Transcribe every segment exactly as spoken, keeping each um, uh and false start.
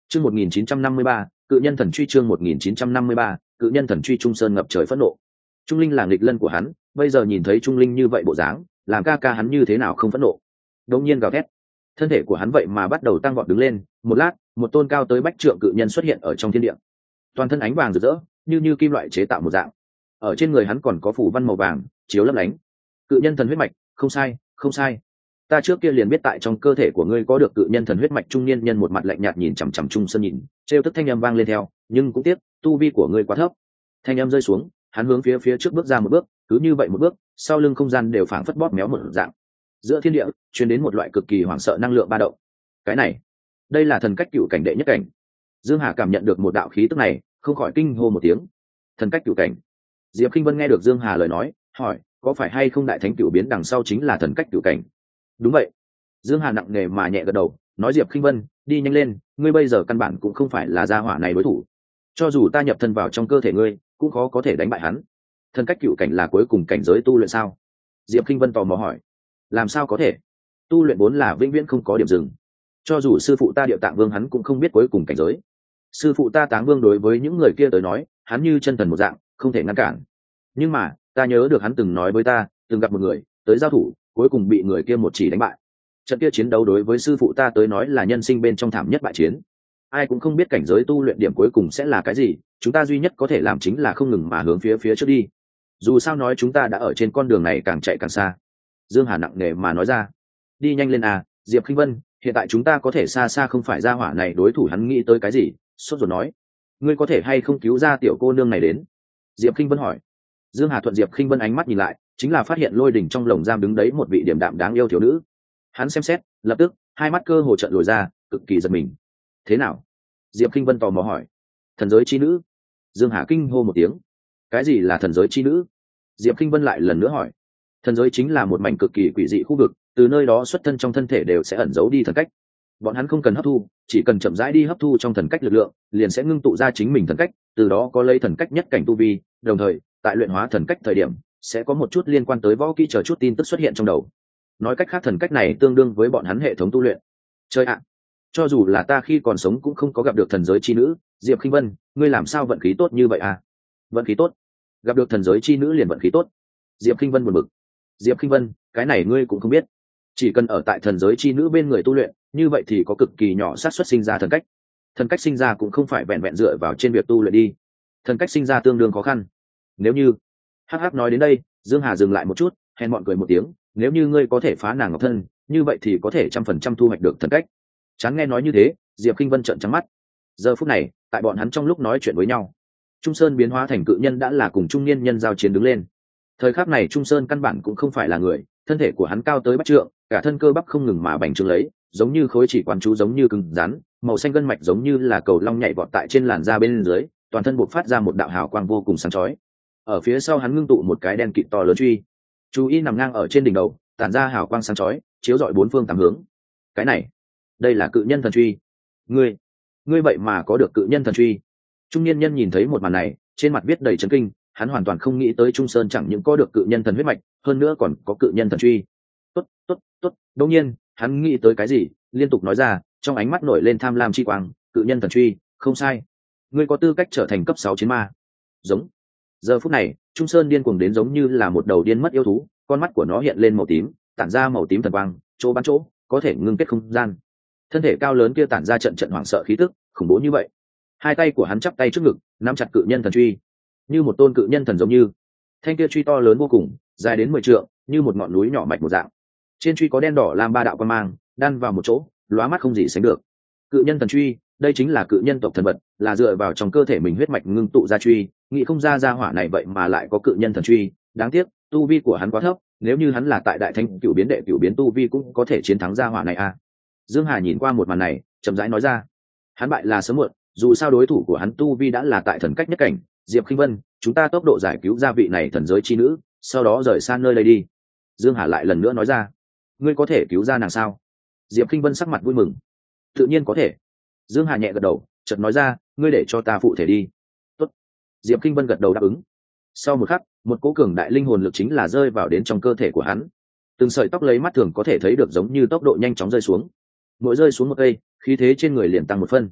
Chương một nghìn chín trăm năm mươi ba, cự nhân thần truy chương một nghìn chín trăm năm mươi ba, cự nhân thần truy Trung Sơn ngập trời phẫn nộ. Trung Linh là nghịch lân của hắn, bây giờ nhìn thấy Trung Linh như vậy bộ dáng, làm ca ca hắn như thế nào không phẫn nộ. Đột nhiên gào thét, thân thể của hắn vậy mà bắt đầu tăng vọt đứng lên, một lát, một tôn cao tới bách trượng cự nhân xuất hiện ở trong thiên địa. Toàn thân ánh vàng rực rỡ, như như kim loại chế tạo một dạng. Ở trên người hắn còn có phủ văn màu vàng, chiếu lấp lánh. Cự nhân thần huyết mạch, không sai, không sai. Ta trước kia liền biết tại trong cơ thể của ngươi có được cự nhân thần huyết mạch. Trung niên nhân một mặt lạnh nhạt nhìn chằm chằm Trung Sơn nhìn, trêu tức thanh âm vang lên theo, nhưng cũng tiếc, tu vi của ngươi quá thấp. Thanh âm rơi xuống, hắn hướng phía phía trước bước ra một bước, cứ như vậy một bước, sau lưng không gian đều phảng phất bóp méo một dạng. Giữa thiên địa truyền đến một loại cực kỳ hoảng sợ năng lượng ba động. Cái này, đây là thần cách cựu cảnh đệ nhất cảnh. Dương Hà cảm nhận được một đạo khí tức này, không khỏi kinh hô một tiếng. Thần cách cựu cảnh. Diệp Kinh Vân nghe được Dương Hà lời nói, hỏi, có phải hay không đại thánh cựu biến đằng sau chính là thần cách cựu cảnh? Đúng vậy. Dương Hà nặng nề mà nhẹ gật đầu, nói Diệp Kinh Vân, đi nhanh lên, ngươi bây giờ căn bản cũng không phải là gia hỏa này đối thủ. Cho dù ta nhập thân vào trong cơ thể ngươi, cũng khó có thể đánh bại hắn. Thần cách cựu cảnh là cuối cùng cảnh giới tu luyện sao? Diệp Kinh Vân tò mò hỏi. Làm sao có thể? Tu luyện vốn là vĩnh viễn không có điểm dừng. Cho dù sư phụ ta Điệu Tạng Vương hắn cũng không biết cuối cùng cảnh giới. Sư phụ ta Táng Vương đối với những người kia tới nói, hắn như chân thần một dạng, không thể ngăn cản. Nhưng mà, ta nhớ được hắn từng nói với ta, từng gặp một người, tới giao thủ, cuối cùng bị người kia một chỉ đánh bại. Trận kia chiến đấu đối với sư phụ ta tới nói là nhân sinh bên trong thảm nhất bại chiến. Ai cũng không biết cảnh giới tu luyện điểm cuối cùng sẽ là cái gì, chúng ta duy nhất có thể làm chính là không ngừng mà hướng phía phía trước đi. Dù sao nói chúng ta đã ở trên con đường này càng chạy càng xa. Dương Hà nặng nề mà nói ra. Đi nhanh lên à, Diệp Kinh Vân, hiện tại chúng ta có thể xa xa không phải ra hỏa này đối thủ. Hắn nghĩ tới cái gì, sốt ruột nói. Ngươi có thể hay không cứu ra tiểu cô nương này đến? Diệp Kinh Vân hỏi. Dương Hà thuận Diệp Kinh Vân ánh mắt nhìn lại, chính là phát hiện lôi đỉnh trong lồng giam đứng đấy một vị điểm đạm đáng yêu thiếu nữ. Hắn xem xét, lập tức hai mắt cơ hồ trợn lồi ra, cực kỳ giật mình. Thế nào? Diệp Kinh Vân tò mò hỏi. Thần giới chi nữ. Dương Hà kinh hô một tiếng. Cái gì là thần giới chi nữ? Diệp Kinh Vân lại lần nữa hỏi. Thần giới chính là một mảnh cực kỳ quỷ dị khu vực, từ nơi đó xuất thân trong thân thể đều sẽ ẩn giấu đi thần cách. Bọn hắn không cần hấp thu, chỉ cần chậm rãi đi hấp thu trong thần cách lực lượng, liền sẽ ngưng tụ ra chính mình thần cách, từ đó có lấy thần cách nhất cảnh tu vi, đồng thời, tại luyện hóa thần cách thời điểm, sẽ có một chút liên quan tới võ kỹ chờ chút tin tức xuất hiện trong đầu. Nói cách khác thần cách này tương đương với bọn hắn hệ thống tu luyện. Chơi ạ, cho dù là ta khi còn sống cũng không có gặp được thần giới chi nữ. Diệp Kinh Vân, ngươi làm sao vận khí tốt như vậy à? Vận khí tốt? Gặp được thần giới chi nữ liền vận khí tốt? Diệp Kinh Vân buồn bực. Diệp Kinh Vân, cái này ngươi cũng không biết. Chỉ cần ở tại thần giới chi nữ bên người tu luyện, như vậy thì có cực kỳ nhỏ xác suất sinh ra thần cách. Thần cách sinh ra cũng không phải vẹn vẹn dựa vào trên việc tu luyện đi. Thần cách sinh ra tương đương khó khăn. Nếu như, hắc hắc nói đến đây, Dương Hà dừng lại một chút, hèn mọn cười một tiếng, nếu như ngươi có thể phá nàng ngọc thân, như vậy thì có thể trăm phần trăm thu hoạch được thần cách. Chán nghe nói như thế, Diệp Kinh Vân trợn trắng mắt. Giờ phút này, tại bọn hắn trong lúc nói chuyện với nhau, Trung Sơn biến hóa thành cự nhân đã là cùng trung niên nhân giao chiến đứng lên. Thời khắc này Trung Sơn căn bản cũng không phải là người, thân thể của hắn cao tới bách trượng, cả thân cơ bắp không ngừng mà bành trướng lấy, giống như khối chỉ quán chú giống như cứng rắn, màu xanh gân mạch giống như là cầu long nhảy vọt tại trên làn da bên dưới, toàn thân bộc phát ra một đạo hào quang vô cùng sáng chói. Ở phía sau hắn ngưng tụ một cái đen kịt to lớn truy, chú ý nằm ngang ở trên đỉnh đầu, tản ra hào quang sáng chói, chiếu rọi bốn phương tám hướng. Cái này, đây là cự nhân thần truy. Ngươi, ngươi vậy mà có được cự nhân thần truy? Trung niên nhân nhìn thấy một màn này, trên mặt viết đầy chấn kinh, hắn hoàn toàn không nghĩ tới Trung Sơn chẳng những có được cự nhân thần huyết mạch, hơn nữa còn có cự nhân thần truy. Tốt, tốt, tốt. Đương nhiên, hắn nghĩ tới cái gì, liên tục nói ra, trong ánh mắt nổi lên tham lam chi quang, cự nhân thần truy, không sai. Ngươi có tư cách trở thành cấp sáu chiến ma. Giống. Giờ phút này, Trung Sơn điên cuồng đến giống như là một đầu điên mất yêu thú, con mắt của nó hiện lên màu tím, tản ra màu tím thần quang, chỗ bắn chỗ, có thể ngưng kết không gian. Thân thể cao lớn kia tản ra trận trận hoảng sợ khí tức, khủng bố như vậy. Hai tay của hắn chắp tay trước ngực, nắm chặt cự nhân thần truy, như một tôn cự nhân thần giống như. Thanh kia truy to lớn vô cùng, dài đến mười trượng, như một ngọn núi nhỏ mạch một dạng. Trên truy có đen đỏ lam ba đạo quan mang, đan vào một chỗ, lóa mắt không gì sánh được. Cự nhân thần truy, đây chính là cự nhân tộc thần vật, là dựa vào trong cơ thể mình huyết mạch ngưng tụ ra truy, nghĩ không ra ra hỏa này vậy mà lại có cự nhân thần truy, đáng tiếc, tu vi của hắn quá thấp, nếu như hắn là tại đại thánh cửu biến đệ cửu biến tu vi cũng có thể chiến thắng ra hỏa này à. Dương Hà nhìn qua một màn này, chậm rãi nói ra, hắn bại là sớm muộn, dù sao đối thủ của hắn tu vi đã là tại thần cách nhất cảnh. Diệp Kinh Vân, chúng ta tốc độ giải cứu gia vị này thần giới chi nữ, sau đó rời xa nơi đây đi. Dương Hà lại lần nữa nói ra, ngươi có thể cứu ra nàng sao? Diệp Kinh Vân sắc mặt vui mừng, tự nhiên có thể. Dương Hà nhẹ gật đầu, chợt nói ra, ngươi để cho ta phụ thể đi. Tốt. Diệp Kinh Vân gật đầu đáp ứng. Sau một khắc, một cỗ cường đại linh hồn lực chính là rơi vào đến trong cơ thể của hắn. Từng sợi tóc lấy mắt thường có thể thấy được giống như tốc độ nhanh chóng rơi xuống. Mỗi rơi xuống một cây, khí thế trên người liền tăng một phân.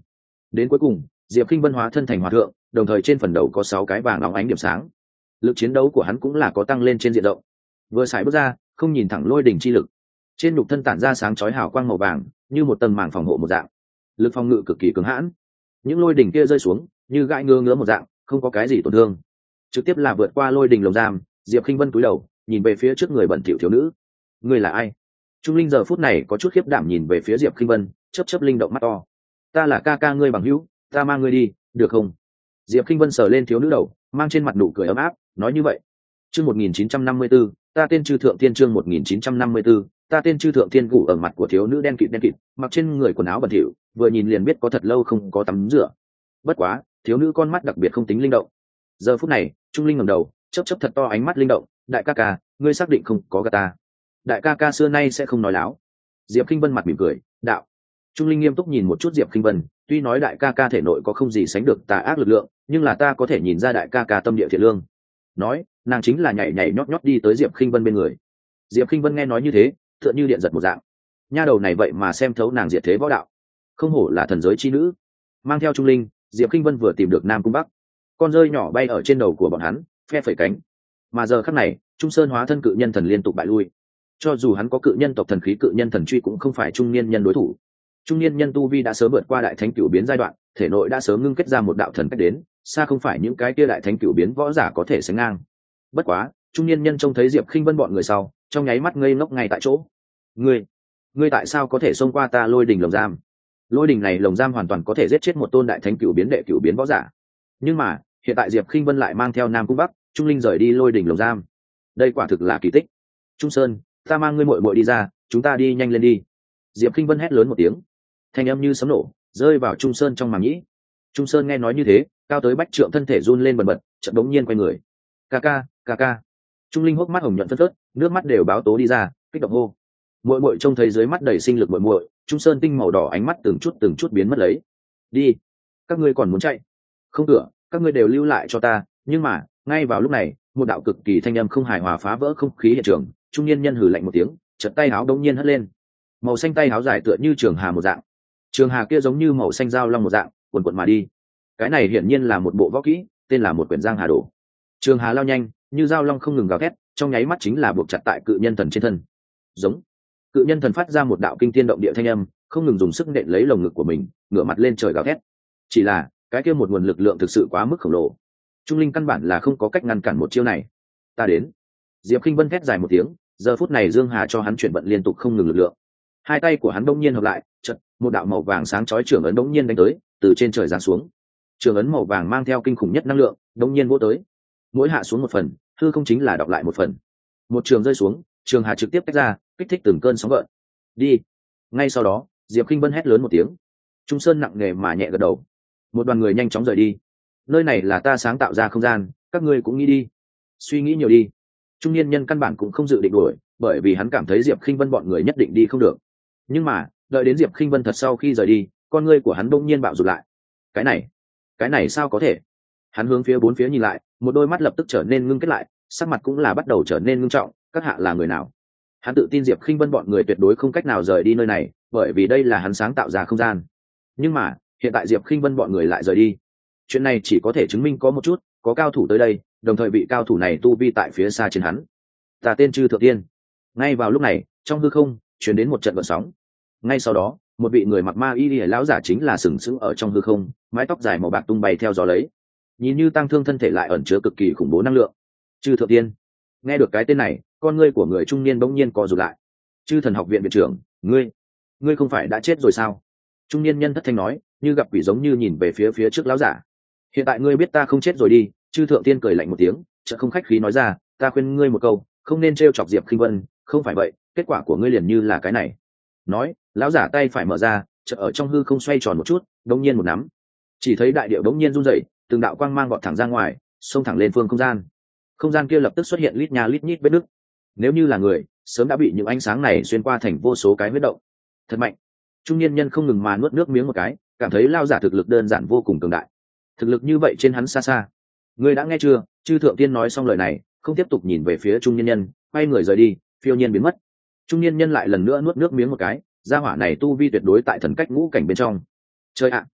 Đến cuối cùng, Diệp Kinh Vân hóa thân thành hòa thượng, đồng thời trên phần đầu có sáu cái vàng óng ánh điểm sáng. Lực chiến đấu của hắn cũng là có tăng lên trên diện rộng. Vừa xài bước ra, không nhìn thẳng lôi đỉnh chi lực, trên nhục thân tản ra sáng chói hào quang màu vàng, như một tầng màng phòng hộ một dạng. Lực phòng ngự cực kỳ cứng hãn. Những lôi đỉnh kia rơi xuống, như gãi ngứa ngứa một dạng, không có cái gì tổn thương. Trực tiếp là vượt qua lôi đỉnh lồng giam, Diệp Kinh Vân cúi đầu, nhìn về phía trước người bẩn thỉu thiếu nữ. Người là ai? Trung Linh giờ phút này có chút khiếp đảm nhìn về phía Diệp Kinh Vân, chớp chớp linh động mắt to. Ta là ca ca ngươi bằng hữu, ta mang ngươi đi, được không? Diệp Kinh Vân sờ lên thiếu nữ đầu, mang trên mặt nụ cười ấm áp, nói như vậy. Chương một nghìn chín trăm năm mươi tư, ta tên Chư Thượng Tiên. Chương một nghìn chín trăm năm mươi tư, ta tên Chư Thượng Tiên. Gù ở mặt của thiếu nữ đen kịt đen kịt, mặc trên người quần áo bẩn thỉu, vừa nhìn liền biết có thật lâu không có tắm rửa. Bất quá, thiếu nữ con mắt đặc biệt không tính linh động. Giờ phút này, Trung Linh ngẩng đầu, chớp chớp thật to ánh mắt linh động, đại ca ca, ngươi xác định không có gạt ta? Đại ca ca xưa nay sẽ không nói láo. Diệp Kinh Vân mặt mỉm cười, đạo. Trung Linh nghiêm túc nhìn một chút Diệp Kinh Vân, tuy nói đại ca ca thể nội có không gì sánh được tà ác lực lượng, nhưng là ta có thể nhìn ra đại ca ca tâm địa thiện lương. Nói, nàng chính là nhảy nhảy nhót nhót đi tới Diệp Kinh Vân bên người. Diệp Kinh Vân nghe nói như thế, tựa như điện giật một dạng. Nha đầu này vậy mà xem thấu nàng diệt thế võ đạo, không hổ là thần giới chi nữ. Mang theo Trung Linh, Diệp Kinh Vân vừa tìm được Nam Cung Bắc. Con rơi nhỏ bay ở trên đầu của bọn hắn, phe phẩy cánh. Mà giờ khắc này, Trung Sơn hóa thân cự nhân thần liên tục bại lui. Cho dù hắn có cự nhân tộc thần khí cự nhân thần truy cũng không phải trung niên nhân đối thủ. Trung niên nhân tu vi đã sớm vượt qua đại thánh cửu biến giai đoạn, thể nội đã sớm ngưng kết ra một đạo thần cách đến, xa không phải những cái kia đại thánh cửu biến võ giả có thể sánh ngang. Bất quá, trung niên nhân trông thấy Diệp Khinh Vân bọn người sau, trong nháy mắt ngây ngốc ngay tại chỗ. Ngươi, ngươi tại sao có thể xông qua ta lôi đình lồng giam? Lôi đình này lồng giam hoàn toàn có thể giết chết một tôn đại thánh cửu biến đệ cửu biến võ giả. Nhưng mà, hiện tại Diệp Khinh Vân lại mang theo Nam Cung Bắc, Trung Linh rời đi lôi đình lồng giam. Đây quả thực là kỳ tích. Trung Sơn, ta mang ngươi muội muội đi ra, chúng ta đi nhanh lên đi. Diệp Khinh Vân hét lớn một tiếng, thanh âm như sấm nổ, rơi vào Trung Sơn trong màng nhĩ. Trung Sơn nghe nói như thế, cao tới bách trượng thân thể run lên bần bật, chợt đống nhiên quay người. Ca ca, ca ca. Trung Linh hốc mắt hồng nhuận phất phớt, nước mắt đều báo tố đi ra, kích động hô. Muội muội trông thấy dưới mắt đầy sinh lực muội muội, Trung Sơn tinh màu đỏ ánh mắt từng chút từng chút biến mất lấy. Đi, các ngươi còn muốn chạy? Không cửa, các ngươi đều lưu lại cho ta. Nhưng mà, ngay vào lúc này, một đạo cực kỳ thanh âm không hài hòa phá vỡ không khí hiện trường. Trung niên nhân hừ lạnh một tiếng, chợt tay áo đống nhiên hất lên. Màu xanh tay áo dài tựa như trường hà một dạng. Trường hà kia giống như màu xanh dao long một dạng, cuồn cuộn mà đi. Cái này hiển nhiên là một bộ võ kỹ, tên là một quyển giang hà đồ. Trường hà lao nhanh, như dao long không ngừng gào thét, trong nháy mắt chính là buộc chặt tại cự nhân thần trên thân. Giống. Cự nhân thần phát ra một đạo kinh thiên động địa thanh âm, không ngừng dùng sức nện lấy lồng ngực của mình, ngửa mặt lên trời gào thét. Chỉ là, cái kia một nguồn lực lượng thực sự quá mức khổng lồ. Trung Linh căn bản là không có cách ngăn cản một chiêu này. Ta đến. Diệp Kinh Vân thét dài một tiếng, giờ phút này Dương Hà cho hắn chuyển vận liên tục không ngừng lực lượng. Hai tay của hắn đông nhiên hợp lại, chợt một đạo màu vàng sáng chói trường ấn đông nhiên đánh tới, từ trên trời giáng xuống. Trường ấn màu vàng mang theo kinh khủng nhất năng lượng, đông nhiên vỗ tới. Mỗi hạ xuống một phần, hư không chính là đọc lại một phần. Một trường rơi xuống, trường hà trực tiếp tách ra, kích thích từng cơn sóng gợn. Đi. Ngay sau đó, Diệp Kinh Vân hét lớn một tiếng. Trung Sơn nặng nề mà nhẹ gật đầu. Một đoàn người nhanh chóng rời đi. Nơi này là ta sáng tạo ra không gian, các ngươi cũng nghĩ đi. Suy nghĩ nhiều đi. Trung niên nhân căn bản cũng không dự định đuổi, bởi vì hắn cảm thấy Diệp Khinh Vân bọn người nhất định đi không được. Nhưng mà, đợi đến Diệp Khinh Vân thật sau khi rời đi, con ngươi của hắn bỗng nhiên bạo rụt lại. Cái này, cái này sao có thể? Hắn hướng phía bốn phía nhìn lại, một đôi mắt lập tức trở nên ngưng kết lại, sắc mặt cũng là bắt đầu trở nên ngưng trọng. Các hạ là người nào? Hắn tự tin Diệp Khinh Vân bọn người tuyệt đối không cách nào rời đi nơi này, bởi vì đây là hắn sáng tạo ra không gian. Nhưng mà, hiện tại Diệp Khinh Vân bọn người lại rời đi. Chuyện này chỉ có thể chứng minh có một chút, có cao thủ tới đây, đồng thời vị cao thủ này tu vi tại phía xa trên hắn. Ta tên Chư Thượng Tiên. Ngay vào lúc này, trong hư không truyền đến một trận gợn sóng. Ngay sau đó, một vị người mặc ma y lìa lão giả chính là sừng sững ở trong hư không, mái tóc dài màu bạc tung bay theo gió lấy, nhìn như tăng thương thân thể lại ẩn chứa cực kỳ khủng bố năng lượng. Chư Thượng Tiên. Nghe được cái tên này, con ngươi của người trung niên bỗng nhiên co rụt lại. Chư Thần Học viện viện trưởng, ngươi, ngươi không phải đã chết rồi sao? Trung niên nhân thất thanh nói, như gặp quỷ giống như nhìn về phía phía trước lão giả. Hiện tại ngươi biết ta không chết rồi đi. Chư Thượng Tiên cười lạnh một tiếng, chợt không khách khí nói ra, ta khuyên ngươi một câu, không nên trêu chọc Diệp Khinh Vân, không phải vậy, kết quả của ngươi liền như là cái này. Nói, lão giả tay phải mở ra, chợt ở trong hư không xoay tròn một chút, đống nhiên một nắm. Chỉ thấy đại địa đống nhiên rung rẩy, từng đạo quang mang vọt thẳng ra ngoài, xông thẳng lên phương không gian. Không gian kia lập tức xuất hiện lít nha lít nhít vết nứt. Nếu như là người, sớm đã bị những ánh sáng này xuyên qua thành vô số cái huyết động. Thật mạnh. Trung niên nhân không ngừng mà nuốt nước miếng một cái, cảm thấy lão giả thực lực đơn giản vô cùng cường đại. Thực lực như vậy trên hắn xa xa. Ngươi đã nghe chưa? Chư Thượng Tiên nói xong lời này, không tiếp tục nhìn về phía trung niên nhân, quay người rời đi, phiêu nhiên biến mất. Trung niên nhân lại lần nữa nuốt nước miếng một cái, gia hỏa này tu vi tuyệt đối tại thần cách ngũ cảnh bên trong. Chơi ạ,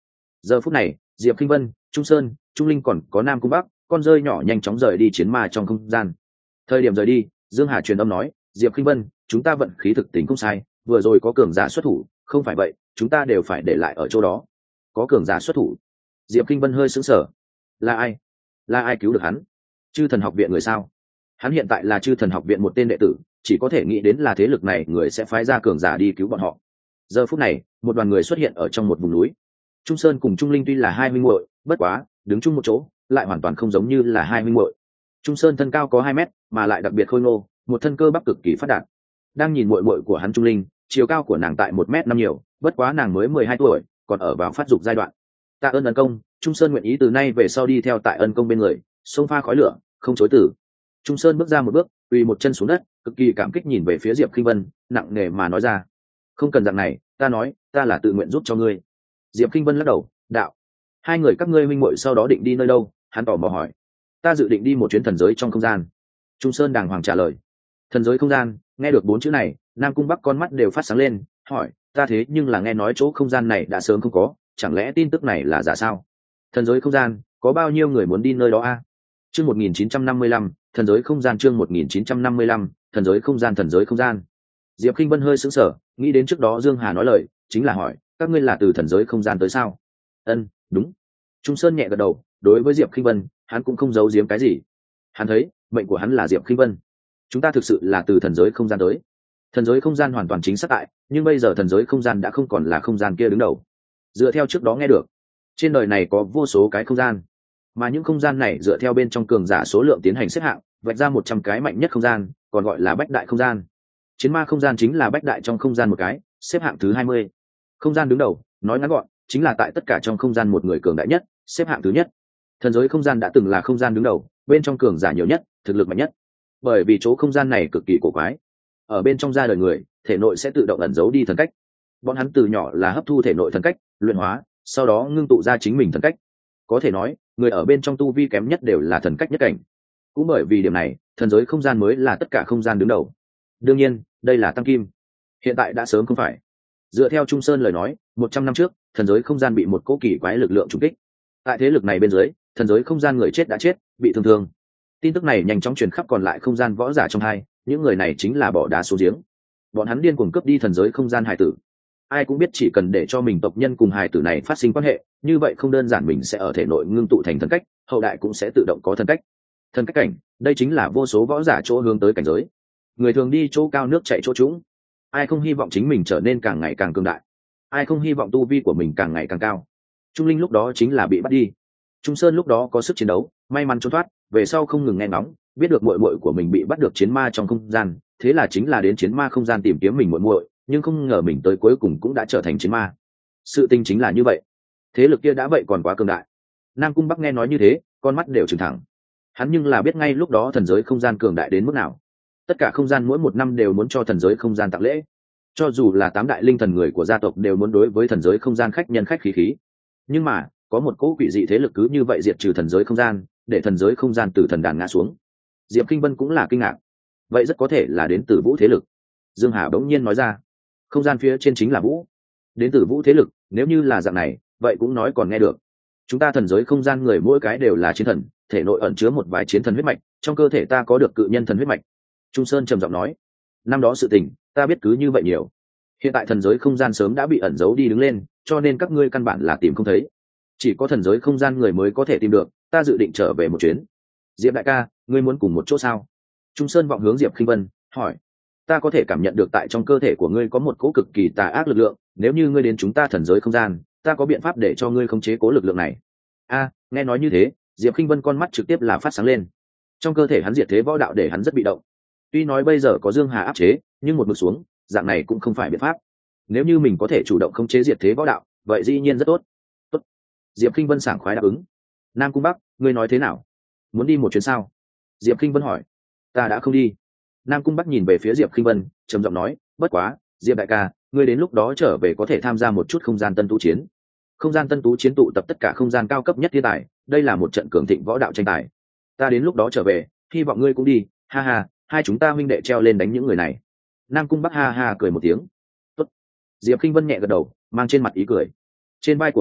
Giờ phút này Diệp Kinh Vân, Trung Sơn, Trung Linh còn có Nam Cung Bắc con rơi nhỏ nhanh chóng rời đi chiến ma trong không gian. Thời điểm rời đi, Dương Hà truyền âm nói, Diệp Kinh Vân, chúng ta vận khí thực tính không sai, vừa rồi có cường giả xuất thủ, không phải vậy chúng ta đều phải để lại ở chỗ đó. Có cường giả xuất thủ? Diệp Kinh Vân hơi sững sờ. Là ai? Là ai cứu được hắn? Chư Thần Học viện người sao? Hắn hiện tại là Chư Thần Học viện một tên đệ tử, chỉ có thể nghĩ đến là thế lực này người sẽ phái ra cường giả đi cứu bọn họ. Giờ phút này một đoàn người xuất hiện ở trong một vùng núi. Trung Sơn cùng Trung Linh tuy là hai huynh muội, bất quá đứng chung một chỗ lại hoàn toàn không giống như là hai huynh muội. Trung Sơn thân cao có hai mét, mà lại đặc biệt khôi ngô, một thân cơ bắp cực kỳ phát đạt. Đang nhìn muội muội của hắn Trung Linh, chiều cao của nàng tại một mét năm nhiều, bất quá nàng mới mười hai tuổi, còn ở vào phát dục giai đoạn. Tạ ơn ân công, Trung Sơn nguyện ý từ nay về sau đi theo tại ân công bên người, xông pha khói lửa, không chối từ. Trung Sơn bước ra một bước, quỳ một chân xuống đất, cực kỳ cảm kích nhìn về phía Diệp Kinh Vân, nặng nề mà nói ra: không cần dạng này, ta nói, ta là tự nguyện giúp cho ngươi. Diệp Kinh Vân lắc đầu, đạo: hai người các ngươi minh muội sau đó định đi nơi đâu? Hắn tỏ mò hỏi. Ta dự định đi một chuyến thần giới trong không gian. Trung Sơn đàng hoàng trả lời. Thần giới không gian, nghe được bốn chữ này, Nam Cung Bắc con mắt đều phát sáng lên, hỏi: ta thế nhưng là nghe nói chỗ không gian này đã sớm không có, chẳng lẽ tin tức này là giả sao? Thần giới không gian, có bao nhiêu người muốn đi nơi đó a? À? Chương một nghìn chín trăm năm mươi lăm, thần giới không gian. Chương một nghìn chín trăm năm mươi lăm, thần giới không gian. Thần giới không gian. Diệp Kinh Vân hơi sững sờ, nghĩ đến trước đó Dương Hà nói lời, chính là hỏi: các ngươi là từ thần giới không gian tới sao? Ân, đúng. Trung Sơn nhẹ gật đầu, đối với Diệp Kinh Vân, hắn cũng không giấu giếm cái gì. Hắn thấy, mệnh của hắn là Diệp Kinh Vân. Chúng ta thực sự là từ thần giới không gian tới. Thần giới không gian hoàn toàn chính xác tại, nhưng bây giờ thần giới không gian đã không còn là không gian kia đứng đầu. Dựa theo trước đó nghe được, trên đời này có vô số cái không gian, mà những không gian này dựa theo bên trong cường giả số lượng tiến hành xếp hạng, vạch ra một trăm cái mạnh nhất không gian, còn gọi là bách đại không gian. Chiến ma không gian chính là bách đại trong không gian một cái, xếp hạng thứ hai mươi. Không gian đứng đầu, nói ngắn gọn, chính là tại tất cả trong không gian một người cường đại nhất, xếp hạng thứ nhất. Thần giới không gian đã từng là không gian đứng đầu, bên trong cường giả nhiều nhất, thực lực mạnh nhất. Bởi vì chỗ không gian này cực kỳ cổ quái, ở bên trong ra đời người, thể nội sẽ tự động ẩn giấu đi thần cách. Bọn hắn từ nhỏ là hấp thu thể nội thần cách, luyện hóa, sau đó ngưng tụ ra chính mình thần cách. Có thể nói, người ở bên trong tu vi kém nhất đều là thần cách nhất cảnh. Cũng bởi vì điểm này, thần giới không gian mới là tất cả không gian đứng đầu. Đương nhiên, đây là tăng kim. Hiện tại đã sớm không phải. Dựa theo Trung Sơn lời nói, một trăm năm trước, thần giới không gian bị một cỗ kỳ quái lực lượng trùng kích. Tại thế lực này bên dưới, thần giới không gian người chết đã chết, bị thương thương. Tin tức này nhanh chóng truyền khắp còn lại không gian võ giả trong hai, những người này chính là bỏ đá xuống giếng. Bọn hắn điên cuồng cướp đi thần giới không gian hài tử. Ai cũng biết chỉ cần để cho mình tộc nhân cùng hài tử này phát sinh quan hệ, như vậy không đơn giản mình sẽ ở thể nội ngưng tụ thành thần cách, hậu đại cũng sẽ tự động có thần cách. Thần cách cảnh, đây chính là vô số võ giả chỗ hướng tới cảnh giới. Người thường đi chỗ cao nước chảy chỗ trũng. Ai không hy vọng chính mình trở nên càng ngày càng cường đại? Ai không hy vọng tu vi của mình càng ngày càng cao? Trung Linh lúc đó chính là bị bắt đi. Trung Sơn lúc đó có sức chiến đấu, may mắn trốn thoát, về sau không ngừng nghe ngóng, biết được muội muội của mình bị bắt được chiến ma trong không gian, thế là chính là đến chiến ma không gian tìm kiếm mình muội muội, nhưng không ngờ mình tới cuối cùng cũng đã trở thành chiến ma. Sự tình chính là như vậy. Thế lực kia đã vậy còn quá cường đại. Nam Cung Bắc nghe nói như thế, con mắt đều trừng thẳng. Hắn nhưng là biết ngay lúc đó thần giới không gian cường đại đến mức nào. Tất cả không gian mỗi một năm đều muốn cho thần giới không gian tặng lễ. Cho dù là tám đại linh thần người của gia tộc đều muốn đối với thần giới không gian khách nhân khách khí khí. Nhưng mà, có một cỗ quỷ dị thế lực cứ như vậy diệt trừ thần giới không gian, để thần giới không gian từ thần đàn ngã xuống. Diệp Kinh Vân cũng là kinh ngạc. Vậy rất có thể là đến từ Vũ thế lực. Dương Hà bỗng nhiên nói ra. Không gian phía trên chính là Vũ. Đến từ Vũ thế lực, nếu như là dạng này, vậy cũng nói còn nghe được. Chúng ta thần giới không gian người mỗi cái đều là chiến thần, thể nội ẩn chứa một vài chiến thần huyết mạch, trong cơ thể ta có được cự nhân thần huyết mạch. Trung Sơn trầm giọng nói. Năm đó sự tình, ta biết cứ như vậy nhiều. Hiện tại thần giới không gian sớm đã bị ẩn giấu đi đứng lên, cho nên các ngươi căn bản là tìm không thấy. Chỉ có thần giới không gian người mới có thể tìm được, ta dự định trở về một chuyến. Diệp đại ca, ngươi muốn cùng một chỗ sao? Trung Sơn vọng hướng Diệp Kinh Vân, hỏi. Ta có thể cảm nhận được tại trong cơ thể của ngươi có một cỗ cực kỳ tà ác lực lượng, nếu như ngươi đến chúng ta thần giới không gian, ta có biện pháp để cho ngươi khống chế cố lực lượng này. A, nghe nói như thế, Diệp Kinh Vân con mắt trực tiếp là phát sáng lên. Trong cơ thể hắn diệt thế võ đạo để hắn rất bị động. Tuy nói bây giờ có Dương Hà áp chế, nhưng một mực xuống, dạng này cũng không phải biện pháp. Nếu như mình có thể chủ động khống chế diệt thế võ đạo, vậy dĩ nhiên rất tốt. Tốt. Diệp Kinh Vân sảng khoái đáp ứng. Nam Cung Bắc, ngươi nói thế nào? Muốn đi một chuyến sao? Diệp Kinh Vân hỏi. Ta đã không đi. Nam Cung Bắc nhìn về phía Diệp Kinh Vân, trầm giọng nói, bất quá, Diệp đại ca, ngươi đến lúc đó trở về có thể tham gia một chút không gian tân tú chiến. Không gian tân tú chiến tụ tập tất cả không gian cao cấp nhất thiên tài, đây là một trận cường thịnh võ đạo tranh tài. Ta đến lúc đó trở về, hy vọng ngươi cũng đi, ha ha, hai chúng ta huynh đệ treo lên đánh những người này. Nam Cung Bắc ha ha cười một tiếng. Tốt. Diệp Kinh Vân nhẹ gật đầu, mang trên mặt ý cười. Trên vai của hắn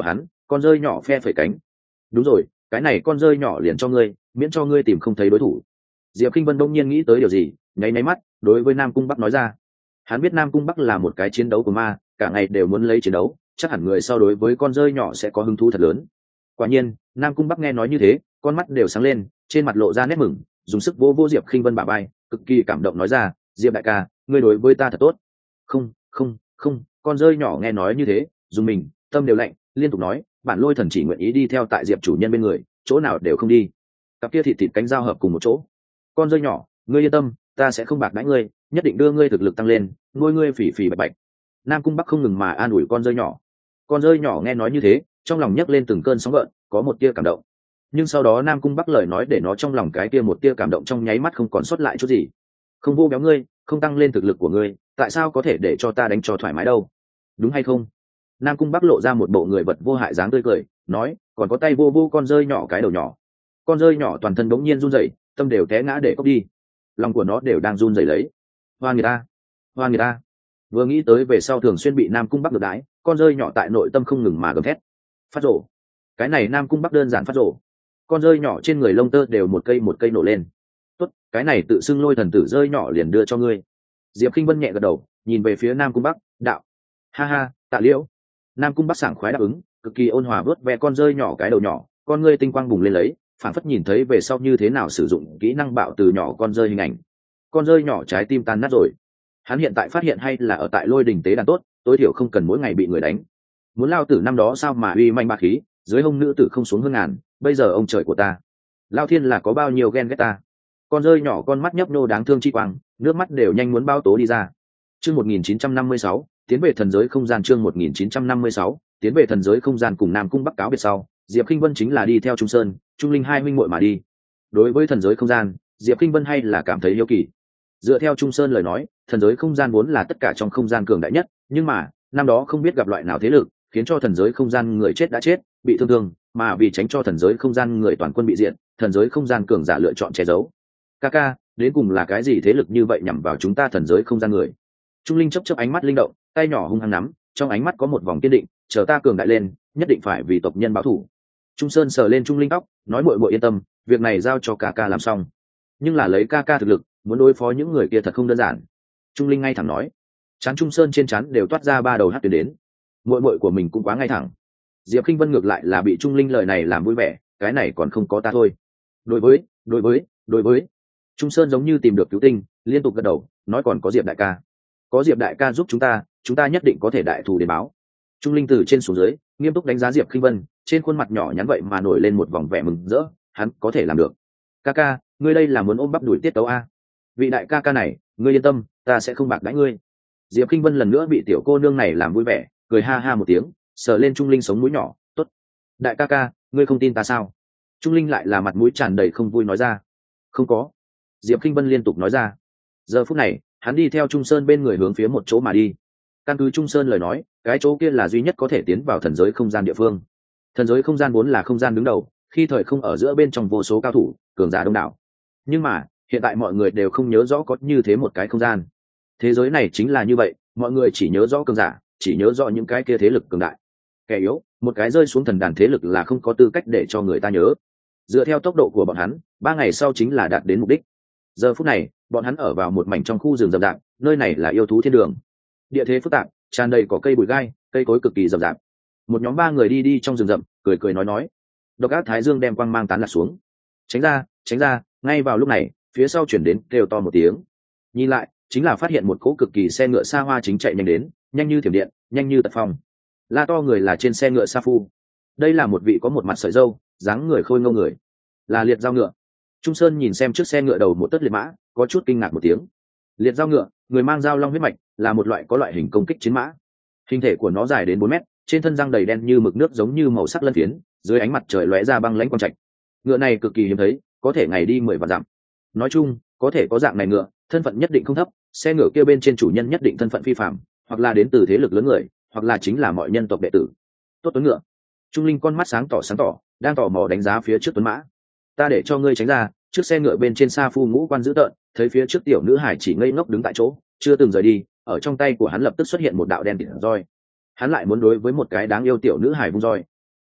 con rơi nhỏ phe phẩy cánh. Đúng rồi, cái này con rơi nhỏ liền cho ngươi, miễn cho ngươi tìm không thấy đối thủ. Diệp Kinh Vân đông nhiên nghĩ tới điều gì, nháy nháy mắt đối với Nam Cung Bắc nói ra. Hắn biết Nam Cung Bắc là một cái chiến đấu của ma, cả ngày đều muốn lấy chiến đấu, chắc hẳn người sau đối với con rơi nhỏ sẽ có hứng thú thật lớn. Quả nhiên, Nam Cung Bắc nghe nói như thế, con mắt đều sáng lên, trên mặt lộ ra nét mừng, dùng sức vô vô Diệp Kinh Vân bả vai, cực kỳ cảm động nói ra, Diệp đại ca, ngươi đối với ta thật tốt. Không, không, không, con rơi nhỏ nghe nói như thế, dùng mình, tâm đều lạnh, liên tục nói, bản lôi thần chỉ nguyện ý đi theo tại Diệp chủ nhân bên người, chỗ nào đều không đi. Cặp kia thịt thịt cánh giao hợp cùng một chỗ. Con rơi nhỏ, ngươi yên tâm, ta sẽ không bạc đãi ngươi, nhất định đưa ngươi thực lực tăng lên, nuôi ngươi phỉ phỉ bạch bạch. Nam Cung Bắc không ngừng mà an ủi con rơi nhỏ. Con rơi nhỏ nghe nói như thế, trong lòng nhấc lên từng cơn sóng gợn, có một tia cảm động. Nhưng sau đó Nam Cung Bắc lời nói để nó trong lòng cái tia một tia cảm động trong nháy mắt không còn sót lại chút gì. Không vô béo ngươi, không tăng lên thực lực của ngươi, tại sao có thể để cho ta đánh cho thoải mái đâu? Đúng hay không? Nam Cung Bắc lộ ra một bộ người vật vô hại dáng tươi cười, nói, còn có tay vô vô con rơi nhỏ cái đầu nhỏ. Con rơi nhỏ toàn thân đống nhiên run rẩy, tâm đều té ngã để cốc đi. Lòng của nó đều đang run rẩy lấy. Hoa người ta, hoa người ta. Vừa nghĩ tới về sau thường xuyên bị Nam Cung Bắc ngược đãi, con rơi nhỏ tại nội tâm không ngừng mà gầm thét. Phát rổ. Cái này Nam Cung Bắc đơn giản phát rổ. Con rơi nhỏ trên người lông tơ đều một cây một cây nổ lên. Tốt, cái này tự xưng lôi thần tử rơi nhỏ liền đưa cho ngươi. Diệp Kinh Vân nhẹ gật đầu, nhìn về phía Nam Cung Bắc, đạo. Ha ha, tạ liễu. Nam Cung Bắc sảng khoái đáp ứng, cực kỳ ôn hòa vớt ve con rơi nhỏ cái đầu nhỏ, con ngươi tinh quang bùng lên lấy, phản phất nhìn thấy về sau như thế nào sử dụng kỹ năng bạo từ nhỏ con rơi hình ảnh. Con rơi nhỏ trái tim tan nát rồi. Hắn hiện tại phát hiện hay là ở tại lôi đình tế đàn tốt, tối thiểu không cần mỗi ngày bị người đánh. Muốn lao tử năm đó sao mà uy manh ba khí, dưới hông nữ tử không xuống hơn ngàn, bây giờ ông trời của ta, lao thiên là có bao nhiêu ghen ghét ta. Con rơi nhỏ con mắt nhấp nô đáng thương chi quang, nước mắt đều nhanh muốn bao tố đi ra. Chương một nghìn chín trăm năm mươi sáu, tiến về thần giới không gian. Chương một nghìn chín trăm năm mươi sáu, tiến về thần giới không gian. Cùng Nam Cung Bắc cáo biệt sau, Diệp Kinh Vân chính là đi theo Trung Sơn, Trung Linh hai huynh muội mà đi. Đối với thần giới không gian, Diệp Kinh Vân hay là cảm thấy hiếu kỳ. Dựa theo Trung Sơn lời nói, thần giới không gian vốn là tất cả trong không gian cường đại nhất, nhưng mà năm đó không biết gặp loại nào thế lực, khiến cho thần giới không gian người chết đã chết, bị thương thương, mà vì tránh cho thần giới không gian người toàn quân bị diện, thần giới không gian cường giả lựa chọn che giấu. Kaka, đến cùng là cái gì thế lực như vậy nhằm vào chúng ta thần giới không gian người? Trung Linh chớp chớp ánh mắt linh động, tay nhỏ hung hăng nắm, trong ánh mắt có một vòng kiên định, chờ ta cường đại lên, nhất định phải vì tộc nhân báo thù. Trung Sơn sờ lên Trung Linh tóc, nói muội muội yên tâm, việc này giao cho Kaka làm xong. Nhưng là lấy Kaka thực lực, muốn đối phó những người kia thật không đơn giản. Trung Linh ngay thẳng nói. Trán Trung Sơn trên trán đều toát ra ba đầu hắc tuyến đến. Muội muội của mình cũng quá ngay thẳng. Diệp Kinh Vân ngược lại là bị Trung Linh lời này làm vui vẻ, cái này còn không có ta thôi. Đối với, đối với, đối với. Trung Sơn giống như tìm được cứu tinh, liên tục gật đầu, nói còn có Diệp đại ca. Có Diệp đại ca giúp chúng ta, chúng ta nhất định có thể đại thù đến báo. Trung Linh từ trên xuống dưới, nghiêm túc đánh giá Diệp Kinh Vân, trên khuôn mặt nhỏ nhắn vậy mà nổi lên một vòng vẻ mừng rỡ, hắn có thể làm được. Ca ca, ngươi đây là muốn ôm bắp đuổi tiết tấu a? Vị đại ca ca này, ngươi yên tâm, ta sẽ không bạc đãi ngươi. Diệp Kinh Vân lần nữa bị tiểu cô nương này làm vui vẻ, cười ha ha một tiếng, sờ lên Trung Linh sống mũi nhỏ, tốt. Đại ca ca, ngươi không tin ta sao? Trung Linh lại là mặt mũi tràn đầy không vui nói ra. Không có. Diệp Kinh Vân liên tục nói ra. Giờ phút này, hắn đi theo Trung Sơn bên người hướng phía một chỗ mà đi. Căn cứ Trung Sơn lời nói, cái chỗ kia là duy nhất có thể tiến vào thần giới không gian địa phương. Thần giới không gian vốn là không gian đứng đầu, khi thời không ở giữa bên trong vô số cao thủ, cường giả đông đảo. Nhưng mà, hiện tại mọi người đều không nhớ rõ có như thế một cái không gian. Thế giới này chính là như vậy, mọi người chỉ nhớ rõ cường giả, chỉ nhớ rõ những cái kia thế lực cường đại. Kẻ yếu, một cái rơi xuống thần đàn thế lực là không có tư cách để cho người ta nhớ. Dựa theo tốc độ của bọn hắn, ba ngày sau chính là đạt đến mục đích. Giờ phút này, bọn hắn ở vào một mảnh trong khu rừng rậm rạp, nơi này là yêu thú thiên đường. Địa thế phức tạp, tràn đầy có cây bụi gai, cây cối cực kỳ rậm rạp. Một nhóm ba người đi đi trong rừng rậm, cười cười nói nói. Độc ác thái dương đem quang mang tán lạc xuống. Tránh ra, tránh ra, ngay vào lúc này, phía sau chuyển đến kêu to một tiếng. Nhìn lại, chính là phát hiện một cỗ cực kỳ xe ngựa xa hoa chính chạy nhanh đến, nhanh như thiểm điện, nhanh như tật phong. La to người là trên xe ngựa sa phu. Đây là một vị có một mặt sợi râu, dáng người khôi ngô người, là liệt dao ngựa. Trung Sơn nhìn xem trước xe ngựa đầu một tấc liệt mã, có chút kinh ngạc một tiếng. Liệt dao ngựa, người mang dao long huyết mạch, là một loại có loại hình công kích chiến mã. Hình thể của nó dài đến bốn mét, trên thân răng đầy đen như mực nước giống như màu sắc lân phiến, dưới ánh mặt trời lóe ra băng lãnh quang trạch. Ngựa này cực kỳ hiếm thấy, có thể ngày đi mười vạn dặm. Nói chung, có thể có dạng này ngựa, thân phận nhất định không thấp, xe ngựa kia bên trên chủ nhân nhất định thân phận phi phàm, hoặc là đến từ thế lực lớn người, hoặc là chính là mọi nhân tộc đệ tử. Tốt tuấn ngựa. Trung Linh con mắt sáng tỏ sáng tỏ, đang tò mò đánh giá phía trước tuấn mã. Ta để cho ngươi tránh ra. Trước xe ngựa bên trên sa phu ngũ quan dữ tợn, thấy phía trước tiểu nữ hải chỉ ngây ngốc đứng tại chỗ, chưa từng rời đi, ở trong tay của hắn lập tức xuất hiện một đạo đen kịt roi. Hắn lại muốn đối với một cái đáng yêu tiểu nữ hải vung roi.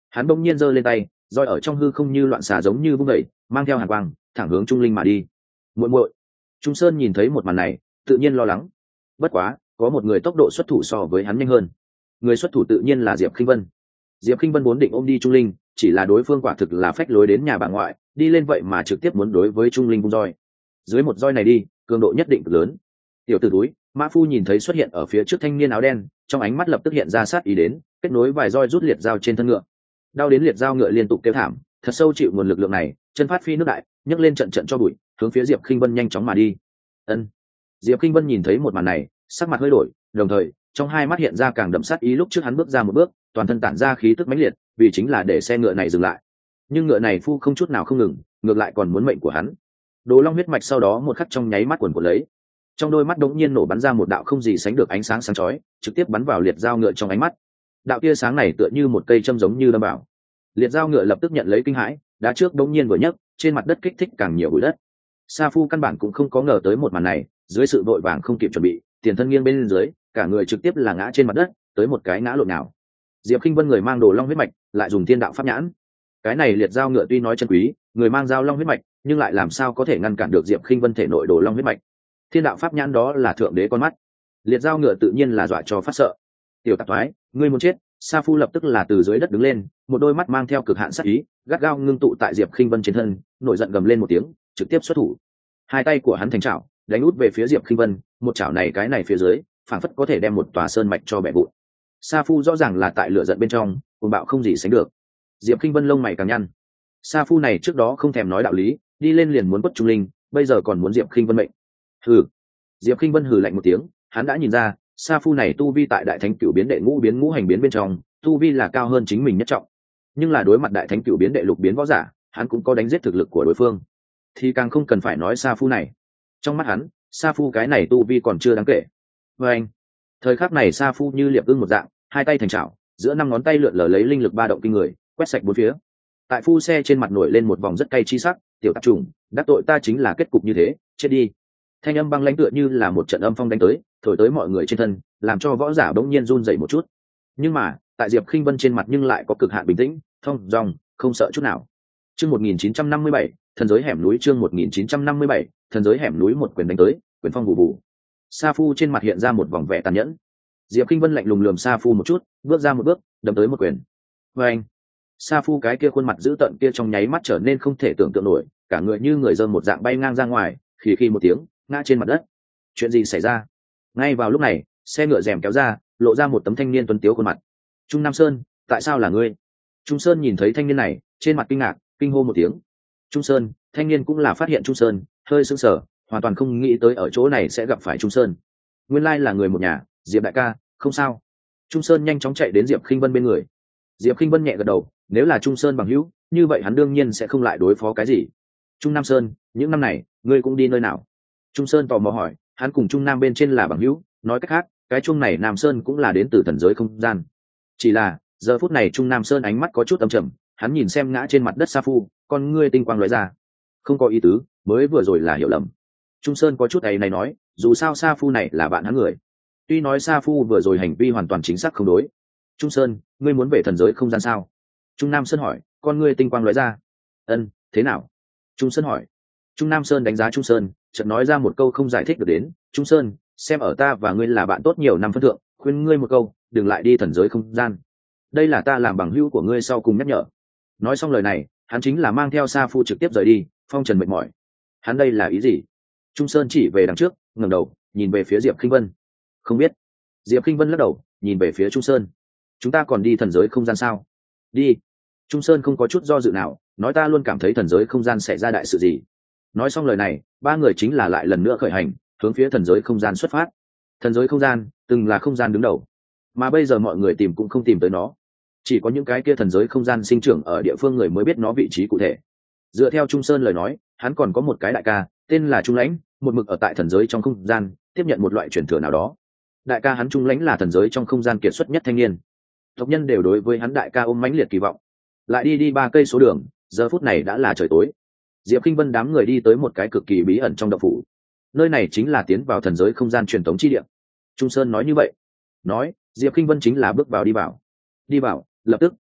Hắn bỗng nhiên giơ lên tay, roi ở trong hư không như loạn xà giống như vung đẩy, mang theo hàn quang thẳng hướng Trung Linh mà đi. Muội muội. Trung Sơn nhìn thấy một màn này, tự nhiên lo lắng. Bất quá, có một người tốc độ xuất thủ so với hắn nhanh hơn. Người xuất thủ tự nhiên là Diệp Khinh Vân. Diệp Khinh Vân vốn định ôm đi Trung Linh, chỉ là đối phương quả thực là phách lối đến nhà bà ngoại, đi lên vậy mà trực tiếp muốn đối với Trung Linh vung roi. Dưới một roi này đi, cường độ nhất định cực lớn. Tiểu tử túi, Mã Phu nhìn thấy xuất hiện ở phía trước thanh niên áo đen, trong ánh mắt lập tức hiện ra sát ý đến, kết nối vài roi rút liệt dao trên thân ngựa. Đau đến liệt dao ngựa liên tục kêu thảm, thật sâu chịu nguồn lực lượng này, chân phát phi nước đại, nhấc lên trận trận cho bụi, hướng phía Diệp Khinh Vân nhanh chóng mà đi. Ân. Diệp Khinh Vân nhìn thấy một màn này, sắc mặt hơi đổi, đồng thời trong hai mắt hiện ra càng đậm sát ý. Lúc trước hắn bước ra một bước, toàn thân tản ra khí tức mãnh liệt, vì chính là để xe ngựa này dừng lại. Nhưng ngựa này phu không chút nào không ngừng, ngược lại còn muốn mệnh của hắn. Đồ Long huyết mạch sau đó một khắc trong nháy mắt quần của lấy, trong đôi mắt đống nhiên nổ bắn ra một đạo không gì sánh được ánh sáng sáng chói, trực tiếp bắn vào liệt dao ngựa trong ánh mắt. Đạo tia sáng này tựa như một cây châm giống như đâm vào. Liệt dao ngựa lập tức nhận lấy kinh hãi, đá trước đống nhiên vừa nhấc, trên mặt đất kích thích càng nhiều bụi đất. Sa Phu căn bản cũng không có ngờ tới một màn này, dưới sự vội vàng không kịp chuẩn bị, tiền thân nghiêng bên dưới, cả người trực tiếp là ngã trên mặt đất, tới một cái ngã lộn nào. Diệp Khinh Vân người mang Đồ Long huyết mạch, lại dùng thiên đạo pháp nhãn. Cái này liệt dao ngựa tuy nói chân quý, người mang dao long huyết mạch, nhưng lại làm sao có thể ngăn cản được Diệp Khinh Vân thể nội Đồ Long huyết mạch. Thiên đạo pháp nhãn đó là thượng đế con mắt. Liệt dao ngựa tự nhiên là dọa cho phát sợ. Tiểu tạp thoái, ngươi muốn chết. Sa Phu lập tức là từ dưới đất đứng lên, một đôi mắt mang theo cực hạn sát ý, gắt gao ngưng tụ tại Diệp Khinh Vân trên thân, nổi giận gầm lên một tiếng, trực tiếp xuất thủ. Hai tay của hắn thành chảo, đánh út về phía Diệp Khinh Vân, một chảo này cái này phía dưới, phảng phất có thể đem một tòa sơn mạch cho bẻ vụn. Sa Phu rõ ràng là tại lửa giận bên trong, cuồng bạo không gì sánh được. Diệp Khinh Vân lông mày càng nhăn. Sa Phu này trước đó không thèm nói đạo lý, đi lên liền muốn quất Trung Linh, bây giờ còn muốn Diệp Khinh Vân mệnh. Hừ. Diệp Khinh Vân hừ lạnh một tiếng, hắn đã nhìn ra, Sa Phu này tu vi tại đại thánh cửu biến đệ ngũ biến ngũ hành biến bên trong, tu vi là cao hơn chính mình nhất trọng. Nhưng là đối mặt đại thánh cửu biến đệ lục biến võ giả, hắn cũng có đánh giết thực lực của đối phương. Thì càng không cần phải nói Sa Phu này. Trong mắt hắn, Sa Phu cái này tu vi còn chưa đáng kể. Và anh, thời khắc này Sa Phu như liệp ưng một dạng, hai tay thành chảo, giữa năm ngón tay lượn lờ lấy linh lực ba động kinh người, quét sạch bốn phía. Tại Phu xe trên mặt nổi lên một vòng rất cay chi sắc, tiểu tạp trùng, đắc tội ta chính là kết cục như thế, chết đi. Thanh âm băng lãnh tựa như là một trận âm phong đánh tới, thổi tới mọi người trên thân, làm cho võ giả bỗng nhiên run rẩy một chút. Nhưng mà, tại Diệp Khinh Vân trên mặt nhưng lại có cực hạn bình tĩnh, thông dong, không sợ chút nào. Chương một nghìn chín trăm năm mươi bảy, thần giới hẻm núi. Chương một nghìn chín trăm năm mươi bảy, thần giới hẻm núi. Một quyền đánh tới, quyền phong vụ vụ. Sa Phu trên mặt hiện ra một vòng vẻ tàn nhẫn. Diệp Khinh Vân lạnh lùng lườm Sa Phu một chút, bước ra một bước, đấm tới một quyền. Và anh, Sa Phu cái kia khuôn mặt dữ tợn kia trong nháy mắt trở nên không thể tưởng tượng nổi, cả người như người dơm một dạng bay ngang ra ngoài, khì khì một tiếng, ngã trên mặt đất. Chuyện gì xảy ra? Ngay vào lúc này, xe ngựa rèm kéo ra, lộ ra một tấm thanh niên tuấn tiếu khuôn mặt. Trung Nam Sơn, tại sao là ngươi? Trung Sơn nhìn thấy thanh niên này, trên mặt kinh ngạc, kinh hô một tiếng. Trung Sơn, thanh niên cũng là phát hiện Trung Sơn, hơi sững sờ, hoàn toàn không nghĩ tới ở chỗ này sẽ gặp phải Trung Sơn. Nguyên lai là người một nhà, Diệp đại ca, không sao. Trung Sơn nhanh chóng chạy đến Diệp Khinh Vân bên người. Diệp Khinh Vân nhẹ gật đầu, nếu là Trung Sơn bằng hữu, như vậy hắn đương nhiên sẽ không lại đối phó cái gì. Trung Nam Sơn, những năm này, ngươi cũng đi nơi nào? Trung Sơn tò mò hỏi, hắn cùng Trung Nam bên trên là bằng hữu, nói cách khác, cái chung này Nam Sơn cũng là đến từ thần giới không gian. Chỉ là, giờ phút này Trung Nam Sơn ánh mắt có chút âm trầm, hắn nhìn xem ngã trên mặt đất Sa Phu, con ngươi tinh quang lóe ra. Không có ý tứ, mới vừa rồi là hiểu lầm. Trung Sơn có chút ấy này nói, dù sao Sa Phu này là bạn hắn người. Tuy nói Sa Phu vừa rồi hành vi hoàn toàn chính xác không đối. Trung Sơn, ngươi muốn về thần giới không gian sao? Trung Nam Sơn hỏi, con ngươi tinh quang lóe ra. Ân, thế nào? Trung Sơn hỏi. Trung Nam Sơn đánh giá Trung Sơn, chợt nói ra một câu không giải thích được đến, Trung Sơn, xem ở ta và ngươi là bạn tốt nhiều năm phân thượng, khuyên ngươi một câu, đừng lại đi thần giới không gian. Đây là ta làm bằng hữu của ngươi sau cùng nhắc nhở. Nói xong lời này, hắn chính là mang theo Sa Phu trực tiếp rời đi, phong trần mệt mỏi. Hắn đây là ý gì? Trung Sơn chỉ về đằng trước, ngẩng đầu, nhìn về phía Diệp Khinh Vân. Không biết. Diệp Khinh Vân lắc đầu, nhìn về phía Trung Sơn. Chúng ta còn đi thần giới không gian sao? Đi. Trung Sơn không có chút do dự nào, nói ta luôn cảm thấy thần giới không gian xảy ra đại sự gì. Nói xong lời này, ba người chính là lại lần nữa khởi hành, hướng phía thần giới không gian xuất phát. Thần giới không gian từng là không gian đứng đầu, mà bây giờ mọi người tìm cũng không tìm tới nó, chỉ có những cái kia thần giới không gian sinh trưởng ở địa phương người mới biết nó vị trí cụ thể. Dựa theo Trung Sơn lời nói, hắn còn có một cái đại ca tên là Trung Lãnh, một mực ở tại thần giới trong không gian tiếp nhận một loại truyền thừa nào đó. Đại ca hắn Trung Lãnh là thần giới trong không gian kiệt xuất nhất thanh niên, tộc nhân đều đối với hắn đại ca ôm mãnh liệt kỳ vọng. Lại đi đi ba cây số đường, giờ phút này đã là trời tối. Diệp Khinh Vân đám người đi tới một cái cực kỳ bí ẩn trong động phủ, nơi này chính là tiến vào thần giới không gian truyền thống chi địa. Trung Sơn nói như vậy, nói Diệp Khinh Vân chính là bước vào đi vào. Đi vào, lập tức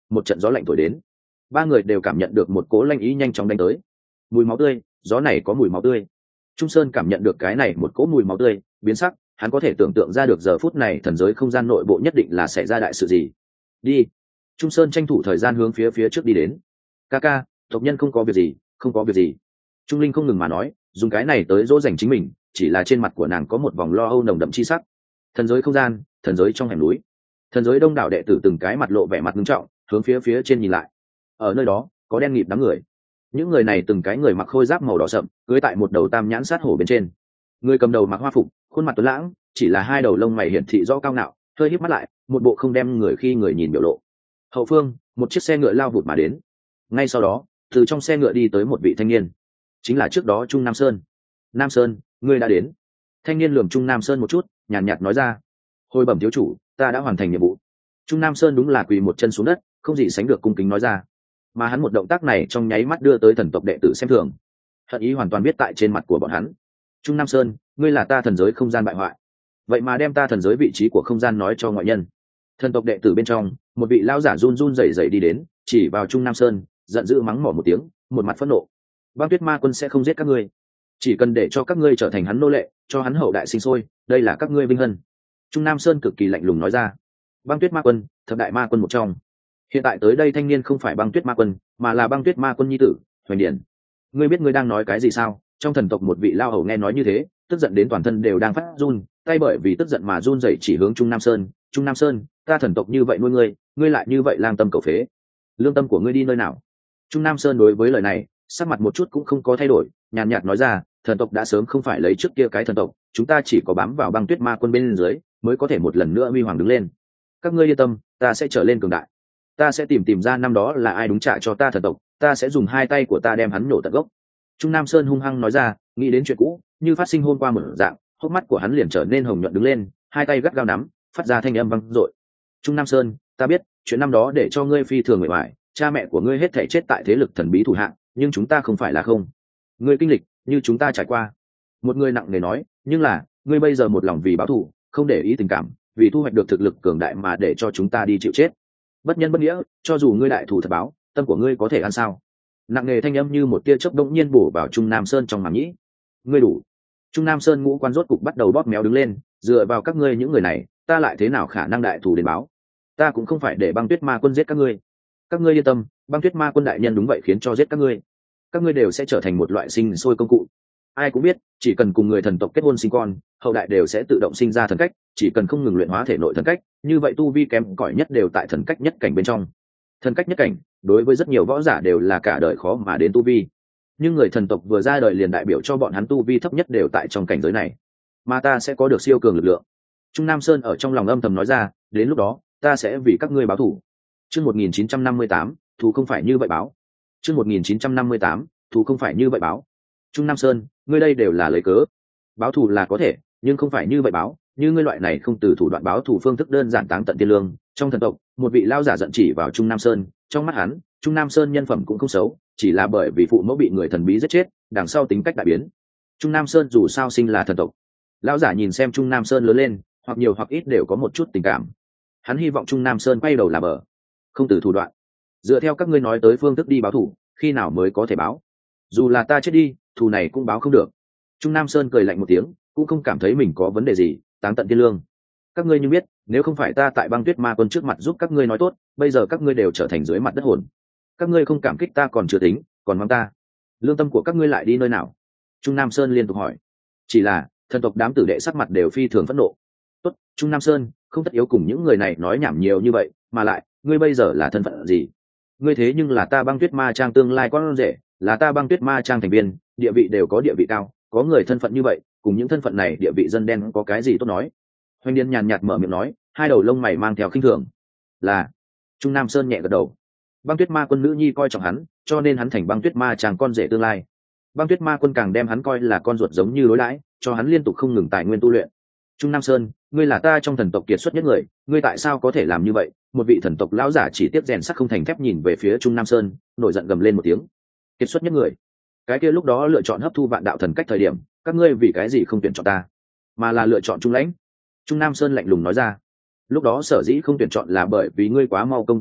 một trận gió lạnh thổi đến. Ba người đều cảm nhận được một cỗ lanh ý nhanh chóng đánh tới. Mùi máu tươi, gió này có mùi máu tươi. Trung Sơn cảm nhận được cái này một cỗ mùi máu tươi, biến sắc, hắn có thể tưởng tượng ra được giờ phút này thần giới không gian nội bộ nhất định là xảy ra đại sự gì. Đi. Trung Sơn tranh thủ thời gian hướng phía phía trước đi đến. Ca ca, tộc nhân không có việc gì, không có việc gì. Trung Linh không ngừng mà nói, dùng cái này tới dỗ dành chính mình, chỉ là trên mặt của nàng có một vòng lo âu nồng đậm chi sắc. Thần giới không gian, thần giới trong hẻm núi. Thần giới đông đảo đệ tử từng cái mặt lộ vẻ mặt nghiêm trọng, hướng phía phía trên nhìn lại. Ở nơi đó, có đen nghịt đám người. Những người này từng cái người mặc khôi giáp màu đỏ sậm, cưỡi tại một đầu tam nhãn sát hổ bên trên. Người cầm đầu mặc hoa phục, khuôn mặt tuấn lãng, chỉ là hai đầu lông mày hiển thị rõ cao ngạo, hơi híp mắt lại, một bộ không đem người khi người nhìn biểu lộ. Hậu phương, một chiếc xe ngựa lao vụt mà đến. Ngay sau đó, từ trong xe ngựa đi tới một vị thanh niên, chính là trước đó Trung Nam Sơn. Nam Sơn, ngươi đã đến. Thanh niên lườm Trung Nam Sơn một chút, nhàn nhạt, nhạt nói ra. Hồi bẩm thiếu chủ, ta đã hoàn thành nhiệm vụ. Trung Nam Sơn đúng là quỳ một chân xuống đất, không gì sánh được cung kính nói ra. Mà hắn một động tác này trong nháy mắt đưa tới thần tộc đệ tử xem thường. Hận ý hoàn toàn biết tại trên mặt của bọn hắn. Trung Nam Sơn, ngươi là ta thần giới không gian bại hoại, vậy mà đem ta thần giới vị trí của không gian nói cho ngoại nhân. Thần tộc đệ tử bên trong, một vị lão giả run run rẩy rẩy đi đến, chỉ vào Trung Nam Sơn, giận dữ mắng mỏ một tiếng, một mặt phẫn nộ. Băng Tuyết Ma Quân sẽ không giết các ngươi, chỉ cần để cho các ngươi trở thành hắn nô lệ, cho hắn hậu đại sinh sôi, đây là các ngươi vinh hân. Trung Nam Sơn cực kỳ lạnh lùng nói ra. Băng Tuyết Ma Quân, thập đại ma quân một trong. Hiện tại tới đây thanh niên không phải Băng Tuyết Ma Quân, mà là Băng Tuyết Ma Quân nhi tử, Hoành Điển. Ngươi biết ngươi đang nói cái gì sao? Trong thần tộc một vị lao hầu nghe nói như thế, tức giận đến toàn thân đều đang phát run, tay bởi vì tức giận mà run rẩy chỉ hướng Trung Nam Sơn. Trung Nam Sơn, ta thần tộc như vậy nuôi ngươi, ngươi lại như vậy lang tâm cầu phế, lương tâm của ngươi đi nơi nào? Trung Nam Sơn đối với lời này, sắc mặt một chút cũng không có thay đổi, nhàn nhạt nói ra, thần tộc đã sớm không phải lấy trước kia cái thần tộc, chúng ta chỉ có bám vào Băng Tuyết Ma Quân bên dưới, mới có thể một lần nữa huy hoàng đứng lên. Các ngươi yên tâm, ta sẽ trở lên cường đại, ta sẽ tìm tìm ra năm đó là ai đúng trả cho ta thần tộc, ta sẽ dùng hai tay của ta đem hắn nổ tận gốc. Trung Nam Sơn hung hăng nói ra, nghĩ đến chuyện cũ, như phát sinh hôm qua một dạng, hốc mắt của hắn liền trở nên hồng nhuận đứng lên, hai tay gắt gao nắm, phát ra thanh âm vang dội. Trung Nam Sơn, ta biết, chuyện năm đó để cho ngươi phi thường nguội hoài, cha mẹ của ngươi hết thảy chết tại thế lực thần bí thủ hạng, nhưng chúng ta không phải là không. Ngươi kinh lịch, như chúng ta trải qua. Một người nặng nề nói, nhưng là, ngươi bây giờ một lòng vì báo thù, không để ý tình cảm, vì thu hoạch được thực lực cường đại mà để cho chúng ta đi chịu chết. Bất nhân bất nghĩa, cho dù ngươi đại thù thật báo, tâm của ngươi có thể ăn sao? Nặng nề thanh âm như một tia chớp đột nhiên bổ vào Trung Nam Sơn trong màng nhĩ. Ngươi đủ. Trung Nam Sơn ngũ quan rốt cục bắt đầu bóp méo đứng lên, dựa vào các ngươi những người này, ta lại thế nào khả năng đại thù đến báo? Ta cũng không phải để Băng Tuyết Ma Quân giết các ngươi. Các ngươi yên tâm, Băng Tuyết Ma Quân đại nhân đúng vậy khiến cho giết các ngươi. Các ngươi đều sẽ trở thành một loại sinh sôi công cụ. Ai cũng biết, chỉ cần cùng người thần tộc kết hôn sinh con, hậu đại đều sẽ tự động sinh ra thần cách, chỉ cần không ngừng luyện hóa thể nội thần cách, như vậy tu vi kém cỏi nhất đều tại thần cách nhất cảnh bên trong. Thần cách nhất cảnh, đối với rất nhiều võ giả đều là cả đời khó mà đến tu vi. Nhưng người thần tộc vừa ra đời liền đại biểu cho bọn hắn tu vi thấp nhất đều tại trong cảnh giới này. Mà ta sẽ có được siêu cường lực lượng. Trung Nam Sơn ở trong lòng âm thầm nói ra, đến lúc đó, ta sẽ vì các ngươi báo thù. Chương một nghìn chín trăm năm mươi tám, thù không phải như vậy báo. Chương một nghìn chín trăm năm mươi tám, thù không phải như vậy báo. Trung Nam Sơn, ngươi đây đều là lấy cớ. Báo thù là có thể, nhưng không phải như vậy báo, như ngươi loại này không từ thủ đoạn báo thù phương thức đơn giản táng tận thiên lương. Trong thần tộc, một vị lao giả giận chỉ vào Trung Nam Sơn, trong mắt hắn, Trung Nam Sơn nhân phẩm cũng không xấu, chỉ là bởi vì phụ mẫu bị người thần bí giết chết, đằng sau tính cách đại biến. Trung Nam Sơn dù sao sinh là thần tộc. Lão giả nhìn xem Trung Nam Sơn lớn lên, hoặc nhiều hoặc ít đều có một chút tình cảm. Hắn hy vọng Trung Nam Sơn quay đầu là bờ, không từ thủ đoạn. Dựa theo các ngươi nói tới phương thức đi báo thù, khi nào mới có thể báo? Dù là ta chết đi, thù này cũng báo không được. Trung Nam Sơn cười lạnh một tiếng, cũng không cảm thấy mình có vấn đề gì, táng tận thiên lương. Các ngươi như biết, nếu không phải ta tại Băng Tuyết Ma Quân trước mặt giúp các ngươi nói tốt, bây giờ các ngươi đều trở thành dưới mặt đất hồn. Các ngươi không cảm kích ta còn chưa tính, còn mắng ta, lương tâm của các ngươi lại đi nơi nào? Trung Nam Sơn liên tục hỏi. Chỉ là thần tộc đám tử đệ sắc mặt đều phi thường phẫn nộ. Tốt, Trung Nam Sơn, không tất yếu cùng những người này nói nhảm nhiều như vậy, mà lại, ngươi bây giờ là thân phận gì? Ngươi thế nhưng là ta Băng Tuyết Ma Trang tương lai con rể, là ta Băng Tuyết Ma Trang thành viên, địa vị đều có địa vị cao, có người thân phận như vậy, cùng những thân phận này địa vị dân đen có cái gì tốt nói? Hoành Điền nhàn nhạt mở miệng nói, hai đầu lông mày mang theo khinh thường. Là. Trung Nam Sơn nhẹ gật đầu. Băng Tuyết Ma Quân nữ nhi coi trọng hắn, cho nên hắn thành Băng Tuyết Ma Trang con rể tương lai. Băng Tuyết Ma Quân càng đem hắn coi là con ruột giống như đối đãi, cho hắn liên tục không ngừng tài nguyên tu luyện. Trung Nam Sơn, ngươi là ta trong thần tộc kiệt xuất nhất người, ngươi tại sao có thể làm như vậy? Một vị thần tộc lão giả chỉ tiếp rèn sắt không thành thép nhìn về phía Trung Nam Sơn, nổi giận gầm lên một tiếng. Kiệt xuất nhất người? Cái kia lúc đó lựa chọn hấp thu vạn đạo thần cách thời điểm, các ngươi vì cái gì không tuyển chọn ta, mà là lựa chọn Trung Lãnh? Trung Nam Sơn lạnh lùng nói ra. Lúc đó sở dĩ không tuyển chọn là bởi vì ngươi quá mau công cận lợi,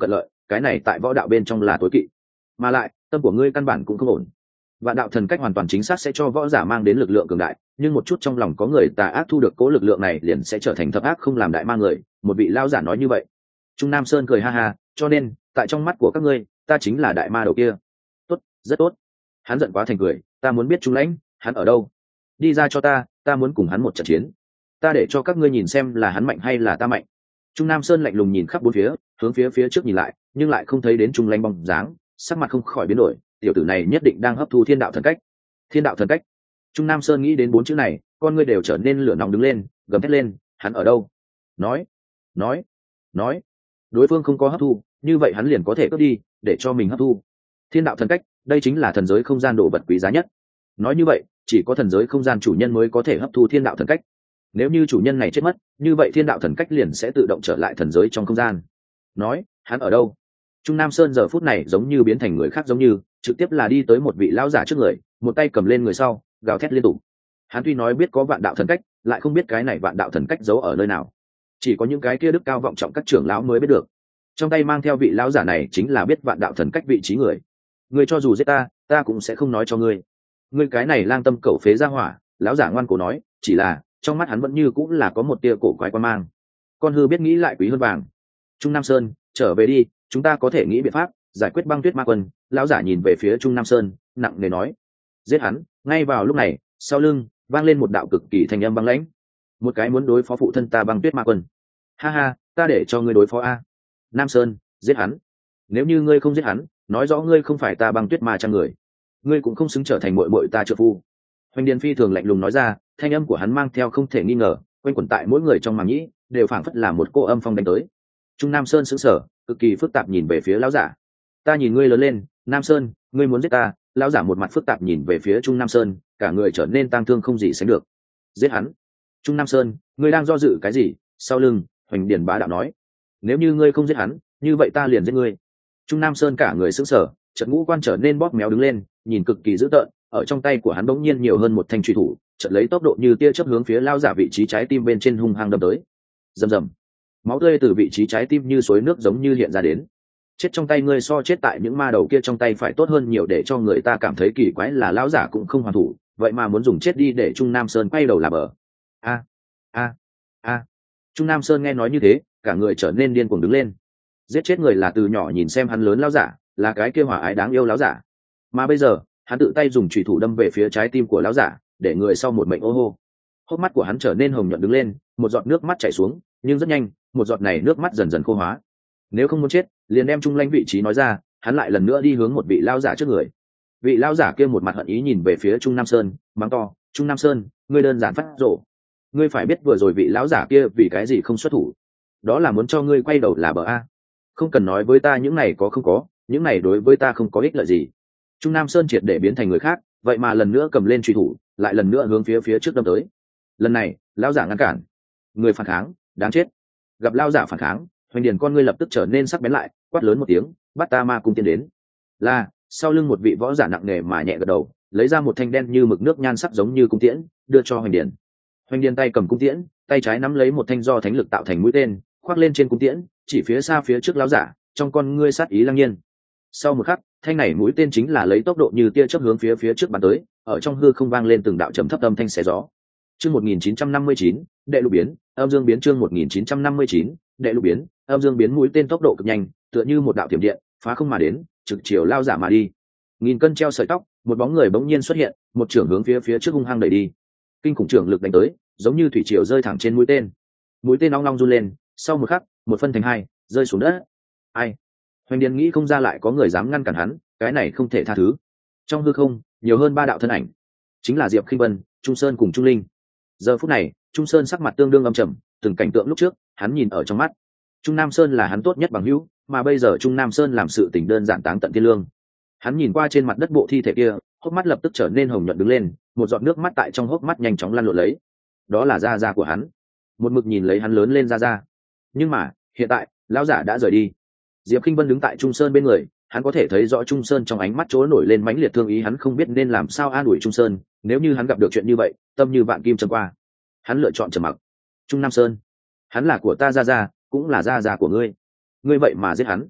cái này tại võ đạo bên trong là tối kỵ, mà lại tâm của ngươi căn bản cũng không ổn. Vạn đạo thần cách hoàn toàn chính xác sẽ cho võ giả mang đến lực lượng cường đại, nhưng một chút trong lòng có người tà ác thu được cố lực lượng này liền sẽ trở thành thập ác không làm đại ma người. Một vị lao giả nói như vậy. Trung Nam Sơn cười ha ha, cho nên tại trong mắt của các ngươi ta chính là đại ma đầu kia. Tốt, rất tốt. Hắn giận quá thành cười, ta muốn biết Trung lãnh hắn ở đâu, đi ra cho ta, ta muốn cùng hắn một trận chiến, ta để cho các ngươi nhìn xem là hắn mạnh hay là ta mạnh. Trung Nam Sơn lạnh lùng nhìn khắp bốn phía, hướng phía phía trước nhìn lại, nhưng lại không thấy đến Trung lãnh bóng dáng, sắc mặt không khỏi biến đổi. Tiểu tử này nhất định đang hấp thu thiên đạo thần cách. Thiên đạo thần cách. Trung Nam Sơn nghĩ đến bốn chữ này, con ngươi đều trở nên lửa nóng đứng lên, gầm thét lên, hắn ở đâu? Nói, nói, nói. Đối phương không có hấp thu, như vậy hắn liền có thể cướp đi, để cho mình hấp thu. Thiên đạo thần cách, đây chính là thần giới không gian đồ vật quý giá nhất. Nói như vậy, chỉ có thần giới không gian chủ nhân mới có thể hấp thu thiên đạo thần cách. Nếu như chủ nhân này chết mất, như vậy thiên đạo thần cách liền sẽ tự động trở lại thần giới trong không gian. Nói, hắn ở đâu? Trung Nam Sơn giờ phút này giống như biến thành người khác, giống như trực tiếp là đi tới một vị lão giả trước người, một tay cầm lên người sau, gào thét liên tục. Hắn tuy nói biết có vạn đạo thần cách, lại không biết cái này vạn đạo thần cách giấu ở nơi nào. Chỉ có những cái kia đức cao vọng trọng các trưởng lão mới biết được. Trong tay mang theo vị lão giả này chính là biết vạn đạo thần cách vị trí người. Ngươi cho dù giết ta, ta cũng sẽ không nói cho ngươi. Ngươi cái này lang tâm cẩu phế ra hỏa, lão giả ngoan cố nói, chỉ là trong mắt hắn vẫn như cũng là có một tia cổ quái quan mang. Con hư biết nghĩ lại quý hơn vàng. Trung Nam Sơn, trở về đi, chúng ta có thể nghĩ biện pháp giải quyết băng tuyết ma quân. Lão giả nhìn về phía Trung Nam Sơn, nặng nề nói, giết hắn. Ngay vào lúc này, sau lưng vang lên một đạo cực kỳ thanh âm băng lãnh, một cái muốn đối phó phụ thân ta băng tuyết ma quân. Ha ha, ta để cho ngươi đối phó a. Nam Sơn, giết hắn. Nếu như ngươi không giết hắn, nói rõ ngươi không phải ta băng tuyết ma trang người, ngươi cũng không xứng trở thành muội muội ta trợ phu. Hoành Điền phi thường lạnh lùng nói ra, thanh âm của hắn mang theo không thể nghi ngờ, quanh quẩn tại mỗi người trong màng nhĩ, đều phảng phất là một cô âm phong đánh tới. Trung Nam Sơn sững sờ, cực kỳ phức tạp nhìn về phía lão giả. Ta nhìn ngươi lớn lên, Nam Sơn, ngươi muốn giết ta? Lão giả một mặt phức tạp nhìn về phía Trung Nam Sơn, cả người trở nên tang thương không gì sánh được. Giết hắn. Trung Nam Sơn, ngươi đang do dự cái gì? Sau lưng, Hoành Điền bá đạo nói, nếu như ngươi không giết hắn, như vậy ta liền giết ngươi. Trung Nam Sơn cả người sững sờ, chợt ngũ quan trở nên bóp méo đứng lên, nhìn cực kỳ dữ tợn, ở trong tay của hắn bỗng nhiên nhiều hơn một thanh truy thủ, chợt lấy tốc độ như tia chớp hướng phía lão giả vị trí trái tim bên trên hung hăng đâm tới. Rầm rầm. Máu tươi từ vị trí trái tim như suối nước giống như hiện ra đến. Chết trong tay ngươi so chết tại những ma đầu kia trong tay phải tốt hơn nhiều, để cho người ta cảm thấy kỳ quái là lão giả cũng không hoàn thủ, vậy mà muốn dùng chết đi để Trung Nam Sơn quay đầu là bờ. A a a. Trung Nam Sơn nghe nói như thế, cả người trở nên điên cuồng đứng lên. Giết chết người là từ nhỏ nhìn xem hắn lớn lão giả, là cái kia hỏa ái đáng yêu lão giả, mà bây giờ hắn tự tay dùng chủy thủ đâm về phía trái tim của lão giả, để người sau một mệnh ô hô. Hốc mắt của hắn trở nên hồng nhuận đứng lên, một giọt nước mắt chảy xuống, nhưng rất nhanh, một giọt này nước mắt dần dần khô hóa. Nếu không muốn chết, liền đem Trung lãnh vị trí nói ra. Hắn lại lần nữa đi hướng một vị lão giả trước người. Vị lão giả kia một mặt hận ý nhìn về phía Trung Nam Sơn, mắng to, Trung Nam Sơn, ngươi đơn giản phát rồ. Ngươi phải biết vừa rồi vị lão giả kia vì cái gì không xuất thủ, đó là muốn cho ngươi quay đầu là bờ a. Không cần nói với ta những này có không có, những này đối với ta không có ích lợi gì. Trung Nam Sơn triệt để biến thành người khác, vậy mà lần nữa cầm lên truy thủ, lại lần nữa hướng phía phía trước đâm tới. Lần này lão giả ngăn cản. Người phản kháng, đáng chết. Gặp lão giả phản kháng, Hoành Điền con ngươi lập tức trở nên sắc bén lại, quát lớn một tiếng, bắt ta ma cung tiến đến. Là, sau lưng một vị võ giả nặng nề mà nhẹ gật đầu, lấy ra một thanh đen như mực nước nhan sắc giống như cung tiễn, đưa cho Hoành Điền. Hoành Điền tay cầm cung tiễn, tay trái nắm lấy một thanh do thánh lực tạo thành mũi tên, khoác lên trên cung tiễn, chỉ phía xa phía trước lão giả, trong con ngươi sát ý lăng nhiên. Sau một khắc, thanh này mũi tên chính là lấy tốc độ như tia chớp hướng phía phía trước bắn tới, ở trong hư không vang lên từng đạo trầm thấp âm thanh xé gió. Chương một nghìn chín trăm năm mươi chín, đệ lục biến, âm dương biến. Chương một nghìn chín trăm năm mươi chín, đệ lục biến, âm dương biến. Mũi tên tốc độ cực nhanh, tựa như một đạo thiểm điện, phá không mà đến, trực chiều lao giả mà đi. Nghìn cân treo sợi tóc, một bóng người bỗng nhiên xuất hiện, một trưởng hướng phía phía trước hung hăng đẩy đi. Kinh khủng trưởng lực đánh tới, giống như thủy triều rơi thẳng trên mũi tên. Mũi tên nong nong run lên, sau một khắc, một phân thành hai, rơi xuống đất. Ai? Hoành Điền nghĩ không ra lại có người dám ngăn cản hắn, cái này không thể tha thứ. Trong hư không, nhiều hơn ba đạo thân ảnh, chính là Diệp Khinh Vân, Trung Sơn cùng Trung Linh. Giờ phút này, Trung Sơn sắc mặt tương đương âm trầm, từng cảnh tượng lúc trước, hắn nhìn ở trong mắt. Trung Nam Sơn là hắn tốt nhất bằng hữu, mà bây giờ Trung Nam Sơn làm sự tình đơn giản táng tận thiên lương. Hắn nhìn qua trên mặt đất bộ thi thể kia, hốc mắt lập tức trở nên hồng nhuận đứng lên, một giọt nước mắt tại trong hốc mắt nhanh chóng lăn lộn lấy. Đó là gia gia của hắn, một mực nhìn lấy hắn lớn lên gia gia. Nhưng mà, hiện tại, lão giả đã rời đi. Diệp Khinh Vân đứng tại Trung Sơn bên người, hắn có thể thấy rõ Trung Sơn trong ánh mắt chỗ nổi lên mãnh liệt thương ý, hắn không biết nên làm sao an ủi Trung Sơn, nếu như hắn gặp được chuyện như vậy, tâm như vạn kim châm qua. Hắn lựa chọn trầm mặc. Trung Nam Sơn, hắn là của ta gia gia, cũng là gia gia của ngươi. Ngươi vậy mà giết hắn.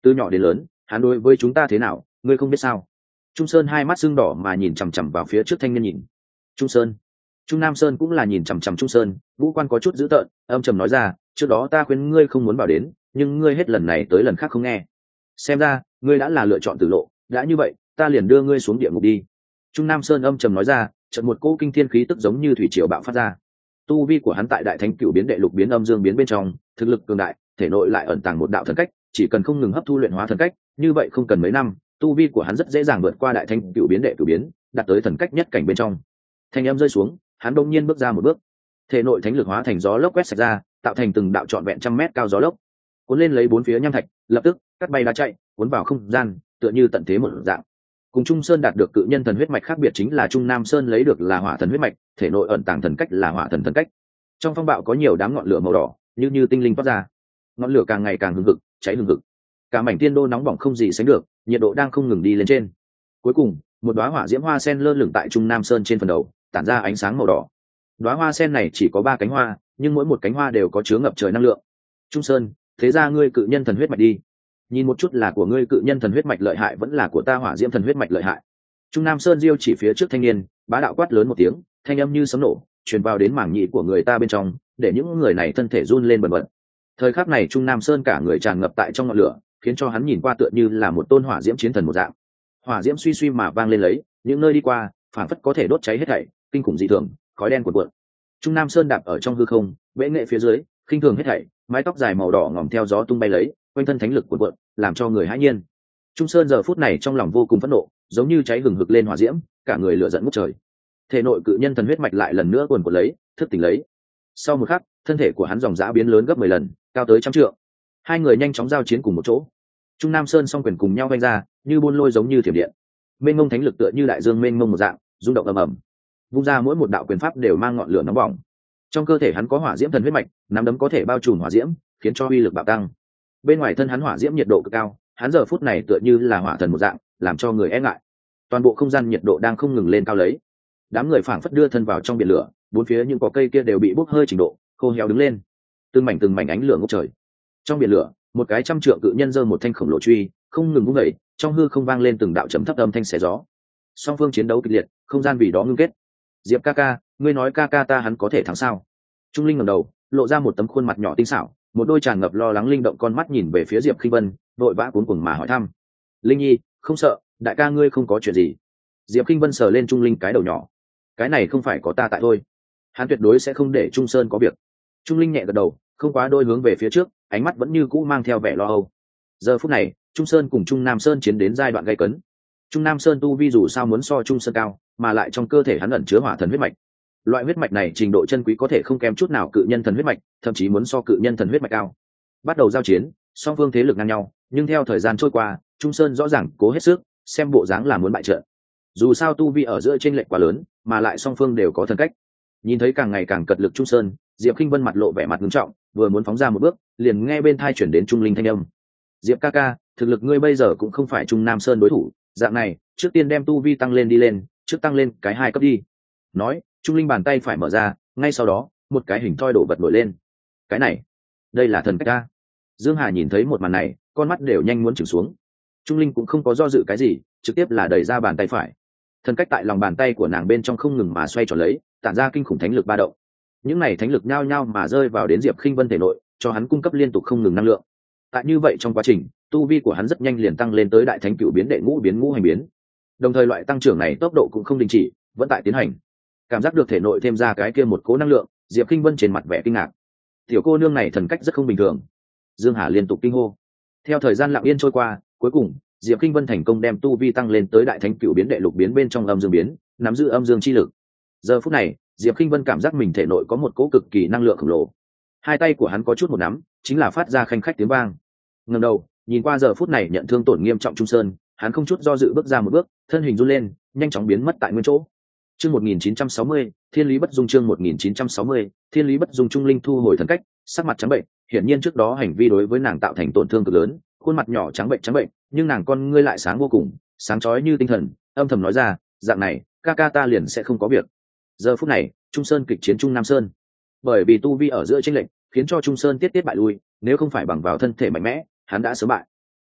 từ nhỏ đến lớn hắn đối với chúng ta thế nào ngươi không biết sao? Trung Sơn hai mắt sưng đỏ mà nhìn chằm chằm vào phía trước thanh niên nhìn. Trung Sơn, Trung Nam Sơn cũng là nhìn chằm chằm Trung Sơn, ngũ quan có chút dữ tợn, âm trầm nói ra, trước đó ta khuyên ngươi không muốn vào đến, nhưng ngươi hết lần này tới lần khác không nghe. Xem ra ngươi đã là lựa chọn tử lộ, đã như vậy, ta liền đưa ngươi xuống địa ngục đi. Trung Nam Sơn âm trầm nói ra, chợt một cỗ kinh thiên khí tức giống như thủy triều bạo phát ra. Tu vi của hắn tại đại thánh cửu biến đệ lục biến âm dương biến bên trong, thực lực cường đại, thể nội lại ẩn tàng một đạo thần cách, chỉ cần không ngừng hấp thu luyện hóa thần cách, như vậy không cần mấy năm, tu vi của hắn rất dễ dàng vượt qua đại thánh cửu biến đệ cửu biến, đạt tới thần cách nhất cảnh bên trong. Thanh âm rơi xuống, hắn đột nhiên bước ra một bước, thể nội thánh lực hóa thành gió lốc quét sạch ra, tạo thành từng đạo trọn vẹn trăm mét cao gió lốc, cuốn lên lấy bốn phía nham thạch, lập tức cắt bay đá chạy, cuốn vào không gian, tựa như tận thế một dạng. Cùng Trung Sơn đạt được cự nhân thần huyết mạch khác biệt chính là Trung Nam Sơn lấy được là hỏa thần huyết mạch, thể nội ẩn tàng thần cách là hỏa thần thần cách. Trong phong bạo có nhiều đám ngọn lửa màu đỏ, như như tinh linh phát ra. Ngọn lửa càng ngày càng hừng hực, cháy hừng hực. Cả mảnh thiên đô nóng bỏng không gì sánh được, nhiệt độ đang không ngừng đi lên trên. Cuối cùng, một đóa hỏa diễm hoa sen lơ lửng tại Trung Nam Sơn trên phần đầu, tản ra ánh sáng màu đỏ. Đóa hoa sen này chỉ có ba cánh hoa, nhưng mỗi một cánh hoa đều có chứa ngập trời năng lượng. Trung Sơn, thế ra ngươi cự nhân thần huyết mạch đi. Nhìn một chút là của ngươi cự nhân thần huyết mạch lợi hại vẫn là của ta hỏa diễm thần huyết mạch lợi hại. Trung Nam Sơn diêu chỉ phía trước thanh niên, bá đạo quát lớn một tiếng, thanh âm như sấm nổ, truyền vào đến mảng nhĩ của người ta bên trong, để những người này thân thể run lên bần bật. Thời khắc này Trung Nam Sơn cả người tràn ngập tại trong ngọn lửa, khiến cho hắn nhìn qua tựa như là một tôn hỏa diễm chiến thần một dạng. Hỏa diễm suy suy mà vang lên lấy, những nơi đi qua, phảng phất có thể đốt cháy hết thảy, kinh khủng dị thường, khói đen cuộn cuộn. Trung Nam Sơn đạp ở trong hư không, vẽ nghệ phía dưới, khinh thường hết thảy, mái tóc dài màu đỏ ngòm theo gió tung bay lấy, quanh thân thánh lực cuộn cuộn, làm cho người hãi nhiên. Trung Sơn giờ phút này trong lòng vô cùng phẫn nộ, giống như cháy hừng hực lên hỏa diễm, cả người lửa giận ngút trời. Thể nội cự nhân thần huyết mạch lại lần nữa cuồn cuộn lấy, thức tỉnh lấy. Sau một khắc, thân thể của hắn dòng dã biến lớn gấp mười lần, cao tới trăm trượng. Hai người nhanh chóng giao chiến cùng một chỗ. Trung Nam Sơn song quyền cùng nhau vung ra, như buôn lôi giống như thiểm điện. Mênh mông thánh lực tựa như đại dương mênh mông một dạng, rung động ầm ầm. Vung ra mỗi một đạo quyền pháp đều mang ngọn lửa nóng bỏng. Trong cơ thể hắn có hỏa diễm thần huyết mạch, nắm đấm có thể bao trùm hỏa diễm, khiến cho uy lực bạo tăng. Bên ngoài thân hắn hỏa diễm nhiệt độ cực cao, hắn giờ phút này tựa như là hỏa thần một dạng, làm cho người e ngại. Toàn bộ không gian nhiệt độ đang không ngừng lên cao lấy. Đám người phảng phất đưa thân vào trong biển lửa, bốn phía những cỏ cây kia đều bị bốc hơi trình độ khô héo đứng lên, từng mảnh từng mảnh ánh lửa ngút trời. Trong biển lửa, một cái trăm trượng cự nhân giơ một thanh khổng lồ truy, không ngừng vung dậy, trong hư không vang lên từng đạo trầm thấp âm thanh xé gió. Song phương chiến đấu kịch liệt, không gian vì đó ngưng kết. Diệp ca ca, ngươi nói ca ca ta hắn có thể thắng sao? Trung Linh ngẩng đầu, lộ ra một tấm khuôn mặt nhỏ tinh xảo, một đôi tràn ngập lo lắng linh động con mắt nhìn về phía Diệp Khinh Vân, vội vã cuống cuồng mà hỏi thăm. Linh nhi, không sợ, đại ca ngươi không có chuyện gì. Diệp Khinh Vân sờ lên Trung Linh cái đầu nhỏ. Cái này không phải có ta tại thôi, hắn tuyệt đối sẽ không để Trung Sơn có việc. Trung Linh nhẹ gật đầu, không quá đôi hướng về phía trước, ánh mắt vẫn như cũ mang theo vẻ lo âu. Giờ phút này, Trung Sơn cùng Trung Nam Sơn chiến đến giai đoạn gay cấn. Trung Nam Sơn tu vi dù sao muốn so Trung Sơn cao, mà lại trong cơ thể hắn ẩn chứa hỏa thần huyết mạch. Loại huyết mạch này trình độ chân quý có thể không kém chút nào cự nhân thần huyết mạch, thậm chí muốn so cự nhân thần huyết mạch cao. Bắt đầu giao chiến, song phương thế lực ngang nhau, nhưng theo thời gian trôi qua, Trung Sơn rõ ràng cố hết sức, xem bộ dáng là muốn bại trận. Dù sao tu vi ở giữa chênh lệch quá lớn, mà lại song phương đều có thần cách. Nhìn thấy càng ngày càng cật lực Trung Sơn, Diệp Khinh Vân mặt lộ vẻ mặt nghiêm trọng, vừa muốn phóng ra một bước, liền nghe bên tai chuyển đến Trung Linh thanh âm. Diệp ca ca, thực lực ngươi bây giờ cũng không phải Trung Nam Sơn đối thủ, dạng này, trước tiên đem tu vi tăng lên đi lên, trước tăng lên cái hai cấp đi. Nói, Trung Linh bàn tay phải mở ra, ngay sau đó, một cái hình thoi đổ vật nổi lên. Cái này, đây là thần cách ca. Dương Hà nhìn thấy một màn này, con mắt đều nhanh muốn trừng xuống. Trung Linh cũng không có do dự cái gì, trực tiếp là đẩy ra bàn tay phải. Thần cách tại lòng bàn tay của nàng bên trong không ngừng mà xoay tròn lấy, tản ra kinh khủng thánh lực ba động. Những này thánh lực nhao nhao mà rơi vào đến Diệp Khinh Vân thể nội, cho hắn cung cấp liên tục không ngừng năng lượng. Tại như vậy trong quá trình, tu vi của hắn rất nhanh liền tăng lên tới đại thánh cửu biến đệ ngũ biến ngũ hành biến. Đồng thời loại tăng trưởng này tốc độ cũng không đình chỉ, vẫn tại tiến hành. Cảm giác được thể nội thêm ra cái kia một cỗ năng lượng, Diệp Khinh Vân trên mặt vẻ kinh ngạc. Tiểu cô nương này thần cách rất không bình thường. Dương Hà liên tục kinh hô. Theo thời gian lặng yên trôi qua, cuối cùng Diệp Khinh Vân thành công đem tu vi tăng lên tới đại thánh cửu biến đệ lục biến bên trong âm dương biến, nắm giữ âm dương chi lực. Giờ phút này, Diệp Khinh Vân cảm giác mình thể nội có một cỗ cực kỳ năng lượng khổng lồ. Hai tay của hắn có chút một nắm, chính là phát ra khanh khách tiếng vang. Ngẩng đầu, nhìn qua giờ phút này nhận thương tổn nghiêm trọng Trung Sơn, hắn không chút do dự bước ra một bước, thân hình run lên, nhanh chóng biến mất tại nguyên chỗ. Chương một nghìn chín trăm sáu mươi, Thiên lý bất dung chương một nghìn chín trăm sáu mươi, Thiên lý bất dung Trung Linh thu hồi thần cách, sắc mặt trắng bệnh, hiển nhiên trước đó hành vi đối với nàng tạo thành tổn thương cực lớn, khuôn mặt nhỏ trắng bệnh trắng bệnh, nhưng nàng con ngươi lại sáng vô cùng, sáng chói như tinh thần, âm thầm nói ra, dạng này, ca ca ta liền sẽ không có việc. Giờ phút này, Trung Sơn kịch chiến Trung Nam Sơn. Bởi vì tu vi ở giữa chênh lệch, khiến cho Trung Sơn tiết tiết bại lui, nếu không phải bằng vào thân thể mạnh mẽ, hắn đã sớm bại.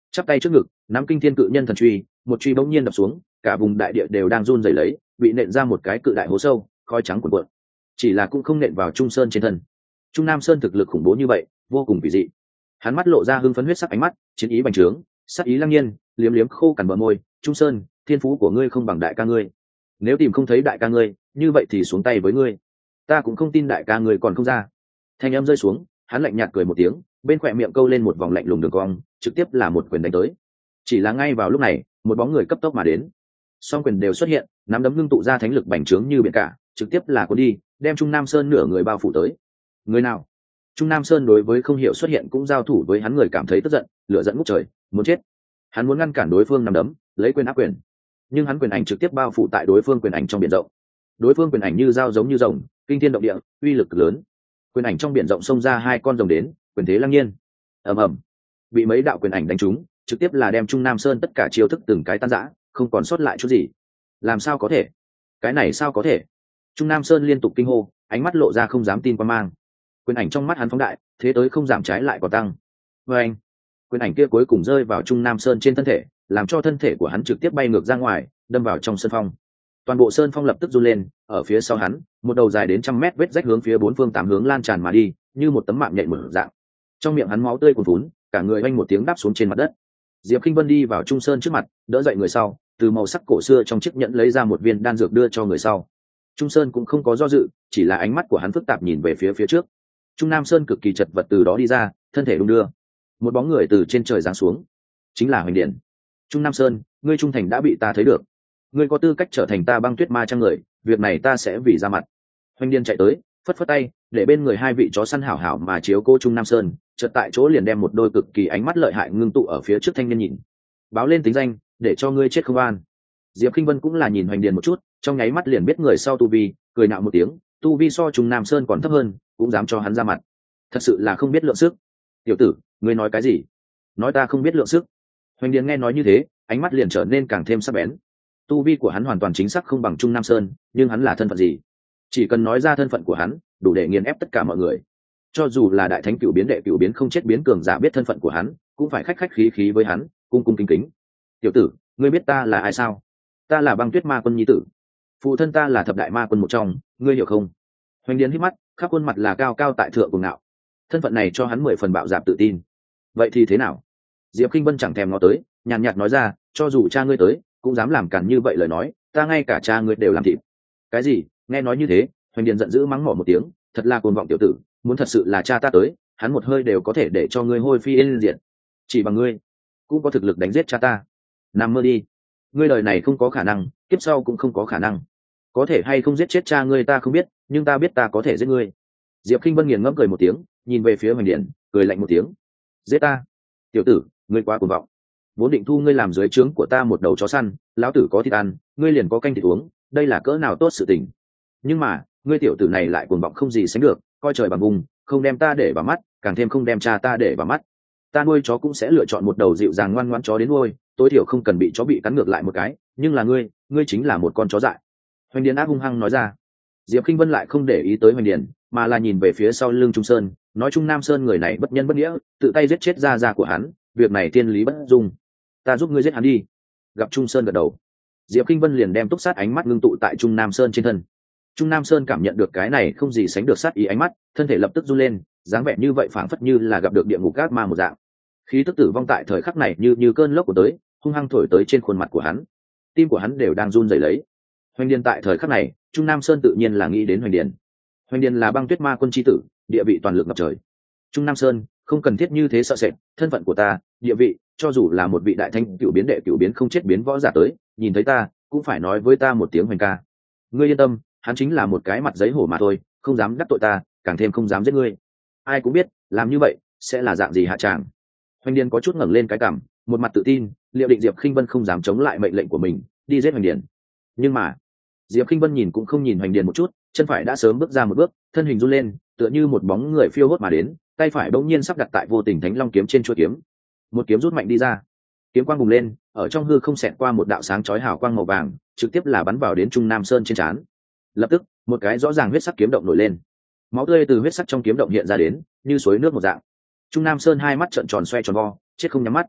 chắp tay trước ngực nắm kinh thiên cự nhân thần truy, một truy bỗng nhiên đập xuống, cả vùng đại địa đều đang run rẩy lấy, bị nện ra một cái cự đại hố sâu, khói trắng cuộn cuộn. Chỉ là cũng không nện vào Trung Sơn trên thân. Trung Nam Sơn thực lực khủng bố như vậy, vô cùng kỳ dị. Hắn mắt lộ ra hưng phấn huyết sắc ánh mắt, chiến ý bành trướng, sắc ý lăng nhiên, liếm liếm khô cằn bờ môi. Trung Sơn, thiên phú của ngươi không bằng đại ca ngươi. Nếu tìm không thấy đại ca ngươi, như vậy thì xuống tay với ngươi. Ta cũng không tin đại ca ngươi còn không ra. Thanh âm rơi xuống, hắn lạnh nhạt cười một tiếng, bên khỏe miệng câu lên một vòng lạnh lùng đường cong, trực tiếp là một quyền đánh tới. Chỉ là ngay vào lúc này, một bóng người cấp tốc mà đến, song quyền đều xuất hiện, nắm đấm ngưng tụ ra thánh lực bành trướng như biển cả, trực tiếp là cuốn đi, đem Trung Nam Sơn nửa người bao phủ tới. Người nào? Trung Nam Sơn đối với không hiểu xuất hiện cũng giao thủ với hắn người cảm thấy tức giận, lửa giận ngút trời, muốn chết. Hắn muốn ngăn cản đối phương nắm đấm, lấy quyền áp quyền, nhưng hắn quyền ảnh trực tiếp bao phủ tại đối phương quyền ảnh trong biển rộng. Đối phương quyền ảnh như dao giống như rồng, kinh thiên động địa, uy lực lớn. Quyền ảnh trong biển rộng xông ra hai con rồng đến, quyền thế lăng nhiên. Ầm ầm, bị mấy đạo quyền ảnh đánh trúng, trực tiếp là đem Trung Nam Sơn tất cả chiêu thức từng cái tan rã, không còn sót lại chút gì. Làm sao có thể? Cái này sao có thể? Trung Nam Sơn liên tục kinh hô, ánh mắt lộ ra không dám tin qua mang. Quyền ảnh trong mắt hắn phóng đại, thế tới không giảm trái lại còn tăng. Và anh, quyền ảnh kia cuối cùng rơi vào Trung Nam Sơn trên thân thể, làm cho thân thể của hắn trực tiếp bay ngược ra ngoài, đâm vào trong sơn phong. Toàn bộ sơn phong lập tức run lên, ở phía sau hắn, một đầu dài đến trăm mét vết rách hướng phía bốn phương tám hướng lan tràn mà đi, như một tấm mạng nhện mở dạng. Trong miệng hắn máu tươi cuồn cuốn, cả người oanh một tiếng đáp xuống trên mặt đất. Diệp Kinh Vân đi vào Trung Sơn trước mặt, đỡ dậy người sau, từ màu sắc cổ xưa trong chiếc nhẫn lấy ra một viên đan dược đưa cho người sau. Trung Sơn cũng không có do dự, chỉ là ánh mắt của hắn phức tạp nhìn về phía phía trước. Trung Nam Sơn cực kỳ chật vật từ đó đi ra, thân thể đung đưa. Một bóng người từ trên trời giáng xuống, chính là Hoành Điển. Trung Nam Sơn, ngươi trung thành đã bị ta thấy được, ngươi có tư cách trở thành ta Băng Tuyết Ma Trang người, việc này ta sẽ vì ra mặt. Hoành Điển chạy tới, phất phất tay, để bên người hai vị chó săn hảo hảo mà chiếu cố Trung Nam Sơn, chợt tại chỗ liền đem một đôi cực kỳ ánh mắt lợi hại ngưng tụ ở phía trước thanh niên nhìn. Báo lên tính danh, để cho ngươi chết không an. Diệp Kinh Vân cũng là nhìn Hoành Điển một chút, trong nháy mắt liền biết người sau tu vi, cười nạo một tiếng, tu vi so Trung Nam Sơn còn thấp hơn, cũng dám cho hắn ra mặt. Thật sự là không biết lượng sức. Tiểu tử, ngươi nói cái gì? Nói ta không biết lượng sức? Hoành Điển nghe nói như thế, ánh mắt liền trở nên càng thêm sắc bén. Tu vi của hắn hoàn toàn chính xác không bằng Trung Nam Sơn, nhưng hắn là thân phận gì? Chỉ cần nói ra thân phận của hắn, đủ để nghiền ép tất cả mọi người. Cho dù là đại thánh cửu biến đệ cửu biến không chết biến cường giả biết thân phận của hắn, cũng phải khách khách khí khí với hắn, cung cung kính kính. Tiểu tử, ngươi biết ta là ai sao? Ta là Băng Tuyết Ma Quân nhi tử, phụ thân ta là thập đại ma quân một trong, ngươi hiểu không? Hoành Điển hít mắt, khắp khuôn mặt là cao cao tại thượng cuồng ngạo. Thân phận này cho hắn mười phần bạo dạn tự tin. Vậy thì thế nào? Diệp Kinh Vân chẳng thèm ngó tới, nhàn nhạt nói ra, cho dù cha ngươi tới, cũng dám làm cản như vậy lời nói, ta ngay cả cha ngươi đều làm thịt. Cái gì? Nghe nói như thế, Hoành Điển giận dữ mắng mỏ một tiếng, thật là cuồng vọng tiểu tử, muốn thật sự là cha ta tới, hắn một hơi đều có thể để cho ngươi hôi phi yên diệt. Chỉ bằng ngươi, cũng có thực lực đánh giết cha ta? Nằm mơ đi. Ngươi đời này không có khả năng, kiếp sau cũng không có khả năng. Có thể hay không giết chết cha ngươi ta không biết, nhưng ta biết ta có thể giết ngươi. Diệp Kinh Vân nghiền ngẫm cười một tiếng, nhìn về phía Hoành Điển, cười lạnh một tiếng. Giết ta? Tiểu tử, ngươi quá cuồng vọng. Vốn định thu ngươi làm dưới trướng của ta một đầu chó săn, lão tử có thịt ăn, ngươi liền có canh thịt uống, đây là cỡ nào tốt sự tình. Nhưng mà, ngươi tiểu tử này lại cuồng vọng không gì sánh được, coi trời bằng vùng, không đem ta để vào mắt, càng thêm không đem cha ta để vào mắt. Ta nuôi chó cũng sẽ lựa chọn một đầu dịu dàng ngoan ngoãn chó đến nuôi, tối thiểu không cần bị chó bị cắn ngược lại một cái, nhưng là ngươi, ngươi chính là một con chó dại. Hoành Điển áp hung hăng nói ra. Diệp Kinh Vân lại không để ý tới Hoành Điển, mà là nhìn về phía sau lưng Trung Sơn, nói Trung Nam Sơn người này bất nhân bất nghĩa, tự tay giết chết gia gia của hắn, việc này tiên lý bất dung. Ta giúp ngươi giết hắn đi. Gặp Trung Sơn gật đầu, Diệp Kinh Vân liền đem túc sát ánh mắt ngưng tụ tại Trung Nam Sơn trên thân. Trung Nam Sơn cảm nhận được cái này không gì sánh được sát ý ánh mắt, thân thể lập tức run lên, dáng vẻ như vậy phảng phất như là gặp được địa ngục ác ma một dạng. Khí tức tử vong tại thời khắc này như như cơn lốc của tới, hung hăng thổi tới trên khuôn mặt của hắn. Tim của hắn đều đang run rẩy lấy. Hoành Điển tại thời khắc này, Trung Nam Sơn tự nhiên là nghĩ đến Hoành Điển. Hoành Điển là Băng Tuyết Ma Quân chi tử, địa vị toàn lực ngập trời. Trung Nam Sơn, không cần thiết như thế sợ sệt, thân phận của ta, địa vị, cho dù là một vị đại thanh cựu biến đệ cựu biến không chết biến võ giả tới, nhìn thấy ta, cũng phải nói với ta một tiếng Hoành ca. Ngươi yên tâm, hắn chính là một cái mặt giấy hổ mà thôi, không dám đắc tội ta, càng thêm không dám giết ngươi. Ai cũng biết, làm như vậy sẽ là dạng gì hạ tràng. Hoành Điển có chút ngẩng lên cái cằm, một mặt tự tin, liệu định Diệp Kinh Vân không dám chống lại mệnh lệnh của mình, đi giết Hoành Điển. Nhưng mà, Diệp Kinh Vân nhìn cũng không nhìn Hoành Điển một chút, chân phải đã sớm bước ra một bước, thân hình run lên, tựa như một bóng người phiêu hốt mà đến, tay phải bỗng nhiên sắp đặt tại vô tình Thánh Long kiếm trên chuôi kiếm. Một kiếm rút mạnh đi ra, kiếm quang bùng lên, ở trong hư không xẹt qua một đạo sáng chói hào quang màu vàng, trực tiếp là bắn vào đến Trung Nam Sơn trên trán. Lập tức, một cái rõ ràng huyết sắc kiếm động nổi lên. Máu tươi từ huyết sắc trong kiếm động hiện ra đến, như suối nước một dạng. Trung Nam Sơn hai mắt trợn tròn xoe tròn vo, chết không nhắm mắt.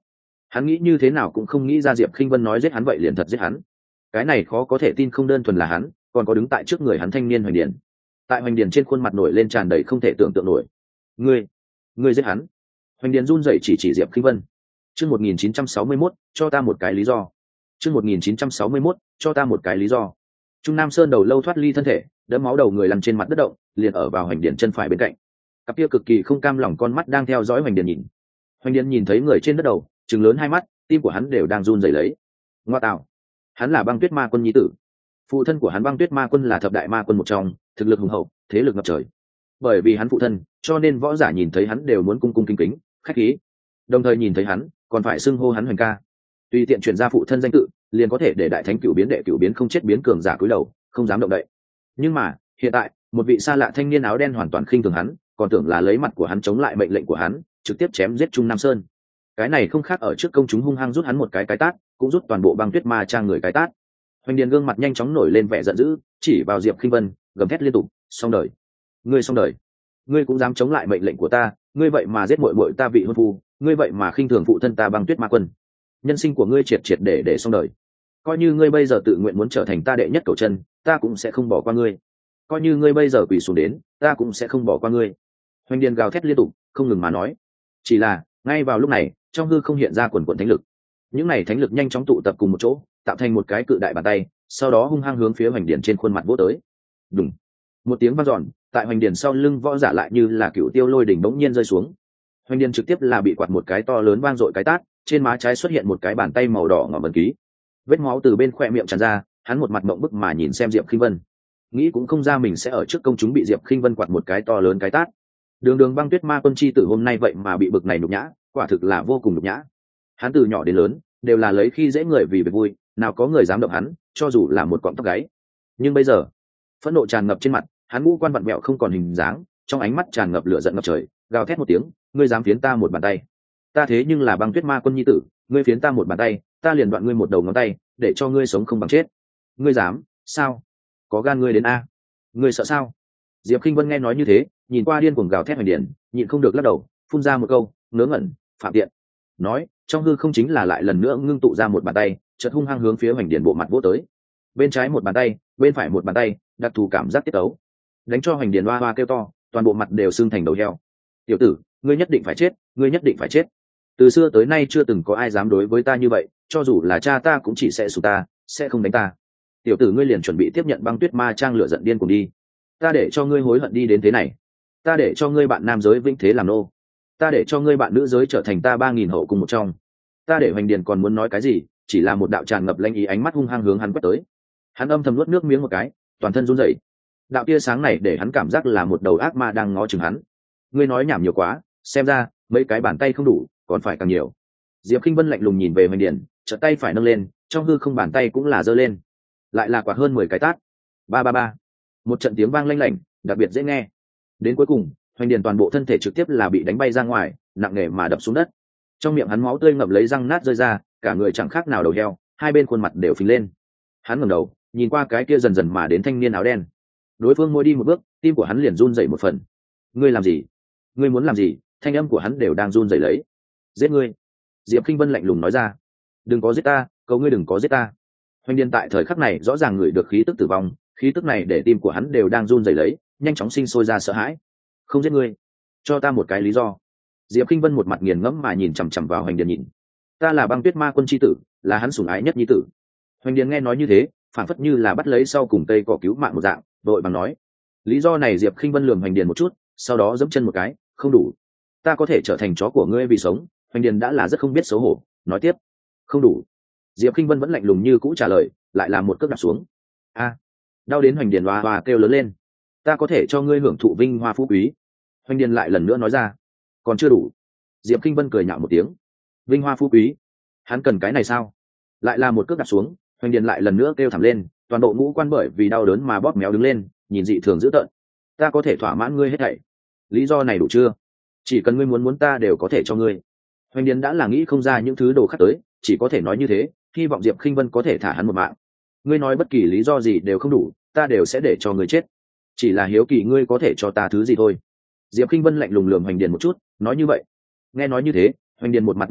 Hắn nghĩ như thế nào cũng không nghĩ ra Diệp Khinh Vân nói giết hắn vậy liền thật giết hắn. Cái này khó có thể tin, không đơn thuần là hắn, còn có đứng tại trước người hắn thanh niên Hoành Điền. Tại Hoành Điền trên khuôn mặt nổi lên tràn đầy không thể tưởng tượng nổi. Ngươi, ngươi giết hắn? Hoành Điền run rẩy chỉ chỉ Diệp Khinh Vân. Chương một nghìn chín trăm sáu mươi mốt, cho ta một cái lý do. Chương một nghìn chín trăm sáu mươi mốt, cho ta một cái lý do. Trung Nam Sơn đầu lâu thoát ly thân thể, đẫm máu đầu người lăn trên mặt đất động, liền ở vào Hoành Điền chân phải bên cạnh. Cặp kia cực kỳ không cam lòng con mắt đang theo dõi Hoành Điền nhìn. Hoành Điền nhìn thấy người trên đất đầu, trừng lớn hai mắt, tim của hắn đều đang run rẩy lấy. Ngoa tạo, hắn là Băng Tuyết Ma Quân nhi tử. Phụ thân của hắn Băng Tuyết Ma Quân là thập đại ma quân một trong, thực lực hùng hậu, thế lực ngập trời. Bởi vì hắn phụ thân, cho nên võ giả nhìn thấy hắn đều muốn cung cung kính kính, khách khí. Đồng thời nhìn thấy hắn, còn phải xưng hô hắn Hoành ca. Tùy tiện chuyển ra phụ thân danh tự, liền có thể để đại thánh cửu biến đệ cửu biến không chết biến cường giả cúi đầu, không dám động đậy. Nhưng mà, hiện tại, một vị xa lạ thanh niên áo đen hoàn toàn khinh thường hắn, còn tưởng là lấy mặt của hắn chống lại mệnh lệnh của hắn, trực tiếp chém giết Trung Nam Sơn. Cái này không khác ở trước công chúng hung hăng rút hắn một cái cái tát, cũng rút toàn bộ Băng Tuyết Ma trang người cái tát. Hoành Điền gương mặt nhanh chóng nổi lên vẻ giận dữ, chỉ vào Diệp Khinh Vân, gầm thét liên tục, xong đời, ngươi xong đời, ngươi cũng dám chống lại mệnh lệnh của ta, ngươi vậy mà giết muội muội ta vị hôn phu, ngươi vậy mà khinh thường phụ thân ta Băng Tuyết Ma Quân, nhân sinh của ngươi triệt triệt để để xong đời. Coi như ngươi bây giờ tự nguyện muốn trở thành ta đệ nhất cầu chân, ta cũng sẽ không bỏ qua ngươi. Coi như ngươi bây giờ quỳ xuống đến, ta cũng sẽ không bỏ qua ngươi. Hoành Điền gào thét liên tục, không ngừng mà nói. Chỉ là, ngay vào lúc này, trong hư không hiện ra quần quần thánh lực. Những này thánh lực nhanh chóng tụ tập cùng một chỗ, tạo thành một cái cự đại bàn tay, sau đó hung hăng hướng phía Hoành Điền trên khuôn mặt vỗ tới. Đùng. Một tiếng vang dọn, tại Hoành Điền sau lưng võ giả lại như là cựu tiêu lôi đỉnh bỗng nhiên rơi xuống. Hoành Điền trực tiếp là bị quạt một cái to lớn vang dội cái tát, trên má trái xuất hiện một cái bàn tay màu đỏ ngòm ấn ký. Vết máu từ bên khóe miệng tràn ra, hắn một mặt mộng bức mà nhìn xem Diệp Khinh Vân. Nghĩ cũng không ra mình sẽ ở trước công chúng bị Diệp Khinh Vân quạt một cái to lớn cái tát. Đường Đường Băng Tuyết Ma Quân chi tử hôm nay vậy mà bị bực này nhục nhã, quả thực là vô cùng nhục nhã. Hắn từ nhỏ đến lớn đều là lấy khi dễ người vì việc vui, nào có người dám động hắn, cho dù là một cọng tóc gáy. Nhưng bây giờ, phẫn nộ tràn ngập trên mặt, hắn ngũ quan vặn vẹo không còn hình dáng, trong ánh mắt tràn ngập lửa giận ngập trời, gào thét một tiếng, ngươi dám phiến ta một bàn tay? Ta thế nhưng là Băng Tuyết Ma Quân nhi tử, ngươi phiến ta một bàn tay, ta liền đoạn ngươi một đầu ngón tay, để cho ngươi sống không bằng chết. Ngươi dám? Sao? Có gan ngươi đến a? Ngươi sợ sao? Diệp Khinh Vân nghe nói như thế, nhìn qua điên cuồng gào thét Hoành Điền, nhịn không được lắc đầu, phun ra một câu, ngớ ngẩn, phạm tiện. Nói, trong hư không chính là lại lần nữa ngưng tụ ra một bàn tay, chợt hung hăng hướng phía Hoành Điền bộ mặt vỗ tới. Bên trái một bàn tay, bên phải một bàn tay, đặc thù cảm giác tiết tấu, đánh cho Hoành Điền hoa hoa kêu to, toàn bộ mặt đều sưng thành đầu heo. Tiểu tử, ngươi nhất định phải chết, ngươi nhất định phải chết. Từ xưa tới nay chưa từng có ai dám đối với ta như vậy, cho dù là cha ta cũng chỉ sẽ sụt ta, sẽ không đánh ta. Tiểu tử, ngươi liền chuẩn bị tiếp nhận Băng Tuyết Ma trang lửa giận điên cùng đi. Ta để cho ngươi hối hận đi đến thế này. Ta để cho ngươi bạn nam giới vĩnh thế làm nô. Ta để cho ngươi bạn nữ giới trở thành ta ba nghìn hậu cùng một trong. Ta để Hoành Điền còn muốn nói cái gì, chỉ là một đạo tràn ngập lanh ý ánh mắt hung hăng hướng hắn quét tới. Hắn âm thầm nuốt nước miếng một cái, toàn thân run rẩy. Đạo tia sáng này để hắn cảm giác là một đầu ác ma đang ngó chừng hắn. Ngươi nói nhảm nhiều quá, xem ra mấy cái bàn tay không đủ, còn phải càng nhiều. Diệp Khinh Vân lạnh lùng nhìn về Hoành Điền, chợt tay phải nâng lên, trong hư không bàn tay cũng là giơ lên, lại là quạt hơn mười cái tát. Ba ba ba. Một trận tiếng vang lanh lảnh, đặc biệt dễ nghe. Đến cuối cùng, Hoành Điền toàn bộ thân thể trực tiếp là bị đánh bay ra ngoài, nặng nề mà đập xuống đất. Trong miệng hắn máu tươi ngậm lấy răng nát rơi ra, cả người chẳng khác nào đầu heo, hai bên khuôn mặt đều phình lên. Hắn ngẩng đầu, nhìn qua cái kia dần dần mà đến thanh niên áo đen. Đối phương mỗi đi một bước, tim của hắn liền run rẩy một phần. Ngươi làm gì? Ngươi muốn làm gì? Thanh âm của hắn đều đang run rẩy lấy. Giết ngươi. Diệp Khinh Vân lạnh lùng nói ra. Đừng có giết ta, cầu ngươi đừng có giết ta. Hoành Điền tại thời khắc này rõ ràng ngửi được khí tức tử vong, khí tức này để tim của hắn đều đang run rẩy lấy, nhanh chóng sinh sôi ra sợ hãi. Không giết ngươi, cho ta một cái lý do. Diệp Khinh Vân một mặt nghiền ngẫm mà nhìn chằm chằm vào Hoành Điền nhìn. Ta là Băng Tuyết Ma Quân chi tử, là hắn sủng ái nhất nhi tử. Hoành Điền nghe nói như thế, phản phất như là bắt lấy sau cùng cây cỏ cứu mạng một dạng, đội bằng nói. Lý do này Diệp Khinh Vân lườm Hoành Điền một chút, sau đó giẫm chân một cái, không đủ. Ta có thể trở thành chó của ngươi vì sống. Hoành Điền đã là rất không biết xấu hổ, nói tiếp. Không đủ. Diệp Khinh Vân vẫn lạnh lùng như cũ trả lời, lại là một cước đạp xuống. A! Đau đến Hoành Điền hoa hoa kêu lớn lên. Ta có thể cho ngươi hưởng thụ vinh hoa phú quý. Hoành Điền lại lần nữa nói ra. Còn chưa đủ. Diệp Khinh Vân cười nhạo một tiếng. Vinh hoa phú quý? Hắn cần cái này sao? Lại là một cước đạp xuống, Hoành Điền lại lần nữa kêu thảm lên, toàn bộ ngũ quan bởi vì đau đớn mà bóp méo đứng lên, nhìn dị thường dữ tợn. Ta có thể thỏa mãn ngươi hết thảy. Lý do này đủ chưa? Chỉ cần ngươi muốn muốn ta đều có thể cho ngươi. Hoành Điền đã là nghĩ không ra những thứ đồ khác tới, chỉ có thể nói như thế, hy vọng Diệp Khinh Vân có thể thả hắn một mạng. Ngươi nói bất kỳ lý do gì đều không đủ, ta đều sẽ để cho ngươi chết. Chỉ là hiếu kỳ ngươi có thể cho ta thứ gì thôi. Diệp Khinh Vân lạnh lùng lườm Hoành Điền một chút, nói như vậy. Nghe nói như thế, Hoành Điền một mặt ngốc trệ,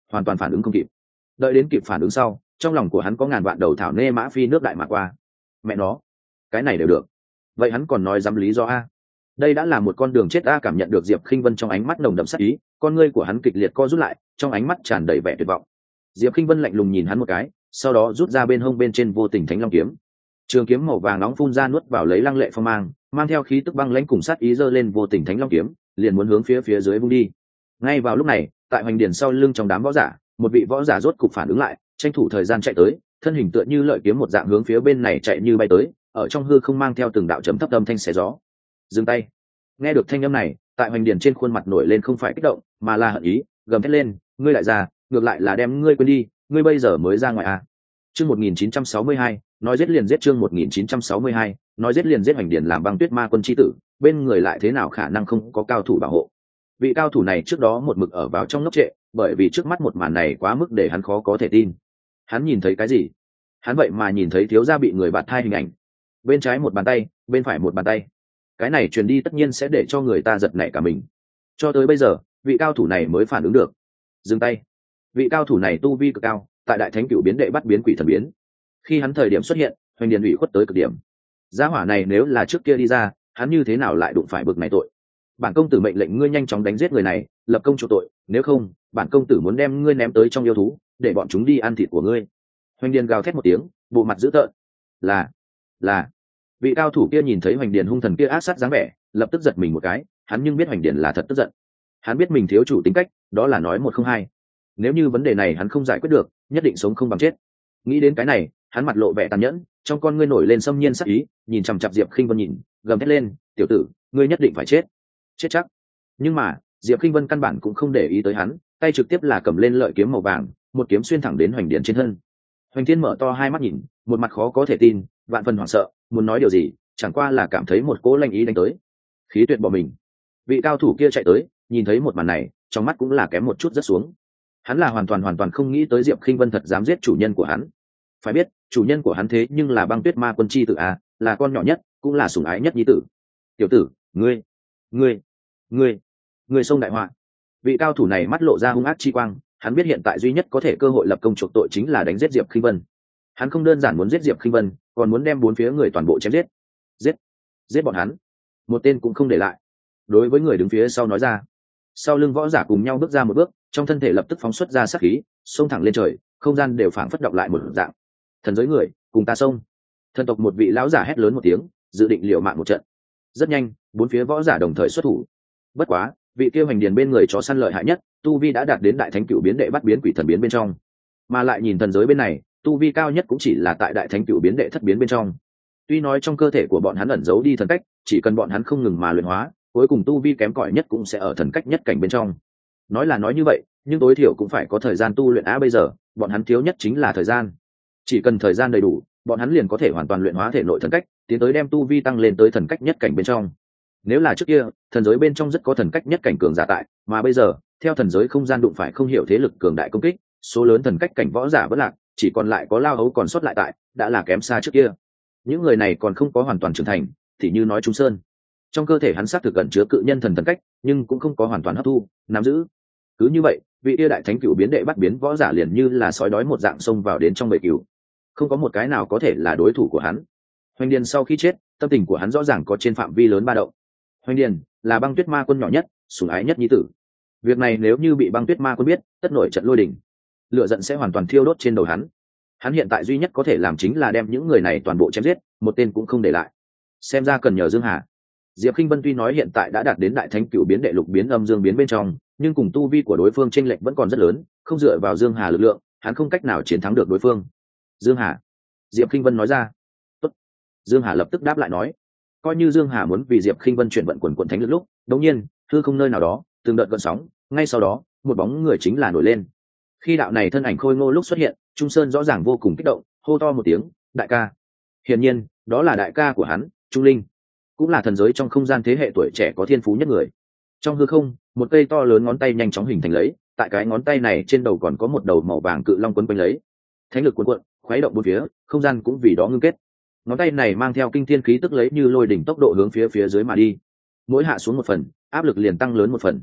hoàn toàn phản ứng không kịp. Đợi đến kịp phản ứng sau, trong lòng của hắn có ngàn vạn đầu thảo nê mã phi nước đại mà qua. Mẹ nó, cái này đều được, vậy hắn còn nói dám lý do a? Đây đã là một con đường chết a. Cảm nhận được Diệp Khinh Vân trong ánh mắt nồng đậm sát ý, con ngươi của hắn kịch liệt co rút lại, trong ánh mắt tràn đầy vẻ tuyệt vọng. Diệp Khinh Vân lạnh lùng nhìn hắn một cái, sau đó rút ra bên hông bên trên vô tình thánh long kiếm. Trường kiếm màu vàng nóng phun ra nuốt vào lấy lăng lệ phong mang, mang theo khí tức băng lãnh cùng sát ý giơ lên vô tình thánh long kiếm, liền muốn hướng phía phía dưới vung đi. Ngay vào lúc này, tại hoành điền sau lưng trong đám võ giả, một vị võ giả rốt cục phản ứng lại, tranh thủ thời gian chạy tới, thân hình tựa như lợi kiếm một dạng hướng phía bên này chạy như bay tới, ở trong hư không mang theo từng đạo chấm thấp âm thanh xé gió. Dừng tay. Nghe được thanh âm này, tại hoành điền trên khuôn mặt nổi lên không phải kích động, mà là hận ý, gầm thét lên, ngươi lại ra, ngược lại là đem ngươi quên đi, ngươi bây giờ mới ra ngoài à? Chương một nghìn chín trăm sáu mươi hai, nói giết liền giết. Chương một nghìn chín trăm sáu mươi hai, nói giết liền giết. Hoành điền làm băng tuyết ma quân chi tử, bên người lại thế nào khả năng không có cao thủ bảo hộ. Vị cao thủ này trước đó một mực ở vào trong ngốc trệ, bởi vì trước mắt một màn này quá mức để hắn khó có thể tin. Hắn nhìn thấy cái gì? Hắn vậy mà nhìn thấy thiếu gia bị người bạt thai hình ảnh. Bên trái một bàn tay, bên phải một bàn tay. Cái này truyền đi tất nhiên sẽ để cho người ta giật nảy cả mình. Cho tới bây giờ, vị cao thủ này mới phản ứng được. Dừng tay. Vị cao thủ này tu vi cực cao, tại đại thánh cửu biến đệ bắt biến quỷ thần biến. Khi hắn thời điểm xuất hiện, hoành điền ủy khuất tới cực điểm. Gia hỏa này nếu là trước kia đi ra, hắn như thế nào lại đụng phải bực này tội? Bản công tử mệnh lệnh ngươi nhanh chóng đánh giết người này, lập công chuộc tội, nếu không, bản công tử muốn đem ngươi ném tới trong yêu thú, để bọn chúng đi ăn thịt của ngươi. Hoành điền gào thét một tiếng, bộ mặt dữ tợn. Là, là. Vị cao thủ kia nhìn thấy hoành điền hung thần kia ác sát dáng vẻ, lập tức giật mình một cái, hắn nhưng biết hoành điền là thật tức giận. Hắn biết mình thiếu chủ tính cách, đó là nói một không hai. Nếu như vấn đề này hắn không giải quyết được, nhất định sống không bằng chết. Nghĩ đến cái này, hắn mặt lộ vẻ tàn nhẫn, trong con ngươi nổi lên xâm nhiên sắc ý, nhìn chằm chằm Diệp Khinh Vân nhìn, gầm thét lên, "Tiểu tử, ngươi nhất định phải chết." Chết chắc. Nhưng mà, Diệp Khinh Vân căn bản cũng không để ý tới hắn, tay trực tiếp là cầm lên lợi kiếm màu vàng, một kiếm xuyên thẳng đến hoành điền trên thân. Hoành Thiên mở to hai mắt nhìn, một mặt khó có thể tin, vạn phần hoảng sợ, muốn nói điều gì, chẳng qua là cảm thấy một cỗ lanh ý đánh tới, khí tuyệt bỏ mình. Vị cao thủ kia chạy tới, nhìn thấy một màn này, trong mắt cũng là kém một chút rất xuống. Hắn là hoàn toàn hoàn toàn không nghĩ tới Diệp Khinh Vân thật dám giết chủ nhân của hắn. Phải biết, chủ nhân của hắn thế nhưng là băng tuyết ma quân chi tử a, là con nhỏ nhất, cũng là sủng ái nhất nhi tử. Tiểu tử, ngươi, ngươi, ngươi, ngươi xông đại họa. Vị cao thủ này mắt lộ ra hung ác chi quang, hắn biết hiện tại duy nhất có thể cơ hội lập công chuộc tội chính là đánh giết Diệp Khinh Vân. Hắn không đơn giản muốn giết Diệp Khinh Vân, còn muốn đem bốn phía người toàn bộ chém giết. Giết, giết bọn hắn, một tên cũng không để lại. Đối với người đứng phía sau nói ra. Sau lưng võ giả cùng nhau bước ra một bước, trong thân thể lập tức phóng xuất ra sát khí, xông thẳng lên trời, không gian đều phảng phất động lại một dạng. Thần giới người, cùng ta xông. Thần tộc một vị lão giả hét lớn một tiếng, dự định liều mạng một trận. Rất nhanh, bốn phía võ giả đồng thời xuất thủ. Bất quá, vị kia hoành điền bên người chó săn lợi hại nhất, tu vi đã đạt đến đại thánh cửu biến đệ bắt biến quỷ thần biến bên trong. Mà lại nhìn thần giới bên này, tu vi cao nhất cũng chỉ là tại đại thánh cửu biến đệ thất biến bên trong. Tuy nói trong cơ thể của bọn hắn ẩn giấu đi thần cách, chỉ cần bọn hắn không ngừng mà luyện hóa, cuối cùng tu vi kém cỏi nhất cũng sẽ ở thần cách nhất cảnh bên trong. Nói là nói như vậy, nhưng tối thiểu cũng phải có thời gian tu luyện á, bây giờ bọn hắn thiếu nhất chính là thời gian. Chỉ cần thời gian đầy đủ, bọn hắn liền có thể hoàn toàn luyện hóa thể nội thần cách, tiến tới đem tu vi tăng lên tới thần cách nhất cảnh bên trong. Nếu là trước kia, thần giới bên trong rất có thần cách nhất cảnh cường giả tại, mà bây giờ, theo thần giới không gian đụng phải không hiểu thế lực cường đại công kích, số lớn thần cách cảnh võ giả vỡ lạc, chỉ còn lại có lao hấu còn sót lại tại, đã là kém xa trước kia. Những người này còn không có hoàn toàn trưởng thành, thì như nói Trung Sơn, trong cơ thể hắn xác thực gần chứa cự nhân thần thần cách, nhưng cũng không có hoàn toàn hấp thu, nắm giữ. Cứ như vậy, vị tia đại thánh cửu biến đệ bắt biến võ giả liền như là sói đói một dạng xông vào đến trong bầy cừu, không có một cái nào có thể là đối thủ của hắn. Hoành Điền sau khi chết, tâm tình của hắn rõ ràng có trên phạm vi lớn ba động. Hoành Điền là băng tuyết ma quân nhỏ nhất, sủng ái nhất nhi tử. Việc này nếu như bị băng tuyết ma quân biết, tất nổi trận lôi đình, lửa giận sẽ hoàn toàn thiêu đốt trên đầu hắn. Hắn hiện tại duy nhất có thể làm chính là đem những người này toàn bộ chém giết, một tên cũng không để lại. Xem ra cần nhờ Dương Hà. Diệp Khinh Vân tuy nói hiện tại đã đạt đến đại thánh cửu biến đệ lục biến âm dương biến bên trong, nhưng cùng tu vi của đối phương chênh lệch vẫn còn rất lớn, không dựa vào Dương Hà lực lượng, hắn không cách nào chiến thắng được đối phương. Dương Hà. Diệp Khinh Vân nói ra. Tốt. Dương Hà lập tức đáp lại nói. Coi như Dương Hà muốn vì Diệp Khinh Vân chuyển vận quần quần thánh lực lúc, đột nhiên, hư không nơi nào đó, từng đợt gợn sóng, ngay sau đó, một bóng người chính là nổi lên. Khi đạo này thân ảnh khôi ngô lúc xuất hiện, Trung Sơn rõ ràng vô cùng kích động, hô to một tiếng, đại ca. Hiển nhiên, đó là đại ca của hắn, Trung Linh, cũng là thần giới trong không gian thế hệ tuổi trẻ có thiên phú nhất người. Trong hư không, một cây to lớn ngón tay nhanh chóng hình thành lấy, tại cái ngón tay này trên đầu còn có một đầu màu vàng cự long quấn quanh lấy. Thánh lực cuồn cuộn, khuấy động bốn phía, không gian cũng vì đó ngưng kết. Ngón tay này mang theo kinh thiên khí tức lấy như lôi đỉnh tốc độ hướng phía phía dưới mà đi. Mỗi hạ xuống một phần, áp lực liền tăng lớn một phần.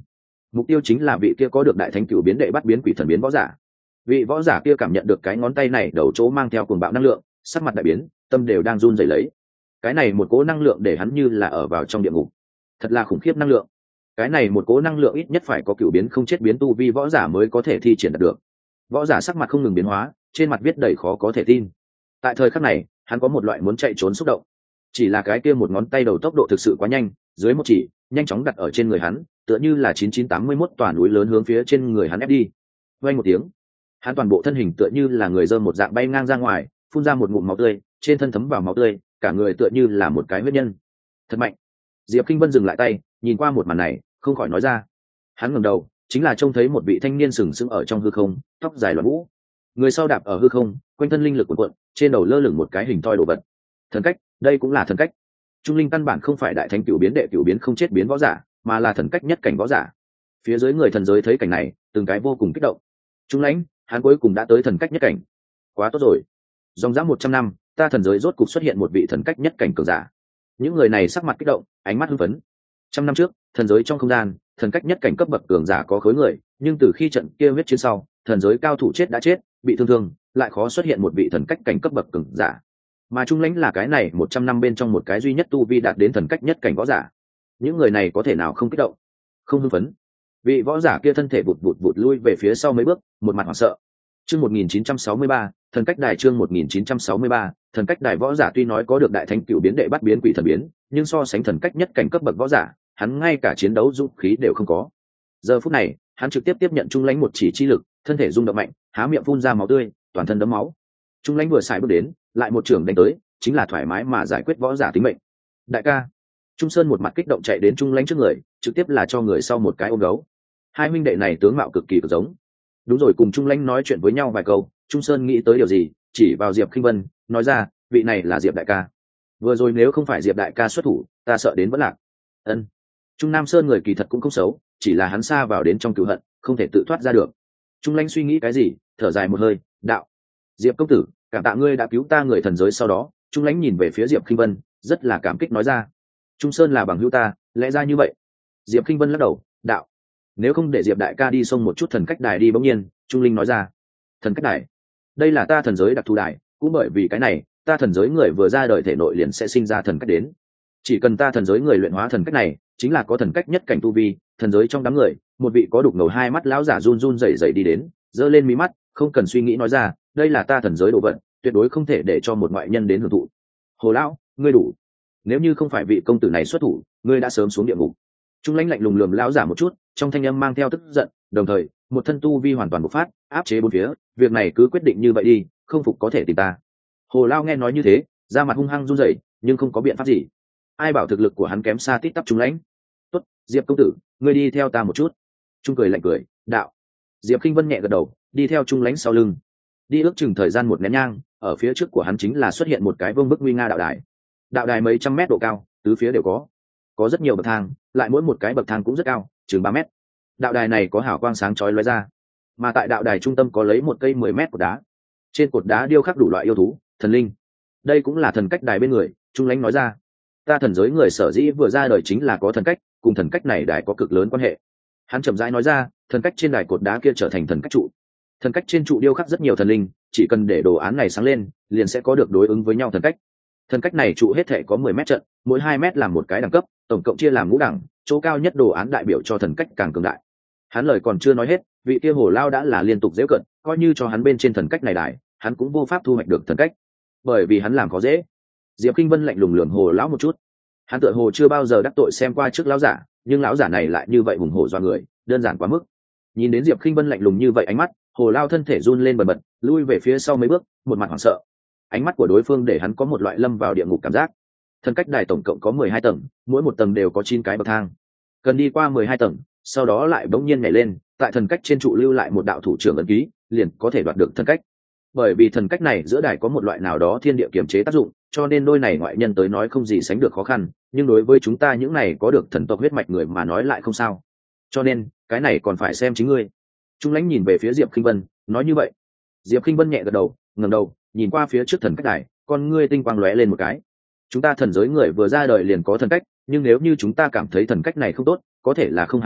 mục tiêu chính là vị kia có được đại thánh cửu biến đệ bắt biến quỷ thần biến võ giả. Vị võ giả kia cảm nhận được cái ngón tay này đầu chỗ mang theo cuồng bạo năng lượng, sắc mặt đại biến, tâm đều đang run rẩy lấy. Cái này một cỗ năng lượng để hắn như là ở vào trong địa ngục, thật là khủng khiếp năng lượng. Cái này một cỗ năng lượng ít nhất phải có cửu biến không chết biến tu vi võ giả mới có thể thi triển được. Võ giả sắc mặt không ngừng biến hóa, trên mặt viết đầy khó có thể tin. Tại thời khắc này, hắn có một loại muốn chạy trốn xúc động. Chỉ là cái kia một ngón tay đầu tốc độ thực sự quá nhanh, dưới một chỉ, nhanh chóng đặt ở trên người hắn, tựa như là chín chín tám mươi mốt tòa núi lớn hướng phía trên người hắn ép đi. Vang một tiếng, hắn toàn bộ thân hình tựa như là người dơ một dạng bay ngang ra ngoài, phun ra một ngụm máu tươi, trên thân thấm vào máu tươi, cả người tựa như là một cái huyết nhân. Thật mạnh. Diệp Kinh Vân dừng lại tay, nhìn qua một màn này, không khỏi nói ra. Hắn ngẩng đầu, chính là trông thấy một vị thanh niên sừng sững ở trong hư không, tóc dài loạn vũ. Người sau đạp ở hư không, quanh thân linh lực cuộn cuộn, trên đầu lơ lửng một cái hình thoi đồ vật. Thần cách, đây cũng là thần cách. Trung linh căn bản không phải đại thánh cửu biến đệ cửu biến không chết biến võ giả, mà là thần cách nhất cảnh võ giả. Phía dưới người thần giới thấy cảnh này, từng cái vô cùng kích động. Trung lãnh, hắn cuối cùng đã tới thần cách nhất cảnh. Quá tốt rồi. Dòng dã một trăm năm, ta thần giới rốt cục xuất hiện một vị thần cách nhất cảnh cường giả. Những người này sắc mặt kích động, ánh mắt hưng phấn. Trăm năm trước, thần giới trong không gian, thần cách nhất cảnh cấp bậc cường giả có khối người, nhưng từ khi trận kia huyết chiến sau, thần giới cao thủ chết đã chết, bị thương thương, lại khó xuất hiện một vị thần cách cảnh cấp bậc cường giả. Mà Trung lãnh là cái này một trăm năm bên trong một cái duy nhất tu vi đạt đến thần cách nhất cảnh võ giả. Những người này có thể nào không kích động, không hưng phấn? Vị võ giả kia thân thể vụt vụt vụt lui về phía sau mấy bước, một mặt hoảng sợ. Chương một nghìn chín trăm sáu mươi ba, thần cách đài chương một nghìn chín trăm sáu mươi ba, thần cách đài võ giả tuy nói có được đại thánh cửu biến đệ bắt biến quỷ thần biến, nhưng so sánh thần cách nhất cảnh cấp bậc võ giả, hắn ngay cả chiến đấu dũng khí đều không có. Giờ phút này, hắn trực tiếp tiếp nhận Trung lãnh một chỉ chi lực, thân thể rung động mạnh, há miệng phun ra máu tươi, toàn thân đẫm máu. Trung lãnh vừa xài bước đến, lại một trưởng đánh tới, chính là thoải mái mà giải quyết võ giả tính mệnh. Đại ca. Trung Sơn một mặt kích động chạy đến Trung lãnh trước người, trực tiếp là cho người sau một cái ôm gấu. Hai huynh đệ này tướng mạo cực kỳ cực giống. Đúng rồi, cùng Trung lãnh nói chuyện với nhau vài câu, Trung Sơn nghĩ tới điều gì, chỉ vào Diệp Khinh Vân, nói ra, vị này là Diệp đại ca. Vừa rồi nếu không phải Diệp đại ca xuất thủ, ta sợ đến vẫn lạc. Ân. Trung Nam Sơn người kỳ thật cũng không xấu, chỉ là hắn xa vào đến trong cừu hận, không thể tự thoát ra được. Trung lãnh suy nghĩ cái gì, thở dài một hơi, đạo: Diệp công tử, cảm tạ ngươi đã cứu ta người thần giới. Sau đó, Trung lãnh nhìn về phía Diệp Khinh Vân, rất là cảm kích nói ra: Trung Sơn là bằng hữu ta, lẽ ra như vậy. Diệp Khinh Vân lắc đầu, đạo: Nếu không để Diệp đại ca đi xông một chút thần cách đài đi. Bỗng nhiên, Trung linh nói ra: Thần cách đài, đây là ta thần giới đặc thù đài, cũng bởi vì cái này, ta thần giới người vừa ra đời thể nội liền sẽ sinh ra thần cách đến. Chỉ cần ta thần giới người luyện hóa thần cách này, chính là có thần cách nhất cảnh tu vi. Thần giới trong đám người, một vị có đục ngầu hai mắt lão giả run run rẩy rẩy đi đến, giơ lên mí mắt, không cần suy nghĩ nói ra: Đây là ta thần giới đồ vật, tuyệt đối không thể để cho một ngoại nhân đến hưởng thụ. Hồ lão, ngươi đủ. Nếu như không phải vị công tử này xuất thủ, ngươi đã sớm xuống địa ngục. Trung lãnh lạnh lùng lườm lão giả một chút, trong thanh âm mang theo tức giận, đồng thời một thân tu vi hoàn toàn bộc phát, áp chế bốn phía. Việc này cứ quyết định như vậy đi, không phục có thể tìm ta. Hồ lão nghe nói như thế, da mặt hung hăng run rẩy, nhưng không có biện pháp gì. Ai bảo thực lực của hắn kém xa tít tắp Trung lãnh. Tốt, Diệp công tử, ngươi đi theo ta một chút. Trung cười lạnh cười, đạo. Diệp Khinh Vân nhẹ gật đầu, đi theo Trung lãnh sau lưng. Đi ước chừng thời gian một nén nhang, ở phía trước của hắn chính là xuất hiện một cái vương bức nguy nga đạo đài. Đạo đài mấy trăm mét độ cao, tứ phía đều có, có rất nhiều bậc thang, lại mỗi một cái bậc thang cũng rất cao, chừng ba mét. Đạo đài này có hào quang sáng chói lóe ra, mà tại đạo đài trung tâm có lấy một cây mười mét cột đá, trên cột đá điêu khắc đủ loại yêu thú, thần linh. Đây cũng là thần cách đài bên người. Trung lãnh nói ra: Ta thần giới người sở dĩ vừa ra đời chính là có thần cách, cùng thần cách này đài có cực lớn quan hệ. Hắn chậm rãi nói ra: Thần cách trên đài cột đá kia trở thành thần cách trụ. Thần cách trên trụ điêu khắc rất nhiều thần linh, chỉ cần để đồ án này sáng lên, liền sẽ có được đối ứng với nhau thần cách. Thần cách này trụ hết thể có mười mét trận, mỗi hai mét làm một cái đẳng cấp, tổng cộng chia làm ngũ đẳng, chỗ cao nhất đồ án đại biểu cho thần cách càng cường đại. Hắn lời còn chưa nói hết, vị kia hồ lao đã là liên tục giễu cận, coi như cho hắn bên trên thần cách này đài, hắn cũng vô pháp thu hoạch được thần cách, bởi vì hắn làm khó dễ. Diệp Kinh Vân lạnh lùng lườm hồ lão một chút. Hắn tựa hồ chưa bao giờ đắc tội xem qua trước lão giả, nhưng lão giả này lại như vậy hùng hổ do người, đơn giản quá mức. Nhìn đến Diệp Kinh Vân lạnh lùng như vậy, ánh mắt hồ lao thân thể run lên bần bật, lui về phía sau mấy bước, một mặt hoảng sợ. Ánh mắt của đối phương để hắn có một loại lâm vào địa ngục cảm giác. Thần cách đài tổng cộng có mười hai tầng, mỗi một tầng đều có chín cái bậc thang, cần đi qua mười hai tầng, sau đó lại bỗng nhiên nhảy lên, tại thần cách trên trụ lưu lại một đạo thủ trưởng ấn ký, liền có thể đoạt được thần cách. Bởi vì thần cách này giữa đài có một loại nào đó thiên địa kiềm chế tác dụng, cho nên đôi này ngoại nhân tới nói không gì sánh được khó khăn, nhưng đối với chúng ta những này có được thần tộc huyết mạch người mà nói lại không sao. Cho nên cái này còn phải xem chính ngươi. Trung lãnh nhìn về phía Diệp Khinh Vân, nói như vậy. Diệp Khinh Vân nhẹ gật đầu, ngẩng đầu nhìn qua phía trước thần cách đài, con ngươi tinh quang lóe lên một cái. Chúng ta thần giới người vừa ra đời liền có thần cách, nhưng nếu như chúng ta cảm thấy thần cách này không tốt, có thể là không hài lòng,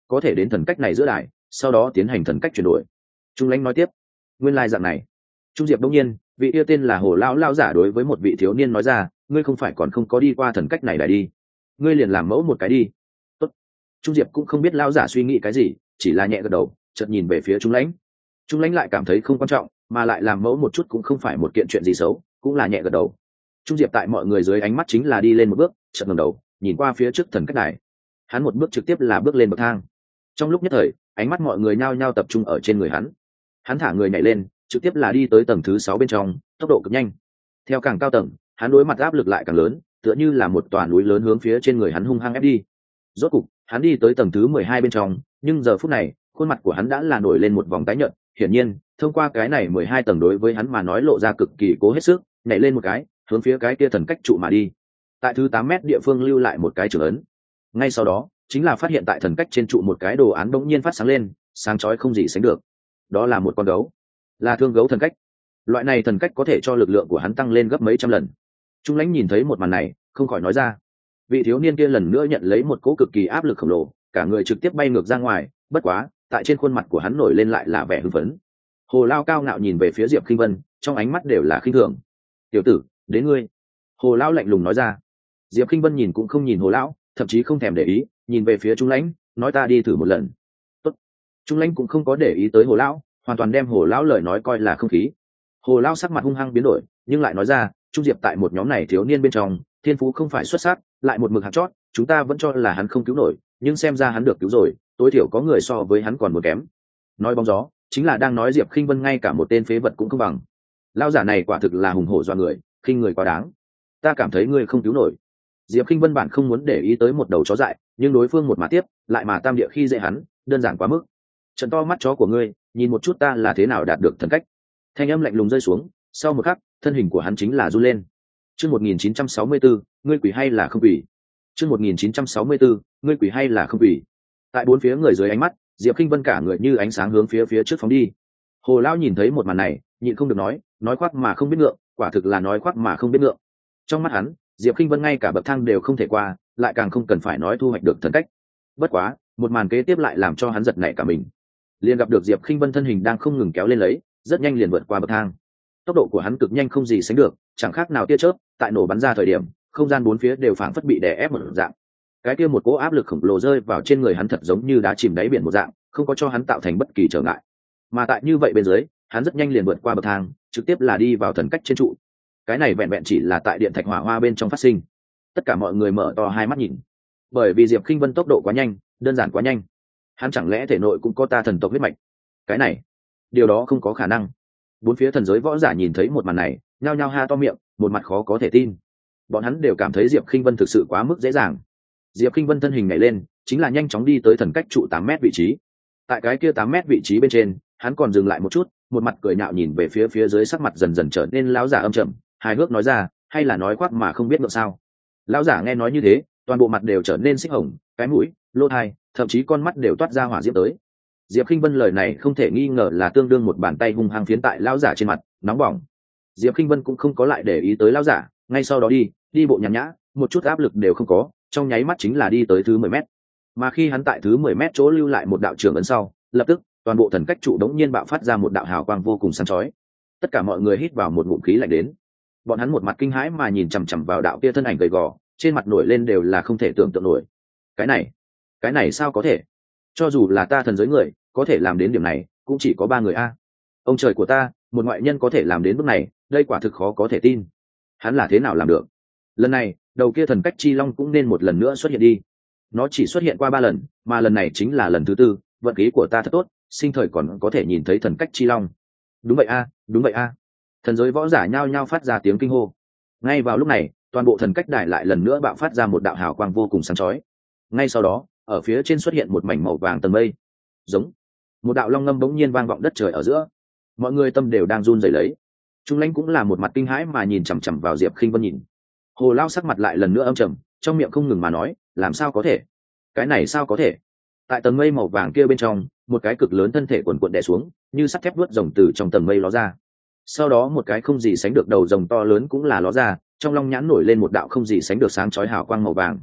có thể đến thần cách này giữa đài, sau đó tiến hành thần cách chuyển đổi. Trung lãnh nói tiếp, nguyên lai dạng này. Trung Diệp đông nhiên, vị yêu tên là Hồ lão lão giả đối với một vị thiếu niên nói ra, ngươi không phải còn không có đi qua thần cách này đài đi, ngươi liền làm mẫu một cái đi. Tốt. Trung Diệp cũng không biết lão giả suy nghĩ cái gì, chỉ là nhẹ gật đầu, chợt nhìn về phía Trung lãnh. Trung lãnh lại cảm thấy không quan trọng, mà lại làm mẫu một chút cũng không phải một kiện chuyện gì xấu, cũng là nhẹ gật đầu. Trung Diệp tại mọi người dưới ánh mắt chính là đi lên một bước, chợt ngẩng đầu, nhìn qua phía trước thần cách đài. Hắn một bước trực tiếp là bước lên bậc thang. Trong lúc nhất thời, ánh mắt mọi người nhao nhao tập trung ở trên người hắn. Hắn thả người nhảy lên, trực tiếp là đi tới tầng thứ sáu bên trong, tốc độ cực nhanh. Theo càng cao tầng, hắn đối mặt áp lực lại càng lớn, tựa như là một tòa núi lớn hướng phía trên người hắn hung hăng ép đi. Rốt cục, hắn đi tới tầng thứ mười hai bên trong, nhưng giờ phút này, khuôn mặt của hắn đã là nổi lên một vòng tái nhợt, hiển nhiên, thông qua cái này mười hai tầng đối với hắn mà nói lộ ra cực kỳ cố hết sức, nhảy lên một cái, hướng phía cái kia thần cách trụ mà đi. Tại thứ tám mét địa phương lưu lại một cái trường ấn. Ngay sau đó, chính là phát hiện tại thần cách trên trụ một cái đồ án đống nhiên phát sáng lên, sáng chói không gì sánh được. Đó là một con gấu, là thương gấu thần cách. Loại này thần cách có thể cho lực lượng của hắn tăng lên gấp mấy trăm lần. Trung lãnh nhìn thấy một màn này, không khỏi nói ra. Vị thiếu niên kia lần nữa nhận lấy một cỗ cực kỳ áp lực khổng lồ, cả người trực tiếp bay ngược ra ngoài, bất quá, tại trên khuôn mặt của hắn nổi lên lại là vẻ hưng phấn. Hồ Lao cao ngạo nhìn về phía Diệp Khinh Vân, trong ánh mắt đều là khinh thường. "Tiểu tử, đến ngươi." Hồ Lao lạnh lùng nói ra. Diệp Khinh Vân nhìn cũng không nhìn Hồ Lão, thậm chí không thèm để ý, nhìn về phía Trung lãnh, nói ta đi thử một lần. Tốt. Trung lãnh cũng không có để ý tới Hồ Lão, hoàn toàn đem Hồ Lão lời nói coi là không khí. Hồ Lão sắc mặt hung hăng biến đổi, nhưng lại nói ra, Trung Diệp tại một nhóm này thiếu niên bên trong, thiên phú không phải xuất sắc, lại một mực hạt chót, chúng ta vẫn cho là hắn không cứu nổi, nhưng xem ra hắn được cứu rồi, tối thiểu có người so với hắn còn một kém. Nói bóng gió, chính là đang nói Diệp Khinh Vân ngay cả một tên phế vật cũng không bằng. Lão giả này quả thực là hùng hổ dọa người, khinh người quá đáng. Ta cảm thấy ngươi không cứu nổi. Diệp Khinh Vân bản không muốn để ý tới một đầu chó dại, nhưng đối phương một mà tiếp, lại mà tam địa khi dễ hắn, đơn giản quá mức. Trận to mắt chó của ngươi, nhìn một chút ta là thế nào đạt được thần cách. Thanh âm lạnh lùng rơi xuống, sau một khắc, thân hình của hắn chính là run lên. Chương một nghìn chín trăm sáu mươi tư, ngươi quỷ hay là không quỷ? Chương một nghìn chín trăm sáu mươi tư, ngươi quỷ hay là không quỷ? Tại bốn phía người dưới ánh mắt, Diệp Khinh Vân cả người như ánh sáng hướng phía phía trước phóng đi. Hồ Lão nhìn thấy một màn này, nhịn không được nói, nói khoác mà không biết ngượng, quả thực là nói khoác mà không biết ngượng. Trong mắt hắn, Diệp Khinh Vân ngay cả bậc thang đều không thể qua, lại càng không cần phải nói thu hoạch được thần cách. Bất quá, một màn kế tiếp lại làm cho hắn giật nảy cả mình. Liền gặp được Diệp Khinh Vân thân hình đang không ngừng kéo lên lấy, rất nhanh liền vượt qua bậc thang. Tốc độ của hắn cực nhanh không gì sánh được, chẳng khác nào tia chớp, tại nổ bắn ra thời điểm, không gian bốn phía đều phảng phất bị đè ép một dạng. Cái kia một cỗ áp lực khổng lồ rơi vào trên người hắn thật giống như đá chìm đáy biển một dạng, không có cho hắn tạo thành bất kỳ trở ngại. Mà tại như vậy bên dưới, hắn rất nhanh liền vượt qua bậc thang, trực tiếp là đi vào thần cách trên trụ. Cái này vẹn vẹn chỉ là tại điện thạch hỏa hoa bên trong phát sinh. Tất cả mọi người mở to hai mắt nhìn, bởi vì Diệp Khinh Vân tốc độ quá nhanh, đơn giản quá nhanh. Hắn chẳng lẽ thể nội cũng có ta thần tộc huyết mạch? Cái này, điều đó không có khả năng. Bốn phía thần giới võ giả nhìn thấy một màn này, nhao nhao ha to miệng, một mặt khó có thể tin. Bọn hắn đều cảm thấy Diệp Khinh Vân thực sự quá mức dễ dàng. Diệp Khinh Vân thân hình nhảy lên, chính là nhanh chóng đi tới thần cách trụ tám mét vị trí. Tại cái kia tám mét vị trí bên trên, hắn còn dừng lại một chút, một mặt cười nhạo nhìn về phía phía dưới, sắc mặt dần dần trở nên lão giả âm trầm, hài hước nói ra, hay là nói khoác mà không biết ngượng sao? Lão giả nghe nói như thế, toàn bộ mặt đều trở nên xích hồng, cái mũi, lỗ tai, thậm chí con mắt đều toát ra hỏa diễm tới. Diệp Khinh Vân lời này không thể nghi ngờ là tương đương một bàn tay hung hăng phiến tại lão giả trên mặt, nóng bỏng. Diệp Khinh Vân cũng không có lại để ý tới lão giả, ngay sau đó đi, đi bộ nhàn nhã, một chút áp lực đều không có, trong nháy mắt chính là đi tới thứ mười mét. Mà khi hắn tại thứ mười mét chỗ lưu lại một đạo trường ấn sau, lập tức, toàn bộ thần cách trụ đống nhiên bạo phát ra một đạo hào quang vô cùng sáng chói. Tất cả mọi người hít vào một ngụm khí lạnh đến. Bọn hắn một mặt kinh hãi mà nhìn chằm chằm vào đạo kia thân ảnh gầy gò, trên mặt nổi lên đều là không thể tưởng tượng nổi. Cái này, cái này sao có thể? Cho dù là ta thần giới người, có thể làm đến điểm này, cũng chỉ có ba người a. Ông trời của ta, một ngoại nhân có thể làm đến bước này, đây quả thực khó có thể tin. Hắn là thế nào làm được? Lần này, đầu kia thần cách chi long cũng nên một lần nữa xuất hiện đi. Nó chỉ xuất hiện qua ba lần, mà lần này chính là lần thứ tư, vận khí của ta thật tốt, sinh thời còn có thể nhìn thấy thần cách chi long. Đúng vậy a, đúng vậy a. Thần giới võ giả nhao nhao phát ra tiếng kinh hô. Ngay vào lúc này, toàn bộ thần cách đài lại lần nữa bạo phát ra một đạo hào quang vô cùng sáng chói. Ngay sau đó, ở phía trên xuất hiện một mảnh màu vàng tầng mây. Giống một đạo long ngâm bỗng nhiên vang vọng đất trời ở giữa. Mọi người tâm đều đang run rẩy lấy. Trung lãnh cũng là một mặt kinh hãi mà nhìn chằm chằm vào Diệp Khinh Vân nhìn. Hồ Lao sắc mặt lại lần nữa âm trầm, trong miệng không ngừng mà nói, làm sao có thể? Cái này sao có thể? Tại tầng mây màu vàng kia bên trong, một cái cực lớn thân thể cuộn cuộn đè xuống, như sắt thép vuốt rồng từ trong tầng mây ló ra. Sau đó một cái không gì sánh được đầu rồng to lớn cũng là ló ra, trong long nhãn nổi lên một đạo không gì sánh được sáng chói hào quang màu vàng.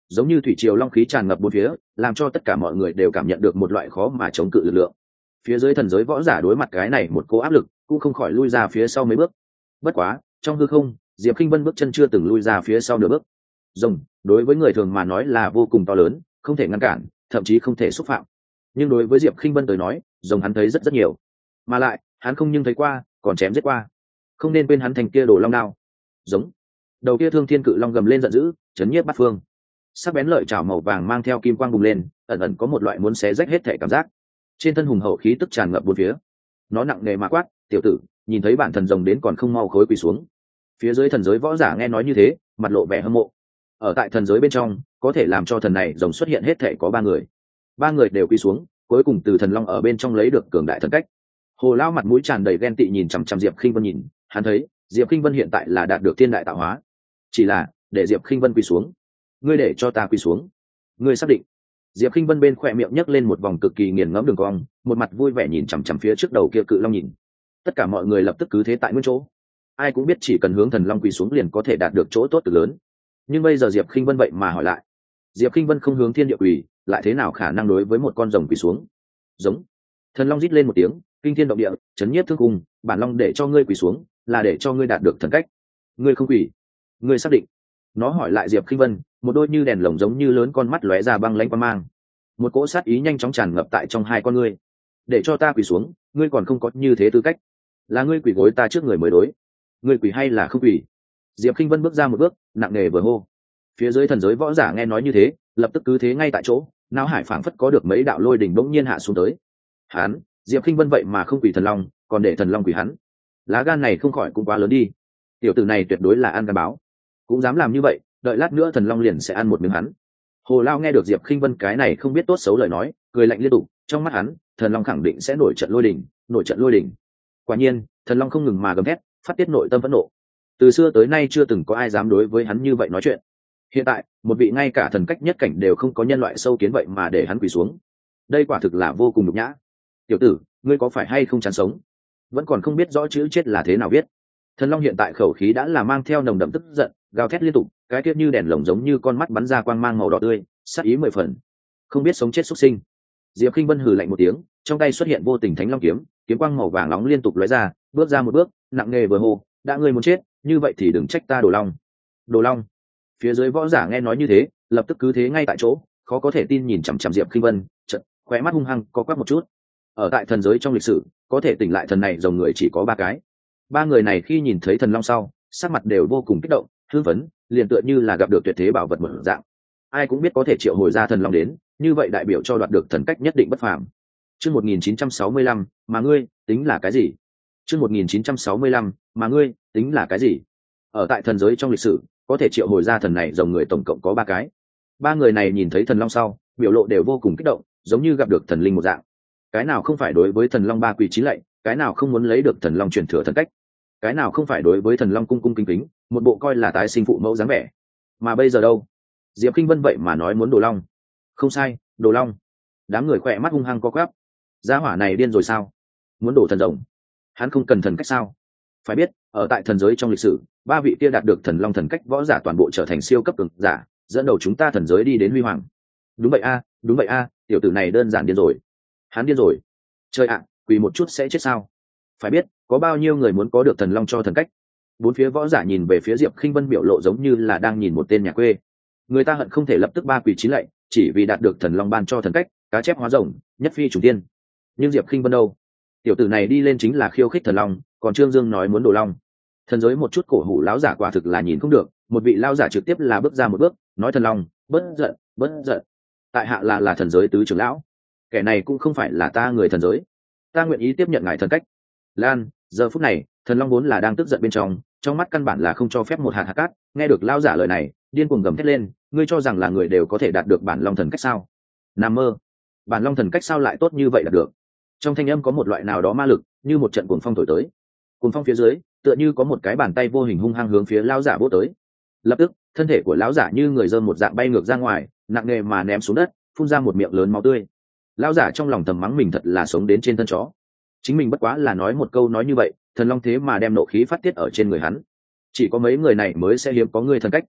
giống như thủy triều long khí tràn ngập bốn phía, làm cho tất cả mọi người đều cảm nhận được một loại khó mà chống cự lực lượng. Phía dưới thần giới võ giả đối mặt cái này một cỗ áp lực, cũng không khỏi lui ra phía sau mấy bước. Bất quá, trong hư không, Diệp Khinh Vân bước chân chưa từng lui ra phía sau nửa bước. Rồng, đối với người thường mà nói là vô cùng to lớn, không thể ngăn cản, thậm chí không thể xúc phạm. Nhưng đối với Diệp Khinh Vân tới nói, rồng hắn thấy rất rất nhiều, mà lại hắn không nhưng thấy qua, còn chém giết qua. Không nên quên hắn thành kia đồ long đao. Giống. Đầu kia thương thiên cự long gầm lên giận dữ, chấn nhiếp bát phương. Sắc bén lợi chảo màu vàng mang theo kim quang bùng lên, ẩn ẩn có một loại muốn xé rách hết thể cảm giác. Trên thân hùng hậu khí tức tràn ngập bốn phía. Nó nặng nề mà quát, "Tiểu tử, nhìn thấy bản thần rồng đến còn không mau khối quỳ xuống." Phía dưới thần giới võ giả nghe nói như thế, mặt lộ vẻ hâm mộ. Ở tại thần giới bên trong, có thể làm cho thần này rồng xuất hiện hết thể có ba người. Ba người đều quỳ xuống, cuối cùng từ thần long ở bên trong lấy được cường đại thần cách. Hồ Lao mặt mũi tràn đầy ghen tị nhìn chằm chằm Diệp Khinh Vân nhìn, hắn thấy, Diệp Khinh Vân hiện tại là đạt được thiên đại tạo hóa. Chỉ là, để Diệp Khinh Vân quỳ xuống. Ngươi để cho ta quỳ xuống. Ngươi xác định? Diệp Khinh Vân bên khỏe miệng nhấc lên một vòng cực kỳ nghiền ngẫm đường cong, một mặt vui vẻ nhìn chằm chằm phía trước đầu kia cự long nhìn. Tất cả mọi người lập tức cứ thế tại nguyên chỗ. Ai cũng biết chỉ cần hướng thần long quỳ xuống liền có thể đạt được chỗ tốt cực lớn. Nhưng bây giờ Diệp Khinh Vân vậy mà hỏi lại. Diệp Khinh Vân không hướng thiên địa quỳ, lại thế nào khả năng đối với một con rồng quỳ xuống? Giống. Thần long rít lên một tiếng, kinh thiên động địa, chấn nhiếp thương cùng, bản long để cho ngươi quỳ xuống, là để cho ngươi đạt được thần cách. Ngươi không quỳ, ngươi xác định? Nó hỏi lại Diệp Khinh Vân, một đôi như đèn lồng giống như lớn con mắt lóe ra băng lãnh quang mang. Một cỗ sát ý nhanh chóng tràn ngập tại trong hai con ngươi. Để cho ta quỳ xuống, ngươi còn không có như thế tư cách. Là ngươi quỳ gối ta trước người mới đối. Ngươi quỳ hay là không quỳ? Diệp Khinh Vân bước ra một bước, nặng nề vừa hô. Phía dưới thần giới võ giả nghe nói như thế, lập tức cứ thế ngay tại chỗ, não hải phảng phất có được mấy đạo lôi đỉnh bỗng nhiên hạ xuống tới. Hắn, Diệp Khinh Vân vậy mà không quỳ thần long, còn để thần long quỳ hắn. Lá gan này không khỏi cũng quá lớn đi. Tiểu tử này tuyệt đối là ăn gan báo, cũng dám làm như vậy, đợi lát nữa thần long liền sẽ ăn một miếng hắn. Hồ Lao nghe được Diệp Khinh Vân cái này không biết tốt xấu lời nói, cười lạnh liên tục, trong mắt hắn, thần long khẳng định sẽ nổi trận lôi đình, nổi trận lôi đình. Quả nhiên, thần long không ngừng mà gầm thét, phát tiết nội tâm phẫn nộ. Từ xưa tới nay chưa từng có ai dám đối với hắn như vậy nói chuyện. Hiện tại, một vị ngay cả thần cách nhất cảnh đều không có nhân loại sâu kiến vậy mà để hắn quỳ xuống. Đây quả thực là vô cùng nhục nhã. Tiểu tử, ngươi có phải hay không chán sống? Vẫn còn không biết rõ chữ chết là thế nào viết. Thần long hiện tại khẩu khí đã là mang theo nồng đậm tức giận, gào thét liên tục, cái tiết như đèn lồng giống như con mắt bắn ra quang mang màu đỏ tươi, sát ý mười phần. Không biết sống chết xuất sinh. Diệp Khinh Vân hừ lạnh một tiếng, trong tay xuất hiện vô tình thánh long kiếm, kiếm quang màu vàng nóng liên tục lóe ra, bước ra một bước, nặng nề vừa hô, đã ngươi muốn chết, như vậy thì đừng trách ta Đồ Long. Đồ Long. Phía dưới võ giả nghe nói như thế, lập tức cứ thế ngay tại chỗ, khó có thể tin nhìn chằm chằm Diệp Khinh Vân, chợt khóe mắt hung hăng co quắp một chút. Ở tại thần giới trong lịch sử, có thể tỉnh lại thần này rồng người chỉ có ba cái. Ba người này khi nhìn thấy thần long sau, sắc mặt đều vô cùng kích động, hưng phấn, liền tựa như là gặp được tuyệt thế bảo vật một dạng. Ai cũng biết có thể triệu hồi ra thần long đến, như vậy đại biểu cho đoạt được thần cách nhất định bất phàm. Chương một nghìn chín trăm sáu mươi lăm, mà ngươi, tính là cái gì? Chương một nghìn chín trăm sáu mươi lăm, mà ngươi, tính là cái gì? Ở tại thần giới trong lịch sử, có thể triệu hồi ra thần này rồng người tổng cộng có ba cái. Ba người này nhìn thấy thần long sau, biểu lộ đều vô cùng kích động, giống như gặp được thần linh một dạng. Cái nào không phải đối với thần long ba quỳ chín lạy, cái nào không muốn lấy được thần long truyền thừa thần cách, cái nào không phải đối với thần long cung cung kính kính, một bộ coi là tái sinh phụ mẫu dáng vẻ. Mà bây giờ đâu? Diệp Khinh Vân vậy mà nói muốn Đồ Long. Không sai, Đồ Long. Đám người khỏe mắt hung hăng co quắp. Gia hỏa này điên rồi sao? Muốn đổ thần rồng? Hắn không cần thần cách sao? Phải biết, ở tại thần giới trong lịch sử, ba vị kia đạt được thần long thần cách võ giả toàn bộ trở thành siêu cấp cường giả, dẫn đầu chúng ta thần giới đi đến huy hoàng. Đúng vậy a, đúng vậy a, tiểu tử này đơn giản điên rồi. Hắn điên rồi. Trời ạ, quỳ một chút sẽ chết sao? Phải biết, có bao nhiêu người muốn có được thần long cho thần cách. Bốn phía võ giả nhìn về phía Diệp Khinh Vân biểu lộ giống như là đang nhìn một tên nhà quê. Người ta hận không thể lập tức ba quỳ chín lạy, chỉ vì đạt được thần long ban cho thần cách, cá chép hóa rồng, nhất phi trùng tiên. Nhưng Diệp Khinh Vân đâu? Tiểu tử này đi lên chính là khiêu khích thần long, còn Trương Dương nói muốn Đồ Long. Thần giới một chút cổ hủ lão giả quả thực là nhìn không được, một vị lão giả trực tiếp là bước ra một bước, nói thần long, bớt giận, bớt giận. Tại hạ là là thần giới tứ trưởng lão, kẻ này cũng không phải là ta người thần giới, ta nguyện ý tiếp nhận ngài thần cách. Lan, giờ phút này, thần long vốn là đang tức giận bên trong, trong mắt căn bản là không cho phép một hạt hạt cát. Nghe được lão giả lời này, điên cuồng gầm thét lên, ngươi cho rằng là người đều có thể đạt được bản long thần cách sao? Nằm mơ. Bản long thần cách sao lại tốt như vậy đạt được? Trong thanh âm có một loại nào đó ma lực, như một trận cuồng phong thổi tới. Cuồng phong phía dưới, tựa như có một cái bàn tay vô hình hung hăng hướng phía lão giả vỗ tới. Lập tức, thân thể của lão giả như người dơm một dạng bay ngược ra ngoài, nặng nề mà ném xuống đất, phun ra một miệng lớn máu tươi. Lão giả trong lòng thầm mắng mình thật là sống đến trên thân chó. Chính mình bất quá là nói một câu nói như vậy, thần long thế mà đem nộ khí phát tiết ở trên người hắn. Chỉ có mấy người này mới sẽ hiếm có người thần cách.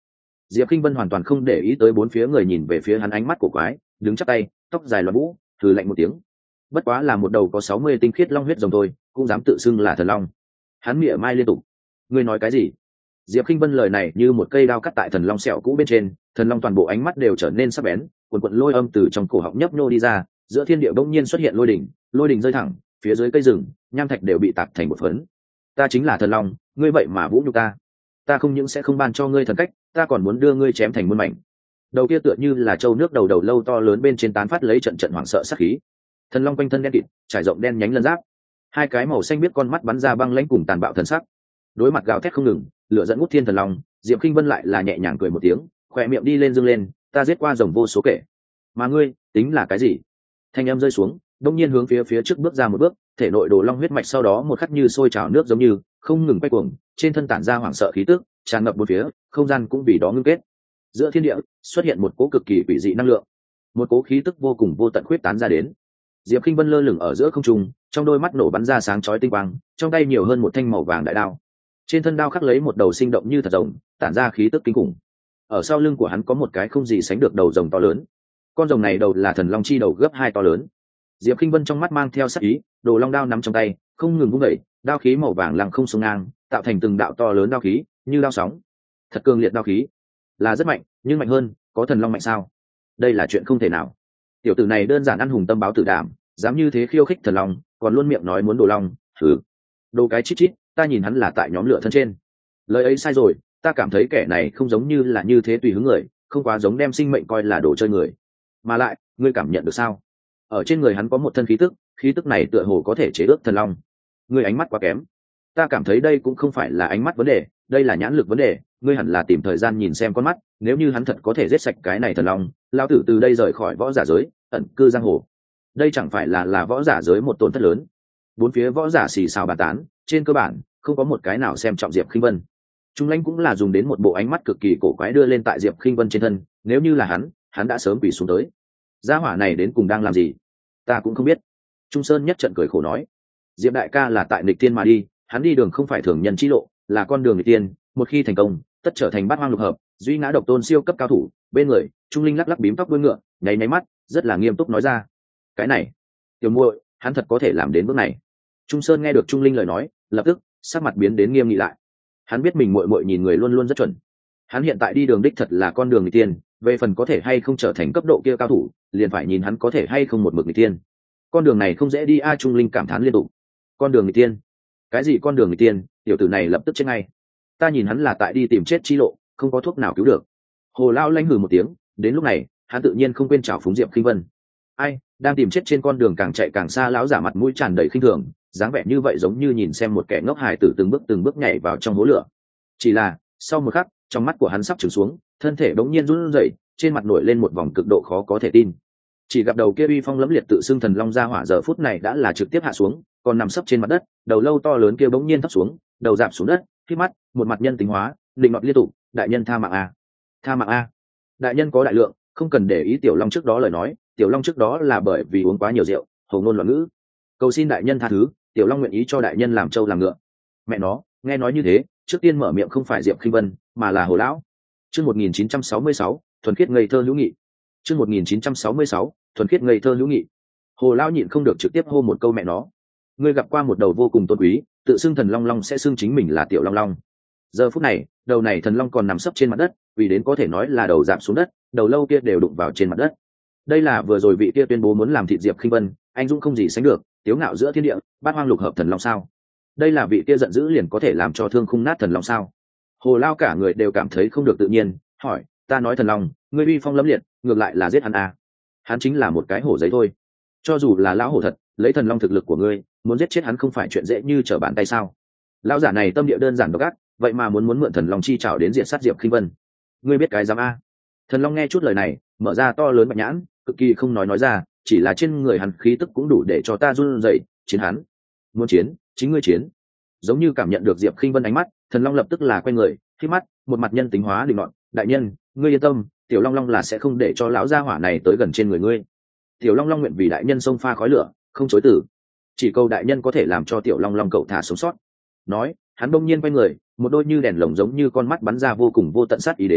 Diệp Kinh Vân hoàn toàn không để ý tới bốn phía người nhìn về phía hắn ánh mắt của quái, đứng chắp tay, tóc dài loạn vũ, thử lạnh một tiếng. Bất quá là một đầu có sáu mươi tinh khiết long huyết rồng thôi, cũng dám tự xưng là thần long. Hắn mỉa mai liên tục. Ngươi nói cái gì? Diệp Kinh Vân lời này như một cây đao cắt tại thần long sẹo cũ bên trên, thần long toàn bộ ánh mắt đều trở nên sắc bén, cuồn cuộn lôi âm từ trong cổ họng nhấp nhô đi ra, giữa thiên địa bỗng nhiên xuất hiện lôi đỉnh, lôi đỉnh rơi thẳng, phía dưới cây rừng, nham thạch đều bị tạc thành một phấn. Ta chính là thần long, ngươi vậy mà vũ nhục ta. Ta không những sẽ không ban cho ngươi thần cách, ta còn muốn đưa ngươi chém thành muôn mảnh. Đầu kia tựa như là châu nước đầu đầu lâu to lớn bên trên tán phát lấy trận trận hoảng sợ sát khí. Thần long quanh thân đen kịt, trải rộng đen nhánh lân giáp, hai cái màu xanh biết con mắt bắn ra băng lãnh cùng tàn bạo thần sắc. Đối mặt gào thét không ngừng, lửa dẫn ngút thiên thần long, Diệp Kinh Vân lại là nhẹ nhàng cười một tiếng, khỏe miệng đi lên dương lên, ta giết qua rồng vô số kể, mà ngươi tính là cái gì? Thanh âm rơi xuống, đông nhiên hướng phía phía trước bước ra một bước, thể nội đồ long huyết mạch sau đó một khắc như sôi trào nước giống như không ngừng quay cuồng, trên thân tản ra hoảng sợ khí tức, tràn ngập bốn phía, không gian cũng vì đó ngưng kết. Giữa thiên địa xuất hiện một cỗ cực kỳ quỷ dị năng lượng, một cỗ khí tức vô cùng vô tận khuyết tán ra đến. Diệp Kinh Vân lơ lửng ở giữa không trung, trong đôi mắt nổ bắn ra sáng chói tinh quang, trong tay nhiều hơn một thanh màu vàng đại đao. Trên thân đao khắc lấy một đầu sinh động như thật rồng, tản ra khí tức kinh khủng. Ở sau lưng của hắn có một cái không gì sánh được đầu rồng to lớn. Con rồng này đầu là thần long chi đầu gấp hai to lớn. Diệp Kinh Vân trong mắt mang theo sắc ý, đồ long đao nắm trong tay, không ngừng vung đẩy, đao khí màu vàng lăng không xông ngang, tạo thành từng đạo to lớn đao khí, như đao sóng. Thật cường liệt đao khí, là rất mạnh, nhưng mạnh hơn, có thần long mạnh sao? Đây là chuyện không thể nào. Tiểu tử này đơn giản ăn hùng tâm báo tử đảm, dám như thế khiêu khích thần long, còn luôn miệng nói muốn đồ long, thử. Đồ cái chít chít, ta nhìn hắn là tại nhóm lửa thân trên. Lời ấy sai rồi, ta cảm thấy kẻ này không giống như là như thế tùy hứng người, không quá giống đem sinh mệnh coi là đồ chơi người. Mà lại, ngươi cảm nhận được sao? Ở trên người hắn có một thân khí tức, khí tức này tựa hồ có thể chế ước thần long. Ngươi ánh mắt quá kém. Ta cảm thấy đây cũng không phải là ánh mắt vấn đề, đây là nhãn lực vấn đề, ngươi hẳn là tìm thời gian nhìn xem con mắt, nếu như hắn thật có thể giết sạch cái này thần long, lao tử từ đây rời khỏi võ giả giới, ẩn cư giang hồ. Đây chẳng phải là là võ giả giới một tổn thất lớn. Bốn phía võ giả xì xào bàn tán, trên cơ bản không có một cái nào xem trọng Diệp Kinh Vân. Trung lãnh cũng là dùng đến một bộ ánh mắt cực kỳ cổ quái đưa lên tại Diệp Kinh Vân trên thân, nếu như là hắn, hắn đã sớm quỳ xuống tới. Gia hỏa này đến cùng đang làm gì? Ta cũng không biết. Trung Sơn nhất trận cười khổ nói, Diệp đại ca là tại nghịch tiên mà đi, hắn đi đường không phải thường nhân chi lộ, là con đường nghịch tiên, một khi thành công, tất trở thành bát hoang lục hợp, duy ngã độc tôn siêu cấp cao thủ. Bên người, Trung Linh lắc lắc bím tóc đuôi ngựa, nháy nháy mắt, rất là nghiêm túc nói ra, cái này, tiểu muội, hắn thật có thể làm đến bước này. Trung Sơn nghe được Trung Linh lời nói, lập tức sắc mặt biến đến nghiêm nghị lại. Hắn biết mình muội muội nhìn người luôn luôn rất chuẩn. Hắn hiện tại đi đường đích thật là con đường nghịch tiên, về phần có thể hay không trở thành cấp độ kia cao thủ, liền phải nhìn hắn có thể hay không một mực nghịch tiên. Con đường này không dễ đi a. Trung Linh cảm thán liên tục. Con đường nghịch tiên? Cái gì con đường nghịch tiên? Tiểu tử này lập tức chết ngay. Ta nhìn hắn là tại đi tìm chết chi lộ, không có thuốc nào cứu được. Hồ Lao lanh hừ một tiếng, đến lúc này, hắn tự nhiên không quên chào phúng Diệp Kinh Vân. Ai, đang tìm chết trên con đường càng chạy càng xa, lão giả mặt mũi tràn đầy khinh thường, dáng vẻ như vậy giống như nhìn xem một kẻ ngốc hài tử từng bước từng bước nhảy vào trong hố lửa. Chỉ là, sau một khắc, trong mắt của hắn sắp trừng xuống, thân thể bỗng nhiên run rẩy, trên mặt nổi lên một vòng cực độ khó có thể tin. Chỉ gặp đầu kia uy phong lẫm liệt tự xưng thần long gia hỏa giờ phút này đã là trực tiếp hạ xuống, còn nằm sấp trên mặt đất, đầu lâu to lớn kia bỗng nhiên thấp xuống, đầu dạp xuống đất, khi mắt, một mặt nhân tính hóa, định ngọt liên tục, đại nhân tha mạng a, tha mạng a, đại nhân có đại lượng, không cần để ý tiểu long trước đó lời nói, tiểu long trước đó là bởi vì uống quá nhiều rượu, hồ ngôn loạn ngữ, cầu xin đại nhân tha thứ, tiểu long nguyện ý cho đại nhân làm trâu làm ngựa. Mẹ nó, nghe nói như thế, trước tiên mở miệng không phải Diệp Kinh Vân, mà là Hồ lão. Chương một nghìn chín trăm sáu mươi sáu, thuần khiết ngây thơ hữu nghị. Chương một nghìn chín trăm sáu mươi sáu, thuần khiết ngây thơ hữu nghị. Hồ lão nhịn không được trực tiếp hô một câu mẹ nó. Ngươi gặp qua một đầu vô cùng tôn quý, tự xưng thần long long sẽ xưng chính mình là tiểu long long. Giờ phút này, đầu này thần long còn nằm sấp trên mặt đất, vì đến có thể nói là đầu dạp xuống đất, đầu lâu kia đều đụng vào trên mặt đất. Đây là vừa rồi vị kia tuyên bố muốn làm thịt Diệp Kinh Vân, anh dũng không gì sánh được, tiếu ngạo giữa thiên địa, bát hoang lục hợp thần long sao? Đây là vị kia giận dữ liền có thể làm cho thương khung nát thần long sao? Hồ Lao cả người đều cảm thấy không được tự nhiên, hỏi, ta nói thần long, ngươi uy phong lẫm liệt, ngược lại là giết hắn à? Hắn chính là một cái hổ giấy thôi. Cho dù là lão hổ thật, lấy thần long thực lực của ngươi, muốn giết chết hắn không phải chuyện dễ như trở bàn tay sao? Lão giả này tâm địa đơn giản độc ác, vậy mà muốn muốn mượn thần long chi trảo đến diện sát Diệp Kinh Vân. Ngươi biết cái dám a? Thần long nghe chút lời này, mở ra to lớn bạch nhãn, cực kỳ không nói nói ra, chỉ là trên người hắn khí tức cũng đủ để cho ta run rẩy. Chiến hắn, muốn chiến, chính ngươi chiến. Giống như cảm nhận được Diệp Kinh Vân ánh mắt, thần long lập tức là quay người, khi mắt, một mặt nhân tính hóa định nọt, đại nhân, ngươi yên tâm, tiểu long long là sẽ không để cho lão gia hỏa này tới gần trên người ngươi. Tiểu long long nguyện vì đại nhân xông pha khói lửa, không chối từ. Chỉ câu đại nhân có thể làm cho tiểu long long cậu thả sống sót. Nói, hắn bỗng nhiên quay người, một đôi như đèn lồng giống như con mắt bắn ra vô cùng vô tận sát ý đến,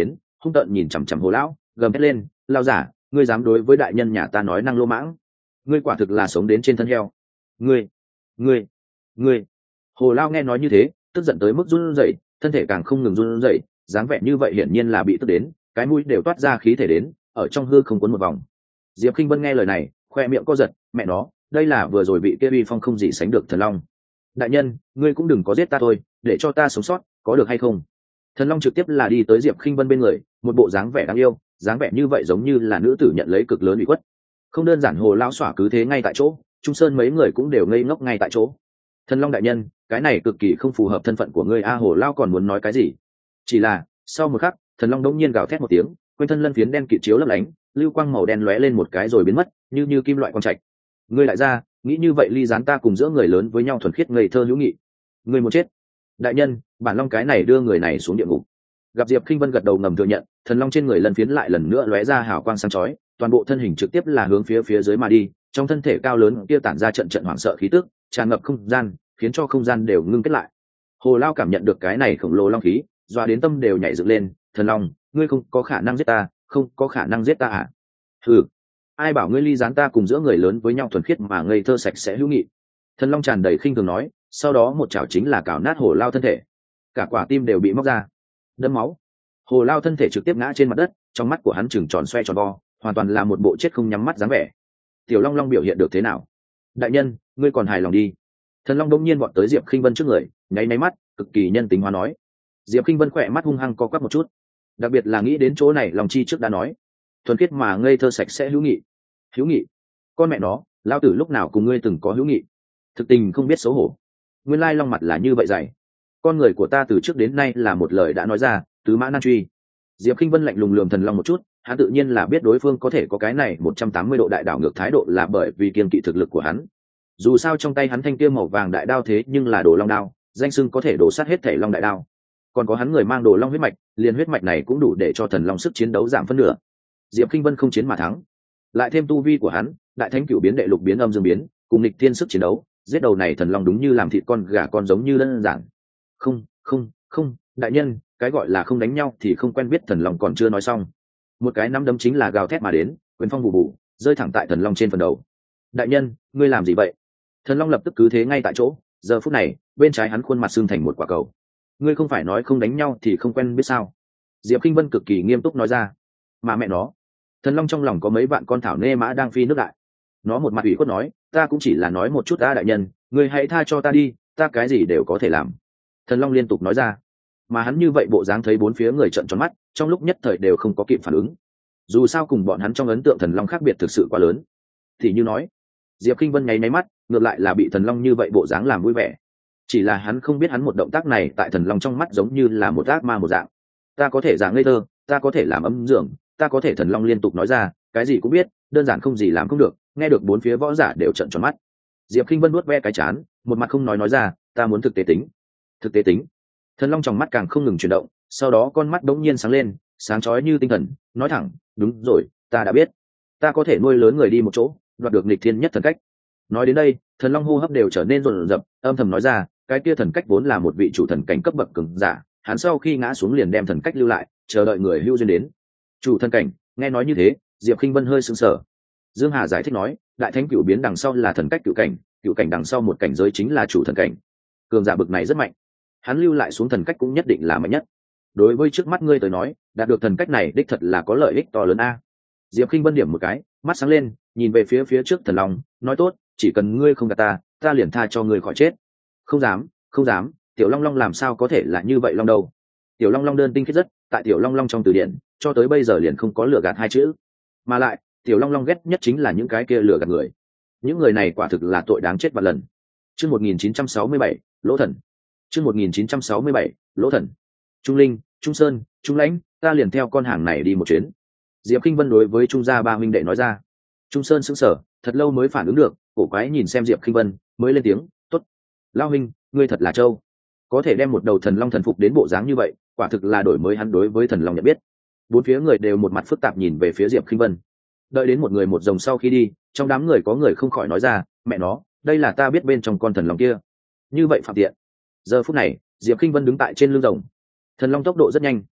hung tợn nhìn chằm chằm hồ lão, gầm hét lên, lao giả, ngươi dám đối với đại nhân nhà ta nói năng lô mãng, ngươi quả thực là sống đến trên thân heo. Ngươi, ngươi, ngươi. Hồ lao nghe nói như thế, tức giận tới mức run rẩy, thân thể càng không ngừng run rẩy, dáng vẻ như vậy hiển nhiên là bị tức đến, cái mũi đều toát ra khí thể đến, ở trong hư không cuốn một vòng. Diệp Kinh Vân nghe lời này, khoe miệng co giật, mẹ nó, đây là vừa rồi bị kia uy phong không gì sánh được thần long. Đại nhân, ngươi cũng đừng có giết ta thôi, để cho ta sống sót, có được hay không? Thần long trực tiếp là đi tới Diệp Kinh Vân bên người, một bộ dáng vẻ đáng yêu, dáng vẻ như vậy giống như là nữ tử nhận lấy cực lớn ủy khuất. Không đơn giản hồ lao xỏa cứ thế ngay tại chỗ, Trung Sơn mấy người cũng đều ngây ngốc ngay tại chỗ. Thần long đại nhân, cái này cực kỳ không phù hợp thân phận của ngươi a. Hồ lao còn muốn nói cái gì, chỉ là sau một khắc, thần long đống nhiên gào thét một tiếng, quanh thân lân phiến đen kịt chiếu lấp lánh, lưu quang màu đen lóe lên một cái rồi biến mất, như như kim loại quang trạch. Ngươi lại ra, nghĩ như vậy ly gián ta cùng giữa người lớn với nhau thuần khiết ngây thơ hữu nghị. Ngươi muốn chết. Đại nhân, bản long cái này đưa người này xuống địa ngục. Gặp Diệp Kinh Vân gật đầu ngầm thừa nhận, thần long trên người lân phiến lại lần nữa lóe ra hào quang sáng chói, toàn bộ thân hình trực tiếp là hướng phía phía dưới mà đi, trong thân thể cao lớn kia tản ra trận trận hoảng sợ khí tức, tràn ngập không gian, khiến cho không gian đều ngưng kết lại. Hồ lao cảm nhận được cái này khổng lồ long khí, doa đến tâm đều nhảy dựng lên. Thần long, ngươi không có khả năng giết ta, không có khả năng giết ta à? Ừ, ai bảo ngươi ly gián ta cùng giữa người lớn với nhau thuần khiết mà ngây thơ sạch sẽ hữu nghị. Thần long tràn đầy khinh thường nói, sau đó một chảo chính là cào nát hồ lao thân thể, cả quả tim đều bị móc ra, đẫm máu. Hồ lao thân thể trực tiếp ngã trên mặt đất, trong mắt của hắn trừng tròn xoe tròn vo, hoàn toàn là một bộ chết không nhắm mắt dáng vẻ. Tiểu long long biểu hiện được thế nào? Đại nhân, ngươi còn hài lòng đi. Thần long đông nhiên vọt tới Diệp Kinh Vân trước người, nháy nháy mắt, cực kỳ nhân tính hóa nói. Diệp Kinh Vân khỏe mắt hung hăng co quắp một chút, đặc biệt là nghĩ đến chỗ này lòng chi trước đã nói, thuần khiết mà ngây thơ sạch sẽ hữu nghị. Hữu nghị? Con mẹ nó, lao tử lúc nào cùng ngươi từng có hữu nghị? Thực tình không biết xấu hổ. Nguyên lai long mặt là như vậy dày. Con người của ta từ trước đến nay là một lời đã nói ra, tứ mã nan truy. Diệp Kinh Vân lạnh lùng lườm thần long một chút, hắn tự nhiên là biết đối phương có thể có cái này một trăm tám mươi độ đại đảo ngược thái độ là bởi vì kiên kỵ thực lực của hắn. Dù sao trong tay hắn thanh kia màu vàng đại đao thế nhưng là đồ long đao, danh xưng có thể đổ sát hết thể long đại đao. Còn có hắn người mang đồ long huyết mạch, liền huyết mạch này cũng đủ để cho thần long sức chiến đấu giảm phân nửa. Diệp Kinh Vân không chiến mà thắng, lại thêm tu vi của hắn, đại thánh cửu biến đệ lục biến âm dương biến, cùng nghịch thiên sức chiến đấu, giết đầu này thần long đúng như làm thịt con gà con giống như đơn giản. Không, không, không, đại nhân, cái gọi là không đánh nhau thì không quen biết. Thần long còn chưa nói xong, một cái nắm đấm chính là gào thét mà đến, quyền phong bù bù, rơi thẳng tại thần long trên phần đầu. Đại nhân, ngươi làm gì vậy? Thần long lập tức cứ thế ngay tại chỗ, giờ phút này, bên trái hắn khuôn mặt xương thành một quả cầu. Ngươi không phải nói không đánh nhau thì không quen biết sao? Diệp Kinh Vân cực kỳ nghiêm túc nói ra. Mà mẹ nó, thần long trong lòng có mấy vạn con thảo nê mã đang phi nước đại. Nó một mặt ủy khuất nói, ta cũng chỉ là nói một chút ta đại nhân, ngươi hãy tha cho ta đi, ta cái gì đều có thể làm. Thần long liên tục nói ra, mà hắn như vậy bộ dáng thấy bốn phía người trợn tròn mắt, trong lúc nhất thời đều không có kịp phản ứng. Dù sao cùng bọn hắn trong ấn tượng thần long khác biệt thực sự quá lớn. Thì như nói, Diệp Kinh Vân nháy nháy mắt, ngược lại là bị thần long như vậy bộ dáng làm vui vẻ. Chỉ là hắn không biết hắn một động tác này tại thần long trong mắt giống như là một ác ma một dạng. Ta có thể giả ngây thơ, ta có thể làm ấm dưỡng, ta có thể. Thần long liên tục nói ra, cái gì cũng biết, đơn giản không gì làm không được. Nghe được bốn phía võ giả đều trợn tròn mắt. Diệp Kinh Vân nuốt ve cái chán, một mặt không nói nói ra, ta muốn thực tế tính. Thực tế tính? Thần long trong mắt càng không ngừng chuyển động, sau đó con mắt đống nhiên sáng lên, sáng chói như tinh thần, nói thẳng, đúng rồi, ta đã biết, ta có thể nuôi lớn người đi một chỗ, đoạt được nghịch thiên nhất thần cách. Nói đến đây, thần long hô hấp đều trở nên rồn rập, âm thầm nói ra, cái kia thần cách vốn là một vị chủ thần cảnh cấp bậc cường giả, hắn sau khi ngã xuống liền đem thần cách lưu lại, chờ đợi người hưu duyên đến. Chủ thần cảnh? Nghe nói như thế, Diệp Kinh Vân hơi sững sờ. Dương Hà giải thích nói, đại thánh cửu biến đằng sau là thần cách cửu cảnh, cửu cảnh đằng sau một cảnh giới chính là chủ thần cảnh. Cường giả bậc này rất mạnh, hắn lưu lại xuống thần cách cũng nhất định là mạnh nhất. Đối với trước mắt ngươi tới nói, đạt được thần cách này đích thật là có lợi ích to lớn a. Diệp Kinh Vân điểm một cái, mắt sáng lên, nhìn về phía phía trước thần long, nói tốt, chỉ cần ngươi không gạt ta, ta liền tha cho ngươi khỏi chết. Không dám, không dám, tiểu long long làm sao có thể là như vậy long đâu. Tiểu long long đơn tinh khiết rất, tại tiểu long long trong từ điển, cho tới bây giờ liền không có lừa gạt hai chữ. Mà lại, tiểu long long ghét nhất chính là những cái kia lừa gạt người. Những người này quả thực là tội đáng chết vạn lần. Chương một nghìn chín trăm sáu mươi bảy, Lỗ Thần. Chương một nghìn chín trăm sáu mươi bảy, Lỗ Thần. Trung Linh, Trung Sơn, Trung Lãnh, ta liền theo con hàng này đi một chuyến. Diệp Kinh Vân đối với Trung gia ba huynh đệ nói ra. Trung Sơn sững sờ, thật lâu mới phản ứng được, cổ quái nhìn xem Diệp Kinh Vân, mới lên tiếng, "Tốt, lão huynh, ngươi thật là trâu, có thể đem một đầu thần long thần phục đến bộ dáng như vậy, quả thực là đổi mới hắn đối với thần long nhận biết." Bốn phía người đều một mặt phức tạp nhìn về phía Diệp Kinh Vân. Đợi đến một người một dòng sau khi đi, trong đám người có người không khỏi nói ra, "Mẹ nó, đây là ta biết bên trong con thần long kia." Như vậy phạm tiện. Giờ phút này, Diệp Kinh Vân đứng tại trên lưng rồng. Thần long tốc độ rất nhanh,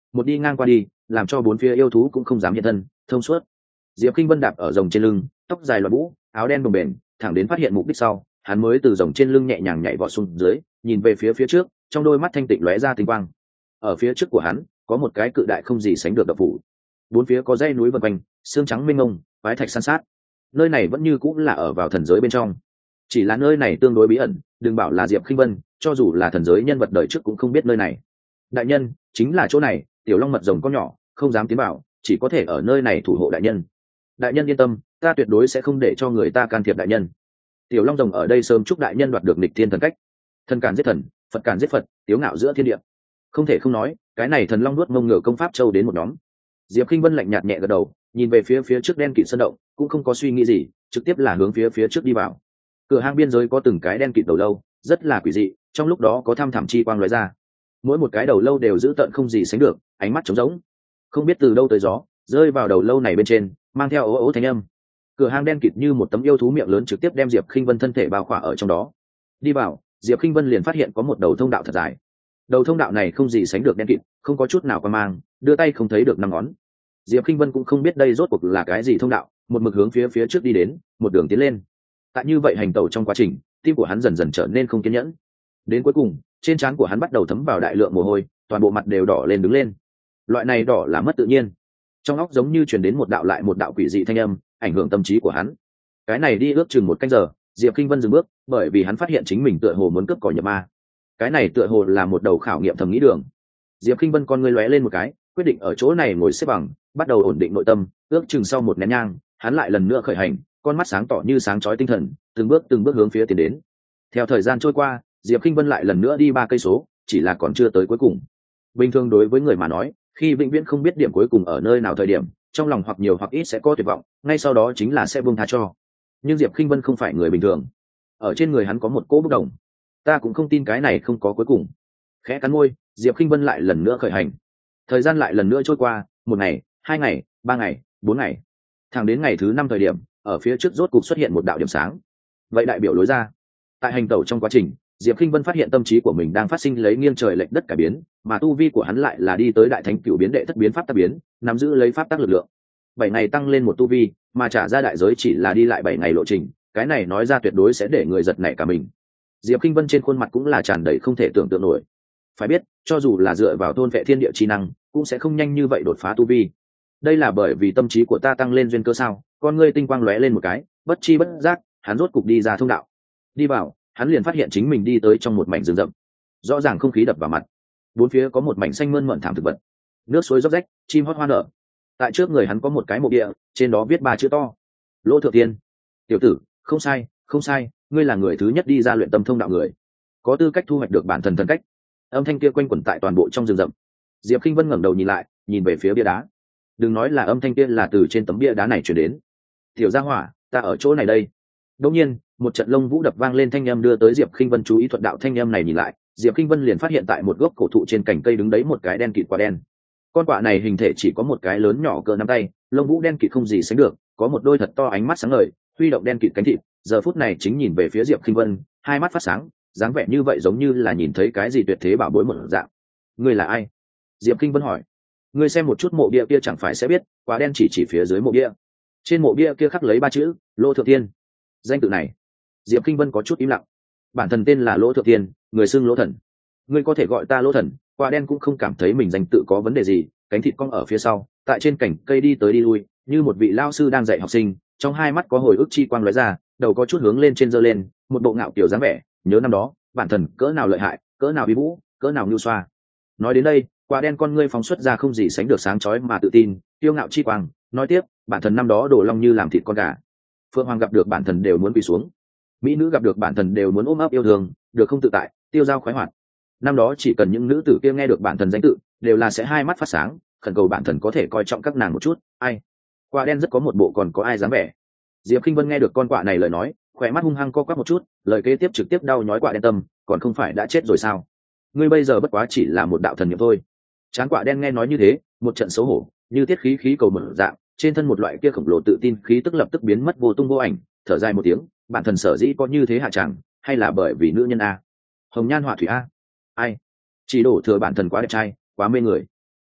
một đi ngang qua đi, làm cho bốn phía yêu thú cũng không dám hiện thân, thông suốt. Diệp Kinh Vân đạp ở rồng trên lưng, tóc dài loạn vũ, áo đen bồng bềnh, thẳng đến phát hiện mục đích sau, hắn mới từ rồng trên lưng nhẹ nhàng nhảy vọt xuống dưới, nhìn về phía phía trước, trong đôi mắt thanh tịnh lóe ra tinh quang. Ở phía trước của hắn, có một cái cự đại không gì sánh được động phủ. Bốn phía có dãy núi vần quanh, xương trắng mênh mông, quái thạch san sát. Nơi này vẫn như cũng là ở vào thần giới bên trong. Chỉ là nơi này tương đối bí ẩn, đừng bảo là Diệp Kinh Vân, cho dù là thần giới nhân vật đời trước cũng không biết nơi này. Đại nhân, chính là chỗ này, tiểu long mật rồng con nhỏ, không dám tiến vào, chỉ có thể ở nơi này thủ hộ đại nhân. Đại nhân yên tâm, ta tuyệt đối sẽ không để cho người ta can thiệp đại nhân. Tiểu long rồng ở đây sớm chúc đại nhân đoạt được nghịch thiên thần cách. Thần càn giết thần, Phật càn giết Phật, tiếu ngạo giữa thiên địa. Không thể không nói, cái này thần long nuốt mông ngựa công pháp châu đến một nhóm. Diệp Kinh Vân lạnh nhạt nhẹ gật đầu, nhìn về phía phía trước đen kịt sơn động, cũng không có suy nghĩ gì, trực tiếp là hướng phía phía trước đi vào. Cửa hang biên giới có từng cái đen kịt đầu lâu, rất là quỷ dị, trong lúc đó có thăm thẳm chi quang lóe ra. Mỗi một cái đầu lâu đều giữ tợn không gì sánh được, ánh mắt trống rỗng. Không biết từ đâu tới gió, rơi vào đầu lâu này bên trên, mang theo ố ố thanh âm. Cửa hang đen kịt như một tấm yêu thú miệng lớn trực tiếp đem Diệp Kinh Vân thân thể bao khỏa ở trong đó. Đi vào, Diệp Kinh Vân liền phát hiện có một đầu thông đạo thật dài. Đầu thông đạo này không gì sánh được đen kịt, không có chút nào qua mang, đưa tay không thấy được năm ngón. Diệp Kinh Vân cũng không biết đây rốt cuộc là cái gì thông đạo, một mực hướng phía phía trước đi đến, một đường tiến lên. Tại như vậy hành tẩu trong quá trình, tim của hắn dần dần trở nên không kiên nhẫn. Đến cuối cùng, trên trán của hắn bắt đầu thấm vào đại lượng mồ hôi, toàn bộ mặt đều đỏ lên đứng lên. Loại này đỏ là mất tự nhiên. Trong óc giống như truyền đến một đạo lại một đạo quỷ dị thanh âm, ảnh hưởng tâm trí của hắn. Cái này đi ước chừng một canh giờ, Diệp Kinh Vân dừng bước, bởi vì hắn phát hiện chính mình tựa hồ muốn cướp cỏ nhập ma. Cái này tựa hồ là một đầu khảo nghiệm thẩm nghĩ đường. Diệp Kinh Vân con ngươi lóe lên một cái, quyết định ở chỗ này ngồi xếp bằng, bắt đầu ổn định nội tâm. Ước chừng sau một nén nhang, hắn lại lần nữa khởi hành, con mắt sáng tỏ như sáng chói tinh thần, từng bước từng bước hướng phía tiến đến. Theo thời gian trôi qua, Diệp Kinh Vân lại lần nữa đi ba cây số, chỉ là còn chưa tới cuối cùng. Bình thường đối với người mà nói, khi vĩnh viễn không biết điểm cuối cùng ở nơi nào thời điểm, trong lòng hoặc nhiều hoặc ít sẽ có tuyệt vọng, ngay sau đó chính là sẽ buông tha cho. Nhưng Diệp Kinh Vân không phải người bình thường. Ở trên người hắn có một cỗ bất động. Ta cũng không tin cái này không có cuối cùng. Khẽ cắn môi, Diệp Kinh Vân lại lần nữa khởi hành. Thời gian lại lần nữa trôi qua, một ngày, hai ngày, ba ngày, bốn ngày. Thẳng đến ngày thứ năm thời điểm, ở phía trước rốt cục xuất hiện một đạo điểm sáng. Vậy đại biểu lối ra. Tại hành tẩu trong quá trình, Diệp Kinh Vân phát hiện tâm trí của mình đang phát sinh lấy nghiêng trời lệch đất cải biến, mà tu vi của hắn lại là đi tới đại thánh cửu biến đệ thất biến pháp tác biến, nắm giữ lấy pháp tác lực lượng. Bảy ngày tăng lên một tu vi, mà trả ra đại giới chỉ là đi lại bảy ngày lộ trình, cái này nói ra tuyệt đối sẽ để người giật nảy cả mình. Diệp Kinh Vân trên khuôn mặt cũng là tràn đầy không thể tưởng tượng nổi. Phải biết, cho dù là dựa vào thôn vệ thiên địa chi năng, cũng sẽ không nhanh như vậy đột phá tu vi. Đây là bởi vì tâm trí của ta tăng lên duyên cơ sao? Con ngươi tinh quang lóe lên một cái, bất chi bất giác, hắn rốt cục đi ra thông đạo. Đi vào, hắn liền phát hiện chính mình đi tới trong một mảnh rừng rậm. Rõ ràng không khí đập vào mặt. Bốn phía có một mảnh xanh mơn mởn thảm thực vật, nước suối róc rách, chim hót hoa nở. Tại trước người hắn có một cái mộ địa, trên đó viết ba chữ to: Lỗ Thượng Tiên. Tiểu tử, không sai, không sai, ngươi là người thứ nhất đi ra luyện tâm thông đạo người, có tư cách thu hoạch được bản thần thần cách. Âm thanh kia quanh quẩn tại toàn bộ trong rừng rậm. Diệp Kinh Vân ngẩng đầu nhìn lại, nhìn về phía bia đá. Đừng nói là âm thanh kia là từ trên tấm bia đá này truyền đến. Tiểu gia hỏa, ta ở chỗ này đây. Đột nhiên, một trận lông vũ đập vang lên, thanh âm đưa tới Diệp Kinh Vân chú ý. Thuận đạo thanh âm này nhìn lại, Diệp Kinh Vân liền phát hiện tại một gốc cổ thụ trên cành cây đứng đấy một cái đen kịt quả đen. Con quạ này hình thể chỉ có một cái lớn nhỏ cỡ nắm tay, lông vũ đen kịt không gì sánh được, có một đôi thật to ánh mắt sáng ngời, huy động đen kịt cánh thịt, giờ phút này chính nhìn về phía Diệp Kinh Vân, hai mắt phát sáng, dáng vẻ như vậy giống như là nhìn thấy cái gì tuyệt thế bảo bối một dạng. Ngươi là ai? Diệp Kinh Vân hỏi. Ngươi xem một chút mộ bia kia chẳng phải sẽ biết. Quả đen chỉ chỉ phía dưới mộ bia. Trên mộ bia kia khắc lấy ba chữ: Lỗ Thượng Tiên. Danh tự này, Diệp Kinh Vân có chút im lặng. Bản thân tên là Lỗ Thượng Tiên, người xưng Lỗ Thần. Ngươi có thể gọi ta Lỗ Thần. Quả đen cũng không cảm thấy mình danh tự có vấn đề gì, cánh thịt cong ở phía sau, tại trên cành cây đi tới đi lui, như một vị lao sư đang dạy học sinh, trong hai mắt có hồi ức chi quang lóe ra, đầu có chút hướng lên trên giơ lên, một bộ ngạo kiểu dáng vẻ, nhớ năm đó, bản thần cỡ nào lợi hại, cỡ nào uy vũ, cỡ nào nhu xoa. Nói đến đây, quả đen con ngươi phóng xuất ra không gì sánh được sáng chói mà tự tin, kiêu ngạo chi quang, nói tiếp, bản thần năm đó đổ long như làm thịt con gà. Phượng hoàng gặp được bản thần đều muốn quỳ xuống, mỹ nữ gặp được bản thần đều muốn ôm ấp yêu thương, được không tự tại, tiêu dao khoái hoạt. Năm đó chỉ cần những nữ tử kia nghe được bản thần danh tự, đều là sẽ hai mắt phát sáng, khẩn cầu bản thần có thể coi trọng các nàng một chút. Ai? Quả đen rất có một bộ còn có ai dám vẻ. Diệp Kinh Vân nghe được con quạ này lời nói, khỏe mắt hung hăng co quắp một chút, lời kế tiếp trực tiếp đau nhói quả đen tâm, còn không phải đã chết rồi sao? Ngươi bây giờ bất quá chỉ là một đạo thần niệm thôi. Trán quả đen nghe nói như thế, một trận xấu hổ, như tiết khí khí cầu mở dạng, trên thân một loại kia khổng lồ tự tin khí tức lập tức biến mất vô tung vô ảnh, thở dài một tiếng, bản thần sở dĩ có như thế hạ chẳng, hay là bởi vì nữ nhân a? Hồng nhan họa thủy a? Ai? Chỉ đổ thừa bản thần quá đẹp trai, quá mê người.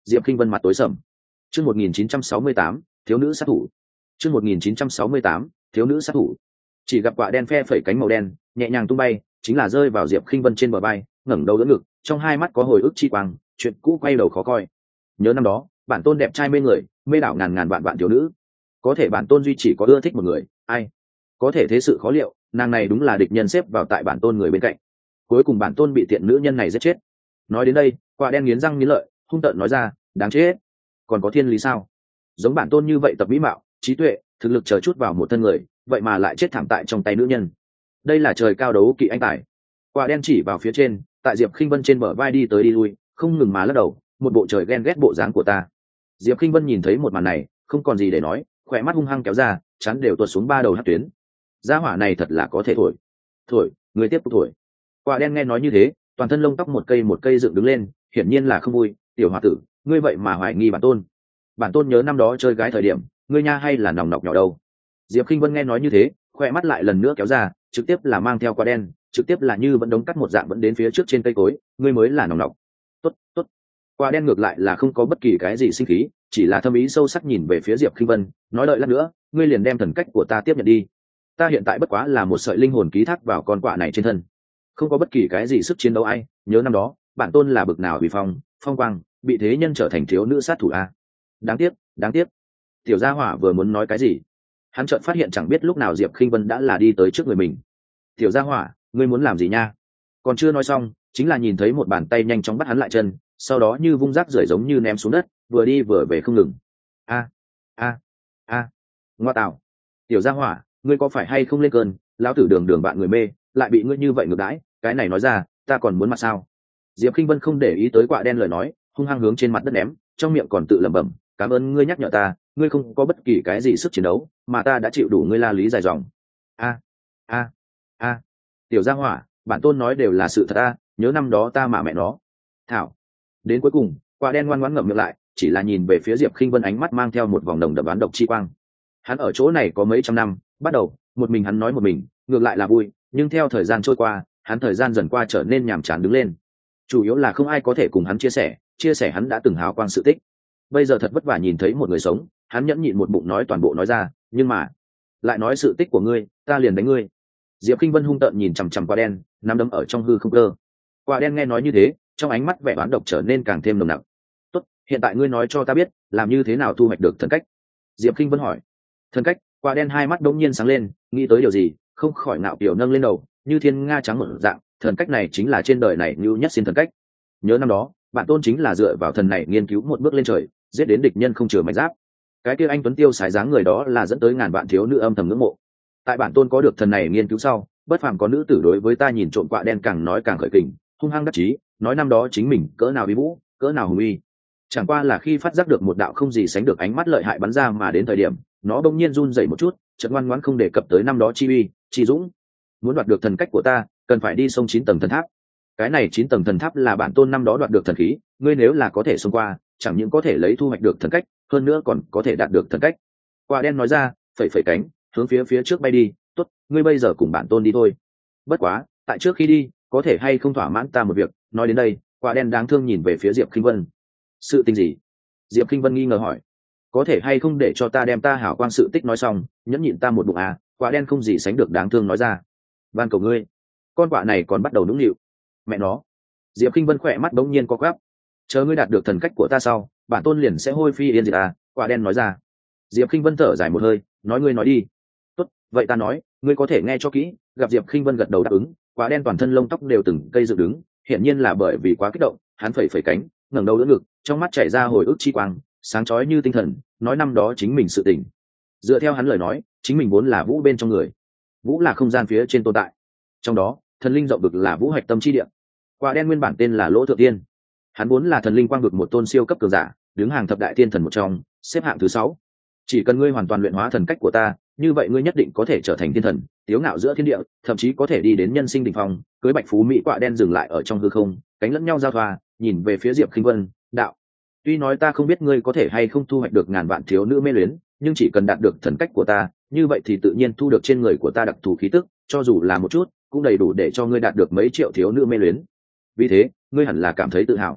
Diệp Kinh Vân mặt tối sầm. Chương một nghìn chín trăm sáu mươi tám, thiếu nữ sát thủ. Chương một nghìn chín trăm sáu mươi tám, thiếu nữ sát thủ. Chỉ gặp quả đen phe phẩy cánh màu đen, nhẹ nhàng tung bay, chính là rơi vào Diệp Kinh Vân trên bờ vai, ngẩng đầu đỡ ngực, trong hai mắt có hồi ức chi quang, chuyện cũ quay đầu khó coi. Nhớ năm đó, bản tôn đẹp trai mê người, mê đảo ngàn ngàn vạn vạn thiếu nữ. Có thể bản tôn duy chỉ có ưa thích một người, ai? Có thể thế sự khó liệu, nàng này đúng là địch nhân xếp vào tại bản tôn người bên cạnh. Cuối cùng bản tôn bị tiện nữ nhân này giết chết. Nói đến đây, quả đen nghiến răng nghiến lợi, hung tợn nói ra, đáng chết. Còn có thiên lý sao? Giống bản tôn như vậy tập mỹ mạo, trí tuệ, thực lực chờ chút vào một thân người, vậy mà lại chết thảm tại trong tay nữ nhân. Đây là trời cao đấu kỵ anh tài. Quả đen chỉ vào phía trên, tại Diệp Kinh Vân trên bờ vai đi tới đi lui, không ngừng mà lắc đầu, một bộ trời ghen ghét bộ dáng của ta. Diệp Kinh Vân nhìn thấy một màn này, không còn gì để nói, khỏe mắt hung hăng kéo ra, chắn đều tuột xuống ba đầu hất tuyến. Gia hỏa này thật là có thể thổi. Thổi, người tiếp tục thổi. Quả đen nghe nói như thế, toàn thân lông tóc một cây một cây dựng đứng lên, hiển nhiên là không vui. Tiểu hòa tử, ngươi vậy mà hoài nghi bản tôn. Bản tôn nhớ năm đó chơi gái thời điểm, ngươi nha hay là nòng nọc nhỏ đâu. Diệp Kinh Vân nghe nói như thế, khỏe mắt lại lần nữa kéo ra, trực tiếp là mang theo quả đen, trực tiếp là như vẫn đống cắt một dạng vẫn đến phía trước trên cây cối, ngươi mới là nòng nọc. Tốt, tốt. Quả đen ngược lại là không có bất kỳ cái gì sinh khí, chỉ là thâm ý sâu sắc nhìn về phía Diệp Kinh Vân, nói đợi lát nữa, ngươi liền đem thần cách của ta tiếp nhận đi. Ta hiện tại bất quá là một sợi linh hồn ký thác vào con quạ này trên thân, không có bất kỳ cái gì sức chiến đấu ai. Nhớ năm đó, bản tôn là bực nào vì phong, phong quang, bị thế nhân trở thành thiếu nữ sát thủ a. Đáng tiếc, đáng tiếc. Tiểu gia hỏa vừa muốn nói cái gì, hắn chợt phát hiện chẳng biết lúc nào Diệp Kinh Vân đã là đi tới trước người mình. Tiểu gia hỏa, ngươi muốn làm gì nha? Còn chưa nói xong, chính là nhìn thấy một bàn tay nhanh chóng bắt hắn lại chân, sau đó như vung rác rưởi giống như ném xuống đất, vừa đi vừa về không ngừng. A, a, a, ngoa tạo. Tiểu gia hỏa, ngươi có phải hay không lên cơn? Lão tử đường đường bạn người mê, lại bị ngươi như vậy ngược đãi, cái này nói ra, ta còn muốn mặt sao? Diệp Kinh Vân không để ý tới quạ đen lời nói, hung hăng hướng trên mặt đất ném, trong miệng còn tự lẩm bẩm, cảm ơn ngươi nhắc nhở ta, ngươi không có bất kỳ cái gì sức chiến đấu, mà ta đã chịu đủ ngươi la lý dài dòng. A, a, a, tiểu gia hỏa, bản tôn nói đều là sự thật a, nhớ năm đó ta mà mẹ nó. Thảo. Đến cuối cùng, quả đen ngoan ngoãn ngậm miệng lại, chỉ là nhìn về phía Diệp Kinh Vân, ánh mắt mang theo một vòng đồng đậm đoán độc chi quang. Hắn ở chỗ này có mấy trăm năm, bắt đầu một mình hắn nói một mình, ngược lại là vui, nhưng theo thời gian trôi qua, hắn thời gian dần qua trở nên nhàm chán đứng lên. Chủ yếu là không ai có thể cùng hắn chia sẻ, chia sẻ hắn đã từng hào quang sự tích. Bây giờ thật vất vả nhìn thấy một người sống, hắn nhẫn nhịn một bụng nói toàn bộ nói ra, nhưng mà lại nói sự tích của ngươi, ta liền đánh ngươi. Diệp Kinh Vân hung tợn nhìn chằm chằm quả đen, nắm đấm ở trong hư không cơ. Quả đen nghe nói như thế, trong ánh mắt vẻ oán độc trở nên càng thêm nồng nặc. Tốt, hiện tại ngươi nói cho ta biết, làm như thế nào thu hoạch được thần cách? Diệp Kinh Vân hỏi. Thần cách? Quả đen hai mắt đống nhiên sáng lên, nghĩ tới điều gì, không khỏi ngạo kiểu nâng lên đầu, như thiên nga trắng một dạng. Thần cách này chính là trên đời này nhu nhất xin thần cách. Nhớ năm đó, bản tôn chính là dựa vào thần này nghiên cứu một bước lên trời, giết đến địch nhân không chừa mảnh giáp. Cái kia anh tuấn tiêu sái dáng người đó là dẫn tới ngàn vạn thiếu nữ âm thầm ngưỡng mộ. Tại bản tôn có được thần này nghiên cứu sau, bất phàm có nữ tử đối với ta nhìn trộm quạ đen càng nói càng khởi kình, hung hăng đắc chí, nói năm đó chính mình cỡ nào uy vũ, cỡ nào hùng uy. Chẳng qua là khi phát giác được một đạo không gì sánh được ánh mắt lợi hại bắn ra mà đến thời điểm, nó bỗng nhiên run rẩy một chút, chợt ngoan ngoãn không đề cập tới năm đó chi uy, chi dũng. Muốn đoạt được thần cách của ta, cần phải đi sông chín tầng thần tháp. Cái này chín tầng thần tháp là bản tôn năm đó đoạt được thần khí, ngươi nếu là có thể xông qua, chẳng những có thể lấy thu hoạch được thần cách, hơn nữa còn có thể đạt được thần cách. Quả đen nói ra, phẩy phẩy cánh, hướng phía phía trước bay đi. Tốt, ngươi bây giờ cùng bản tôn đi thôi. Bất quá, tại trước khi đi, có thể hay không thỏa mãn ta một việc. Nói đến đây, quả đen đáng thương nhìn về phía Diệp Kinh Vân. Sự tình gì? Diệp Kinh Vân nghi ngờ hỏi. Có thể hay không để cho ta đem ta hảo quang sự tích nói xong, nhẫn nhịn ta một bụng à? Quả đen không gì sánh được đáng thương nói ra. Van cầu ngươi. Con quạ này còn bắt đầu nũng nịu. Mẹ nó. Diệp Kinh Vân khỏe mắt bỗng nhiên co quắp. Chờ ngươi đạt được thần cách của ta sau, bản tôn liền sẽ hôi phi yên diệt à? Quả đen nói ra. Diệp Kinh Vân thở dài một hơi, nói ngươi nói đi. Tốt, vậy ta nói, ngươi có thể nghe cho kỹ. Gặp Diệp Kinh Vân gật đầu đáp ứng, quả đen toàn thân lông tóc đều từng cây dựng đứng, hiển nhiên là bởi vì quá kích động, hắn phẩy phẩy cánh, ngẩng đầu đỡ ngực, trong mắt chảy ra hồi ức chi quang, sáng chói như tinh thần, nói năm đó chính mình sự tình. Dựa theo hắn lời nói, chính mình vốn là vũ bên trong người, vũ là không gian phía trên tồn tại, trong đó thần linh rộng vực là vũ hạch tâm chi địa. Quả đen nguyên bản tên là Lỗ Thượng Tiên, hắn vốn là thần linh quang vực một tôn siêu cấp cường giả, đứng hàng thập đại thiên thần một trong, xếp hạng thứ sáu. Chỉ cần ngươi hoàn toàn luyện hóa thần cách của ta, như vậy ngươi nhất định có thể trở thành thiên thần, tiếu ngạo giữa thiên địa, thậm chí có thể đi đến nhân sinh đỉnh phong. Cưới bạch phú mỹ quạ đen dừng lại ở trong hư không, cánh lẫn nhau giao thoa, nhìn về phía Diệp Kinh Vân, đạo: tuy nói ta không biết ngươi có thể hay không thu hoạch được ngàn vạn thiếu nữ mê luyến, nhưng chỉ cần đạt được thần cách của ta, như vậy thì tự nhiên thu được trên người của ta đặc thù khí tức, cho dù là một chút, cũng đầy đủ để cho ngươi đạt được mấy triệu thiếu nữ mê luyến. Vì thế, ngươi hẳn là cảm thấy tự hào.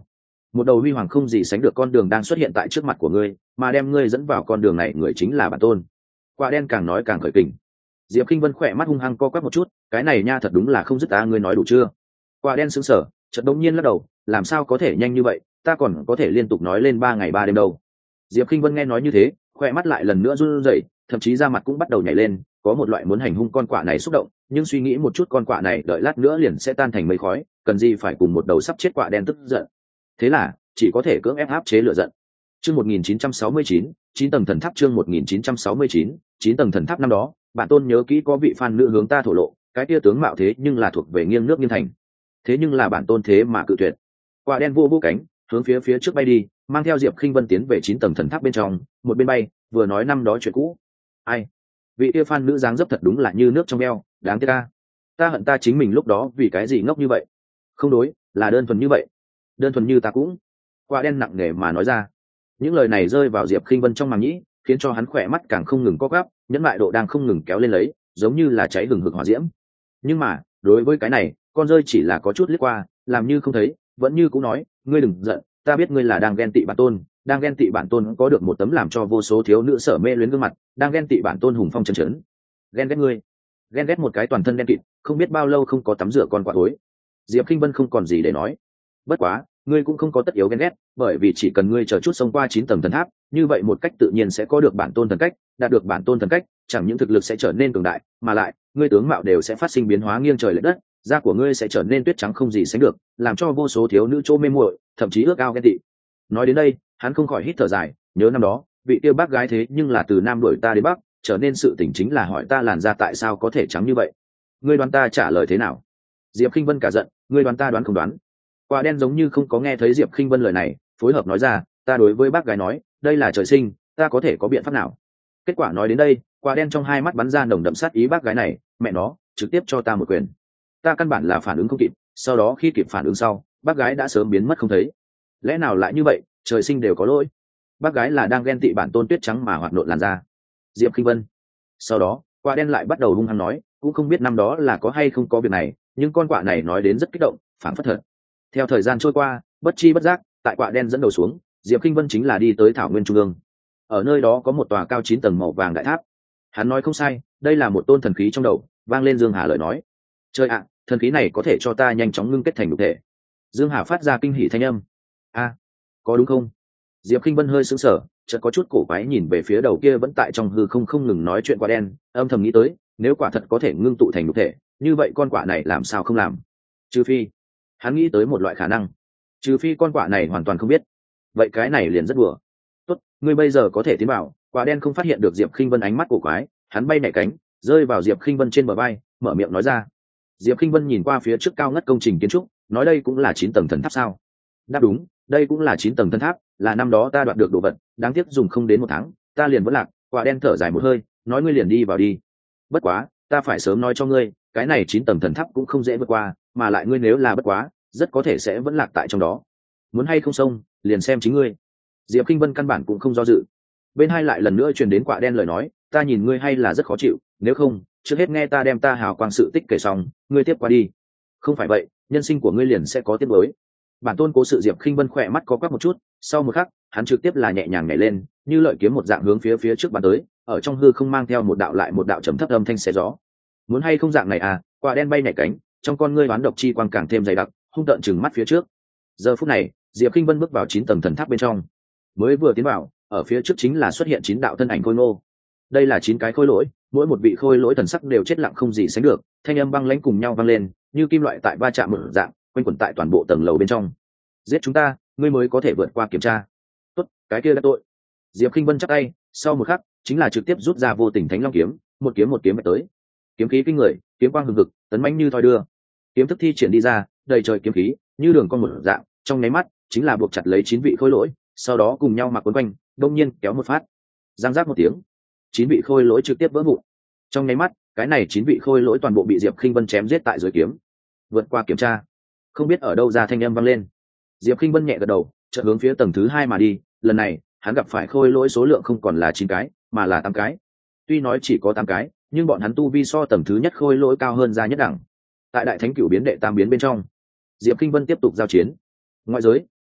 một đầu huy hoàng không gì sánh được con đường đang xuất hiện tại trước mặt của ngươi, mà đem ngươi dẫn vào con đường này người chính là bản tôn. Quả đen càng nói càng khởi kình. Diệp Kinh Vân khỏe mắt hung hăng co quắp một chút, cái này nha thật đúng là không dứt ta, ngươi nói đủ chưa? Quả đen sững sờ, chợt đống nhiên lắc đầu, làm sao có thể nhanh như vậy, ta còn có thể liên tục nói lên ba ngày ba đêm đâu. Diệp Kinh Vân nghe nói như thế, khỏe mắt lại lần nữa run rẩy, thậm chí da mặt cũng bắt đầu nhảy lên, có một loại muốn hành hung con quạ này xúc động, nhưng suy nghĩ một chút con quạ này đợi lát nữa liền sẽ tan thành mây khói, cần gì phải cùng một đầu sắp chết quạ đen tức giận. Thế là chỉ có thể cưỡng ép áp chế lửa giận. Chương một nghìn chín trăm sáu mươi chín, chín tầng thần tháp. Chương một nghìn chín trăm sáu mươi chín, chín tầng thần tháp. Năm đó bản tôn nhớ kỹ có vị fan nữ hướng ta thổ lộ, cái tia tướng mạo thế nhưng là thuộc về nghiêng nước nghiêng thành, thế nhưng là bản tôn thế mà cự tuyệt. Quả đen vô vô cánh hướng phía phía trước bay đi, mang theo Diệp Khinh Vân tiến về chín tầng thần tháp bên trong, một bên bay vừa nói năm đó chuyện cũ. Ai, vị tia fan nữ dáng dấp thật đúng là như nước trong eo, đáng tiếc ta ta hận ta chính mình lúc đó vì cái gì ngốc như vậy. Không đối, là đơn thuần như vậy, đơn thuần như ta cũng. Quả đen nặng nề mà nói ra. Những lời này rơi vào Diệp Khinh Vân trong màng nhĩ, khiến cho hắn khỏe mắt càng không ngừng co gắp, nhẫn lại độ đang không ngừng kéo lên lấy, giống như là cháy hừng hực hỏa diễm. Nhưng mà đối với cái này, con rơi chỉ là có chút liếc qua, làm như không thấy, vẫn như cũng nói, ngươi đừng giận, ta biết ngươi là đang ghen tị bản tôn, đang ghen tị bản tôn có được một tấm làm cho vô số thiếu nữ sở mê luyến gương mặt, đang ghen tị bản tôn hùng phong chân chấn, ghen ghét ngươi, ghen ghét một cái toàn thân đen kịt, không biết bao lâu không có tắm rửa con quạ thối. Diệp Khinh Vân không còn gì để nói. Bất quá ngươi cũng không có tất yếu ghen ghét, bởi vì chỉ cần ngươi chờ chút xông qua chín tầng thần tháp, như vậy một cách tự nhiên sẽ có được bản tôn thần cách, đạt được bản tôn thần cách, chẳng những thực lực sẽ trở nên cường đại, mà lại ngươi tướng mạo đều sẽ phát sinh biến hóa nghiêng trời lệch đất, da của ngươi sẽ trở nên tuyết trắng không gì sánh được, làm cho vô số thiếu nữ chỗ mê muội, thậm chí ước ao ghen tị. Nói đến đây, hắn không khỏi hít thở dài, nhớ năm đó, vị tiêu bác gái thế nhưng là từ nam đuổi ta đến bắc, trở nên sự tình chính là hỏi ta làn da tại sao có thể trắng như vậy. Ngươi đoán ta trả lời thế nào? Diệp Khinh Vân cả giận, ngươi đoán ta đoán không đoán? Quả đen giống như không có nghe thấy Diệp Khinh Vân lời này, phối hợp nói ra, ta đối với bác gái nói, đây là trời sinh, ta có thể có biện pháp nào? Kết quả nói đến đây, quả đen trong hai mắt bắn ra nồng đậm sát ý, bác gái này, mẹ nó, trực tiếp cho ta một quyền. Ta căn bản là phản ứng không kịp, sau đó khi kịp phản ứng sau, bác gái đã sớm biến mất không thấy. Lẽ nào lại như vậy, trời sinh đều có lỗi. Bác gái là đang ghen tị bản tôn tuyết trắng mà hoạt nộn làn da. Diệp Khinh Vân. Sau đó, quả đen lại bắt đầu hung hăng nói, cũng không biết năm đó là có hay không có việc này, nhưng con quạ này nói đến rất kích động, phản phất thật. Theo thời gian trôi qua, bất chi bất giác, tại quạ đen dẫn đầu xuống, Diệp Khinh Vân chính là đi tới thảo nguyên trung ương. Ở nơi đó có một tòa cao chín tầng màu vàng đại tháp. Hắn nói không sai, đây là một tôn thần khí trong đầu. Vang lên Dương Hà lời nói, trời ạ, thần khí này có thể cho ta nhanh chóng ngưng kết thành nhục thể. Dương Hà phát ra kinh hỉ thanh âm. A, có đúng không? Diệp Khinh Vân hơi sững sờ, chợt có chút cổ quái nhìn về phía đầu kia vẫn tại trong hư không không ngừng nói chuyện quạ đen, âm thầm nghĩ tới, nếu quả thật có thể ngưng tụ thành nhục thể, như vậy con quạ này làm sao không làm? Trừ phi, hắn nghĩ tới một loại khả năng, trừ phi con quạ này hoàn toàn không biết. Vậy cái này liền rất đùa. Tốt, ngươi bây giờ có thể tiến vào. Quạ đen không phát hiện được Diệp Khinh Vân ánh mắt cổ quái, hắn bay nhảy cánh, rơi vào Diệp Khinh Vân trên bờ vai, mở miệng nói ra. Diệp Khinh Vân nhìn qua phía trước cao ngất công trình kiến trúc, nói đây cũng là chín tầng thần tháp sao? Đáp đúng, đây cũng là chín tầng thần tháp, là năm đó ta đoạt được đồ vật, đáng tiếc dùng không đến một tháng, ta liền vẫn lạc. Quạ đen thở dài một hơi, nói ngươi liền đi vào đi. Bất quá, ta phải sớm nói cho ngươi, cái này chín tầng thần tháp cũng không dễ vượt qua, mà lại ngươi nếu là bất quá, rất có thể sẽ vẫn lạc tại trong đó. Muốn hay không xông, liền xem chính ngươi. Diệp Kinh Vân căn bản cũng không do dự. Bên hai lại lần nữa truyền đến quạ đen lời nói, ta nhìn ngươi hay là rất khó chịu, nếu không, trước hết nghe ta đem ta hào quang sự tích kể xong, ngươi tiếp qua đi. Không phải vậy, nhân sinh của ngươi liền sẽ có tiếc nuối. Bản tôn cố sự. Diệp Kinh Vân khỏe mắt có quắc một chút, sau một khắc, hắn trực tiếp là nhẹ nhàng nhảy lên, như lợi kiếm một dạng hướng phía phía trước bắn tới, ở trong hư không mang theo một đạo lại một đạo trầm thấp âm thanh xé gió. Muốn hay không dạng này à? Quạ đen bay nhảy cánh, trong con ngươi đoán độc chi quang càng thêm dày đặc, hung tợn chừng mắt phía trước. Giờ phút này, Diệp Kinh Vân bước vào chín tầng thần tháp bên trong. Mới vừa tiến vào, ở phía trước chính là xuất hiện chín đạo thân ảnh khôi ngô. Đây là chín cái khôi lỗi, mỗi một vị khôi lỗi thần sắc đều chết lặng không gì sánh được, thanh âm băng lãnh cùng nhau vang lên, như kim loại tại va chạm mở dạng, quanh quẩn tại toàn bộ tầng lầu bên trong. Giết chúng ta, ngươi mới có thể vượt qua kiểm tra. Tốt, cái kia đã tội. Diệp Kinh Vân chắp tay, sau một khắc, chính là trực tiếp rút ra vô tình thánh long kiếm, một kiếm một kiếm về tới. Kiếm khí kinh người, kiếm quang hừng hực, tấn mãnh như thoi đưa. Kiếm thức thi triển đi ra, đầy trời kiếm khí, như đường con một dạng, trong nháy mắt, chính là buộc chặt lấy chín vị khôi lỗi, sau đó cùng nhau mặc quấn quanh, đông nhiên kéo một phát, giang giác một tiếng, chín vị khôi lỗi trực tiếp vỡ vụn. Trong nháy mắt, cái này chín vị khôi lỗi toàn bộ bị Diệp Kinh Vân chém giết tại dưới kiếm. Vượt qua kiểm tra, không biết ở đâu ra thanh âm vang lên. Diệp Kinh Vân nhẹ gật đầu, chợt hướng phía tầng thứ hai mà đi. Lần này, hắn gặp phải khôi lỗi số lượng không còn là chín cái, mà là tám cái. Tuy nói chỉ có tám cái, nhưng bọn hắn tu vi so tầng thứ nhất khôi lỗi cao hơn ra nhất đẳng. Tại đại thánh cửu biến đệ tam biến bên trong, Diệp Kinh Vân tiếp tục giao chiến. Ngoại giới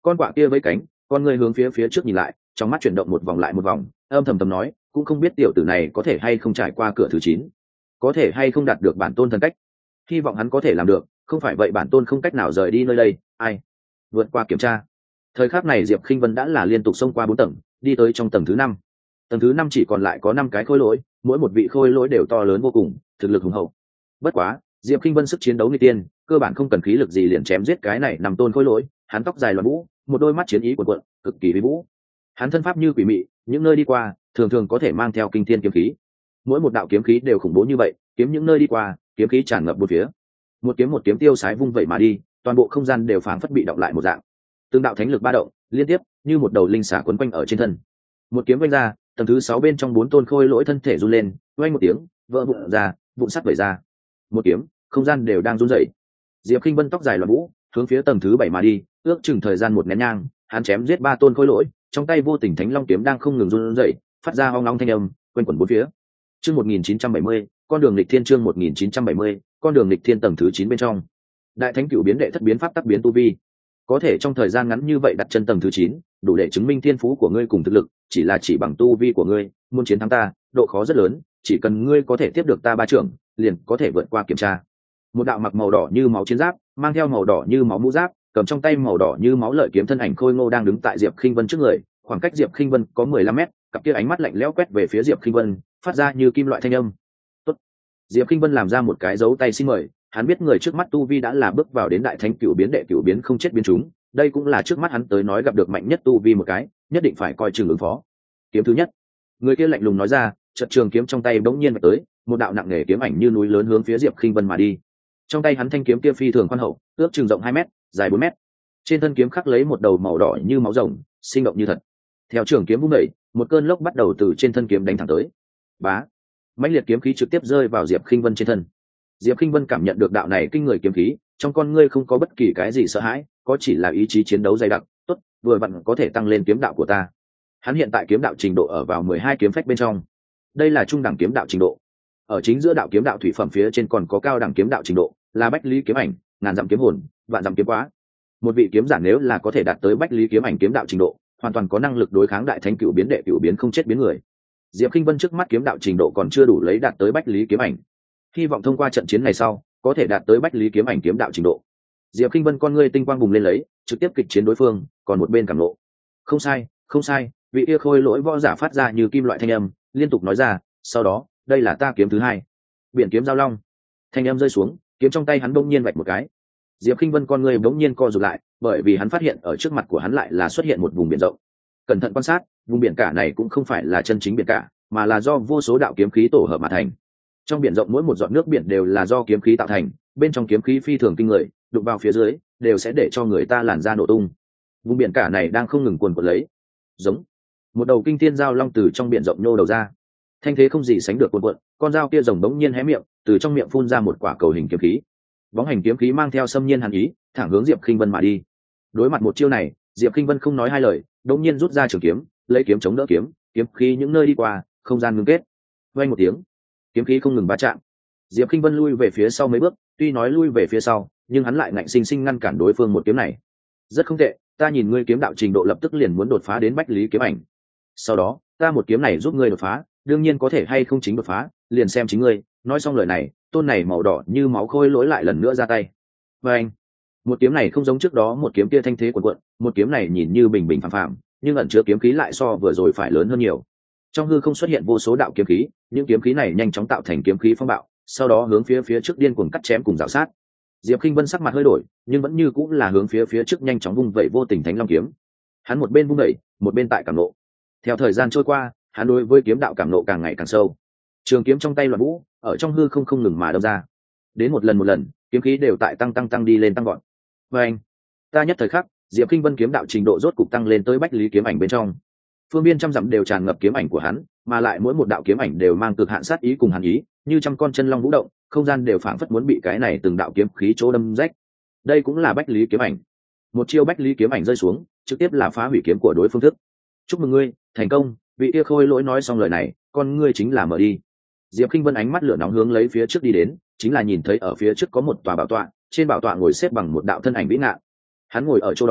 Con quạ kia với cánh, con người hướng phía phía trước nhìn lại, trong mắt chuyển động một vòng lại một vòng, âm thầm thầm nói, cũng không biết tiểu tử này có thể hay không trải qua cửa thứ chín, có thể hay không đạt được bản tôn thần cách. Hy vọng hắn có thể làm được, không phải vậy bản tôn không cách nào rời đi nơi đây. Ai vượt qua kiểm tra. Thời khắc này Diệp Khinh Vân đã là liên tục xông qua bốn tầng, đi tới trong tầng thứ năm. Tầng thứ năm chỉ còn lại có năm cái khôi lỗi, mỗi một vị khôi lỗi đều to lớn vô cùng, thực lực hùng hậu. Bất quá, Diệp Khinh Vân sức chiến đấu nghịch tiên, cơ bản không cần khí lực gì liền chém giết cái này nằm tôn khôi lỗi. Hắn tóc dài loạn vũ, một đôi mắt chiến ý cuồn cuộn, cực kỳ uy vũ. Hắn thân pháp như quỷ mị, những nơi đi qua thường thường có thể mang theo kinh thiên kiếm khí. Mỗi một đạo kiếm khí đều khủng bố như vậy, kiếm những nơi đi qua, kiếm khí tràn ngập bốn phía. Một kiếm một kiếm tiêu sái vung vậy mà đi, toàn bộ không gian đều phảng phất bị động lại một dạng. Từng đạo thánh lực ba động, liên tiếp như một đầu linh xà quấn quanh ở trên thân. Một kiếm vung ra, tầng thứ sáu bên trong bốn tôn khôi lỗi thân thể run lên, vang một tiếng, vỡ vụn ra, vụn sắt vẩy ra. Một kiếm, không gian đều đang run rẩy. Diệp Khinh Vân tóc dài loạn vũ, hướng phía tầng thứ bảy mà đi, ước chừng thời gian một nén nhang, hắn chém giết ba tôn khôi lỗi, trong tay vô tình thánh long kiếm đang không ngừng run rẩy, phát ra ong long thanh âm, quanh quẩn bốn phía. Chương một nghìn chín trăm bảy mươi, con đường lịch thiên chương một nghìn chín trăm bảy mươi, con đường lịch thiên tầng thứ chín bên trong. Đại thánh cửu biến đệ thất biến pháp tắc biến tu vi. Có thể trong thời gian ngắn như vậy đặt chân tầng thứ chín, đủ để chứng minh thiên phú của ngươi cùng thực lực, chỉ là chỉ bằng tu vi của ngươi, muốn chiến thắng ta, độ khó rất lớn, chỉ cần ngươi có thể tiếp được ta ba trưởng, liền có thể vượt qua kiểm tra. Một đạo mặc màu đỏ như máu chiến giáp, mang theo màu đỏ như máu mũ giáp, cầm trong tay màu đỏ như máu lợi kiếm thân ảnh khôi ngô đang đứng tại Diệp Khinh Vân trước người, khoảng cách Diệp Khinh Vân có mười lăm mét, cặp kia ánh mắt lạnh lẽo quét về phía Diệp Khinh Vân, phát ra như kim loại thanh âm. Tốt. Diệp Khinh Vân làm ra một cái dấu tay xin mời, hắn biết người trước mắt tu vi đã là bước vào đến đại thánh cửu biến đệ cửu biến không chết biến chúng, đây cũng là trước mắt hắn tới nói gặp được mạnh nhất tu vi một cái, nhất định phải coi chừng ứng phó. Kiếm thứ nhất. Người kia lạnh lùng nói ra, chợt trường kiếm trong tay bỗng nhiên vạch tới, một đạo nặng nề kiếm ảnh như núi lớn hướng phía Diệp Khinh Vân mà đi. Trong tay hắn thanh kiếm kia phi thường khoan hậu, ước chừng rộng hai mét, dài bốn mét. Trên thân kiếm khắc lấy một đầu màu đỏ như máu rồng, sinh động như thật. Theo trường kiếm vung đẩy, một cơn lốc bắt đầu từ trên thân kiếm đánh thẳng tới. Bá, mãnh liệt kiếm khí trực tiếp rơi vào Diệp Khinh Vân trên thân. Diệp Khinh Vân cảm nhận được đạo này kinh người kiếm khí, trong con ngươi không có bất kỳ cái gì sợ hãi, có chỉ là ý chí chiến đấu dày đặc. Tốt, vừa vặn có thể tăng lên kiếm đạo của ta. Hắn hiện tại kiếm đạo trình độ ở vào mười hai kiếm phách bên trong. Đây là trung đẳng kiếm đạo trình độ. Ở chính giữa đạo kiếm đạo thủy phẩm phía trên còn có cao đẳng kiếm đạo trình độ, là bách lý kiếm ảnh, ngàn dặm kiếm hồn, vạn dặm kiếm quá. Một vị kiếm giả nếu là có thể đạt tới bách lý kiếm ảnh kiếm đạo trình độ, hoàn toàn có năng lực đối kháng đại thánh cửu biến đệ cửu biến không chết biến người. Diệp Khinh Vân trước mắt kiếm đạo trình độ còn chưa đủ lấy đạt tới bách lý kiếm ảnh, hy vọng thông qua trận chiến này sau có thể đạt tới bách lý kiếm ảnh kiếm đạo trình độ. Diệp Khinh Vân con ngươi tinh quang bùng lên lấy, trực tiếp kịch chiến đối phương, còn một bên cảm nộ. Không sai, không sai, vị kia khôi lỗi võ giả phát ra như kim loại thanh âm, liên tục nói ra, sau đó, đây là ta kiếm thứ hai. Biển kiếm giao long. Thanh âm rơi xuống, kiếm trong tay hắn bỗng nhiên vạch một cái. Diệp Khinh Vân con ngươi bỗng nhiên co rụt lại, bởi vì hắn phát hiện ở trước mặt của hắn lại là xuất hiện một vùng biển rộng. Cẩn thận quan sát, vùng biển cả này cũng không phải là chân chính biển cả, mà là do vô số đạo kiếm khí tổ hợp mà thành. Trong biển rộng mỗi một giọt nước biển đều là do kiếm khí tạo thành, bên trong kiếm khí phi thường kinh người, đụng vào phía dưới đều sẽ để cho người ta làn da nổ tung. Vùng biển cả này đang không ngừng cuồn cuộn lấy. Giống một đầu kinh thiên giao long từ trong biển rộng nhô đầu ra, thanh thế không gì sánh được cuồn cuộn, con dao kia rồng bỗng nhiên hé miệng, từ trong miệng phun ra một quả cầu hình kiếm khí. Bóng hành kiếm khí mang theo xâm nhiên hàn ý, thẳng hướng Diệp Khinh Vân mà đi. Đối mặt một chiêu này, Diệp Khinh Vân không nói hai lời, đột nhiên rút ra trường kiếm, lấy kiếm chống đỡ kiếm, kiếm khí những nơi đi qua, không gian ngưng kết. Vang một tiếng, kiếm khí không ngừng va chạm. Diệp Khinh Vân lui về phía sau mấy bước, tuy nói lui về phía sau, nhưng hắn lại ngạnh sinh sinh ngăn cản đối phương một kiếm này. Rất không tệ, ta nhìn ngươi kiếm đạo trình độ lập tức liền muốn đột phá đến bách lý kiếm ảnh. Sau đó, ta một kiếm này giúp ngươi đột phá, đương nhiên có thể hay không chính đột phá, liền xem chính ngươi. Nói xong lời này, tôn này màu đỏ như máu khôi lỗi lại lần nữa ra tay. Và anh, một kiếm này không giống trước đó một kiếm kia thanh thế cuồn cuộn, một kiếm này nhìn như bình bình phàm phàm, nhưng ẩn chứa kiếm khí lại so vừa rồi phải lớn hơn nhiều. Trong hư không xuất hiện vô số đạo kiếm khí, những kiếm khí này nhanh chóng tạo thành kiếm khí phong bạo, sau đó hướng phía phía trước điên cuồng cắt chém cùng rào sát. Diệp Khinh Vân sắc mặt hơi đổi, nhưng vẫn như cũng là hướng phía phía trước nhanh chóng vung vẩy vô tình thánh long kiếm. Hắn một bên vung vẩy, một bên tại cảm nộ. Theo thời gian trôi qua, hắn đối với kiếm đạo cảm nộ càng ngày càng sâu. Trường kiếm trong tay loạn vũ, ở trong hư không không ngừng mà đâm ra. Đến một lần một lần, kiếm khí đều tại tăng tăng tăng đi lên tăng gọn. Và anh, ta nhất thời khắc, Diệp Khinh Vân kiếm đạo trình độ rốt cục tăng lên tới bách lý kiếm ảnh bên trong. Phương biên trăm dặm đều tràn ngập kiếm ảnh của hắn, mà lại mỗi một đạo kiếm ảnh đều mang cực hạn sát ý cùng hàn ý, như trăm con chân long vũ động, không gian đều phảng phất muốn bị cái này từng đạo kiếm khí chỗ đâm rách. Đây cũng là bách lý kiếm ảnh. Một chiêu bách lý kiếm ảnh rơi xuống, trực tiếp là phá hủy kiếm của đối phương thức. Chúc mừng ngươi, thành công. Vị kia khôi lỗi nói xong lời này, con ngươi chính là mở đi. Diệp Khinh Vân ánh mắt lửa nóng hướng lấy phía trước đi đến, chính là nhìn thấy ở phía trước có một tòa bảo tọa, trên bảo tọa ngồi xếp bằng một đạo thân ảnh vĩ ngạn. Hắn ngồi ở chỗ đó,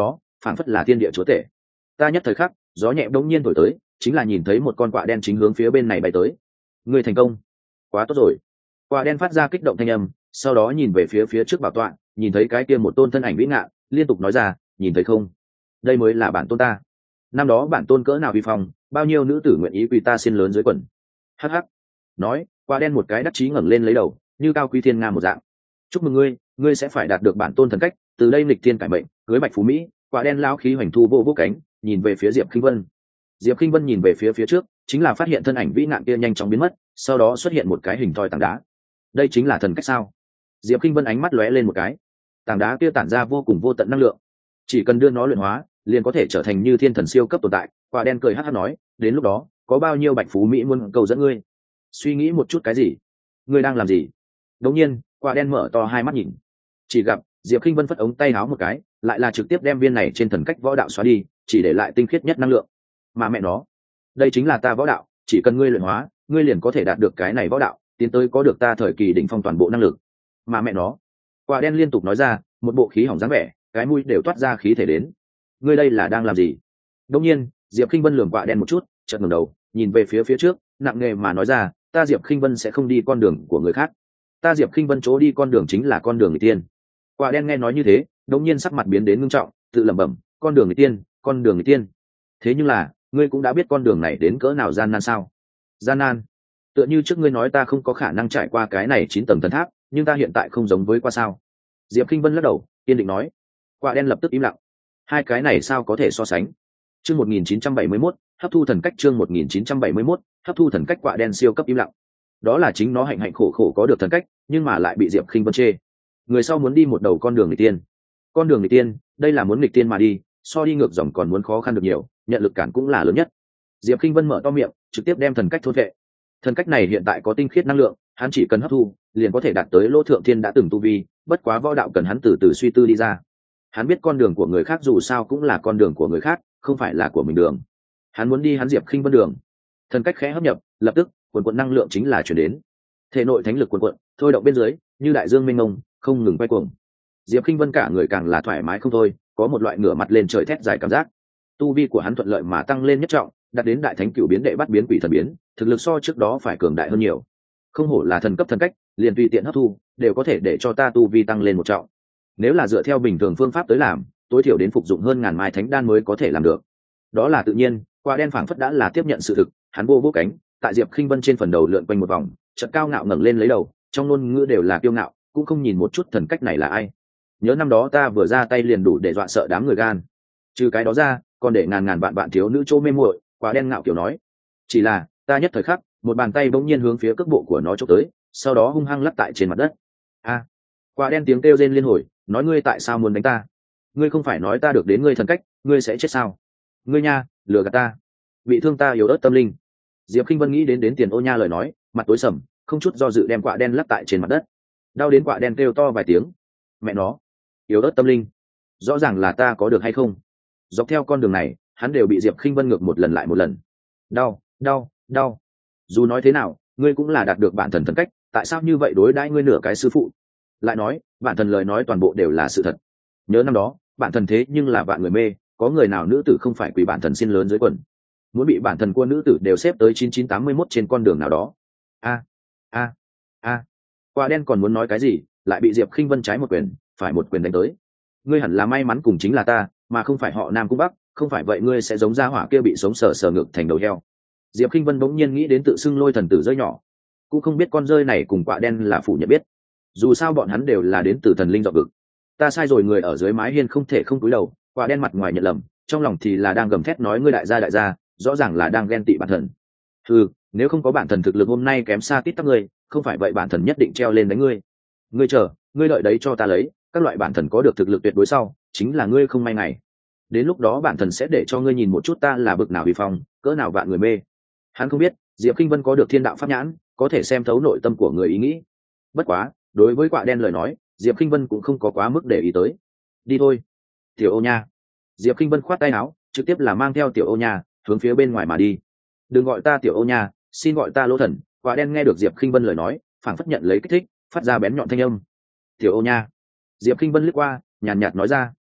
phảng phất là thiên địa chúa tể. Ta nhất thời khắc, gió nhẹ bỗng nhiên thổi tới, chính là nhìn thấy một con quạ đen chính hướng phía bên này bay tới. Ngươi thành công, quá tốt rồi. Quạ đen phát ra kích động thanh âm, sau đó nhìn về phía phía trước bảo tọa, nhìn thấy cái kia một tôn thân ảnh vĩ ngạn, liên tục nói ra, nhìn thấy không, đây mới là bản tôn ta. Năm đó bản tôn cỡ nào vi phong, bao nhiêu nữ tử nguyện ý quỳ ta xin lớn dưới quần. Hắc hắc. Nói, quạ đen một cái đắc chí ngẩng lên lấy đầu, như cao quý thiên nga một dạng. Chúc mừng ngươi, ngươi sẽ phải đạt được bản tôn thần cách, từ đây nghịch thiên cải mệnh, cưới bạch phú mỹ. Quạ đen lao khí hoành thu vô vô cánh, nhìn về phía Diệp Khinh Vân. Diệp Khinh Vân nhìn về phía phía trước, chính là phát hiện thân ảnh vĩ nạn kia nhanh chóng biến mất, sau đó xuất hiện một cái hình thoi tảng đá. Đây chính là thần cách sao? Diệp Khinh Vân ánh mắt lóe lên một cái. Tảng đá kia tản ra vô cùng vô tận năng lượng, chỉ cần đưa nó luyện hóa, liền có thể trở thành như thiên thần siêu cấp tồn tại. Quạ đen cười hắc hắc nói, đến lúc đó, có bao nhiêu bạch phú mỹ muốn cầu dẫn ngươi? Suy nghĩ một chút cái gì? Ngươi đang làm gì? Đống nhiên, quạ đen mở to hai mắt nhìn, chỉ gặp Diệp Khinh Vân phất ống tay áo một cái, lại là trực tiếp đem viên này trên thần cách võ đạo xóa đi, chỉ để lại tinh khiết nhất năng lượng. Mà mẹ nó, đây chính là ta võ đạo, chỉ cần ngươi luyện hóa, ngươi liền có thể đạt được cái này võ đạo, tiến tới có được ta thời kỳ đỉnh phong toàn bộ năng lực. Mà mẹ nó, quạ đen liên tục nói ra, một bộ khí hỏng dáng vẻ, cái mũi đều toát ra khí thể đến. Ngươi đây là đang làm gì? Đống nhiên, Diệp Khinh Vân lườm quạ đen một chút, chợt ngẩng đầu, nhìn về phía phía trước, nặng nề mà nói ra, ta Diệp Khinh Vân sẽ không đi con đường của người khác. Ta Diệp Khinh Vân chỗ đi con đường chính là con đường người tiên. Quạ đen nghe nói như thế, đống nhiên sắc mặt biến đến ngưng trọng, tự lẩm bẩm, con đường người tiên, con đường người tiên. Thế nhưng là, ngươi cũng đã biết con đường này đến cỡ nào gian nan sao? Gian nan? Tựa như trước ngươi nói ta không có khả năng trải qua cái này chín tầng thần tháp, nhưng ta hiện tại không giống với qua sao? Diệp Khinh Vân lắc đầu, kiên định nói. Quạ đen lập tức im lặng. Hai cái này sao có thể so sánh? Chương một nghìn chín trăm bảy mươi mốt, hấp thu thần cách. Chương một nghìn chín trăm bảy mươi mốt, hấp thu thần cách. Quạ đen siêu cấp im lặng. Đó là chính nó hạnh hạnh khổ khổ có được thần cách, nhưng mà lại bị Diệp Khinh Vân chê. Người sau muốn đi một đầu con đường nghịch tiên. Con đường nghịch tiên, đây là muốn nghịch tiên mà đi, so đi ngược dòng còn muốn khó khăn được nhiều, nhận lực cản cũng là lớn nhất. Diệp Khinh Vân mở to miệng, trực tiếp đem thần cách thôn vệ. Thần cách này hiện tại có tinh khiết năng lượng, hắn chỉ cần hấp thu, liền có thể đạt tới Lỗ Thượng Thiên đã từng tu vi, bất quá võ đạo cần hắn từ từ suy tư đi ra. Hắn biết con đường của người khác dù sao cũng là con đường của người khác, không phải là của mình đường. Hắn muốn đi hắn Diệp Khinh Vân đường. Thần cách khẽ hấp nhập, lập tức, quần quần năng lượng chính là chuyển đến. Thể nội thánh lực quần quần, thôi động bên dưới, như đại dương mênh mông, không ngừng quay cuồng. Diệp Khinh Vân cả người càng là thoải mái không thôi, có một loại ngửa mặt lên trời thét dài cảm giác. Tu vi của hắn thuận lợi mà tăng lên nhất trọng, đạt đến đại thánh cửu biến đệ bắt biến quỷ thần biến, thực lực so trước đó phải cường đại hơn nhiều. Không hổ là thần cấp thần cách, liền tùy tiện hấp thu, đều có thể để cho ta tu vi tăng lên một trọng. Nếu là dựa theo bình thường phương pháp tới làm, tối thiểu đến phục dụng hơn ngàn mai thánh đan mới có thể làm được. Đó là tự nhiên, Quạ đen phảng phất đã là tiếp nhận sự thực, hắn vô vô cánh, tại Diệp Khinh Vân trên phần đầu lượn quanh một vòng, chợt cao ngạo ngẩng lên lấy đầu, trong ngôn ngữ đều là kiêu ngạo, cũng không nhìn một chút thần cách này là ai. Nhớ năm đó ta vừa ra tay liền đủ để dọa sợ đám người gan. Trừ cái đó ra, còn để ngàn ngàn vạn vạn thiếu nữ chỗ mê muội. Quạ đen ngạo kiểu nói. Chỉ là, ta nhất thời khắc, một bàn tay bỗng nhiên hướng phía cước bộ của nó chụp tới, sau đó hung hăng lắc tại trên mặt đất. A! Quạ đen tiếng kêu rên liên hồi, nói ngươi tại sao muốn đánh ta? Ngươi không phải nói ta được đến ngươi thần cách, ngươi sẽ chết sao? Ngươi nha, lừa gạt ta. Bị thương ta yếu ớt tâm linh. Diệp Khinh Vân nghĩ đến đến Tiền Ô Nha lời nói, mặt tối sầm, không chút do dự đem quạ đen lắc tại trên mặt đất. Đau đến quạ đen kêu to vài tiếng. Mẹ nó, yếu ớt tâm linh, rõ ràng là ta có được hay không? Dọc theo con đường này, hắn đều bị Diệp Khinh Vân ngược một lần lại một lần. Đau, đau, đau. Dù nói thế nào, ngươi cũng là đạt được bản thần thần cách, tại sao như vậy đối đãi ngươi nửa cái sư phụ? Lại nói, bản thần lời nói toàn bộ đều là sự thật. Nhớ năm đó, bản thần thế nhưng là vạn người mê, có người nào nữ tử không phải quỳ bản thần xin lớn dưới quần. Muốn bị bản thần cua nữ tử đều xếp tới chín chín tám mươi mốt trên con đường nào đó. A, a, a. Quạ đen còn muốn nói cái gì, lại bị Diệp Khinh Vân trái một quyền, phải một quyền đánh tới. Ngươi hẳn là may mắn cùng chính là ta, mà không phải họ Nam Cung Bắc, không phải vậy ngươi sẽ giống gia hỏa kia bị sống sờ sờ ngược thành đầu heo. Diệp Khinh Vân bỗng nhiên nghĩ đến tự xưng lôi thần tử rơi nhỏ, cũng không biết con rơi này cùng quạ đen là phủ nhận biết. Dù sao bọn hắn đều là đến từ thần linh dọc vực. Ta sai rồi, người ở dưới mái hiên không thể không cúi đầu. Quạ đen mặt ngoài nhận lầm, trong lòng thì là đang gầm thét nói ngươi đại gia đại gia, rõ ràng là đang ghen tị bản thần. Ừ, nếu không có bản thần thực lực hôm nay kém xa tít tắp ngươi, không phải vậy bản thần nhất định treo lên đánh ngươi. Ngươi chờ, ngươi đợi đấy cho ta lấy, các loại bản thần có được thực lực tuyệt đối sau, chính là ngươi không may ngày. Đến lúc đó bản thần sẽ để cho ngươi nhìn một chút ta là bực nào vi phong, cỡ nào vạn người mê. Hắn không biết, Diệp Khinh Vân có được thiên đạo pháp nhãn, có thể xem thấu nội tâm của người ý nghĩ. Bất quá, đối với quạ đen lời nói, Diệp Khinh Vân cũng không có quá mức để ý tới. Đi thôi, Tiểu Ô Nha. Diệp Khinh Vân khoát tay áo, trực tiếp là mang theo Tiểu Ô Nha hướng phía bên ngoài mà đi. Đừng gọi ta Tiểu Ô Nha, xin gọi ta Lỗ Thần. Quạ đen nghe được Diệp Khinh Vân lời nói, phảng phất nhận lấy kích thích, phát ra bén nhọn thanh âm. Tiểu Ô Nha. Diệp Khinh Vân liếc qua, nhàn nhạt nói ra.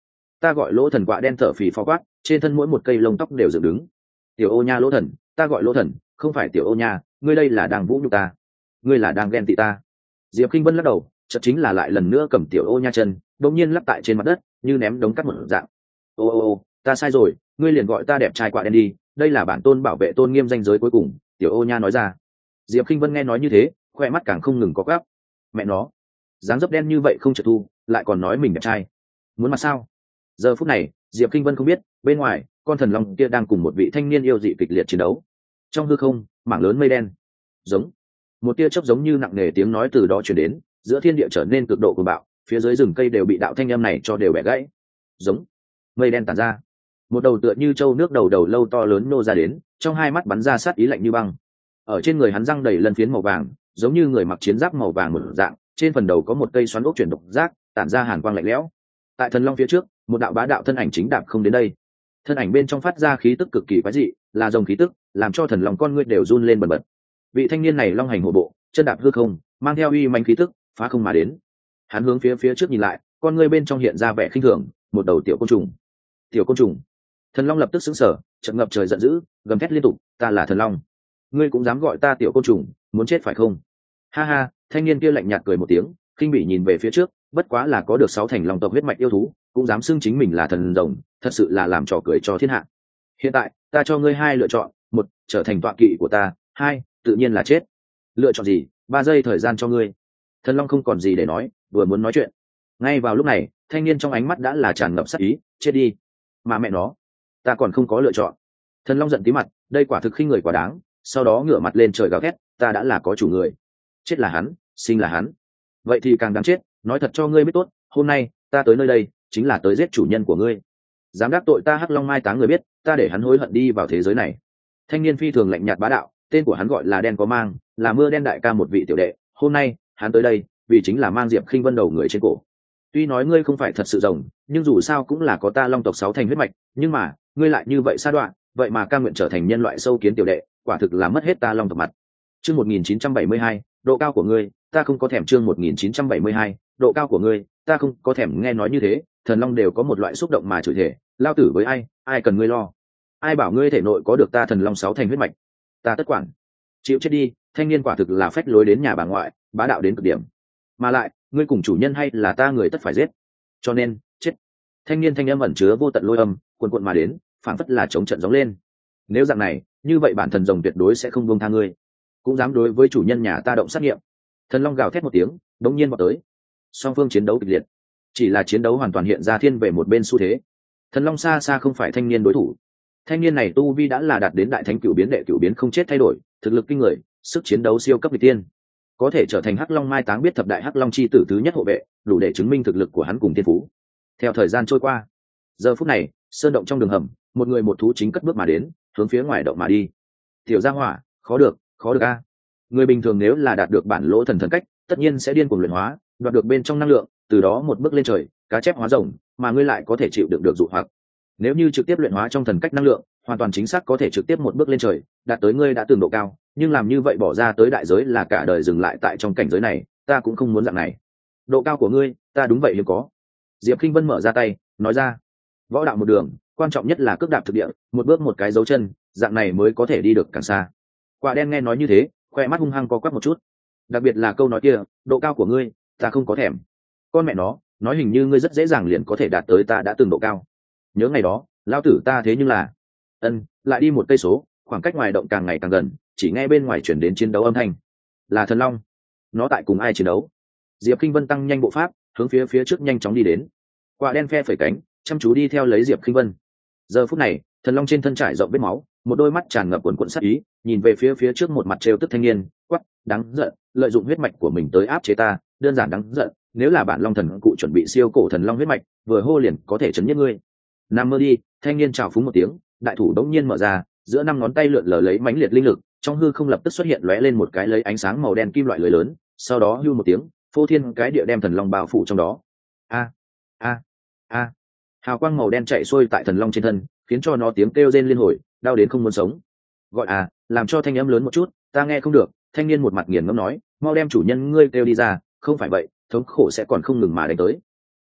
ta gọi lỗ thần. Quạ đen thở phì phò quát, trên thân mỗi một cây lông tóc đều dựng đứng. Tiểu ô nha lỗ thần, ta gọi lỗ thần, không phải tiểu ô nha, ngươi đây là đang vũ nhục ta, ngươi là đang ghen tị ta. Diệp Kinh Vân lắc đầu, chợt chính là lại lần nữa cầm tiểu ô nha chân đột nhiên lắp tại trên mặt đất, như ném đống cát một dạng. Ô ô ô, ta sai rồi, ngươi liền gọi ta đẹp trai quạ đen đi, đây là bản tôn bảo vệ tôn nghiêm danh giới cuối cùng. Tiểu ô nha nói ra. Diệp Kinh Vân nghe nói như thế, khoe mắt càng không ngừng có gắp. Mẹ nó, dáng dấp đen như vậy không chợt thu, lại còn nói mình đẹp trai, muốn mặt sao? Giờ phút này, Diệp Kinh Vân không biết, bên ngoài, con thần long kia đang cùng một vị thanh niên yêu dị kịch liệt chiến đấu. Trong hư không, mảng lớn mây đen, giống một tia chớp giống như nặng nề tiếng nói từ đó truyền đến, giữa thiên địa trở nên cực độ cuồng bạo, phía dưới rừng cây đều bị đạo thanh âm này cho đều bẻ gãy. Giống mây đen tản ra, một đầu tựa như trâu nước đầu đầu lâu to lớn nô ra đến, trong hai mắt bắn ra sát ý lạnh như băng. Ở trên người hắn răng đầy lân phiến màu vàng, giống như người mặc chiến giáp màu vàng một dạng, trên phần đầu có một cây xoắn ốc chuyển độc giác, tản ra hàn quang lạnh lẽo. Tại thần long phía trước, một đạo bá đạo thân ảnh chính đạp không đến đây. Thân ảnh bên trong phát ra khí tức cực kỳ quái dị, là dòng khí tức, làm cho thần long con ngươi đều run lên bần bật. Vị thanh niên này long hành hổ bộ, chân đạp hư không, mang theo uy manh khí tức, phá không mà đến. Hắn hướng phía phía trước nhìn lại, con ngươi bên trong hiện ra vẻ khinh thường, một đầu tiểu côn trùng. Tiểu côn trùng. Thần long lập tức sững sờ, chợt ngập trời giận dữ, gầm thét liên tục, ta là thần long, ngươi cũng dám gọi ta tiểu côn trùng, muốn chết phải không? Ha ha, thanh niên kia lạnh nhạt cười một tiếng, khinh bỉ nhìn về phía trước, bất quá là có được sáu thành long tộc huyết mạch yêu thú, cũng dám xưng chính mình là thần rồng, thật sự là làm trò cười cho thiên hạ. Hiện tại, ta cho ngươi hai lựa chọn, một, trở thành tọa kỵ của ta, hai, tự nhiên là chết. Lựa chọn gì? Ba giây thời gian cho ngươi. Thần long không còn gì để nói, vừa muốn nói chuyện. Ngay vào lúc này, thanh niên trong ánh mắt đã là tràn ngập sát ý, chết đi. Mà mẹ nó, ta còn không có lựa chọn. Thần long giận tí mặt, đây quả thực khinh người quá đáng, sau đó ngửa mặt lên trời gào thét, ta đã là có chủ người. Chết là hắn, sinh là hắn. Vậy thì càng đáng chết, nói thật cho ngươi biết tốt, hôm nay, ta tới nơi đây, chính là tới giết chủ nhân của ngươi. Dám đắc tội ta Hắc Long Mai Táng người biết, ta để hắn hối hận đi vào thế giới này. Thanh niên phi thường lạnh nhạt bá đạo, tên của hắn gọi là Đen Có Mang, là Mưa Đen đại ca một vị tiểu đệ, hôm nay, hắn tới đây, vì chính là mang Diệp Khinh Vân đầu người trên cổ. Tuy nói ngươi không phải thật sự rồng, nhưng dù sao cũng là có ta Long tộc sáu thành huyết mạch, nhưng mà, ngươi lại như vậy sa đoạn, vậy mà cam nguyện trở thành nhân loại sâu kiến tiểu đệ, quả thực là mất hết ta Long tộc mặt. Chương một nghìn chín trăm bảy mươi hai, độ cao của ngươi, ta không có thèm. Chương một nghìn chín trăm bảy mươi hai, độ cao của ngươi, ta không có thèm. Nghe nói như thế, thần long đều có một loại xúc động mà chửi thể, lao tử với ai, ai cần ngươi lo? Ai bảo ngươi thể nội có được ta thần long sáu thành huyết mạch? Ta tất quản. Chịu chết đi, thanh niên quả thực là phách lối đến nhà bà ngoại, bá đạo đến cực điểm. Mà lại, ngươi cùng chủ nhân hay là ta người tất phải giết. Cho nên, chết. Thanh niên thanh âm ẩn chứa vô tận lôi âm, cuồn cuộn mà đến, phảng phất là chống trận gióng lên. Nếu dạng này, như vậy bản thần rồng tuyệt đối sẽ không buông tha ngươi. Cũng dám đối với chủ nhân nhà ta động sát nghiệm. Thần long gào thét một tiếng, đống nhiên vọt tới. Song phương chiến đấu kịch liệt, chỉ là chiến đấu hoàn toàn hiện ra thiên về một bên xu thế. Thần long xa xa không phải thanh niên đối thủ. Thanh niên này tu vi đã là đạt đến đại thánh cửu biến đệ cửu biến không chết thay đổi, thực lực kinh người, sức chiến đấu siêu cấp vị tiên, có thể trở thành Hắc Long Mai Táng biết thập đại Hắc Long chi tử thứ nhất hộ vệ, đủ để chứng minh thực lực của hắn cùng thiên phú. Theo thời gian trôi qua, giờ phút này, sơn động trong đường hầm, một người một thú chính cất bước mà đến, hướng phía ngoài động mà đi. Tiểu gia hỏa, khó được, khó được a. Người bình thường nếu là đạt được bản lỗ thần thần cách, tất nhiên sẽ điên cuồng luyện hóa, đoạt được bên trong năng lượng, từ đó một bước lên trời, cá chép hóa rồng, mà ngươi lại có thể chịu đựng được dụ hoặc. Nếu như trực tiếp luyện hóa trong thần cách năng lượng, hoàn toàn chính xác có thể trực tiếp một bước lên trời, đạt tới ngươi đã từng độ cao, nhưng làm như vậy bỏ ra tới đại giới là cả đời dừng lại tại trong cảnh giới này, ta cũng không muốn dạng này. Độ cao của ngươi, ta đúng vậy hiếm có. Diệp Kinh Vân mở ra tay, nói ra, võ đạo một đường, quan trọng nhất là cước đạp thực địa, một bước một cái dấu chân, dạng này mới có thể đi được càng xa. Quả đen nghe nói như thế, khoe mắt hung hăng co quắp một chút. Đặc biệt là câu nói kia, độ cao của ngươi, ta không có thèm. Con mẹ nó, nói hình như ngươi rất dễ dàng liền có thể đạt tới ta đã từng độ cao. Nhớ ngày đó, lao tử ta thế nhưng là, ân, lại đi một cây số, khoảng cách ngoài động càng ngày càng gần, chỉ nghe bên ngoài chuyển đến chiến đấu âm thanh. Là thần long, nó tại cùng ai chiến đấu? Diệp Kinh Vân tăng nhanh bộ pháp, hướng phía phía trước nhanh chóng đi đến. Quả đen phe phẩy cánh, chăm chú đi theo lấy Diệp Kinh Vân. Giờ phút này, thần long trên thân trải rộng vết máu, một đôi mắt tràn ngập cuồn cuộn sát ý, nhìn về phía phía trước một mặt trêu tức thanh niên, quắc, đáng giận, lợi dụng huyết mạch của mình tới áp chế ta, đơn giản đáng giận, nếu là bản long thần cụ chuẩn bị siêu cổ thần long huyết mạch, vừa hô liền có thể chấn nhất ngươi. Nam mơ đi, thanh niên chào phúng một tiếng, đại thủ đống nhiên mở ra, giữa năm ngón tay lượn lờ lấy mãnh liệt linh lực, trong hư không lập tức xuất hiện lóe lên một cái lấy ánh sáng màu đen kim loại lưới lớn, sau đó hưu một tiếng, phô thiên cái địa đem thần long bao phủ trong đó. A a a, hào quang màu đen chạy xuôi tại thần long trên thân, khiến cho nó tiếng kêu rên liên hồi, đau đến không muốn sống. Gọi à, làm cho thanh âm lớn một chút, ta nghe không được. Thanh niên một mặt nghiền ngẫm nói, mau đem chủ nhân ngươi kêu đi ra, không phải vậy, thống khổ sẽ còn không ngừng mà đánh tới.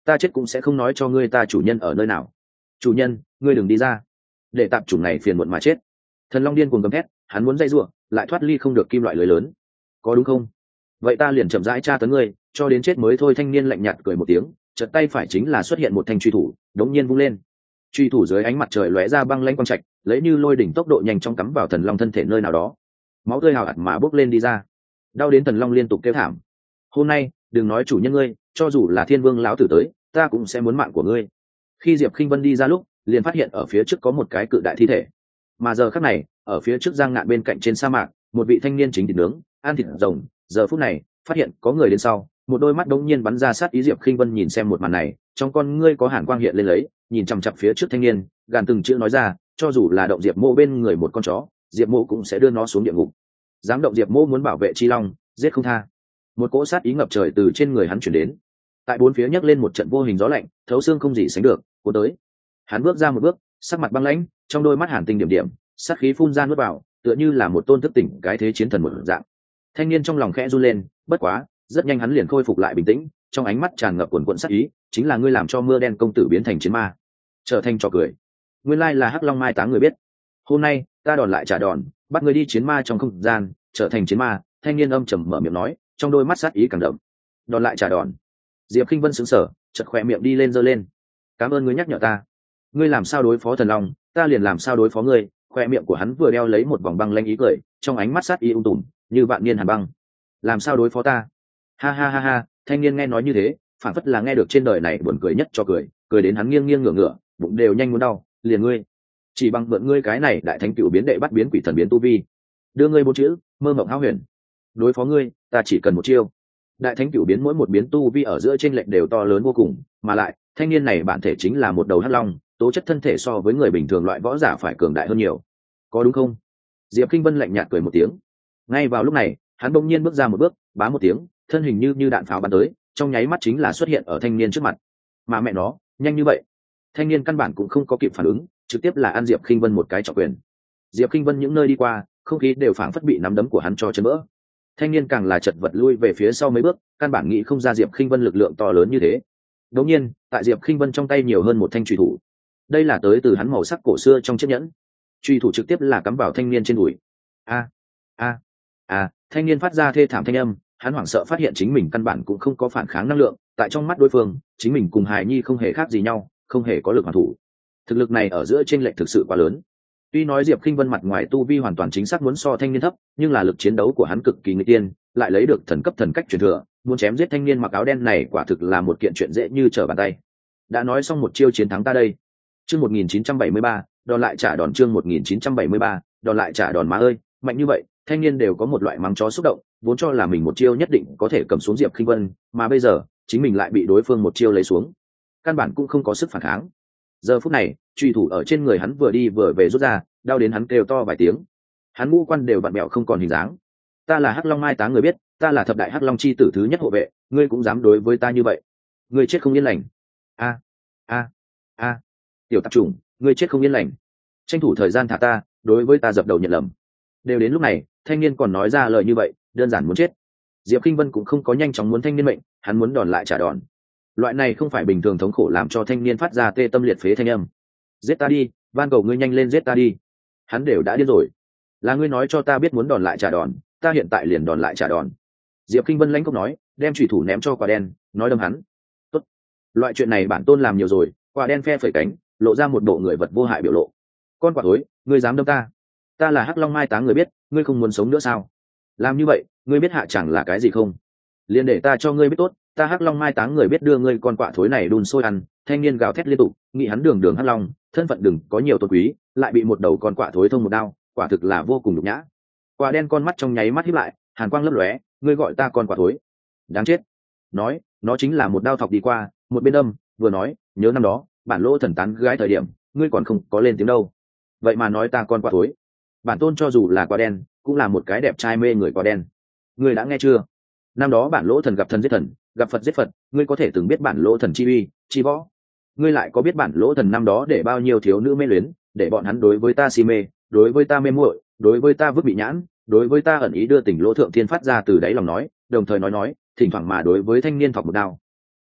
ta chết cũng sẽ không nói cho ngươi ta chủ nhân ở nơi nào. Chủ nhân, ngươi đừng đi ra, để tạp chủng này phiền muộn mà chết. Thần long điên cuồng gầm thét, hắn muốn dây giụa lại thoát ly không được kim loại lưới lớn. Có đúng không? Vậy ta liền chậm rãi tra tấn ngươi cho đến chết mới thôi. Thanh niên lạnh nhạt cười một tiếng, chợt tay phải chính là xuất hiện một thanh truy thủ, đống nhiên vung lên. Truy thủ dưới ánh mặt trời lóe ra băng lãnh quang trạch, lấy như lôi đỉnh tốc độ nhanh chóng cắm vào thần long thân thể nơi nào đó. Máu tươi hào hạt mà bốc lên đi ra, đau đến thần long liên tục kêu thảm. Hôm nay đừng nói chủ nhân ngươi, cho dù là thiên vương lão tử tới, ta cũng sẽ muốn mạng của ngươi. Khi Diệp Khinh Vân đi ra lúc, liền phát hiện ở phía trước có một cái cự đại thi thể, mà giờ khắc này ở phía trước giang ngạn bên cạnh trên sa mạc, một vị thanh niên chính thịt nướng ăn thịt rồng. Giờ phút này phát hiện có người đến sau, một đôi mắt đống nhiên bắn ra sát ý. Diệp Khinh Vân nhìn xem một màn này, trong con ngươi có hàn quang hiện lên lấy, nhìn chằm chằm phía trước thanh niên, gàn từng chữ nói ra, cho dù là động Diệp Mộ bên người một con chó, Diệp Mộ cũng sẽ đưa nó xuống địa ngục. Dám động Diệp Mộ muốn bảo vệ Chi Long, giết không tha. Một cỗ sát ý ngập trời từ trên người hắn chuyển đến, tại bốn phía nhấc lên một trận vô hình gió lạnh, thấu xương không gì sánh được cuốn tới. Hắn bước ra một bước, sắc mặt băng lãnh, trong đôi mắt hàn tinh điểm điểm, sát khí phun ra nuốt vào, tựa như là một tôn thức tỉnh cái thế chiến thần một dạng. Thanh niên trong lòng khẽ run lên, bất quá rất nhanh hắn liền khôi phục lại bình tĩnh, trong ánh mắt tràn ngập cuồn cuộn sát ý, chính là ngươi làm cho mưa đen công tử biến thành chiến ma, trở thành trò cười. Nguyên lai là Hắc Long Mai Táng người biết, hôm nay ta đòn lại trả đòn, bắt người đi chiến ma trong không gian, trở thành chiến ma. Thanh niên âm trầm mở miệng nói, trong đôi mắt sát ý càng đậm. Đòn lại trả đòn. Diệp Khinh Vân sững sờ, chợt khỏe miệng đi lên giơ lên. Cảm ơn ngươi nhắc nhở ta, ngươi làm sao đối phó thần long, ta liền làm sao đối phó ngươi. Khoe miệng của hắn vừa đeo lấy một vòng băng lanh ý cười, trong ánh mắt sát ý ung tùm như vạn niên hàn băng. Làm sao đối phó ta? Ha ha ha ha. Thanh niên nghe nói như thế, phản phất là nghe được trên đời này buồn cười nhất cho cười, cười đến hắn nghiêng nghiêng ngửa ngửa, bụng đều nhanh muốn đau. Liền ngươi, chỉ bằng mượn ngươi cái này đại thánh cựu biến đệ bắt biến quỷ thần biến tu vi, đưa ngươi bốn chữ mơ mộng hão huyền. Đối phó ngươi, ta chỉ cần một chiêu. Đại thánh cựu biến mỗi một biến tu vi ở giữa trên lệnh đều to lớn vô cùng, mà lại thanh niên này bản thể chính là một đầu hắc long, tố chất thân thể so với người bình thường loại võ giả phải cường đại hơn nhiều, có đúng không? Diệp Kinh Vân lạnh nhạt cười một tiếng. Ngay vào lúc này, hắn bỗng nhiên bước ra một bước, bá một tiếng, thân hình như như đạn pháo bắn tới, trong nháy mắt chính là xuất hiện ở thanh niên trước mặt. Mà mẹ nó, nhanh như vậy! Thanh niên căn bản cũng không có kịp phản ứng, trực tiếp là ăn Diệp Kinh Vân một cái trọng quyền. Diệp Kinh Vân những nơi đi qua, không khí đều phảng phất bị nắm đấm của hắn cho chấn vỡ. Thanh niên càng là chật vật lui về phía sau mấy bước, căn bản nghĩ không ra Diệp Kinh Vân lực lượng to lớn như thế. Đống nhiên, tại Diệp Kinh Vân trong tay nhiều hơn một thanh chùy thủ. Đây là tới từ hắn màu sắc cổ xưa trong chiếc nhẫn. Chùy thủ trực tiếp là cắm vào thanh niên trên đùi. A, a, a! Thanh niên phát ra thê thảm thanh âm, hắn hoảng sợ phát hiện chính mình căn bản cũng không có phản kháng năng lượng, tại trong mắt đối phương, chính mình cùng Hải Nhi không hề khác gì nhau, không hề có lực hoàn thủ. Thực lực này ở giữa chênh lệch thực sự quá lớn. Tuy nói Diệp Kinh Vân mặt ngoài tu vi hoàn toàn chính xác muốn so thanh niên thấp, nhưng là lực chiến đấu của hắn cực kỳ nghịch tiên, lại lấy được thần cấp thần cách truyền thừa, muốn chém giết thanh niên mặc áo đen này quả thực là một kiện chuyện dễ như trở bàn tay. Đã nói xong một chiêu chiến thắng ta đây. Chương một nghìn chín trăm bảy mươi ba, đòn lại trả đòn. Chương một nghìn chín trăm bảy mươi ba, đòn lại trả đòn. Má ơi, mạnh như vậy, thanh niên đều có một loại mắng chó xúc động, vốn cho là mình một chiêu nhất định có thể cầm xuống Diệp Kinh Vân, mà bây giờ, chính mình lại bị đối phương một chiêu lấy xuống, căn bản cũng không có sức phản kháng. Giờ phút này, truy thủ ở trên người hắn vừa đi vừa về rút ra, đau đến hắn kêu to vài tiếng. Hắn ngũ quan đều vặn bẹo không còn hình dáng. Ta là Hắc Long Mai Táng người biết, ta là thập đại Hắc Long chi tử thứ nhất hộ vệ, ngươi cũng dám đối với ta như vậy? Ngươi chết không yên lành. A, a, a! Tiểu tạp chủng, ngươi chết không yên lành. Tranh thủ thời gian thả ta, đối với ta dập đầu nhận lầm. Đều đến lúc này, thanh niên còn nói ra lời như vậy, đơn giản muốn chết. Diệp Kinh Vân cũng không có nhanh chóng muốn thanh niên mệnh, hắn muốn đòn lại trả đòn. Loại này không phải bình thường thống khổ làm cho thanh niên phát ra tê tâm liệt phế thanh âm. Giết ta đi, van cầu ngươi nhanh lên giết ta đi. Hắn đều đã điên rồi. Là ngươi nói cho ta biết muốn đòn lại trả đòn, ta hiện tại liền đòn lại trả đòn. Diệp Kinh Vân lãnh cốc nói, đem chủy thủ ném cho quả đen, nói đâm hắn. Tốt. Loại chuyện này bản tôn làm nhiều rồi. Quả đen phe phẩy cánh, lộ ra một bộ người vật vô hại biểu lộ. Con quả thối, ngươi dám đâm ta? Ta là Hắc Long Mai Táng người biết, ngươi không muốn sống nữa sao? Làm như vậy, ngươi biết hạ chẳng là cái gì không? Liền để ta cho ngươi biết tốt, ta Hắc Long Mai Táng người biết đưa ngươi con quạ thối này đun sôi ăn. Thanh niên gào thét liên tục, nghĩ hắn đường đường Hắc Long, thân phận đừng có nhiều tôn quý, lại bị một đầu con quạ thối thông một đao, quả thực là vô cùng nhục nhã. Quả đen con mắt trong nháy mắt híp lại, hàn quang lấp lóe, ngươi gọi ta con quạ thối? Đáng chết. Nói, nó chính là một đao thọc đi qua, một bên đâm, vừa nói, nhớ năm đó, bản lỗ thần tán gái thời điểm, ngươi còn không có lên tiếng đâu. Vậy mà nói ta con quạ thối. Bản tôn cho dù là quả đen, cũng là một cái đẹp trai mê người quả đen. Ngươi đã nghe chưa? Năm đó bản lỗ thần gặp thần giết thần, gặp Phật giết Phật, ngươi có thể từng biết bản lỗ thần chi uy, chi võ. Ngươi lại có biết bản lỗ thần năm đó để bao nhiêu thiếu nữ mê luyến, để bọn hắn đối với ta si mê, đối với ta mê muội, đối với ta vứt bị nhãn, đối với ta ẩn ý đưa tình lỗ thượng thiên phát ra từ đáy lòng nói, đồng thời nói nói, thỉnh thoảng mà đối với thanh niên thọc một đao.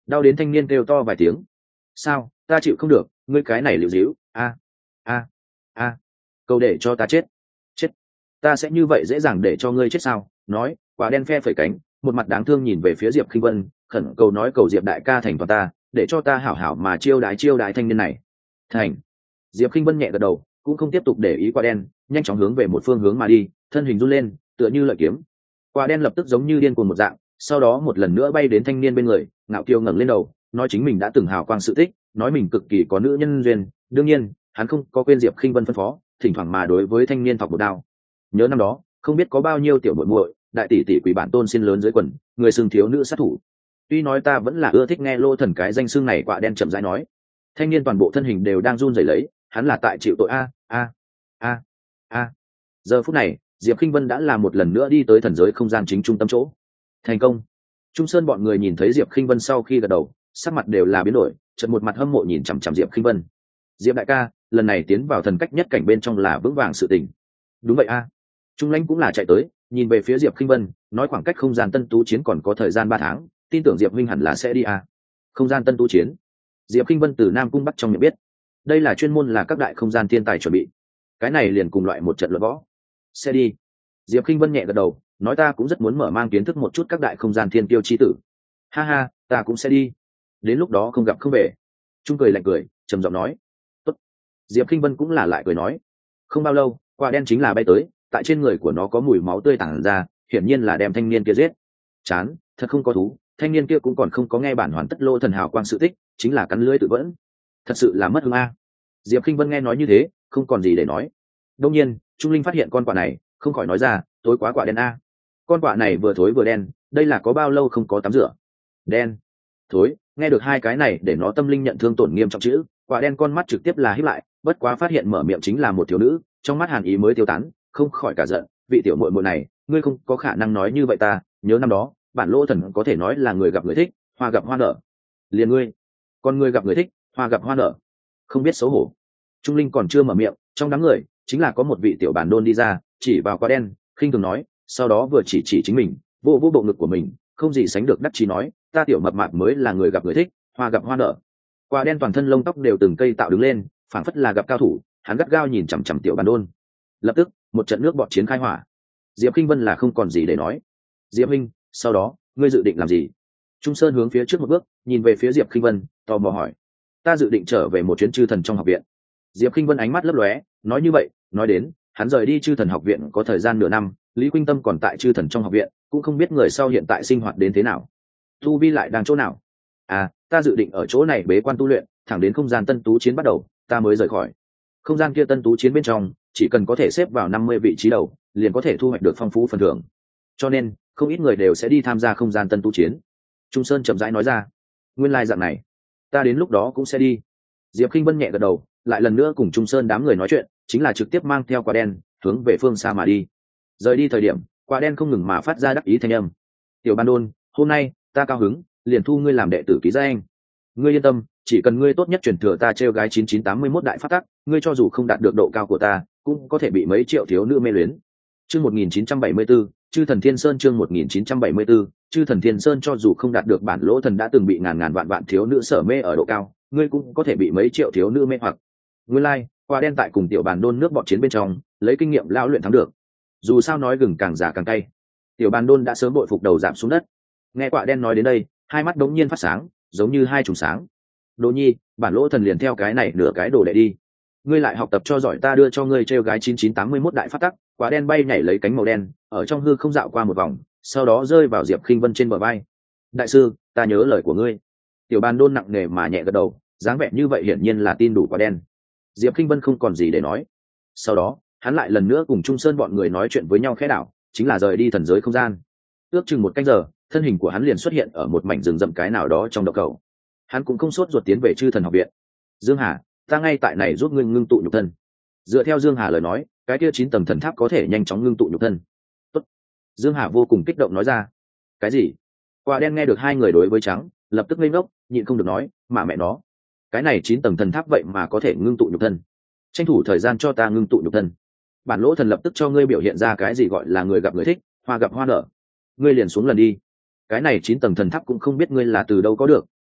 Đau đến thanh niên kêu to vài tiếng. Sao, ta chịu không được, ngươi cái này liệu dĩu, a a a cầu để cho ta chết. Chết, ta sẽ như vậy dễ dàng để cho ngươi chết sao? Nói, quả đen phe phẩy cánh, một mặt đáng thương nhìn về phía Diệp Khinh Vân, khẩn cầu nói cầu Diệp đại ca thành toàn ta, để cho ta hảo hảo mà chiêu đái chiêu đái thanh niên này. Thành. Diệp Khinh Vân nhẹ gật đầu, cũng không tiếp tục để ý quả đen, nhanh chóng hướng về một phương hướng mà đi, thân hình run lên, tựa như lợi kiếm. Quả đen lập tức giống như điên cuồng một dạng, sau đó một lần nữa bay đến thanh niên bên người, ngạo kiêu ngẩng lên đầu, nói chính mình đã từng hào quang sự tích, nói mình cực kỳ có nữ nhân duyên. Đương nhiên, hắn không có quên Diệp Khinh Vân phân phó, thỉnh thoảng mà đối với thanh niên thọc một đao. Nhớ năm đó, không biết có bao nhiêu tiểu muội muội, đại tỷ tỷ quỷ bản tôn xin lớn dưới quần, người xưng thiếu nữ sát thủ. Tuy nói ta vẫn là ưa thích nghe Lô Thần cái danh xưng này, quả đen chậm rãi nói. Thanh niên toàn bộ thân hình đều đang run rẩy lấy, hắn là tại chịu tội a a a a. Giờ phút này, Diệp Khinh Vân đã là một lần nữa đi tới thần giới không gian chính trung tâm chỗ. Thành công. Trung Sơn bọn người nhìn thấy Diệp Khinh Vân sau khi gật đầu, sắc mặt đều là biến đổi, chợt một mặt hâm mộ nhìn chằm chằm Diệp Khinh Vân. Diệp đại ca, lần này tiến vào thần cách nhất cảnh bên trong là vững vàng sự tình. Đúng vậy a. Trung Lãnh cũng là chạy tới, nhìn về phía Diệp Khinh Vân, nói khoảng cách không gian tân tú chiến còn có thời gian ba tháng, tin tưởng Diệp huynh hẳn là sẽ đi a. Không gian tân tú chiến. Diệp Khinh Vân từ Nam Cung Bắc trong miệng biết, đây là chuyên môn là các đại không gian thiên tài chuẩn bị. Cái này liền cùng loại một trận luận võ. Sẽ đi. Diệp Khinh Vân nhẹ gật đầu, nói ta cũng rất muốn mở mang kiến thức một chút các đại không gian thiên tiêu chi tử. Ha ha, ta cũng sẽ đi. Đến lúc đó không gặp không về. Trung cười lạnh cười, trầm giọng nói. Tốt. Diệp Khinh Vân cũng là lại cười nói. Không bao lâu, quả đen chính là bay tới, tại trên người của nó có mùi máu tươi tản ra, hiển nhiên là đem thanh niên kia giết. Chán, thật không có thú, thanh niên kia cũng còn không có nghe bản hoàn tất Lô Thần hào quang sự tích, chính là cắn lưỡi tự vẫn. Thật sự là mất hứng a. Diệp Khinh Vân nghe nói như thế, không còn gì để nói. Đương nhiên, Trung Linh phát hiện con quạ này, không khỏi nói ra, tối quá quạ đen a. Con quạ này vừa thối vừa đen, đây là có bao lâu không có tắm rửa? Đen, thối, nghe được hai cái này để nó tâm linh nhận thương tổn nghiêm trọng chữ, quạ đen con mắt trực tiếp là híp lại, bất quá phát hiện mở miệng chính là một thiếu nữ, trong mắt hàn ý mới tiêu tán, không khỏi cả giận, vị tiểu muội muội này, ngươi không có khả năng nói như vậy ta, nhớ năm đó, bản Lô Thần có thể nói là người gặp người thích, hoa gặp hoa nở. Liền ngươi, con người gặp người thích, hoa gặp hoa nở, không biết xấu hổ. Trung Linh còn chưa mở miệng, trong đám người chính là có một vị tiểu bản đôn đi ra, chỉ vào quả đen, khinh thường nói, sau đó vừa chỉ chỉ chính mình, vô vô bộ ngực của mình, không gì sánh được đắc chí nói, ta tiểu mập mạp mới là người gặp người thích, hoa gặp hoa nở. Quả đen toàn thân lông tóc đều từng cây tạo đứng lên, phảng phất là gặp cao thủ, hắn gắt gao nhìn chằm chằm tiểu bản đôn. Lập tức, một trận nước bọt chiến khai hỏa. Diệp Khinh Vân là không còn gì để nói. Diệp Minh, sau đó, ngươi dự định làm gì? Trung Sơn hướng phía trước một bước, nhìn về phía Diệp Khinh Vân, tò mò hỏi. Ta dự định trở về một chuyến chư thần trong học viện. Diệp Khinh Vân ánh mắt lấp lóe, nói như vậy, nói đến, hắn rời đi chư thần học viện có thời gian nửa năm, Lý Quynh Tâm còn tại chư thần trong học viện, cũng không biết người sau hiện tại sinh hoạt đến thế nào. Tu vi lại đang chỗ nào? À, ta dự định ở chỗ này bế quan tu luyện, thẳng đến không gian tân tú chiến bắt đầu, ta mới rời khỏi. Không gian kia tân tú chiến bên trong, chỉ cần có thể xếp vào năm mươi vị trí đầu, liền có thể thu hoạch được phong phú phần thưởng. Cho nên, không ít người đều sẽ đi tham gia không gian tân tú chiến. Trung Sơn chậm rãi nói ra. Nguyên lai dạng này, ta đến lúc đó cũng sẽ đi. Diệp Khinh Vân nhẹ gật đầu, lại lần nữa cùng Trung Sơn đám người nói chuyện, chính là trực tiếp mang theo quả đen hướng về phương xa mà đi. Rời đi thời điểm, quả đen không ngừng mà phát ra đắc ý thanh âm. Tiểu Ban Đôn, hôm nay ta cao hứng, liền thu ngươi làm đệ tử ký danh. Ngươi yên tâm, chỉ cần ngươi tốt nhất truyền thừa ta trêu gái chín chín tám mươi mốt đại pháp tắc, ngươi cho dù không đạt được độ cao của ta, cũng có thể bị mấy triệu thiếu nữ mê luyến. Chương một nghìn chín trăm bảy mươi tư, Chư Thần Thiên Sơn chương một nghìn chín trăm bảy mươi tư, Chư Thần Thiên Sơn cho dù không đạt được bản Lỗ Thần đã từng bị ngàn ngàn vạn vạn thiếu nữ sở mê ở độ cao, ngươi cũng có thể bị mấy triệu thiếu nữ mê hoặc. Nguyên lai, like, quả đen tại cùng tiểu bàn đôn nước bọt chiến bên trong, lấy kinh nghiệm lão luyện thắng được. Dù sao nói gừng càng già càng cay. Tiểu bàn đôn đã sớm bội phục đầu giảm xuống đất. Nghe quả đen nói đến đây, hai mắt đống nhiên phát sáng, giống như hai trùng sáng. Đỗ Nhi, bản Lỗ Thần liền theo cái này nửa cái đồ đệ đi. Ngươi lại học tập cho giỏi, ta đưa cho ngươi trêu gái chín chín tám mươi mốt đại pháp tắc. Quả đen bay nhảy lấy cánh màu đen, ở trong hư không dạo qua một vòng, sau đó rơi vào Diệp Khinh Vân trên bờ vai. Đại sư, ta nhớ lời của ngươi. Tiểu bàn đôn nặng nề mà nhẹ gật đầu, dáng vẻ như vậy hiển nhiên là tin đủ quả đen. Diệp Khinh Vân không còn gì để nói. Sau đó, hắn lại lần nữa cùng Trung Sơn bọn người nói chuyện với nhau khẽ đảo, chính là rời đi thần giới không gian. Ước chừng một canh giờ, thân hình của hắn liền xuất hiện ở một mảnh rừng rậm cái nào đó trong đậu cầu. Hắn cũng không sốt ruột tiến về chư thần học viện. Dương Hà, ta ngay tại này giúp ngươi ngưng tụ nhục thân. Dựa theo Dương Hà lời nói, cái kia chín tầng thần tháp có thể nhanh chóng ngưng tụ nhục thân. Tốt. Dương Hà vô cùng kích động nói ra. Cái gì? Quả đen nghe được hai người đối với trắng, lập tức ngây ngốc, nhịn không được nói, mà mẹ nó, cái này chín tầng thần tháp vậy mà có thể ngưng tụ nhục thân. Tranh thủ thời gian cho ta ngưng tụ nhục thân. Bản Lỗ Thần lập tức cho ngươi biểu hiện ra cái gì gọi là người gặp người thích, hoa gặp hoa nở. Ngươi liền xuống lần đi. Cái này chín tầng thần tháp cũng không biết ngươi là từ đâu có được,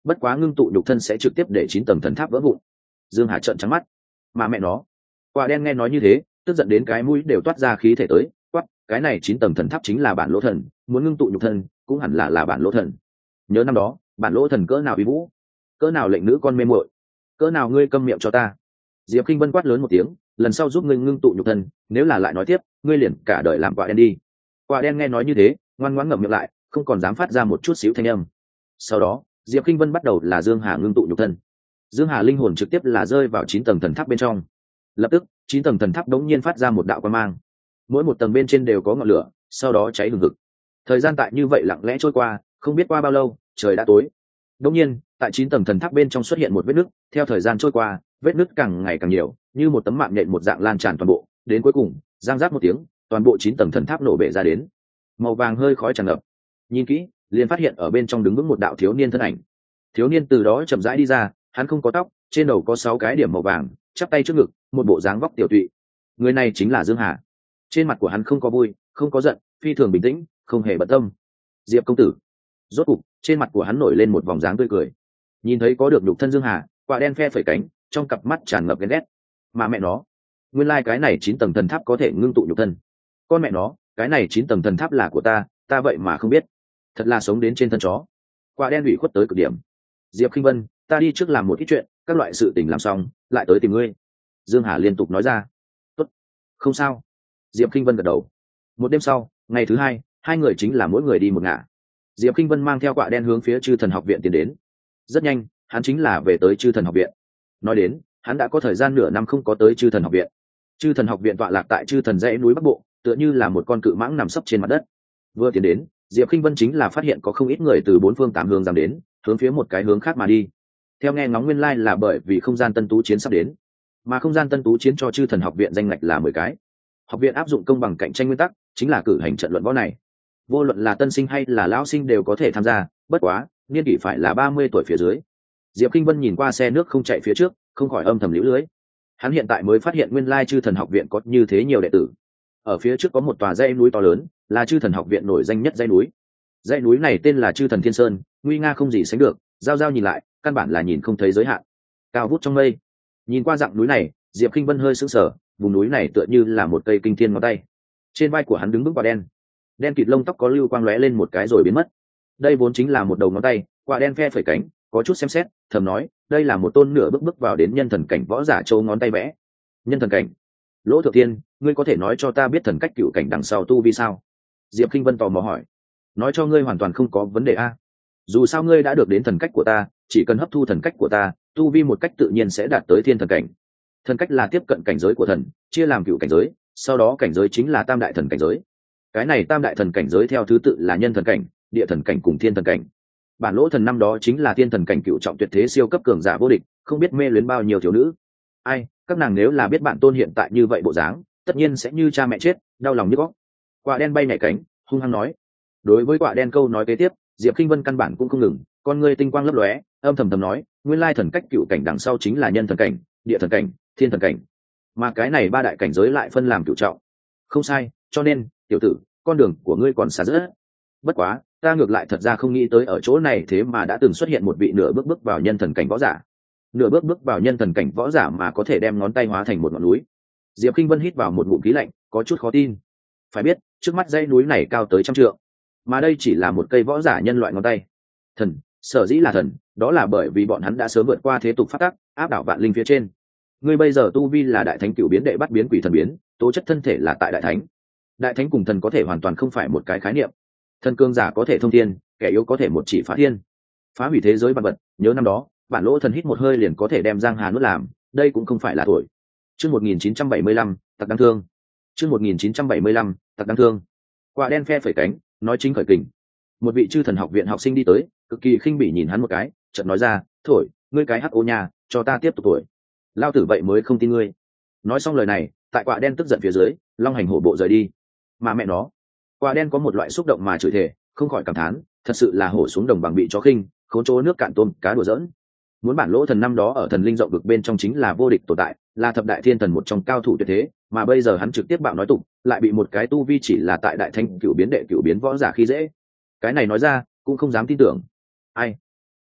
bất quá ngưng tụ nhục thân sẽ trực tiếp để chín tầng thần tháp vỡ vụn. Dương Hà trợn trắng mắt, mà mẹ nó. Quả đen nghe nói như thế, tức giận đến cái mũi đều toát ra khí thể tới, quắc, cái này chín tầng thần tháp chính là bản lỗ thần, muốn ngưng tụ nhục thân, cũng hẳn là là bản lỗ thần. Nhớ năm đó, bản lỗ thần cỡ nào uy vũ, cỡ nào lệnh nữ con mê muội, cỡ nào ngươi câm miệng cho ta. Diệp Kinh Vân quát lớn một tiếng, lần sau giúp ngươi ngưng tụ nhục thân, nếu là lại nói tiếp, ngươi liền cả đời làm quả đen đi. Quả đen nghe nói như thế, ngoan ngoãn ngậm miệng lại, không còn dám phát ra một chút xíu thanh âm. Sau đó, Diệp Kinh Vân bắt đầu là Dương Hà ngưng tụ nhục thân. Dương Hà linh hồn trực tiếp là rơi vào chín tầng thần tháp bên trong. Lập tức, chín tầng thần tháp đống nhiên phát ra một đạo quang mang. Mỗi một tầng bên trên đều có ngọn lửa, sau đó cháy hừng hực. Thời gian tại như vậy lặng lẽ trôi qua, không biết qua bao lâu, trời đã tối. Đống nhiên, tại chín tầng thần tháp bên trong xuất hiện một vết nứt, theo thời gian trôi qua, vết nứt càng ngày càng nhiều, như một tấm mạng nhện một dạng lan tràn toàn bộ, đến cuối cùng, giang rác một tiếng, toàn bộ chín tầng thần tháp nổ bể ra đến. Màu vàng hơi khói tràn ngập. Nhìn kỹ, liền phát hiện ở bên trong đứng vững một đạo thiếu niên thân ảnh. Thiếu niên từ đó chậm rãi đi ra, hắn không có tóc, trên đầu có sáu cái điểm màu vàng, chắp tay trước ngực, một bộ dáng vóc tiểu tụy. Người này chính là Dương Hà. Trên mặt của hắn không có vui, không có giận, phi thường bình tĩnh, không hề bận tâm. Diệp công tử. Rốt cục, trên mặt của hắn nổi lên một vòng dáng tươi cười. Nhìn thấy có được nhục thân Dương Hà, quả đen phe phẩy cánh, trong cặp mắt tràn ngập ghen ghét. Mà mẹ nó, nguyên lai like cái này chín tầng thần tháp có thể ngưng tụ nhục thân. Con mẹ nó, cái này chín tầng thần tháp là của ta, ta vậy mà không biết. Thật là sống đến trên thân chó. Quả đen ủy khuất tới cực điểm. Diệp Kinh Vân, ta đi trước làm một ít chuyện, các loại sự tình làm xong, lại tới tìm ngươi. Dương Hà liên tục nói ra. Tốt, không sao. Diệp Kinh Vân gật đầu. Một đêm sau, ngày thứ hai, hai người chính là mỗi người đi một ngả. Diệp Kinh Vân mang theo Quạ đen hướng phía Chư Thần Học viện tiến đến. Rất nhanh, hắn chính là về tới Chư Thần Học viện. Nói đến, hắn đã có thời gian nửa năm không có tới Chư Thần Học viện. Chư Thần Học viện tọa lạc tại Chư Thần dãy núi Bắc Bộ, tựa như là một con cự mãng nằm sấp trên mặt đất. Vừa tiến đến, Diệp Kinh Vân chính là phát hiện có không ít người từ bốn phương tám hướng dám đến, hướng phía một cái hướng khác mà đi. Theo nghe ngóng nguyên lai like là bởi vì không gian tân tú chiến sắp đến, mà không gian tân tú chiến cho Chư Thần Học viện danh ngạch là mười cái. Học viện áp dụng công bằng cạnh tranh nguyên tắc, chính là cử hành trận luận võ này. Vô luận là tân sinh hay là lão sinh đều có thể tham gia, bất quá, niên kỷ phải là ba mươi tuổi phía dưới. Diệp Kinh Vân nhìn qua xe nước không chạy phía trước, không khỏi âm thầm liễu lưới. Hắn hiện tại mới phát hiện nguyên lai Chư Thần Học viện có như thế nhiều đệ tử. Ở phía trước có một tòa dãy núi to lớn, là Chư Thần Học viện nổi danh nhất dãy núi. Dãy núi này tên là Chư Thần Thiên Sơn, nguy nga không gì sánh được, giao giao nhìn lại, căn bản là nhìn không thấy giới hạn. Cao vút trong mây. Nhìn qua dặng núi này, Diệp Kinh Vân hơi sững sờ, vùng núi này tựa như là một cây kinh thiên ngón tay. Trên vai của hắn đứng vững quả đen. Đen kịt lông tóc có lưu quang lóe lên một cái rồi biến mất. Đây vốn chính là một đầu ngón tay, quả đen phe phẩy cánh, có chút xem xét, thầm nói, đây là một tôn nửa bước bước vào đến nhân thần cảnh võ giả châu ngón tay vẽ. Nhân thần cảnh? Lỗ Thượng Tiên, ngươi có thể nói cho ta biết thần cách cựu cảnh đằng sau tu vi sao? Diệp Kinh Vân tò mò hỏi. Nói cho ngươi hoàn toàn không có vấn đề a. Dù sao ngươi đã được đến thần cách của ta, chỉ cần hấp thu thần cách của ta, tu vi một cách tự nhiên sẽ đạt tới thiên thần cảnh. Thần cách là tiếp cận cảnh giới của thần, chia làm cựu cảnh giới, sau đó cảnh giới chính là tam đại thần cảnh giới. Cái này tam đại thần cảnh giới theo thứ tự là nhân thần cảnh, địa thần cảnh cùng thiên thần cảnh. Bản Lỗ Thần năm đó chính là thiên thần cảnh cựu trọng tuyệt thế siêu cấp cường giả vô địch, không biết mê luyến bao nhiêu thiếu nữ. Ai, các nàng nếu là biết bản tôn hiện tại như vậy bộ dáng, tất nhiên sẽ như cha mẹ chết, đau lòng như góc. Quả đen bay nhảy cánh, hung hăng nói. Đối với quả đen câu nói kế tiếp, Diệp Kinh Vân căn bản cũng không ngừng, con ngươi tinh quang lấp lóe, âm thầm thầm nói, nguyên lai thần cách cựu cảnh đằng sau chính là nhân thần cảnh, địa thần cảnh, thiên thần cảnh. Mà cái này ba đại cảnh giới lại phân làm cựu trọng. Không sai, cho nên, tiểu tử, con đường của ngươi còn xa rất. Bất quá, ta ngược lại thật ra không nghĩ tới ở chỗ này thế mà đã từng xuất hiện một vị nửa bước bước vào nhân thần cảnh võ giả. Nửa bước bước vào nhân thần cảnh võ giả mà có thể đem ngón tay hóa thành một ngọn núi. Diệp Kinh Vân hít vào một ngụm khí lạnh, có chút khó tin. Phải biết, trước mắt dãy núi này cao tới trăm trượng, mà đây chỉ là một cây võ giả nhân loại ngón tay. Thần, sở dĩ là thần, đó là bởi vì bọn hắn đã sớm vượt qua thế tục pháp tắc, áp đảo vạn linh phía trên. Ngươi bây giờ tu vi là đại thánh cửu biến đệ bắt biến quỷ thần biến, tố chất thân thể là tại đại thánh. Đại thánh cùng thần có thể hoàn toàn không phải một cái khái niệm. Thần cương giả có thể thông thiên, kẻ yếu có thể một chỉ phá thiên, phá hủy thế giới vạn vật. Nhớ năm đó, bản Lỗ Thần hít một hơi liền có thể đem Giang Hà nuốt làm, đây cũng không phải là tuổi. Chương một nghìn chín trăm bảy mươi lăm, tặc đáng thương. Chương một nghìn chín trăm bảy mươi lăm, tặc đáng thương. Quả đen phe phẩy cánh, nói chính khởi kình. Một vị Chư Thần Học viện học sinh đi tới, cực kỳ khinh bỉ nhìn hắn một cái, chợt nói ra, "Thổi, ngươi cái hắc ô nhà, cho ta tiếp tục thổi. Lao tử vậy mới không tin ngươi." Nói xong lời này, tại quả đen tức giận phía dưới, long hành hổ bộ rời đi. Mà mẹ nó, quả đen có một loại xúc động mà chửi thề, không khỏi cảm thán, thật sự là hổ xuống đồng bằng bị chó khinh, khốn chỗ nước cạn tôm cá đùa giỡn. Muốn bản Lỗ Thần năm đó ở thần linh rộng vực bên trong chính là vô địch tồn tại, là thập đại thiên thần một trong cao thủ tuyệt thế, mà bây giờ hắn trực tiếp bạo nói tục, lại bị một cái tu vi chỉ là tại đại thanh cửu biến đệ cửu biến võ giả khi dễ. Cái này nói ra, cũng không dám tin tưởng. Ai?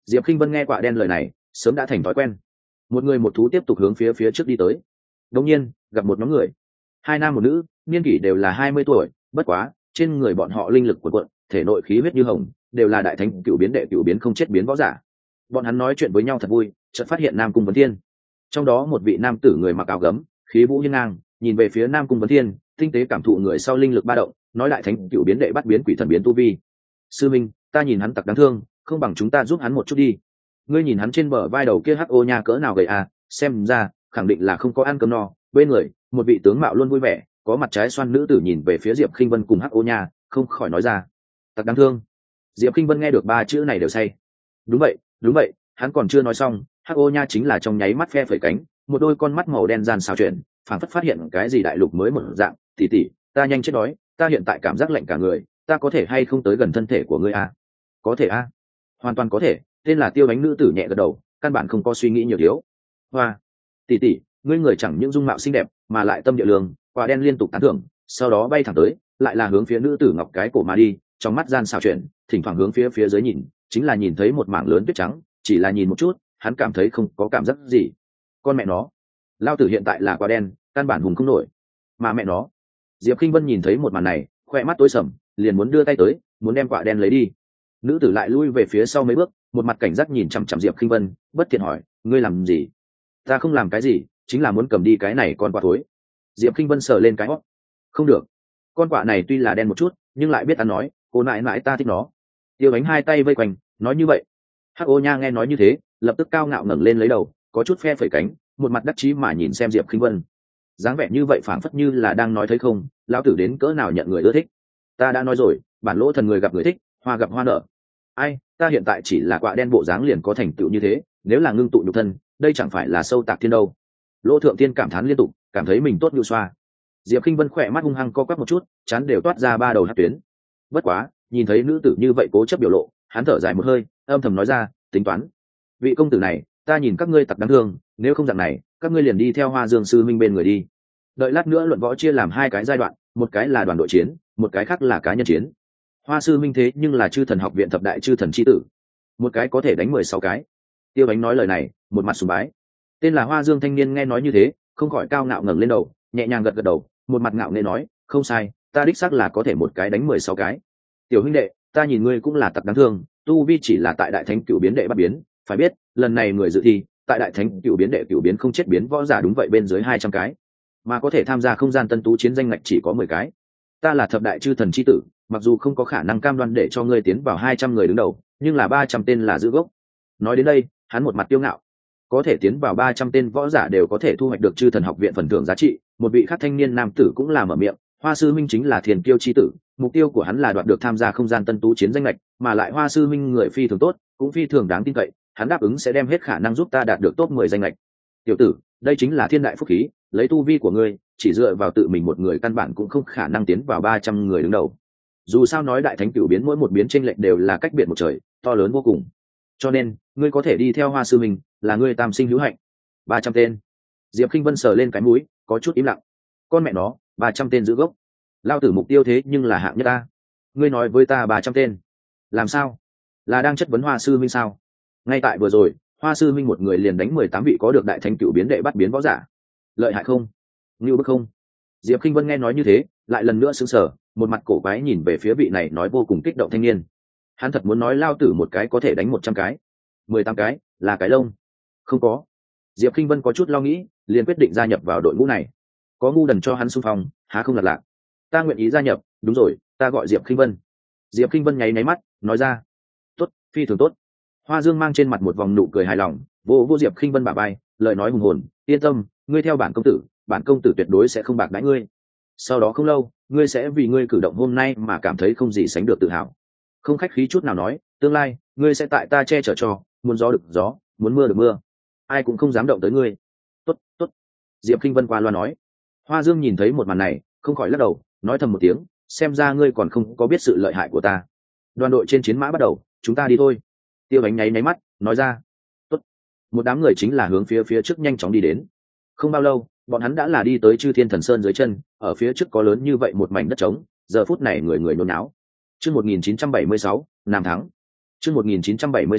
Diệp Kinh Vân nghe Quạ Đen lời này sớm đã thành thói quen, một người một thú tiếp tục hướng phía phía trước đi tới. Đột nhiên gặp một nhóm người, hai nam một nữ, niên kỷ đều là hai mươi tuổi, bất quá trên người bọn họ linh lực cuộn cuộn, thể nội khí huyết như hồng, đều là đại thánh cựu biến đệ cựu biến không chết biến võ giả. Bọn hắn nói chuyện với nhau thật vui, chợt phát hiện Nam Cung Vấn Thiên. Trong đó một vị nam tử người mặc áo gấm, khí vũ hiên ngang, nhìn về phía Nam Cung Vấn Thiên, tinh tế cảm thụ người sau linh lực ba động, nói đại thánh cựu biến đệ bắt biến quỷ thần biến tu vi. Sư minh, ta nhìn hắn tặc đáng thương, không bằng chúng ta giúp hắn một chút đi. Ngươi nhìn hắn trên bờ vai đầu kia hắc ô nha cỡ nào gầy à, xem ra khẳng định là không có ăn cơm no. Bên người một vị tướng mạo luôn vui vẻ, có mặt trái xoan nữ tử nhìn về phía Diệp Khinh Vân cùng hắc ô nha, không khỏi nói ra, tặc đáng thương. Diệp Khinh Vân nghe được ba chữ này đều say. Đúng vậy, đúng vậy, hắn còn chưa nói xong, hắc ô nha chính là trong nháy mắt phe phẩy cánh, một đôi con mắt màu đen gian xào chuyển, phảng phất phát hiện cái gì đại lục mới một dạng. Tỷ tỷ, ta nhanh chết đói, ta hiện tại cảm giác lạnh cả người, ta có thể hay không tới gần thân thể của ngươi à? Có thể à? Hoàn toàn có thể. Tên là Tiêu Bánh nữ tử nhẹ gật đầu, căn bản không có suy nghĩ nhiều thiếu. Hoa, tỷ tỷ, ngươi người chẳng những dung mạo xinh đẹp, mà lại tâm địa lương. Quả Đen liên tục tán thưởng, sau đó bay thẳng tới, lại là hướng phía nữ tử ngọc cái cổ mà đi, trong mắt gian xào chuyển, thỉnh thoảng hướng phía phía dưới nhìn, chính là nhìn thấy một mảng lớn tuyết trắng, chỉ là nhìn một chút, hắn cảm thấy không có cảm giác gì. Con mẹ nó, lao tử hiện tại là Quả Đen, căn bản hùng không nổi. Mà mẹ nó, Diệp Kinh Vân nhìn thấy một màn này, khoe mắt tối sầm, liền muốn đưa tay tới, muốn đem Quả Đen lấy đi. Nữ tử lại lui về phía sau mấy bước, một mặt cảnh giác nhìn chằm chằm Diệp Kinh Vân, bất thiện hỏi, ngươi làm gì? Ta không làm cái gì, chính là muốn cầm đi cái này con quạ thối. Diệp Kinh Vân sờ lên cái hót. Không được, con quạ này tuy là đen một chút, nhưng lại biết ăn nói, cô nại nại ta thích nó. Tiêu Bánh hai tay vây quanh, nói như vậy. Hắc ô nha nghe nói như thế, lập tức cao ngạo ngẩng lên lấy đầu, có chút phe phẩy cánh, một mặt đắc chí mà nhìn xem Diệp Kinh Vân. Dáng vẻ như vậy phảng phất như là đang nói thấy không, lão tử đến cỡ nào nhận người ưa thích. Ta đã nói rồi, bản lỗ thần người gặp người thích, hoa gặp hoa nở. Ai, ta hiện tại chỉ là quạ đen bộ dáng liền có thành tựu như thế, nếu là ngưng tụ nhục thân, đây chẳng phải là sâu tạc thiên đâu. Lỗ Thượng Tiên cảm thán liên tục, cảm thấy mình tốt như xoa. Diệp Kinh Vân khỏe mắt hung hăng co quắp một chút, chán đều toát ra ba đầu hạt tuyến. Bất quá, nhìn thấy nữ tử như vậy cố chấp biểu lộ, hắn thở dài một hơi, âm thầm nói ra, tính toán. Vị công tử này, ta nhìn các ngươi tặc đáng thương, nếu không dạng này, các ngươi liền đi theo Hoa Dương sư minh bên người đi. Đợi lát nữa luận võ chia làm hai cái giai đoạn, một cái là đoàn đội chiến, một cái khác là cá nhân chiến. Hoa sư minh thế nhưng là chư thần học viện thập đại chư thần chi tử, một cái có thể đánh mười sáu cái. Tiêu Bánh nói lời này, một mặt sùng bái. Tên là Hoa Dương thanh niên nghe nói như thế, không khỏi cao ngạo ngẩng lên đầu, nhẹ nhàng gật gật đầu, một mặt ngạo nghễ nói, không sai, ta đích xác là có thể một cái đánh mười sáu cái. Tiểu huynh đệ, ta nhìn ngươi cũng là tặc đáng thương, tu vi chỉ là tại đại thánh cựu biến đệ bắt biến, phải biết, lần này người dự thi, tại đại thánh cựu biến đệ cựu biến không chết biến võ giả đúng vậy bên dưới hai trăm cái, mà có thể tham gia không gian tân tú chiến danh ngạch chỉ có mười cái. Ta là thập đại chư thần chi tử, mặc dù không có khả năng cam đoan để cho ngươi tiến vào hai trăm người đứng đầu, nhưng là ba trăm tên là giữ gốc. Nói đến đây, hắn một mặt tiêu ngạo. Có thể tiến vào ba trăm tên võ giả đều có thể thu hoạch được chư thần học viện phần thưởng giá trị. Một vị khác thanh niên nam tử cũng là mở miệng, Hoa sư minh chính là thiền kiêu chi tử, mục tiêu của hắn là đoạt được tham gia không gian tân tú chiến danh lệch, mà lại Hoa sư minh người phi thường tốt, cũng phi thường đáng tin cậy, hắn đáp ứng sẽ đem hết khả năng giúp ta đạt được top mười danh lệch. Tiểu tử, đây chính là thiên đại phúc khí, lấy tu vi của ngươi, chỉ dựa vào tự mình một người căn bản cũng không khả năng tiến vào ba trăm người đứng đầu. Dù sao nói đại thánh cửu biến mỗi một biến chênh lệch đều là cách biệt một trời, to lớn vô cùng. Cho nên, ngươi có thể đi theo Hoa sư minh, là ngươi tam sinh hữu hạnh. ba trăm tên. Diệp Kinh Vân sờ lên cái mũi, có chút im lặng. Con mẹ nó, ba trăm tên giữ gốc. Lao tử mục tiêu thế nhưng là hạng nhất ta. Ngươi nói với ta ba trăm tên. Làm sao? Là đang chất vấn Hoa sư minh sao? Ngay tại vừa rồi, Hoa sư minh một người liền đánh mười tám vị có được đại thánh cửu biến đệ bắt biến võ giả. Lợi hại không? Ngưu bức không? Diệp Kinh Vân nghe nói như thế, lại lần nữa sững sờ, một mặt cổ quái nhìn về phía vị này nói vô cùng kích động thanh niên. Hắn thật muốn nói lao tử một cái có thể đánh một trăm cái, mười tám cái là cái lông. Không có. Diệp Kinh Vân có chút lo nghĩ, liền quyết định gia nhập vào đội ngũ này. Có ngu đần cho hắn xung phong, há không lạc lạc. Ta nguyện ý gia nhập, đúng rồi, ta gọi Diệp Kinh Vân. Diệp Kinh Vân nháy nháy mắt, nói ra. Tốt, phi thường tốt. Hoa Dương mang trên mặt một vòng nụ cười hài lòng, vô vô Diệp Kinh Vân bả vai, lời nói hùng hồn, yên tâm, ngươi theo bản công tử, bản công tử tuyệt đối sẽ không bạc đãi ngươi. Sau đó không lâu, ngươi sẽ vì ngươi cử động hôm nay mà cảm thấy không gì sánh được tự hào. Không khách khí chút nào nói, tương lai, ngươi sẽ tại ta che chở cho, muốn gió được gió, muốn mưa được mưa. Ai cũng không dám động tới ngươi. Tốt, tốt. Diệp Kinh Vân qua loa nói. Hoa Dương nhìn thấy một màn này, không khỏi lắc đầu, nói thầm một tiếng, xem ra ngươi còn không có biết sự lợi hại của ta. Đoàn đội trên chiến mã bắt đầu, chúng ta đi thôi. Tiêu Bánh nháy nháy mắt, nói ra. Tốt. Một đám người chính là hướng phía phía trước nhanh chóng đi đến. Không bao lâu, bọn hắn đã là đi tới Chư Thiên Thần Sơn dưới chân, ở phía trước có lớn như vậy một mảnh đất trống, giờ phút này người người nôn náo. Chương một nghìn chín trăm bảy mươi sáu, Nam thắng. Chương một nghìn chín trăm bảy mươi sáu,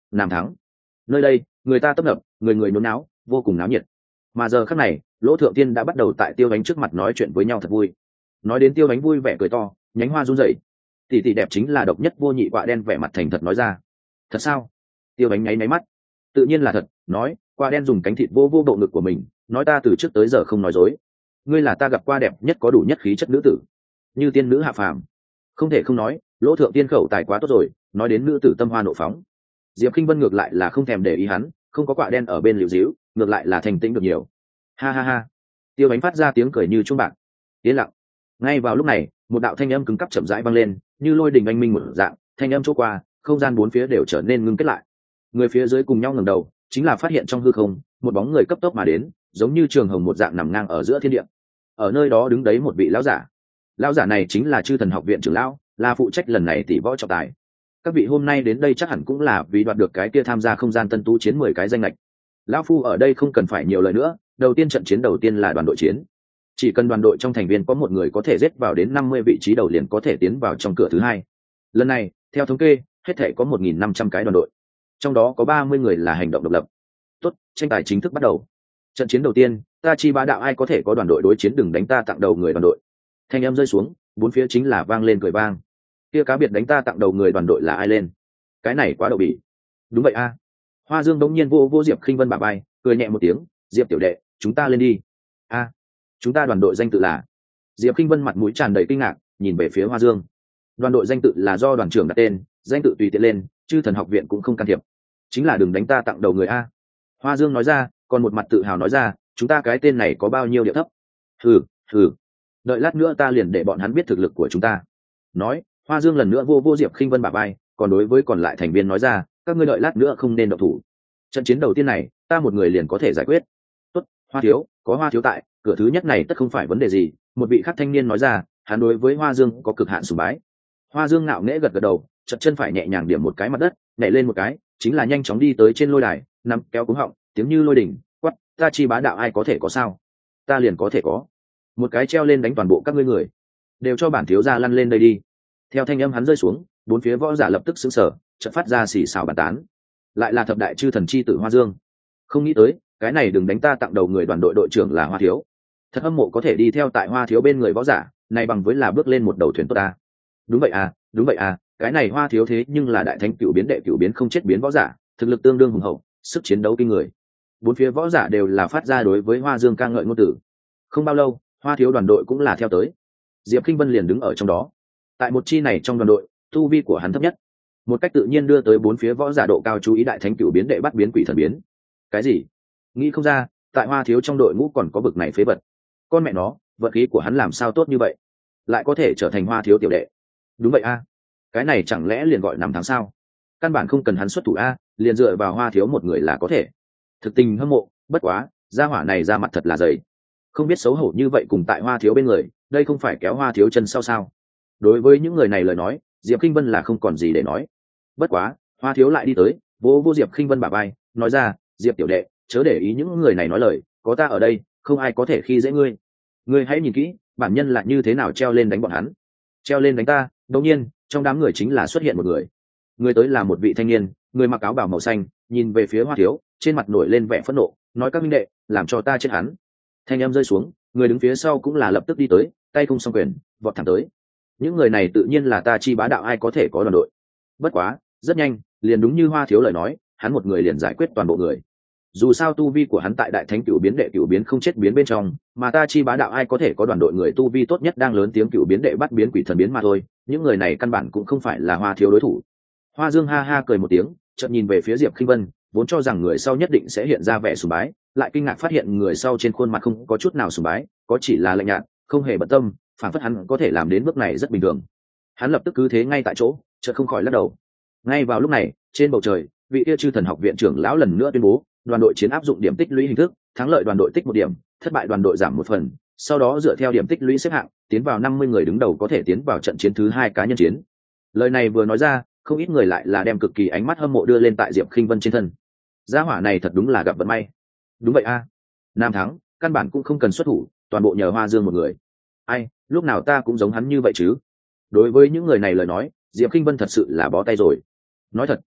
Nam thắng. Nơi đây người ta tấp nập, người người nhốn náo, vô cùng náo nhiệt. Mà giờ khắc này Lỗ Thượng Tiên đã bắt đầu tại Tiêu Bánh trước mặt nói chuyện với nhau thật vui. Nói đến Tiêu Bánh vui vẻ cười to, nhánh hoa run rẩy. Tỷ tỷ đẹp chính là độc nhất vô nhị, quạ đen vẻ mặt thành thật nói ra. Thật sao? Tiêu Bánh nháy nháy mắt. Tự nhiên là thật. Nói, quạ đen dùng cánh thịt vô vô bộ ngực của mình, nói ta từ trước tới giờ không nói dối. Ngươi là ta gặp qua đẹp nhất, có đủ nhất khí chất nữ tử, như tiên nữ hạ phàm. Không thể không nói, Lỗ Thượng Tiên khẩu tài quá tốt rồi, nói đến nữ tử tâm hoa nộ phóng. Diệp Khinh Vân ngược lại là không thèm để ý hắn, không có quạ đen ở bên liều díu, ngược lại là thành tĩnh được nhiều. Ha ha ha. Tiêu Bánh phát ra tiếng cười như chuông bạc. Yên lặng. Ngay vào lúc này, một đạo thanh âm cứng cắp chậm rãi vang lên, như lôi đình anh minh một dạng, thanh âm chỗ qua, không gian bốn phía đều trở nên ngưng kết lại. Người phía dưới cùng nhau ngẩng đầu, chính là phát hiện trong hư không, một bóng người cấp tốc mà đến, giống như trường hồng một dạng nằm ngang ở giữa thiên địa. Ở nơi đó đứng đấy một vị lão giả. Lão giả này chính là Chư Thần Học viện trưởng lão, là phụ trách lần này tỷ võ trọng tài. Các vị hôm nay đến đây chắc hẳn cũng là vì đoạt được cái kia tham gia không gian tân tú chiến mười cái danh lệch. Lão phu ở đây không cần phải nhiều lời nữa, đầu tiên trận chiến đầu tiên là đoàn đội chiến. Chỉ cần đoàn đội trong thành viên có một người có thể giết vào đến năm mươi vị trí đầu liền có thể tiến vào trong cửa thứ hai. Lần này, theo thống kê, hết thể có một nghìn năm trăm cái đoàn đội. Trong đó có ba mươi người là hành động độc lập. Tốt, tranh tài chính thức bắt đầu. Trận chiến đầu tiên, ta chi bá đạo ai có thể có đoàn đội đối chiến, đừng đánh ta tặng đầu người đoàn đội. Thanh âm rơi xuống, bốn phía chính là vang lên cười vang. Kia cá biệt đánh ta tặng đầu người đoàn đội là ai lên? Cái này quá đậu bỉ. Đúng vậy a. Hoa Dương đống nhiên vô vô Diệp Khinh Vân bả vai, cười nhẹ một tiếng, Diệp tiểu đệ, chúng ta lên đi. A, chúng ta đoàn đội danh tự là. Diệp Khinh Vân mặt mũi tràn đầy kinh ngạc, nhìn về phía Hoa Dương. Đoàn đội danh tự là do đoàn trưởng đặt tên, danh tự tùy tiện lên, Chư Thần Học viện cũng không can thiệp. Chính là đừng đánh ta tặng đầu người a. Hoa Dương nói ra, còn một mặt tự hào nói ra, chúng ta cái tên này có bao nhiêu điệu thấp. Hừ, hừ. Đợi lát nữa ta liền để bọn hắn biết thực lực của chúng ta. Nói, Hoa Dương lần nữa vô vô Diệp Khinh Vân bả vai, còn đối với còn lại thành viên nói ra, các ngươi đợi lát nữa không nên động thủ. Trận chiến đầu tiên này, ta một người liền có thể giải quyết. Tốt, Hoa thiếu, có Hoa thiếu tại, cửa thứ nhất này tất không phải vấn đề gì. Một vị khác thanh niên nói ra, hắn đối với Hoa Dương có cực hạn sùng bái. Hoa Dương ngạo nghễ gật gật đầu, chật chân phải nhẹ nhàng điểm một cái mặt đất, nhảy lên một cái, chính là nhanh chóng đi tới trên lôi đài, nắm kéo cúng họng, tiếng như lôi đỉnh, quát, ta chi bá đạo ai có thể có sao? Ta liền có thể có. Một cái treo lên đánh toàn bộ các ngươi người, đều cho bản thiếu gia lăn lên đây đi. Theo thanh âm hắn rơi xuống, bốn phía võ giả lập tức sững sờ, chợt phát ra xì xào bàn tán. Lại là thập đại chư thần chi tử Hoa Dương. Không nghĩ tới, cái này đừng đánh ta tặng đầu người đoàn đội đội trưởng là Hoa thiếu. Thật hâm mộ có thể đi theo tại Hoa thiếu bên người võ giả, này bằng với là bước lên một đầu thuyền tốt ta. Đúng vậy à, đúng vậy à, cái này Hoa thiếu thế nhưng là đại thánh cựu biến đệ cựu biến không chết biến võ giả, thực lực tương đương hùng hậu, sức chiến đấu kinh người. Bốn phía võ giả đều là phát ra đối với Hoa Dương ca ngợi ngôn tử. Không bao lâu, Hoa thiếu đoàn đội cũng là theo tới. Diệp Khinh Vân liền đứng ở trong đó. Tại một chi này trong đoàn đội, tu vi của hắn thấp nhất, một cách tự nhiên đưa tới bốn phía võ giả độ cao chú ý đại thánh cửu biến đệ bắt biến quỷ thần biến. Cái gì? Nghĩ không ra, tại Hoa thiếu trong đội ngũ còn có bực này phế vật. Con mẹ nó, vận khí của hắn làm sao tốt như vậy, lại có thể trở thành Hoa thiếu tiểu đệ. Đúng vậy a, cái này chẳng lẽ liền gọi năm tháng sao? Căn bản không cần hắn xuất thủ a, liền dựa vào Hoa thiếu một người là có thể. Thực tình hâm mộ, bất quá, gia hỏa này ra mặt thật là dày. Không biết xấu hổ như vậy cùng tại Hoa thiếu bên người, đây không phải kéo Hoa thiếu chân sau sao? Đối với những người này lời nói, Diệp Khinh Vân là không còn gì để nói. Bất quá, Hoa thiếu lại đi tới, vô vô Diệp Khinh Vân bả vai, nói ra, Diệp tiểu đệ, chớ để ý những người này nói lời, có ta ở đây, không ai có thể khi dễ ngươi. Ngươi hãy nhìn kỹ, bản nhân là như thế nào treo lên đánh bọn hắn. Treo lên đánh ta, đột nhiên, trong đám người chính là xuất hiện một người. Người tới là một vị thanh niên, người mặc áo bào màu xanh, nhìn về phía Hoa thiếu, trên mặt nổi lên vẻ phẫn nộ, nói các minh đệ, làm cho ta chết hắn. Thanh âm rơi xuống, người đứng phía sau cũng là lập tức đi tới, tay không song quyền, vọt thẳng tới. Những người này tự nhiên là ta chi bá đạo ai có thể có đoàn đội. Bất quá, rất nhanh, liền đúng như Hoa thiếu lời nói, hắn một người liền giải quyết toàn bộ người. Dù sao tu vi của hắn tại đại thánh cửu biến đệ cửu biến không chết biến bên trong, mà ta chi bá đạo ai có thể có đoàn đội người tu vi tốt nhất đang lớn tiếng cửu biến đệ bắt biến quỷ thần biến mà thôi, những người này căn bản cũng không phải là Hoa thiếu đối thủ. Hoa Dương ha ha cười một tiếng, chợt nhìn về phía Diệp Khinh Vân, vốn cho rằng người sau nhất định sẽ hiện ra vẻ sùng bái, lại kinh ngạc phát hiện người sau trên khuôn mặt không có chút nào sùng bái, có chỉ là lạnh nhạt, không hề bận tâm, phản phất hắn có thể làm đến bước này rất bình thường. Hắn lập tức cứ thế ngay tại chỗ, chợt không khỏi lắc đầu. Ngay vào lúc này, trên bầu trời, vị kia Chư Thần Học viện trưởng lão lần nữa tuyên bố, đoàn đội chiến áp dụng điểm tích lũy hình thức, thắng lợi đoàn đội tích một điểm, thất bại đoàn đội giảm một phần, sau đó dựa theo điểm tích lũy xếp hạng, tiến vào năm mươi người đứng đầu có thể tiến vào trận chiến thứ hai cá nhân chiến. Lời này vừa nói ra, không ít người lại là đem cực kỳ ánh mắt hâm mộ đưa lên tại Diệp Khinh Vân trên thân. Gia hỏa này thật đúng là gặp vận may. Đúng vậy a, Nam thắng, căn bản cũng không cần xuất thủ, toàn bộ nhờ Hoa Dương một người. Ai, lúc nào ta cũng giống hắn như vậy chứ? Đối với những người này lời nói, Diệp Khinh Vân thật sự là bó tay rồi. Nói thật,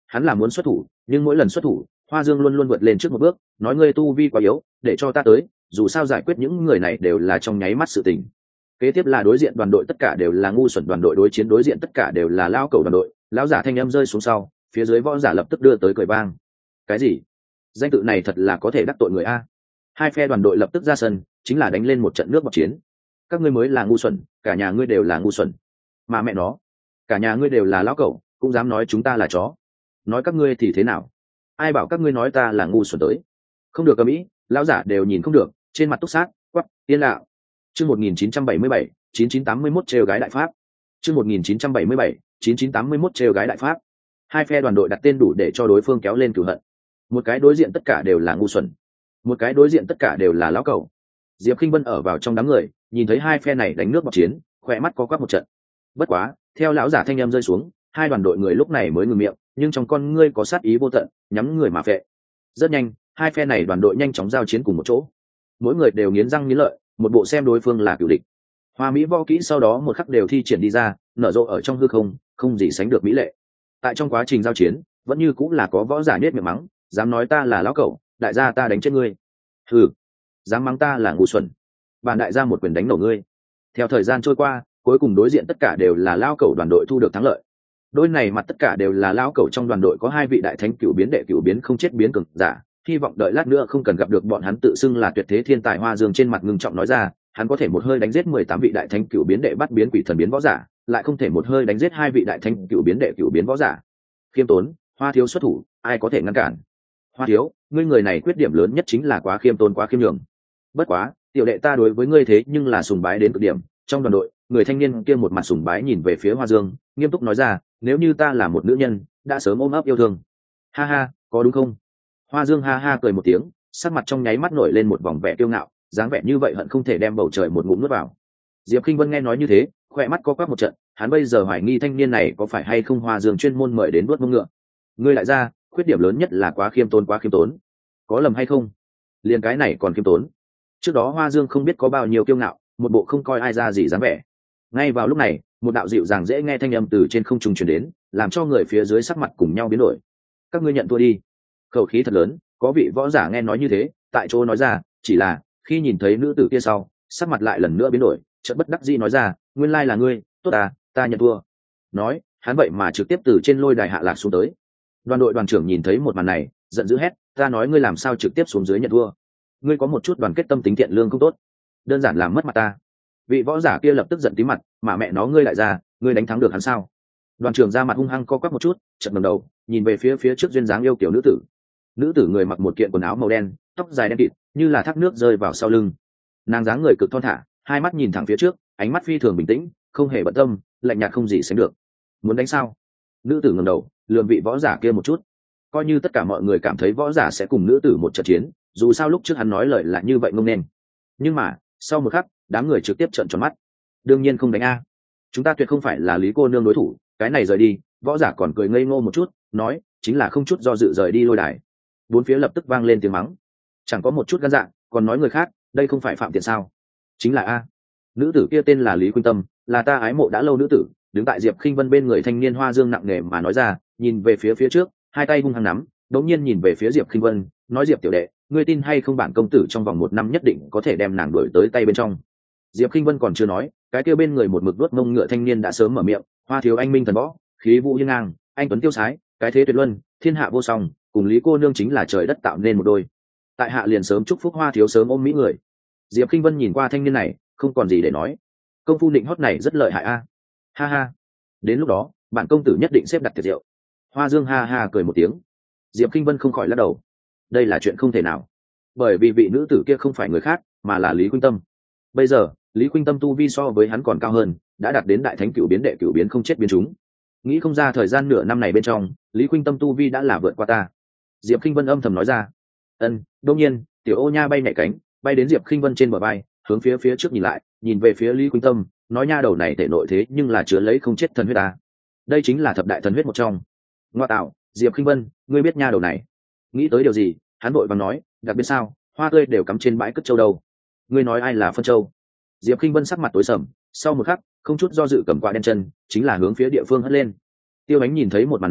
hắn là muốn xuất thủ, nhưng mỗi lần xuất thủ Hoa Dương luôn luôn vượt lên trước một bước, nói ngươi tu vi quá yếu, để cho ta tới, dù sao giải quyết những người này đều là trong nháy mắt sự tình. Kế tiếp là đối diện đoàn đội tất cả đều là ngu xuẩn đoàn đội đối chiến đối diện tất cả đều là lao cầu đoàn đội, lão giả thanh âm rơi xuống sau, phía dưới võ giả lập tức đưa tới cười vang. Cái gì? Danh tự này thật là có thể đắc tội người a. Hai phe đoàn đội lập tức ra sân, chính là đánh lên một trận nước bọt chiến. Các ngươi mới là ngu xuẩn, cả nhà ngươi đều là ngu xuẩn. Mà mẹ nó, cả nhà ngươi đều là lão cẩu, cũng dám nói chúng ta là chó. Nói các ngươi thì thế nào? Ai bảo các ngươi nói ta là ngu xuẩn tới? Không được ầm ĩ, lão giả đều nhìn không được, trên mặt túc sát, quắc, tiên đạo. Chương một nghìn chín trăm bảy mươi bảy, chín chín tám mươi mốt trêu gái đại pháp. Chương một nghìn chín trăm bảy mươi bảy, chín chín tám mươi mốt trêu gái đại pháp. Hai phe đoàn đội đặt tên đủ để cho đối phương kéo lên cửu hận. Một cái đối diện tất cả đều là ngu xuẩn, một cái đối diện tất cả đều là lão cẩu. Diệp Khinh Vân ở vào trong đám người, nhìn thấy hai phe này đánh nước bọt chiến, khỏe mắt có quắc một trận. Bất quá, theo lão giả thanh âm rơi xuống, hai đoàn đội người lúc này mới ngừng miệng, nhưng trong con ngươi có sát ý vô tận, nhắm người mà phệ. Rất nhanh, hai phe này đoàn đội nhanh chóng giao chiến cùng một chỗ. Mỗi người đều nghiến răng nghiến lợi, một bộ xem đối phương là cửu địch. Hoa mỹ võ kỹ sau đó một khắc đều thi triển đi ra, nở rộ ở trong hư không, không gì sánh được mỹ lệ. Tại trong quá trình giao chiến, vẫn như cũng là có võ giả nết miệng mắng, dám nói ta là lão cẩu, đại gia ta đánh chết ngươi. Hừ, dám mắng ta là ngu xuẩn, bản đại gia một quyền đánh nổ ngươi. Theo thời gian trôi qua, cuối cùng đối diện tất cả đều là lão cẩu đoàn đội thu được thắng lợi. Đôi này mặt tất cả đều là lão cẩu trong đoàn đội có hai vị đại thánh cửu biến đệ cửu biến không chết biến cường giả, hy vọng đợi lát nữa không cần gặp được bọn hắn tự xưng là tuyệt thế thiên tài. Hoa Dương trên mặt ngưng trọng nói ra, hắn có thể một hơi đánh giết mười tám vị đại thánh cửu biến đệ bắt biến quỷ thần biến võ giả, lại không thể một hơi đánh giết hai vị đại thánh cửu biến đệ cửu biến võ giả. Khiêm tốn, Hoa thiếu xuất thủ, ai có thể ngăn cản? Hoa thiếu, ngươi người này khuyết điểm lớn nhất chính là quá khiêm tốn quá khiêm nhường. Bất quá, tiểu đệ ta đối với ngươi thế nhưng là sùng bái đến cực điểm. Trong đoàn đội, người thanh niên kia một mặt sùng bái nhìn về phía Hoa Dương, nghiêm túc nói ra, nếu như ta là một nữ nhân, đã sớm ôm ấp yêu thương. Ha ha, có đúng không? Hoa Dương ha ha cười một tiếng, sắc mặt trong nháy mắt nổi lên một vòng vẻ kiêu ngạo, dáng vẻ như vậy hận không thể đem bầu trời một ngụm nuốt vào. Diệp Khinh Vân nghe nói như thế, khỏe mắt co quắp một trận, hắn bây giờ hoài nghi thanh niên này có phải hay không Hoa Dương chuyên môn mời đến vuốt mông ngựa. Ngươi lại ra, khuyết điểm lớn nhất là quá khiêm tốn quá khiêm tốn. Có lầm hay không? Liền cái này còn khiêm tốn. Trước đó Hoa Dương không biết có bao nhiêu kiêu ngạo, một bộ không coi ai ra gì dáng vẻ. Ngay vào lúc này, một đạo dịu dàng dễ nghe thanh âm từ trên không trung truyền đến, làm cho người phía dưới sắc mặt cùng nhau biến đổi. Các ngươi nhận thua đi. Khẩu khí thật lớn, có vị võ giả nghe nói như thế, tại chỗ nói ra, chỉ là khi nhìn thấy nữ tử kia sau, sắc mặt lại lần nữa biến đổi, chợt bất đắc dĩ nói ra, nguyên lai là ngươi, tốt à, ta nhận thua. Nói, hắn vậy mà trực tiếp từ trên lôi đài hạ lạc xuống tới. Đoàn đội đoàn trưởng nhìn thấy một màn này, giận dữ hét, ta nói ngươi làm sao trực tiếp xuống dưới nhận thua? Ngươi có một chút đoàn kết tâm tính thiện lương không tốt, đơn giản làm mất mặt ta. Vị võ giả kia lập tức giận tí mặt, mà mẹ nó ngươi lại ra, ngươi đánh thắng được hắn sao? Đoàn trưởng ra mặt hung hăng co quắp một chút, chợt ngẩng đầu, nhìn về phía phía trước duyên dáng yêu kiểu nữ tử. Nữ tử người mặc một kiện quần áo màu đen, tóc dài đen kịt, như là thác nước rơi vào sau lưng. Nàng dáng người cực thon thả, hai mắt nhìn thẳng phía trước, ánh mắt phi thường bình tĩnh, không hề bận tâm, lạnh nhạt không gì sánh được. Muốn đánh sao? Nữ tử ngẩng đầu, lườm vị võ giả kia một chút. Coi như tất cả mọi người cảm thấy võ giả sẽ cùng nữ tử một trận chiến, dù sao lúc trước hắn nói lời là như vậy ngông nên. Nhưng mà, sau một khắc, đám người trực tiếp trợn tròn mắt. Đương nhiên không đánh a. Chúng ta tuyệt không phải là Lý cô nương đối thủ, cái này rời đi. Võ giả còn cười ngây ngô một chút, nói, chính là không chút do dự rời đi lôi đài. Bốn phía lập tức vang lên tiếng mắng. Chẳng có một chút gan dạ, còn nói người khác, đây không phải phạm tiện sao? Chính là a. Nữ tử kia tên là Lý Quynh Tâm, là ta ái mộ đã lâu nữ tử, đứng tại Diệp Khinh Vân bên người thanh niên Hoa Dương nặng nề mà nói ra, nhìn về phía phía trước, hai tay hung hăng nắm, đống nhiên nhìn về phía Diệp Khinh Vân, nói Diệp tiểu đệ, ngươi tin hay không bản công tử trong vòng một năm nhất định có thể đem nàng đuổi tới tay bên trong. Diệp Khinh Vân còn chưa nói, cái kia bên người một mực đuốt mông ngựa thanh niên đã sớm mở miệng, Hoa thiếu anh minh thần võ, khí vũ hiên ngang, anh tuấn tiêu sái, cái thế tuyệt luân, thiên hạ vô song, cùng Lý cô nương chính là trời đất tạo nên một đôi. Tại hạ liền sớm chúc phúc Hoa thiếu sớm ôm mỹ người. Diệp Khinh Vân nhìn qua thanh niên này, không còn gì để nói. Công phu định hót này rất lợi hại a. Ha ha. Đến lúc đó, bản công tử nhất định xếp đặt tiệc rượu. Hoa Dương ha ha cười một tiếng. Diệp Khinh Vân không khỏi lắc đầu. Đây là chuyện không thể nào, bởi vì vị nữ tử kia không phải người khác, mà là Lý Quynh Tâm. Bây giờ, Lý Quynh Tâm tu vi so với hắn còn cao hơn, đã đạt đến đại thánh cửu biến đệ cửu biến không chết biến chúng. Nghĩ không ra thời gian nửa năm này bên trong, Lý Quynh Tâm tu vi đã là vượt qua ta. Diệp Khinh Vân âm thầm nói ra. Ân, đương nhiên, tiểu ô nha bay nhảy cánh, bay đến Diệp Khinh Vân trên bờ vai, hướng phía phía trước nhìn lại, nhìn về phía Lý Quynh Tâm, nói nha đầu này thể nội thế nhưng là chứa lấy không chết thần huyết ta. Đây chính là thập đại thần huyết một trong. Ngoa tạo, Diệp Khinh Vân, ngươi biết nha đầu này? Nghĩ tới điều gì, hắn vội vàng nói, đặc biệt sao, hoa tươi đều cắm trên bãi cất châu đâu. Ngươi nói ai là phân châu? Diệp Khinh Vân sắc mặt tối sầm, sau một khắc, không chút do dự cầm quạ đen chân, chính là hướng phía địa phương hất lên. Tiêu Ánh nhìn thấy một màn này,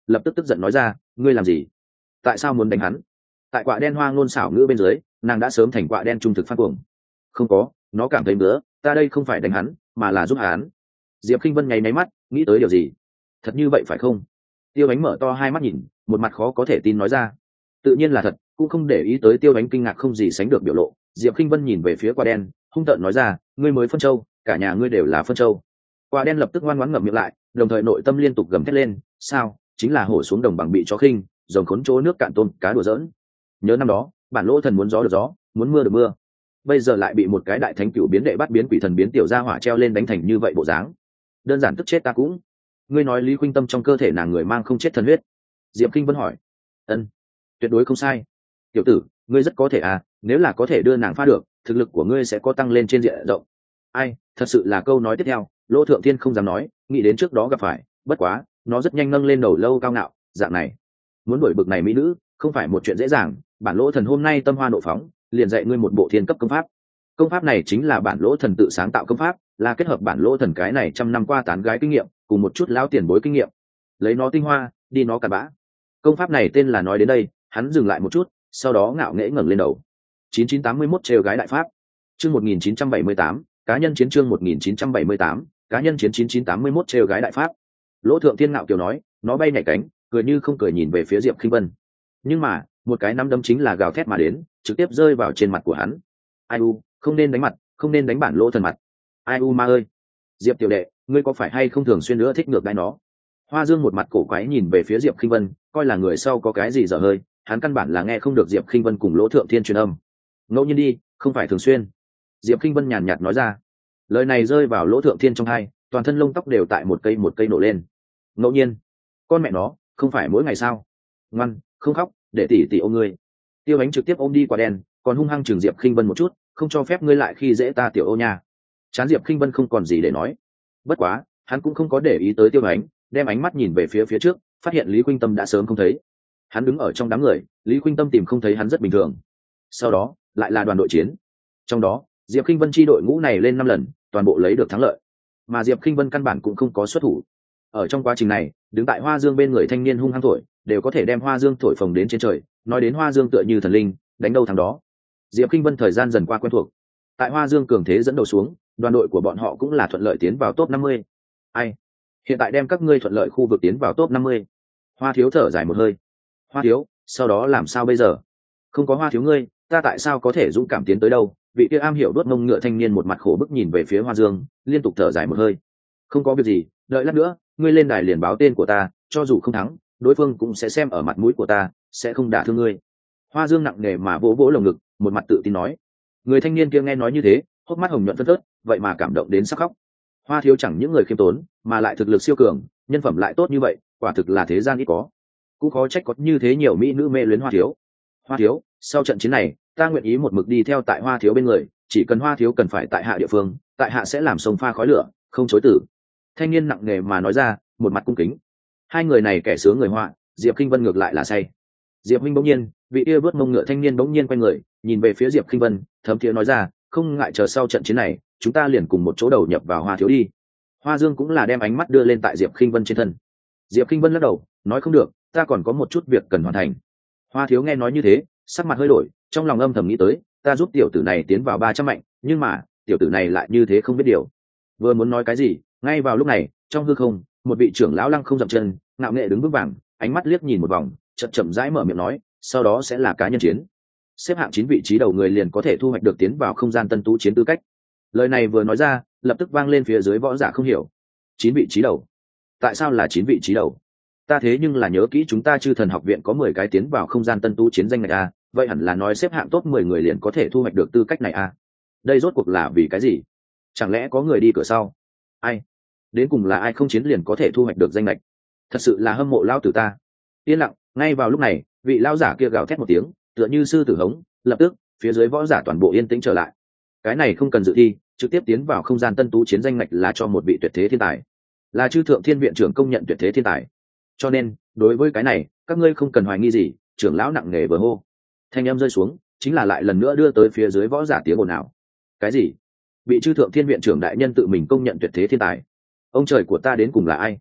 lập tức tức giận nói ra, ngươi làm gì? Tại sao muốn đánh hắn? Tại quạ đen hoa ngôn xảo ngữ bên dưới, nàng đã sớm thành quạ đen trung thực phát cuồng. Không có, nó cảm thấy nữa, ta đây không phải đánh hắn, mà là giúp hắn. Diệp Khinh Vân nháy máy mắt, nghĩ tới điều gì? Thật như vậy phải không? Tiêu Ánh mở to hai mắt nhìn, một mặt khó có thể tin nói ra. Tự nhiên là thật, cũng không để ý tới Tiêu Ánh kinh ngạc không gì sánh được biểu lộ. Diệp Khinh Vân nhìn về phía quạ đen, hung tợn nói ra, ngươi mới phân châu, cả nhà ngươi đều là phân châu. Quạ đen lập tức ngoan ngoãn ngậm miệng lại, đồng thời nội tâm liên tục gầm thét lên, sao? Chính là hổ xuống đồng bằng bị chó khinh, rồng khốn chỗ nước cạn tôm cá đùa giỡn. Nhớ năm đó, bản lỗ thần muốn gió được gió, muốn mưa được mưa, bây giờ lại bị một cái đại thánh cửu biến đệ bắt biến quỷ thần biến tiểu gia hỏa treo lên đánh thành như vậy bộ dáng, đơn giản tức chết ta cũng. Ngươi nói Lý Khuynh Tâm trong cơ thể nàng người mang không chết thần huyết? Diệp Kinh Vân hỏi. Ân, tuyệt đối không sai. Tiểu tử, ngươi rất có thể à, nếu là có thể đưa nàng pha được, thực lực của ngươi sẽ có tăng lên trên diện rộng. Ai, thật sự là câu nói tiếp theo, Lỗ Thượng Thiên không dám nói, nghĩ đến trước đó gặp phải, bất quá, nó rất nhanh nâng lên đầu lâu cao ngạo, dạng này, muốn đuổi bực này mỹ nữ, không phải một chuyện dễ dàng. Bản Lỗ thần hôm nay tâm hoa nộ phóng, liền dạy ngươi một bộ thiên cấp công pháp. Công pháp này chính là bản Lỗ thần tự sáng tạo công pháp, là kết hợp bản Lỗ thần cái này trăm năm qua tán gái kinh nghiệm cùng một chút lão tiền bối kinh nghiệm, lấy nó tinh hoa đi nó cặn bã. Công pháp này tên là, nói đến đây hắn dừng lại một chút, sau đó ngạo nghễ ngẩng lên đầu. chín chín tám mươi mốt trêu gái đại pháp, chương một nghìn chín trăm bảy mươi tám, cá nhân chiến, chương một nghìn chín trăm bảy mươi tám, cá nhân chiến. Chín chín tám mươi mốt trêu gái đại pháp. Lỗ Thượng Thiên ngạo kiều nói, nó bay nhảy cánh, cười như không cười nhìn về phía Diệp Khinh Vân, nhưng mà một cái nắm đấm chính là gào thét mà đến, trực tiếp rơi vào trên mặt của hắn. Ai u, không nên đánh mặt, không nên đánh bản Lỗ thần mặt. Ai u ma ơi, Diệp tiểu đệ, ngươi có phải hay không thường xuyên nữa thích ngược đãi nó? Hoa Dương một mặt cổ quái nhìn về phía Diệp Khinh Vân, coi là người sau có cái gì dở hơi, hắn căn bản là nghe không được Diệp Khinh Vân cùng Lỗ Thượng Thiên truyền âm. Ngẫu nhiên đi, không phải thường xuyên. Diệp Khinh Vân nhàn nhạt nói ra. Lời này rơi vào Lỗ Thượng Thiên trong tai, toàn thân lông tóc đều tại một cây một cây nổ lên. Ngẫu nhiên? Con mẹ nó, không phải mỗi ngày sao? Ngoan, không khóc, để tỷ tỷ ôm ngươi. Tiêu Ánh trực tiếp ôm đi quả đen, còn hung hăng chừng Diệp Khinh Vân một chút, không cho phép ngươi lại khi dễ ta tiểu ô nha. Chán Diệp Khinh Vân không còn gì để nói. Bất quá, hắn cũng không có để ý tới Tiêu Ánh, đem ánh mắt nhìn về phía phía trước, phát hiện Lý Khuynh Tâm đã sớm không thấy. Hắn đứng ở trong đám người, Lý Khuynh Tâm tìm không thấy hắn rất bình thường. Sau đó, lại là đoàn đội chiến. Trong đó, Diệp Khinh Vân chi đội ngũ này lên năm lần, toàn bộ lấy được thắng lợi. Mà Diệp Khinh Vân căn bản cũng không có xuất thủ. Ở trong quá trình này, đứng tại Hoa Dương bên người thanh niên hung hăng thổi, đều có thể đem Hoa Dương thổi phồng đến trên trời, nói đến Hoa Dương tựa như thần linh, đánh đâu thắng đó. Diệp Khinh Vân thời gian dần qua quen thuộc. Tại Hoa Dương cường thế dẫn đầu xuống, đoàn đội của bọn họ cũng là thuận lợi tiến vào top năm mươi. Ai? Hiện tại đem các ngươi thuận lợi khu vực tiến vào top năm mươi. Hoa Thiếu thở dài một hơi. Hoa Thiếu, sau đó làm sao bây giờ? Không có Hoa Thiếu ngươi, ta tại sao có thể dũng cảm tiến tới đâu? Vị kia am hiểu đốt mông ngựa thanh niên một mặt khổ bức nhìn về phía Hoa Dương, liên tục thở dài một hơi. Không có việc gì, đợi lát nữa, ngươi lên đài liền báo tên của ta, cho dù không thắng, đối phương cũng sẽ xem ở mặt mũi của ta, sẽ không đả thương ngươi. Hoa Dương nặng nề mà vỗ vỗ lồng ngực, một mặt tự tin nói. Người thanh niên kia nghe nói như thế, hốc mắt hồng nhuận phân phớt, vậy mà cảm động đến sắp khóc. Hoa Thiếu chẳng những người khiêm tốn, mà lại thực lực siêu cường, nhân phẩm lại tốt như vậy, quả thực là thế gian ít có. Cũng khó trách có như thế nhiều mỹ nữ mê luyến Hoa Thiếu. Hoa Thiếu, sau trận chiến này, ta nguyện ý một mực đi theo tại Hoa Thiếu bên người, chỉ cần Hoa Thiếu cần phải tại hạ địa phương, tại hạ sẽ làm sông pha khói lửa, không chối từ. Thanh niên nặng nề mà nói ra, một mặt cung kính. Hai người này kẻ sướng người họa, Diệp Kinh Vân ngược lại là say. Diệp Minh bỗng nhiên, vị kia vớt mông ngựa thanh niên bỗng nhiên quay người, nhìn về phía Diệp Kinh Vân, thấm thiế nói ra, không ngại chờ sau trận chiến này, chúng ta liền cùng một chỗ đầu nhập vào Hoa Thiếu đi. Hoa Dương cũng là đem ánh mắt đưa lên tại Diệp Kinh Vân trên thân. Diệp Kinh Vân lắc đầu, nói không được, ta còn có một chút việc cần hoàn thành. Hoa Thiếu nghe nói như thế, sắc mặt hơi đổi, trong lòng âm thầm nghĩ tới, ta giúp tiểu tử này tiến vào ba trăm mạnh, nhưng mà, tiểu tử này lại như thế không biết điều. Vừa muốn nói cái gì, ngay vào lúc này, trong hư không, một vị trưởng lão lăng không dậm chân, ngạo nghệ đứng vững vàng, ánh mắt liếc nhìn một vòng, chậm chậm rãi mở miệng nói, sau đó sẽ là cá nhân chiến. Xếp hạng chín vị trí đầu người liền có thể thu hoạch được tiến vào không gian tân tú chiến tư cách. Lời này vừa nói ra, lập tức vang lên phía dưới võ giả không hiểu. Chín vị trí đầu? Tại sao là chín vị trí đầu? Ta thế nhưng là nhớ kỹ chúng ta Chư Thần học viện có mười cái tiến vào không gian tân tú chiến danh ngạch a, vậy hẳn là nói xếp hạng top mười người liền có thể thu hoạch được tư cách này a. Đây rốt cuộc là vì cái gì? Chẳng lẽ có người đi cửa sau? Ai? Đến cùng là ai không chiến liền có thể thu hoạch được danh ngạch? Thật sự là hâm mộ lao tử ta. Yên lặng, ngay vào lúc này, vị lao giả kia gào thét một tiếng, tựa như sư tử hống, lập tức, phía dưới võ giả toàn bộ yên tĩnh trở lại. Cái này không cần dự thi, trực tiếp tiến vào không gian tân tú chiến danh ngạch là cho một vị tuyệt thế thiên tài, là Chư Thượng Thiên viện trưởng công nhận tuyệt thế thiên tài. Cho nên, đối với cái này, các ngươi không cần hoài nghi gì, trưởng lão nặng nề vừa hô. Thanh âm rơi xuống, chính là lại lần nữa đưa tới phía dưới võ giả tiếng ồn ào. Cái gì? Bị Chư Thượng Thiên viện trưởng đại nhân tự mình công nhận tuyệt thế thiên tài? Ông trời của ta đến cùng là ai?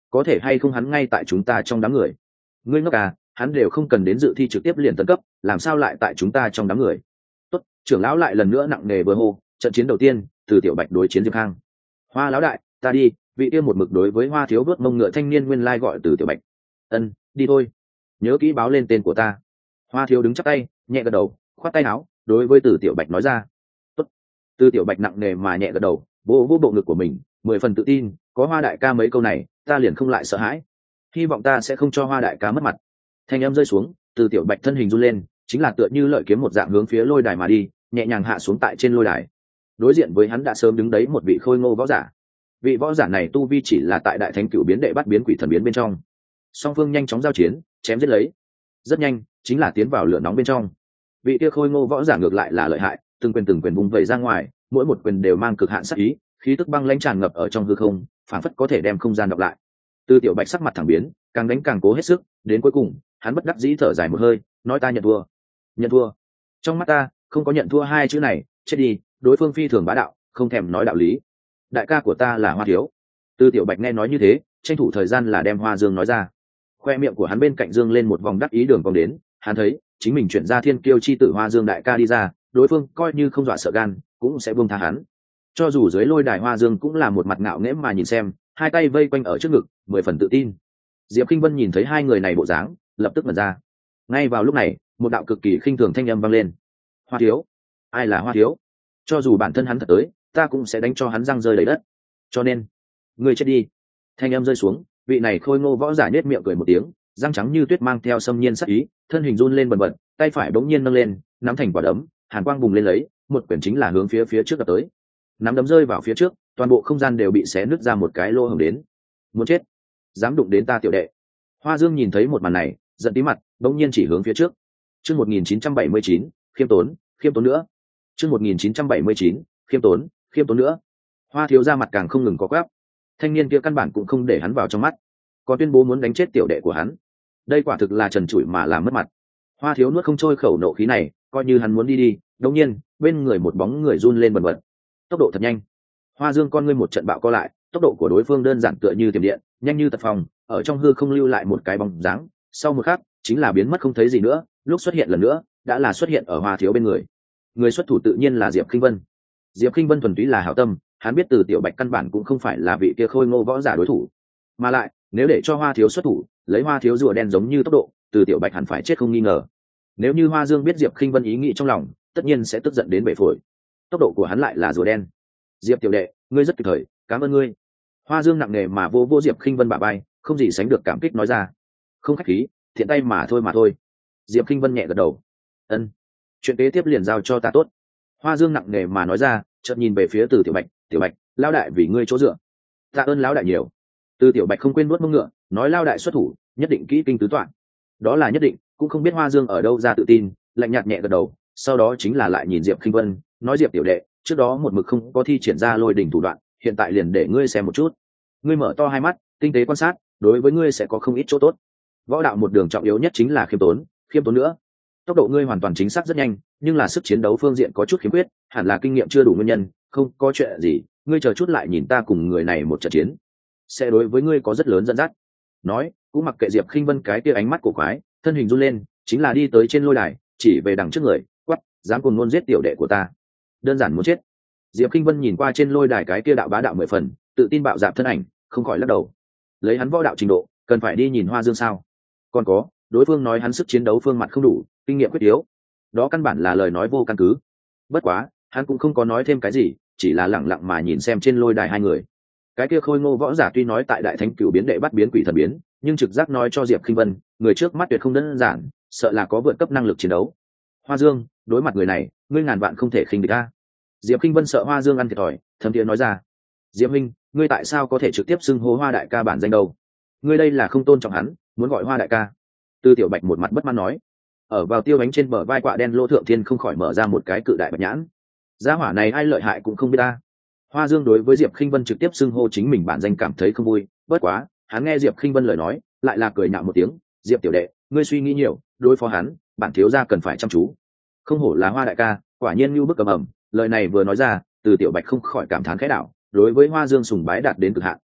có thể hay không hắn ngay tại chúng ta trong đám người? Ngươi ngốc à, hắn đều không cần đến dự thi trực tiếp liền tấn cấp, làm sao lại tại chúng ta trong đám người? Tốt, trưởng lão lại lần nữa nặng nề vừa hô, trận chiến đầu tiên, từ Tiểu Bạch đối chiến Diệp Khang. Hoa lão đại, ta đi, vị kia một mực đối với Hoa thiếu đuốt mông ngựa thanh niên nguyên lai gọi từ Tiểu Bạch. Ân, đi thôi, nhớ kỹ báo lên tên của ta. Hoa thiếu đứng chắp tay, nhẹ gật đầu, khoát tay áo, đối với từ Tiểu Bạch nói ra. Tốt. Từ Tiểu Bạch nặng nề mà nhẹ gật đầu, vỗ vỗ bộ ngực của mình, mười phần tự tin, có Hoa đại ca mấy câu này, ta liền không lại sợ hãi. Hy vọng ta sẽ không cho Hoa đại ca mất mặt. Thanh âm rơi xuống, từ Tiểu Bạch thân hình run lên, chính là tựa như lợi kiếm một dạng hướng phía lôi đài mà đi, nhẹ nhàng hạ xuống tại trên lôi đài. Đối diện với hắn đã sớm đứng đấy một vị khôi ngô võ giả. Vị võ giả này tu vi chỉ là tại đại thánh cửu biến đệ bắt biến quỷ thần biến bên trong. Song phương nhanh chóng giao chiến, chém giết lấy. Rất nhanh, chính là tiến vào lửa nóng bên trong. Vị kia khôi ngô võ giả ngược lại là lợi hại, từng quyền từng quyền vung vẩy ra ngoài, mỗi một quyền đều mang cực hạn sát ý, khí tức băng lãnh tràn ngập ở trong hư không, phảng phất có thể đem không gian đọc lại. Từ Tiểu Bạch sắc mặt thẳng biến, càng đánh càng cố hết sức, đến cuối cùng, hắn bất đắc dĩ thở dài một hơi, nói ta nhận thua. Nhận thua? Trong mắt ta, không có nhận thua hai chữ này, chết đi, đối phương phi thường bá đạo, không thèm nói đạo lý. Đại ca của ta là Hoa thiếu. Từ Tiểu Bạch nghe nói như thế, tranh thủ thời gian là đem Hoa Dương nói ra. Khoe miệng của hắn bên cạnh dương lên một vòng đắc ý đường vòng đến, hắn thấy, chính mình chuyển ra thiên kiêu chi tử Hoa Dương đại ca đi ra, đối phương coi như không dọa sợ gan, cũng sẽ buông tha hắn. Cho dù dưới lôi đài Hoa Dương cũng là một mặt ngạo nghễ mà nhìn xem, hai tay vây quanh ở trước ngực, mười phần tự tin. Diệp Kinh Vân nhìn thấy hai người này bộ dáng, lập tức mở ra. Ngay vào lúc này, một đạo cực kỳ khinh thường thanh âm vang lên. Hoa thiếu? Ai là Hoa thiếu? Cho dù bản thân hắn thật tới, ta cũng sẽ đánh cho hắn răng rơi đầy đất. Cho nên, ngươi chết đi. Thanh âm rơi xuống, vị này khôi ngô võ giả nhếch miệng cười một tiếng, răng trắng như tuyết mang theo xâm nhiên sắc ý, thân hình run lên bần bật, tay phải bỗng nhiên nâng lên, nắm thành quả đấm, hàn quang bùng lên lấy, một quyền chính là hướng phía phía trước đập tới. Nắm đấm rơi vào phía trước, toàn bộ không gian đều bị xé nứt ra một cái lỗ hổng đến. Muốn chết? Dám đụng đến ta tiểu đệ? Hoa Dương nhìn thấy một màn này, giận tí mặt, bỗng nhiên chỉ hướng phía trước. Chương một nghìn chín trăm bảy mươi chín, khiêm tốn, khiêm tốn nữa. Chương một nghìn chín trăm bảy mươi chín, khiêm tốn, khiêm tốn nữa. Hoa thiếu ra mặt càng không ngừng có quắp. Thanh niên kia căn bản cũng không để hắn vào trong mắt, còn tuyên bố muốn đánh chết tiểu đệ của hắn. Đây quả thực là trần trụi mà làm mất mặt. Hoa thiếu nuốt không trôi khẩu nộ khí này, coi như hắn muốn đi đi, đột nhiên, bên người một bóng người run lên bần bật. Tốc độ thật nhanh. Hoa Dương con ngươi một trận bạo co lại, tốc độ của đối phương đơn giản tựa như tiềm điện, nhanh như tật phòng, ở trong hư không lưu lại một cái bóng dáng, sau một khắc, chính là biến mất không thấy gì nữa, lúc xuất hiện lần nữa, đã là xuất hiện ở Hoa thiếu bên người. Người xuất thủ tự nhiên là Diệp Kinh Vân. Diệp Kinh Vân thuần túy là hảo tâm, hắn biết từ Tiểu Bạch căn bản cũng không phải là vị kia khôi ngô võ giả đối thủ, mà lại, nếu để cho Hoa thiếu xuất thủ, lấy Hoa thiếu rùa đen giống như tốc độ, từ Tiểu Bạch hẳn phải chết không nghi ngờ. Nếu như Hoa Dương biết Diệp Kinh Vân ý nghĩ trong lòng, tất nhiên sẽ tức giận đến bể phổi. Tốc độ của hắn lại là rùa đen. Diệp tiểu đệ, ngươi rất kịp thời, cảm ơn ngươi. Hoa Dương nặng nề mà vô vô Diệp Kinh Vân bả vai, không gì sánh được cảm kích nói ra. Không khách khí, thiện tay mà thôi mà thôi. Diệp Kinh Vân nhẹ gật đầu. Ân, chuyện kế tiếp liền giao cho ta tốt. Hoa Dương nặng nề mà nói ra, chợt nhìn về phía Từ Tiểu Bạch, Tiểu Bạch, lão đại vì ngươi chỗ dựa. Tạ ơn lão đại nhiều. Từ Tiểu Bạch không quên nuốt mông ngựa, nói lão đại xuất thủ, nhất định kỹ kinh tứ toạn. Đó là nhất định, cũng không biết Hoa Dương ở đâu ra tự tin, lạnh nhạt nhẹ gật đầu, sau đó chính là lại nhìn Diệp Kinh Vân, nói Diệp tiểu đệ, trước đó một mực không có thi triển ra lôi đỉnh thủ đoạn, hiện tại liền để ngươi xem một chút. Ngươi mở to hai mắt, tinh tế quan sát, đối với ngươi sẽ có không ít chỗ tốt. Võ đạo một đường trọng yếu nhất chính là khiêm tốn, khiêm tốn nữa. Tốc độ ngươi hoàn toàn chính xác rất nhanh, nhưng là sức chiến đấu phương diện có chút khiếm khuyết, hẳn là kinh nghiệm chưa đủ nguyên nhân, không có chuyện gì, ngươi chờ chút lại nhìn ta cùng người này một trận chiến, sẽ đối với ngươi có rất lớn dẫn dắt. Nói, cũng mặc kệ Diệp Kinh Vân cái kia ánh mắt cổ quái, thân hình run lên, chính là đi tới trên lôi đài, chỉ về đằng trước người, quát, dám cùng ngôn giết tiểu đệ của ta, đơn giản muốn chết. Diệp Kinh Vân nhìn qua trên lôi đài cái kia đạo bá đạo mười phần, tự tin bạo dạn thân ảnh, không khỏi lắc đầu. Lấy hắn võ đạo trình độ, cần phải đi nhìn Hoa Dương sao? Còn có, đối phương nói hắn sức chiến đấu phương mặt không đủ, kinh nghiệm quyết yếu, đó căn bản là lời nói vô căn cứ. Bất quá, hắn cũng không có nói thêm cái gì, chỉ là lẳng lặng mà nhìn xem trên lôi đài hai người. Cái kia khôi ngô võ giả tuy nói tại đại thánh cửu biến đệ bắt biến quỷ thần biến, nhưng trực giác nói cho Diệp Kinh Vân, người trước mắt tuyệt không đơn giản, sợ là có vượt cấp năng lực chiến đấu. Hoa Dương, đối mặt người này, ngươi ngàn vạn không thể khinh địch a. Diệp Kinh Vân sợ Hoa Dương ăn thiệt thòi, thầm tiếng nói ra. Diệp Minh, ngươi tại sao có thể trực tiếp xưng hô Hoa đại ca bản danh đâu? Ngươi đây là không tôn trọng hắn, muốn gọi Hoa đại ca. Tư Tiểu Bạch một mặt bất mãn nói. Ở vào tiêu bánh trên bờ vai quạ đen Lô Thượng Thiên không khỏi mở ra một cái cự đại bạch nhãn. Gia hỏa này ai lợi hại cũng không biết ta. Hoa Dương đối với Diệp Kinh Vân trực tiếp xưng hô chính mình bản danh cảm thấy không vui, bất quá, hắn nghe Diệp Kinh Vân lời nói, lại là cười nhạo một tiếng, "Diệp tiểu đệ, ngươi suy nghĩ nhiều, đối phó hắn, bản thiếu gia cần phải chăm chú." Không hổ là Hoa đại ca, quả nhiên như bức cầm ẩm, lời này vừa nói ra, Từ Tiểu Bạch không khỏi cảm thán khẽ đảo, đối với Hoa Dương sùng bái đạt đến cực hạn.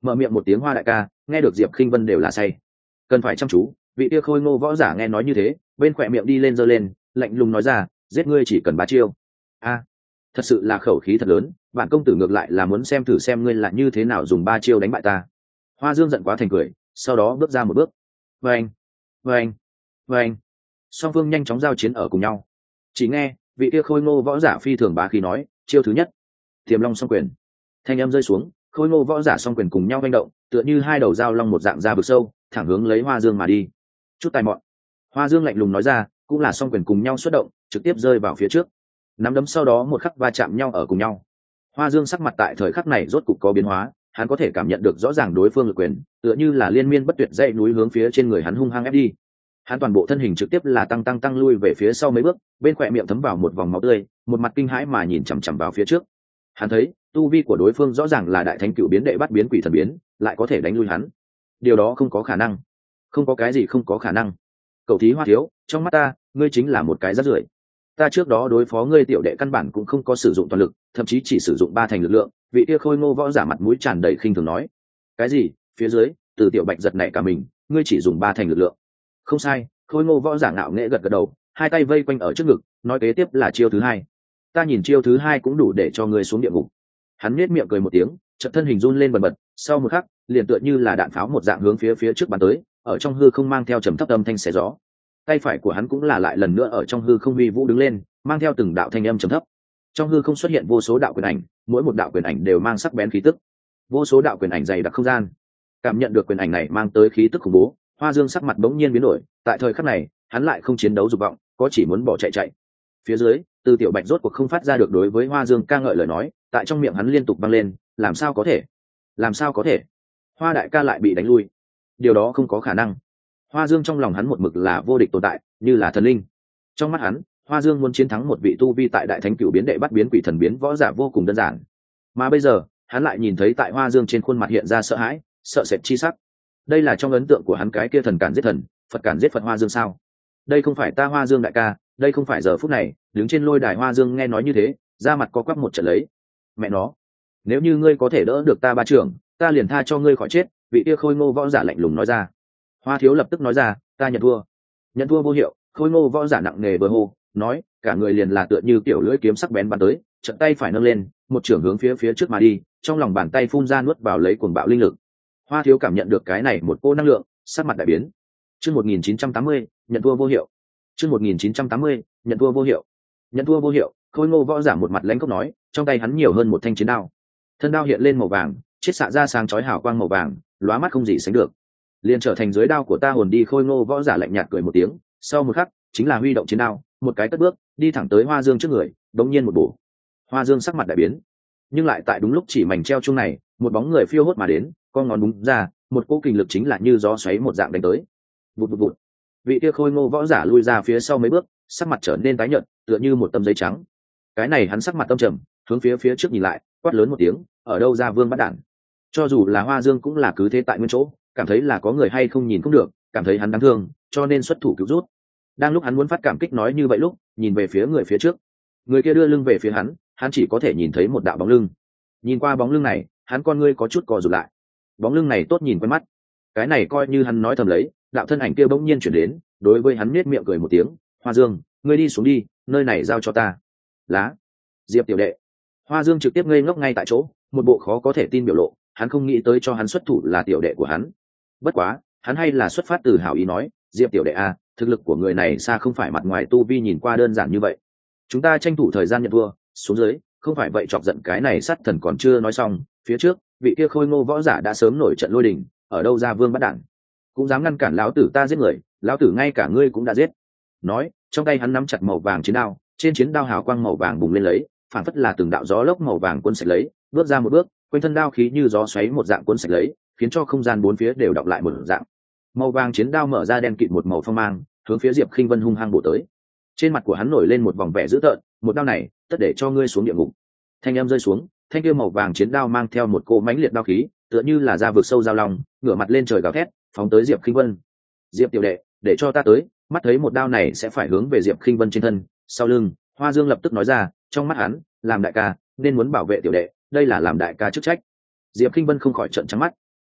mở miệng một tiếng Hoa đại ca, nghe được Diệp Khinh Vân đều là say. Cần phải chăm chú. Vị kia khôi ngô võ giả nghe nói như thế, bên khỏe miệng đi lên giơ lên, lạnh lùng nói ra, giết ngươi chỉ cần ba chiêu. A, thật sự là khẩu khí thật lớn, bản công tử ngược lại là muốn xem thử xem ngươi là như thế nào dùng ba chiêu đánh bại ta. Hoa Dương giận quá thành cười, sau đó bước ra một bước. Vâng, vâng, vâng. Song phương nhanh chóng giao chiến ở cùng nhau. Chỉ nghe vị kia khôi ngô võ giả phi thường bá khí nói, chiêu thứ nhất, Tiềm Long song quyền. Thanh âm rơi xuống, khôi ngô võ giả song quyền cùng nhau manh động, tựa như hai đầu dao long một dạng ra vực sâu, thẳng hướng lấy Hoa Dương mà đi. Chút tài mọn. Hoa Dương lạnh lùng nói ra, cũng là song quyền cùng nhau xuất động, trực tiếp rơi vào phía trước. Nắm đấm sau đó một khắc va chạm nhau ở cùng nhau. Hoa Dương sắc mặt tại thời khắc này rốt cục có biến hóa, hắn có thể cảm nhận được rõ ràng đối phương lực quyền, tựa như là liên miên bất tuyệt dãy núi hướng phía trên người hắn hung hăng ép đi. Hắn toàn bộ thân hình trực tiếp là tăng tăng tăng lui về phía sau mấy bước, bên khỏe miệng thấm vào một vòng máu tươi, một mặt kinh hãi mà nhìn chằm chằm vào phía trước. Hắn thấy tu vi của đối phương rõ ràng là đại thánh cựu biến đệ bắt biến quỷ thần biến, lại có thể đánh lui hắn. Điều đó không có khả năng. Không có cái gì không có khả năng. Cậu thí Hoa thiếu, trong mắt ta, ngươi chính là một cái rác rưởi. Ta trước đó đối phó ngươi tiểu đệ căn bản cũng không có sử dụng toàn lực, thậm chí chỉ sử dụng ba thành lực lượng. Vị kia khôi ngô võ giả mặt mũi tràn đầy khinh thường nói, cái gì? Phía dưới, Từ Tiểu Bạch giật nảy cả mình, ngươi chỉ dùng ba thành lực lượng. Không sai. Khôi ngô võ giả ngạo nghễ gật gật đầu, hai tay vây quanh ở trước ngực, nói kế tiếp là chiêu thứ hai. Ta nhìn chiêu thứ hai cũng đủ để cho ngươi xuống địa ngục. Hắn nhếch miệng cười một tiếng, chợt thân hình run lên bần bật, sau một khắc, liền tựa như là đạn pháo một dạng hướng phía phía trước bắn tới, ở trong hư không mang theo trầm thấp âm thanh xé gió. Tay phải của hắn cũng là lại lần nữa ở trong hư không uy vũ đứng lên, mang theo từng đạo thanh âm trầm thấp. Trong hư không xuất hiện vô số đạo quyền ảnh, mỗi một đạo quyền ảnh đều mang sắc bén khí tức. Vô số đạo quyền ảnh dày đặc không gian. Cảm nhận được quyền ảnh này mang tới khí tức khủng bố, Hoa Dương sắc mặt bỗng nhiên biến đổi, tại thời khắc này, hắn lại không chiến đấu dục vọng, có chỉ muốn bỏ chạy chạy. Phía dưới, Từ Tiểu Bạch rốt cuộc không phát ra được đối với Hoa Dương ca ngợi lời nói, tại trong miệng hắn liên tục vang lên, làm sao có thể? Làm sao có thể? Hoa đại ca lại bị đánh lui. Điều đó không có khả năng. Hoa Dương trong lòng hắn một mực là vô địch tồn tại, như là thần linh. Trong mắt hắn, Hoa Dương muốn chiến thắng một vị tu vi tại đại thánh cửu biến đệ bắt biến quỷ thần biến võ giả vô cùng đơn giản. Mà bây giờ, hắn lại nhìn thấy tại Hoa Dương trên khuôn mặt hiện ra sợ hãi, sợ sệt chi sắc. Đây là trong ấn tượng của hắn cái kia thần cản giết thần, Phật cản giết Phật Hoa Dương sao? Đây không phải ta Hoa Dương đại ca, đây không phải giờ phút này, đứng trên lôi đài Hoa Dương nghe nói như thế, da mặt có quắp một trận lấy. Mẹ nó, nếu như ngươi có thể đỡ được ta ba trưởng, ta liền tha cho ngươi khỏi chết. Vị kia khôi ngô võ giả lạnh lùng nói ra. Hoa thiếu lập tức nói ra, ta nhận thua. Nhận thua vô hiệu. Khôi ngô võ giả nặng nề vừa hô, nói, cả người liền là tựa như kiểu lưỡi kiếm sắc bén bắn tới, trận tay phải nâng lên, một trưởng hướng phía phía trước mà đi, trong lòng bàn tay phun ra nuốt vào lấy cuồng bạo linh lực. Hoa thiếu cảm nhận được cái này một cô năng lượng, sắc mặt đại biến. Chương một nghìn chín trăm tám mươi, nhận thua vô hiệu. Chương một nghìn chín trăm tám mươi, nhận thua vô hiệu. Nhận thua vô hiệu. Khôi ngô võ giả một mặt lãnh khốc nói, trong tay hắn nhiều hơn một thanh chiến đao. Thân đao hiện lên màu vàng, chiết xạ ra sáng chói hào quang màu vàng, lóa mắt không gì sánh được. Liền trở thành dưới đao của ta hồn đi. Khôi ngô võ giả lạnh nhạt cười một tiếng, sau một khắc, chính là huy động chiến đao, một cái cất bước, đi thẳng tới Hoa Dương trước người, đống nhiên một bổ. Hoa Dương sắc mặt đại biến, nhưng lại tại đúng lúc chỉ mảnh treo chung này, một bóng người phiêu hốt mà đến, con ngón búng ra, một cỗ kình lực chính là như gió xoáy một dạng đánh tới. Vụt vụt vụt. Vị kia khôi ngô võ giả lui ra phía sau mấy bước, sắc mặt trở nên tái nhợt, tựa như một tấm giấy trắng. Cái này hắn sắc mặt tâm trầm, hướng phía phía trước nhìn lại, quát lớn một tiếng, ở đâu ra vương bắt đản. Cho dù là Hoa Dương cũng là cứ thế tại nguyên chỗ, cảm thấy là có người hay không nhìn không được, cảm thấy hắn đáng thương, cho nên xuất thủ cứu rút. Đang lúc hắn muốn phát cảm kích nói như vậy lúc, nhìn về phía người phía trước, người kia đưa lưng về phía hắn, hắn chỉ có thể nhìn thấy một đạo bóng lưng. Nhìn qua bóng lưng này, hắn con ngươi có chút co rụt lại. Bóng lưng này tốt nhìn quen mắt. Cái này coi như hắn nói thầm lấy, đạo thân ảnh kia bỗng nhiên chuyển đến, đối với hắn nhếch miệng cười một tiếng, Hoa Dương, ngươi đi xuống đi, nơi này giao cho ta. Lá. Diệp tiểu đệ. Hoa Dương trực tiếp ngây ngốc ngay tại chỗ, một bộ khó có thể tin biểu lộ, hắn không nghĩ tới cho hắn xuất thủ là tiểu đệ của hắn. Bất quá, hắn hay là xuất phát từ hảo ý nói, Diệp tiểu đệ à, thực lực của người này xa không phải mặt ngoài tu vi nhìn qua đơn giản như vậy. Chúng ta tranh thủ thời gian nhận thua, xuống dưới, không phải vậy chọc giận cái này sát thần còn chưa nói xong, phía trước, vị kia khôi ngô võ giả đã sớm nổi trận lôi đình, ở đâu ra vương bắt đản, cũng dám ngăn cản lão tử ta giết người, lão tử ngay cả ngươi cũng đã giết. Nói, trong tay hắn nắm chặt màu vàng chiến đao, trên chiến đao hào quang màu vàng bùng lên lấy, phản phất là từng đạo gió lốc màu vàng cuốn sạch lấy, bước ra một bước, quanh thân đao khí như gió xoáy một dạng cuốn sạch lấy, khiến cho không gian bốn phía đều đọng lại một dạng. Màu vàng chiến đao mở ra đen kịt một màu phong mang, hướng phía Diệp Khinh Vân hung hăng bổ tới. Trên mặt của hắn nổi lên một vòng vẻ dữ tợn, một đao này, tất để cho ngươi xuống địa ngục. Thanh âm rơi xuống, thanh kia màu vàng chiến đao mang theo một cỗ mãnh liệt đao khí, tựa như là ra vực sâu giao long, ngửa mặt lên trời gào thét, phóng tới Diệp Khinh Vân. Diệp tiểu đệ, để cho ta tới, mắt thấy một đao này sẽ phải hướng về Diệp Khinh Vân trên thân. Sau lưng, Hoa Dương lập tức nói ra, trong mắt hắn, làm đại ca, nên muốn bảo vệ tiểu đệ, đây là làm đại ca chức trách. Diệp Khinh Vân không khỏi trợn trắng mắt.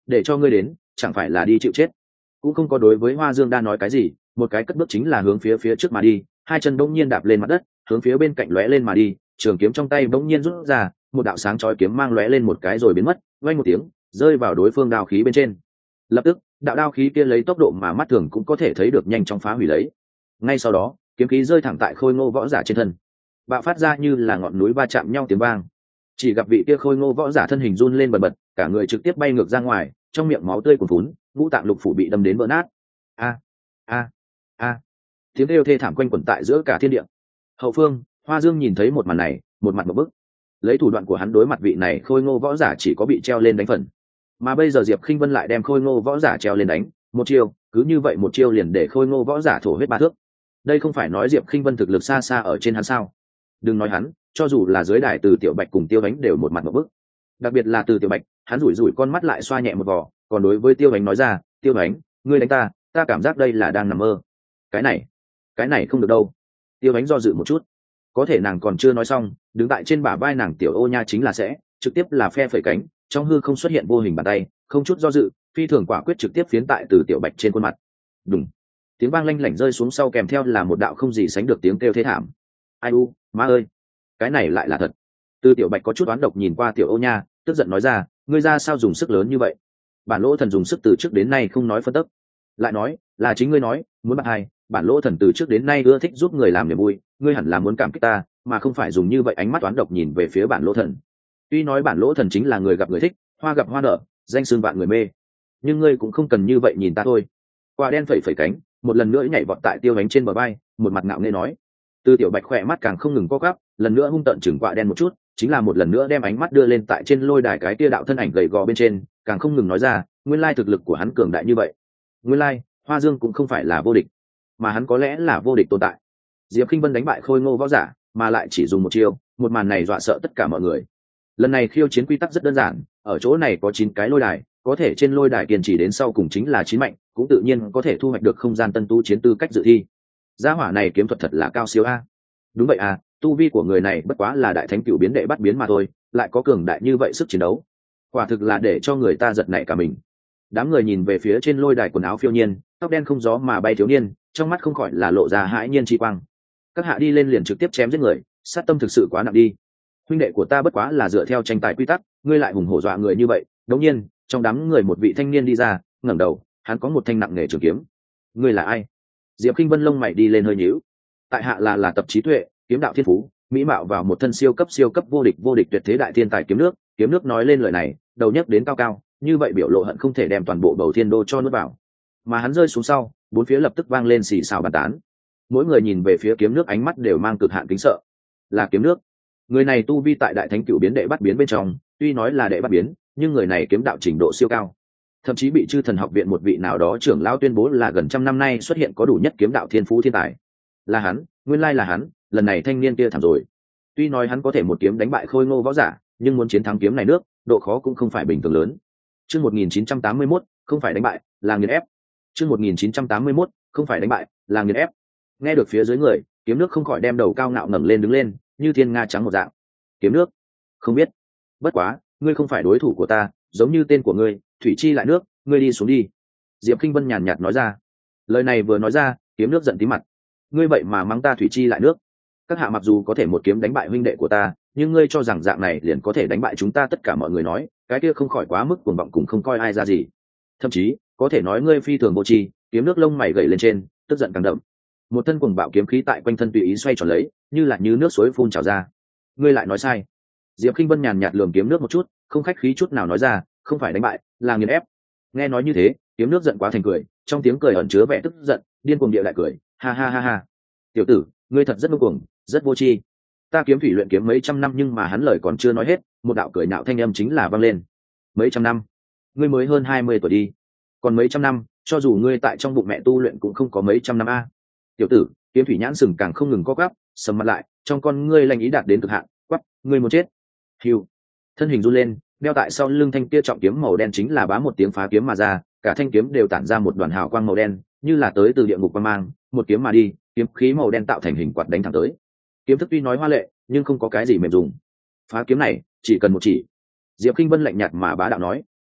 để cho ngươi đến chẳng phải là đi chịu chết. Cũng không có đối với Hoa Dương đa nói cái gì, một cái cất bước chính là hướng phía phía trước mà đi, hai chân bỗng nhiên đạp lên mặt đất, hướng phía bên cạnh lóe lên mà đi, trường kiếm trong tay bỗng nhiên rút ra, một đạo sáng chói kiếm mang lóe lên một cái rồi biến mất, vang một tiếng, rơi vào đối phương đao khí bên trên. Lập tức, đạo đao khí kia lấy tốc độ mà mắt thường cũng có thể thấy được nhanh chóng phá hủy lấy. Ngay sau đó, kiếm khí rơi thẳng tại Khôi Ngô võ giả trên thân, bạo phát ra như là ngọn núi va chạm nhau tiếng vang. Chỉ gặp vị kia Khôi Ngô võ giả thân hình run lên bần bật, cả người trực tiếp bay ngược ra ngoài, trong miệng máu tươi cuồn phún, ngũ tạng lục phủ bị đâm đến vỡ nát. A a a, tiếng kêu thê thảm quanh quẩn tại giữa cả thiên địa. Hậu phương, Hoa Dương nhìn thấy một màn này, một mặt một bức. Lấy thủ đoạn của hắn đối mặt vị này Khôi Ngô võ giả chỉ có bị treo lên đánh phần, mà bây giờ Diệp Khinh Vân lại đem Khôi Ngô võ giả treo lên đánh, một chiêu, cứ như vậy một chiêu liền để Khôi Ngô võ giả thổ huyết ba thước. Đây không phải nói Diệp Khinh Vân thực lực xa xa ở trên hắn sao? Đừng nói hắn, cho dù là dưới đài Từ Tiểu Bạch cùng Tiêu Ánh đều một mặt một bức. Đặc biệt là Từ Tiểu Bạch, hắn rủi rủi con mắt lại xoa nhẹ một vò, còn đối với Tiêu Ánh nói ra, Tiêu Ánh, ngươi đánh ta, ta cảm giác đây là đang nằm mơ. Cái này, cái này không được đâu. Tiêu Ánh do dự một chút, có thể nàng còn chưa nói xong, đứng tại trên bả vai nàng Tiểu Ô Nha chính là sẽ trực tiếp là phe phẩy cánh, trong hư không xuất hiện vô hình bàn tay, không chút do dự, phi thường quả quyết trực tiếp phiến tại Từ Tiểu Bạch trên khuôn mặt. Đùng, tiếng vang lanh lảnh rơi xuống sau kèm theo là một đạo không gì sánh được tiếng kêu thê thảm. Ai u, má ơi, cái này lại là thật. Từ Tiểu Bạch có chút oán độc nhìn qua Tiểu Ô Nha, tức giận nói ra, ngươi ra sao dùng sức lớn như vậy? Bản Lỗ Thần dùng sức từ trước đến nay không nói phân tức, lại nói là chính ngươi nói muốn bắt hai, bản Lỗ Thần từ trước đến nay ưa thích giúp người làm niềm vui, ngươi hẳn là muốn cảm kích ta, mà không phải dùng như vậy ánh mắt oán độc nhìn về phía bản Lỗ Thần. Tuy nói bản Lỗ Thần chính là người gặp người thích, hoa gặp hoa nở, danh xưng vạn người mê, nhưng ngươi cũng không cần như vậy nhìn ta thôi. Quả đen phẩy phẩy cánh, một lần nữa nhảy vọt tại Tiêu Ánh trên bờ vai, một mặt ngạo nghễ nói. Từ Tiểu Bạch khỏe mắt càng không ngừng co quắp, lần nữa hung tợn chừng Quả đen một chút, chính là một lần nữa đem ánh mắt đưa lên tại trên lôi đài cái tia đạo thân ảnh gầy gò bên trên, càng không ngừng nói ra, nguyên lai thực lực của hắn cường đại như vậy. Nguyên lai, Hoa Dương cũng không phải là vô địch, mà hắn có lẽ là vô địch tồn tại. Diệp Khinh Vân đánh bại Khôi Ngô võ giả, mà lại chỉ dùng một chiêu, một màn này dọa sợ tất cả mọi người. Lần này khiêu chiến quy tắc rất đơn giản, ở chỗ này có chín cái lôi đài, có thể trên lôi đài kiên trì đến sau cùng chính là chín mạnh, cũng tự nhiên có thể thu hoạch được không gian tân tu chiến tư cách dự thi. Gia hỏa này kiếm thuật thật là cao siêu a. Đúng vậy à, tu vi của người này bất quá là đại thánh cửu biến đệ bắt biến mà thôi, lại có cường đại như vậy sức chiến đấu, quả thực là để cho người ta giật nảy cả mình. Đám người nhìn về phía trên lôi đài quần áo phiêu nhiên, tóc đen không gió mà bay thiếu niên, trong mắt không khỏi là lộ ra hãi nhiên chi quang. Các hạ đi lên liền trực tiếp chém giết người, sát tâm thực sự quá nặng đi. Huynh đệ của ta bất quá là dựa theo tranh tài quy tắc, ngươi lại hùng hổ dọa người như vậy. Đống nhiên, trong đám người một vị thanh niên đi ra, ngẩng đầu, hắn có một thanh nặng nghề trường kiếm. Ngươi là ai? Diệp Khinh Vân lông mày đi lên hơi nhíu. Tại hạ là là tập trí tuệ, kiếm đạo thiên phú, mỹ mạo vào một thân siêu cấp siêu cấp vô địch vô địch tuyệt thế đại thiên tài kiếm nước. Kiếm nước nói lên lời này, đầu nhấc đến cao cao, như vậy biểu lộ hận không thể đem toàn bộ bầu thiên đô cho nuốt vào. Mà hắn rơi xuống sau, bốn phía lập tức vang lên xì xào bàn tán. Mỗi người nhìn về phía kiếm nước ánh mắt đều mang cực hạn kính sợ. Là kiếm nước. Người này tu vi tại đại thánh cửu biến đệ bắt biến bên trong, tuy nói là đệ bắt biến, nhưng người này kiếm đạo trình độ siêu cao, thậm chí bị chư thần học viện một vị nào đó trưởng lão tuyên bố là gần trăm năm nay xuất hiện có đủ nhất kiếm đạo thiên phú thiên tài. Là hắn, nguyên lai là hắn, lần này thanh niên kia thảm rồi. Tuy nói hắn có thể một kiếm đánh bại Khôi Ngô võ giả, nhưng muốn chiến thắng kiếm này nước, độ khó cũng không phải bình thường lớn. Chương một nghìn chín trăm tám mươi mốt, không phải đánh bại, là nghiền ép. Chương một nghìn chín trăm tám mươi mốt, không phải đánh bại, là nghiền ép. Nghe được phía dưới người, kiếm nước không khỏi đem đầu cao ngạo ngẩng lên đứng lên, như thiên nga trắng một dạng. Kiếm nước, không biết, bất quá, ngươi không phải đối thủ của ta, giống như tên của ngươi, thủy chi lại nước, ngươi đi xuống đi. Diệp Khinh Vân nhàn nhạt nói ra. Lời này vừa nói ra, kiếm nước giận tí mặt. Ngươi vậy mà mắng ta thủy chi lại nước? Các hạ mặc dù có thể một kiếm đánh bại huynh đệ của ta, nhưng ngươi cho rằng dạng này liền có thể đánh bại chúng ta? Tất cả mọi người nói, cái kia không khỏi quá mức cuồng vọng cùng không coi ai ra gì. Thậm chí, có thể nói ngươi phi thường vô tri. Kiếm nước lông mày gầy lên trên, tức giận càng đậm. Một thân cuồng bạo kiếm khí tại quanh thân tùy ý xoay tròn lấy, như là như nước suối phun trào ra. Ngươi lại nói sai. Diệp Khinh Vân nhàn nhạt lườm kiếm nước một chút, không khách khí chút nào nói ra, không phải đánh bại, là nghiền ép. Nghe nói như thế, kiếm nước giận quá thành cười, trong tiếng cười ẩn chứa vẻ tức giận, điên cuồng địa lại cười, ha ha ha ha. Tiểu tử, ngươi thật rất ngông cuồng, rất vô tri. Ta kiếm thủy luyện kiếm mấy trăm năm, nhưng mà hắn lời còn chưa nói hết, một đạo cười nạo thanh âm chính là vang lên. Mấy trăm năm? Ngươi mới hơn hai mươi tuổi đi. Còn mấy trăm năm, cho dù ngươi tại trong bụng mẹ tu luyện cũng không có mấy trăm năm a. Tiểu tử, kiếm thủy nhãn sừng càng không ngừng co quắp, sầm mặt lại, trong con ngươi lanh ý đạt đến cực hạn, quắp, ngươi muốn chết. Hưu. Thân hình run lên, đeo tại sau lưng thanh kia trọng kiếm màu đen chính là bá một tiếng phá kiếm mà ra, cả thanh kiếm đều tản ra một đoàn hào quang màu đen, như là tới từ địa ngục quang mang, một kiếm mà đi, kiếm khí màu đen tạo thành hình quạt đánh thẳng tới. Kiếm thức tuy nói hoa lệ, nhưng không có cái gì mềm dùng. Phá kiếm này, chỉ cần một chỉ. Diệp Khinh Vân lạnh nhạt mà bá đạo nói,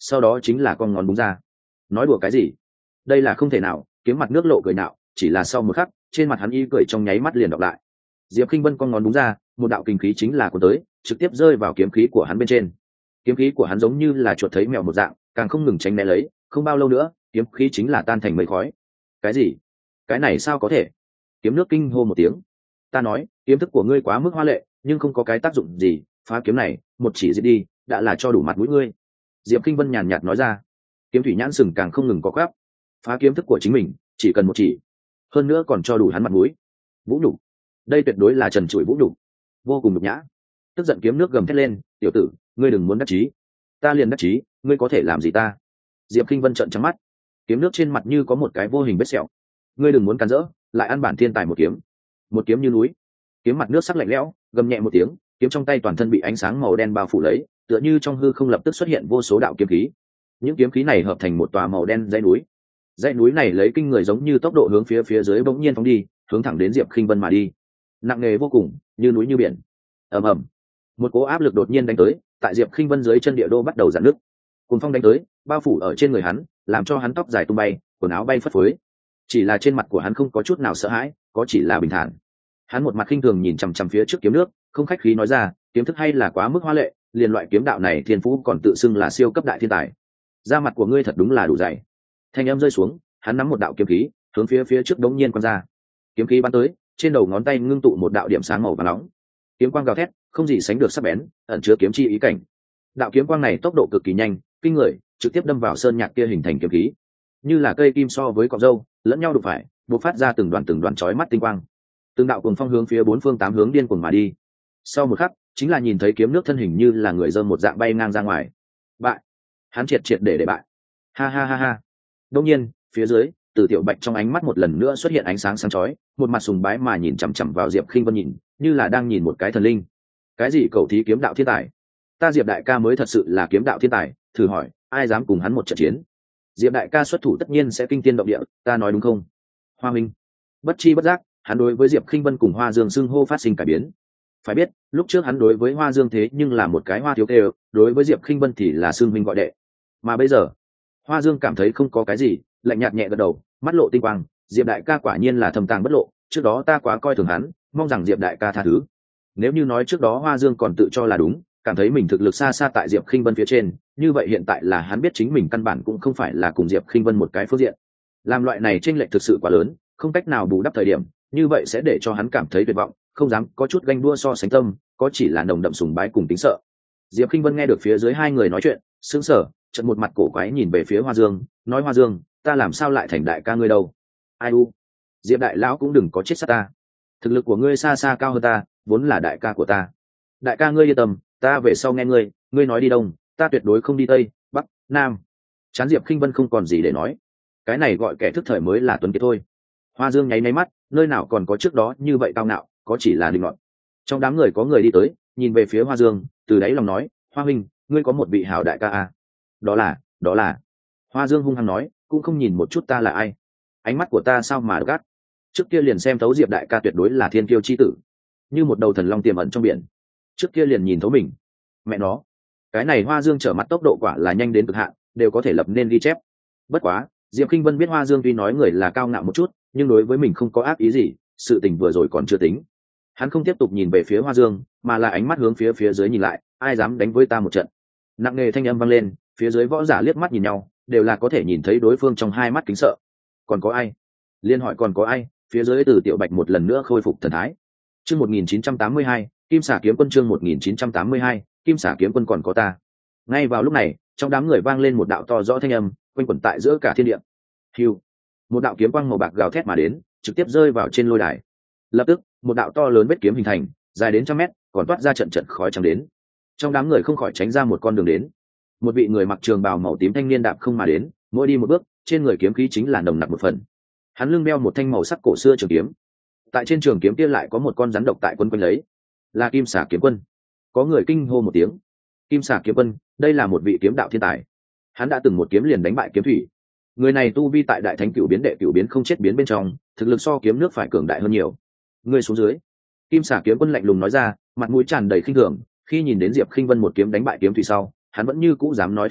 sau đó chính là con ngón búng ra. Nói đùa cái gì? Đây là không thể nào. Kiếm mặt nước lộ cười nạo, chỉ là sau một khắc trên mặt hắn y cười trong nháy mắt liền đọc lại. Diệp Khinh Vân con ngón búng ra, một đạo kinh khí chính là cuốn tới, trực tiếp rơi vào kiếm khí của hắn bên trên. Kiếm khí của hắn giống như là chuột thấy mèo một dạng, càng không ngừng tránh né lấy, không bao lâu nữa kiếm khí chính là tan thành mây khói. Cái gì? Cái này sao có thể? Kiếm nước kinh hô một tiếng. Ta nói kiếm thức của ngươi quá mức hoa lệ, nhưng không có cái tác dụng gì, phá kiếm này một chỉ giết đi đã là cho đủ mặt mũi ngươi. Diệp Kinh Vân nhàn nhạt nói ra. Kiếm thủy nhãn sừng càng không ngừng có quắp. Phá kiếm thức của chính mình chỉ cần một chỉ, hơn nữa còn cho đủ hắn mặt mũi. Vũ nhục, đây tuyệt đối là trần trụi vũ nhục, vô cùng nhục nhã. Tức giận kiếm nước gầm thét lên, tiểu tử ngươi đừng muốn đắc chí, ta liền đắc chí ngươi có thể làm gì ta? Diệp Kinh Vân trợn trắng mắt, kiếm nước trên mặt như có một cái vô hình vết sẹo. Ngươi đừng muốn cắn rỡ, lại ăn bản thiên tài một kiếm, một kiếm như núi. Kiếm mặt nước sắc lạnh lẽo, gầm nhẹ một tiếng, kiếm trong tay toàn thân bị ánh sáng màu đen bao phủ lấy, tựa như trong hư không lập tức xuất hiện vô số đạo kiếm khí. Những kiếm khí này hợp thành một tòa màu đen dãy núi. Dãy núi này lấy kinh người giống như tốc độ hướng phía phía dưới bỗng nhiên phóng đi, hướng thẳng đến Diệp Khinh Vân mà đi. Nặng nề vô cùng, như núi như biển. Ầm ầm. Một cỗ áp lực đột nhiên đánh tới, tại Diệp Khinh Vân dưới chân địa đô bắt đầu giãn nứt. Cuồng phong đánh tới, bao phủ ở trên người hắn, làm cho hắn tóc dài tung bay, quần áo bay phất phới. Chỉ là trên mặt của hắn không có chút nào sợ hãi, có chỉ là bình thản. Hắn một mặt khinh thường nhìn chằm chằm phía trước kiếm nước, không khách khí nói ra, kiếm thức hay là quá mức hoa lệ, liền loại kiếm đạo này thiên phú còn tự xưng là siêu cấp đại thiên tài. Da mặt của ngươi thật đúng là đủ dày. Thanh âm rơi xuống, hắn nắm một đạo kiếm khí, hướng phía phía trước đống nhiên quăng ra. Kiếm khí bắn tới, trên đầu ngón tay ngưng tụ một đạo điểm sáng màu vàng nóng. Kiếm quang gào thét, không gì sánh được sắc bén, ẩn chứa kiếm chi ý cảnh. Đạo kiếm quang này tốc độ cực kỳ nhanh, kinh người, trực tiếp đâm vào sơn nhạc kia hình thành kiếm khí. Như là cây kim so với cọng râu, lẫn nhau đụng phải, bộc phát ra từng đoàn từng đoàn chói mắt tinh quang. Từng đạo cuồng phong hướng phía bốn phương tám hướng điên cuồng mà đi. Sau một khắc, chính là nhìn thấy kiếm nước thân hình như là người dơm một dạng bay ngang ra ngoài. Bại! Hắn triệt triệt để để bại. Ha ha ha ha. Đương nhiên, phía dưới, Từ Tiểu Bạch trong ánh mắt một lần nữa xuất hiện ánh sáng sáng chói, một mặt sùng bái mà nhìn chằm chằm vào Diệp Khinh Vân nhìn, như là đang nhìn một cái thần linh. Cái gì cầu thí kiếm đạo thiên tài? Ta Diệp đại ca mới thật sự là kiếm đạo thiên tài, thử hỏi, ai dám cùng hắn một trận chiến? Diệp đại ca xuất thủ tất nhiên sẽ kinh thiên động địa, ta nói đúng không? Hoa Minh. Bất chi bất giác, hắn đối với Diệp Khinh Vân cùng Hoa Dương xưng hô phát sinh cải biến. Phải biết, lúc trước hắn đối với Hoa Dương thế nhưng là một cái hoa thiếu kêu, đối với Diệp Khinh Vân thì là xưng huynh gọi đệ. Mà bây giờ, Hoa Dương cảm thấy không có cái gì, lạnh nhạt nhẹ gật đầu, mắt lộ tinh quang, Diệp đại ca quả nhiên là thâm tàng bất lộ, trước đó ta quá coi thường hắn, mong rằng Diệp đại ca tha thứ. Nếu như nói trước đó Hoa Dương còn tự cho là đúng, cảm thấy mình thực lực xa xa tại Diệp Khinh Vân phía trên, như vậy hiện tại là hắn biết chính mình căn bản cũng không phải là cùng Diệp Khinh Vân một cái phương diện. Làm loại này chênh lệch thực sự quá lớn, không cách nào bù đắp thời điểm, như vậy sẽ để cho hắn cảm thấy tuyệt vọng, không dám có chút ganh đua so sánh tâm, có chỉ là nồng đậm sùng bái cùng tính sợ. Diệp Khinh Vân nghe được phía dưới hai người nói chuyện, sững sờ, chợt một mặt cổ quái nhìn về phía Hoa Dương, nói Hoa Dương, ta làm sao lại thành đại ca ngươi đâu? Ai u? Diệp đại lão cũng đừng có chết sát ta. Thực lực của ngươi xa xa cao hơn ta, vốn là đại ca của ta. Đại ca ngươi yên tâm, ta về sau nghe ngươi, ngươi nói đi đông, ta tuyệt đối không đi tây, bắc, nam. Chán Diệp Khinh Vân không còn gì để nói. Cái này gọi kẻ thức thời mới là tuấn kiệt thôi. Hoa Dương nháy nháy mắt, nơi nào còn có trước đó như vậy cao ngạo, có chỉ là định luận. Trong đám người có người đi tới, nhìn về phía Hoa Dương, từ đáy lòng nói, Hoa huynh, ngươi có một vị hảo đại ca à? Đó là, đó là. Hoa Dương hung hăng nói, cũng không nhìn một chút ta là ai. Ánh mắt của ta sao mà gắt. Trước kia liền xem thấu Diệp đại ca tuyệt đối là thiên kiêu chi tử, như một đầu thần long tiềm ẩn trong biển. Trước kia liền nhìn thấu mình. Mẹ nó, cái này Hoa Dương trở mặt tốc độ quả là nhanh đến cực hạn, đều có thể lập nên ghi chép. Bất quá, Diệp Khinh Vân biết Hoa Dương tuy nói người là cao ngạo một chút, nhưng đối với mình không có ác ý gì, sự tình vừa rồi còn chưa tính. Hắn không tiếp tục nhìn về phía Hoa Dương, mà là ánh mắt hướng phía phía dưới nhìn lại, ai dám đánh với ta một trận. Nặng nề thanh âm vang lên, phía dưới võ giả liếc mắt nhìn nhau, đều là có thể nhìn thấy đối phương trong hai mắt kính sợ. Còn có ai? Liên hỏi còn có ai? Phía dưới Từ Tiểu Bạch một lần nữa khôi phục thần thái. Chương một nghìn chín trăm tám mươi hai, Kim Xà Kiếm Quân chương một nghìn chín trăm tám mươi hai, Kim Xà Kiếm Quân còn có ta. Ngay vào lúc này, trong đám người vang lên một đạo to rõ thanh âm, quanh quẩn tại giữa cả thiên địa. Hưu, một đạo kiếm quang màu bạc gào thét mà đến, trực tiếp rơi vào trên lôi đài. Lập tức, một đạo to lớn vết kiếm hình thành, dài đến trăm mét, còn toát ra trận trận khói trắng đến. Trong đám người không khỏi tránh ra một con đường đến. Một vị người mặc trường bào màu tím thanh niên đạp không mà đến, mỗi đi một bước, trên người kiếm khí chính là nồng nặc một phần. Hắn lưng đeo một thanh màu sắc cổ xưa trường kiếm. Tại trên trường kiếm kia lại có một con rắn độc tại quấn quanh lấy, là Kim Xà Kiếm Quân. Có người kinh hô một tiếng. Kim Xà Kiếm Quân, đây là một vị kiếm đạo thiên tài. Hắn đã từng một kiếm liền đánh bại kiếm thủy. Người này tu vi tại đại thánh cửu biến đệ cửu biến không chết biến bên trong, thực lực so kiếm nước phải cường đại hơn nhiều. Người xuống dưới. Kim Xà Kiếm Quân lạnh lùng nói ra, mặt mũi tràn đầy khinh thường. Khi nhìn đến Diệp Khinh Vân một kiếm đánh bại kiếm thủy sau, hắn vẫn như cũ dám nói thế với,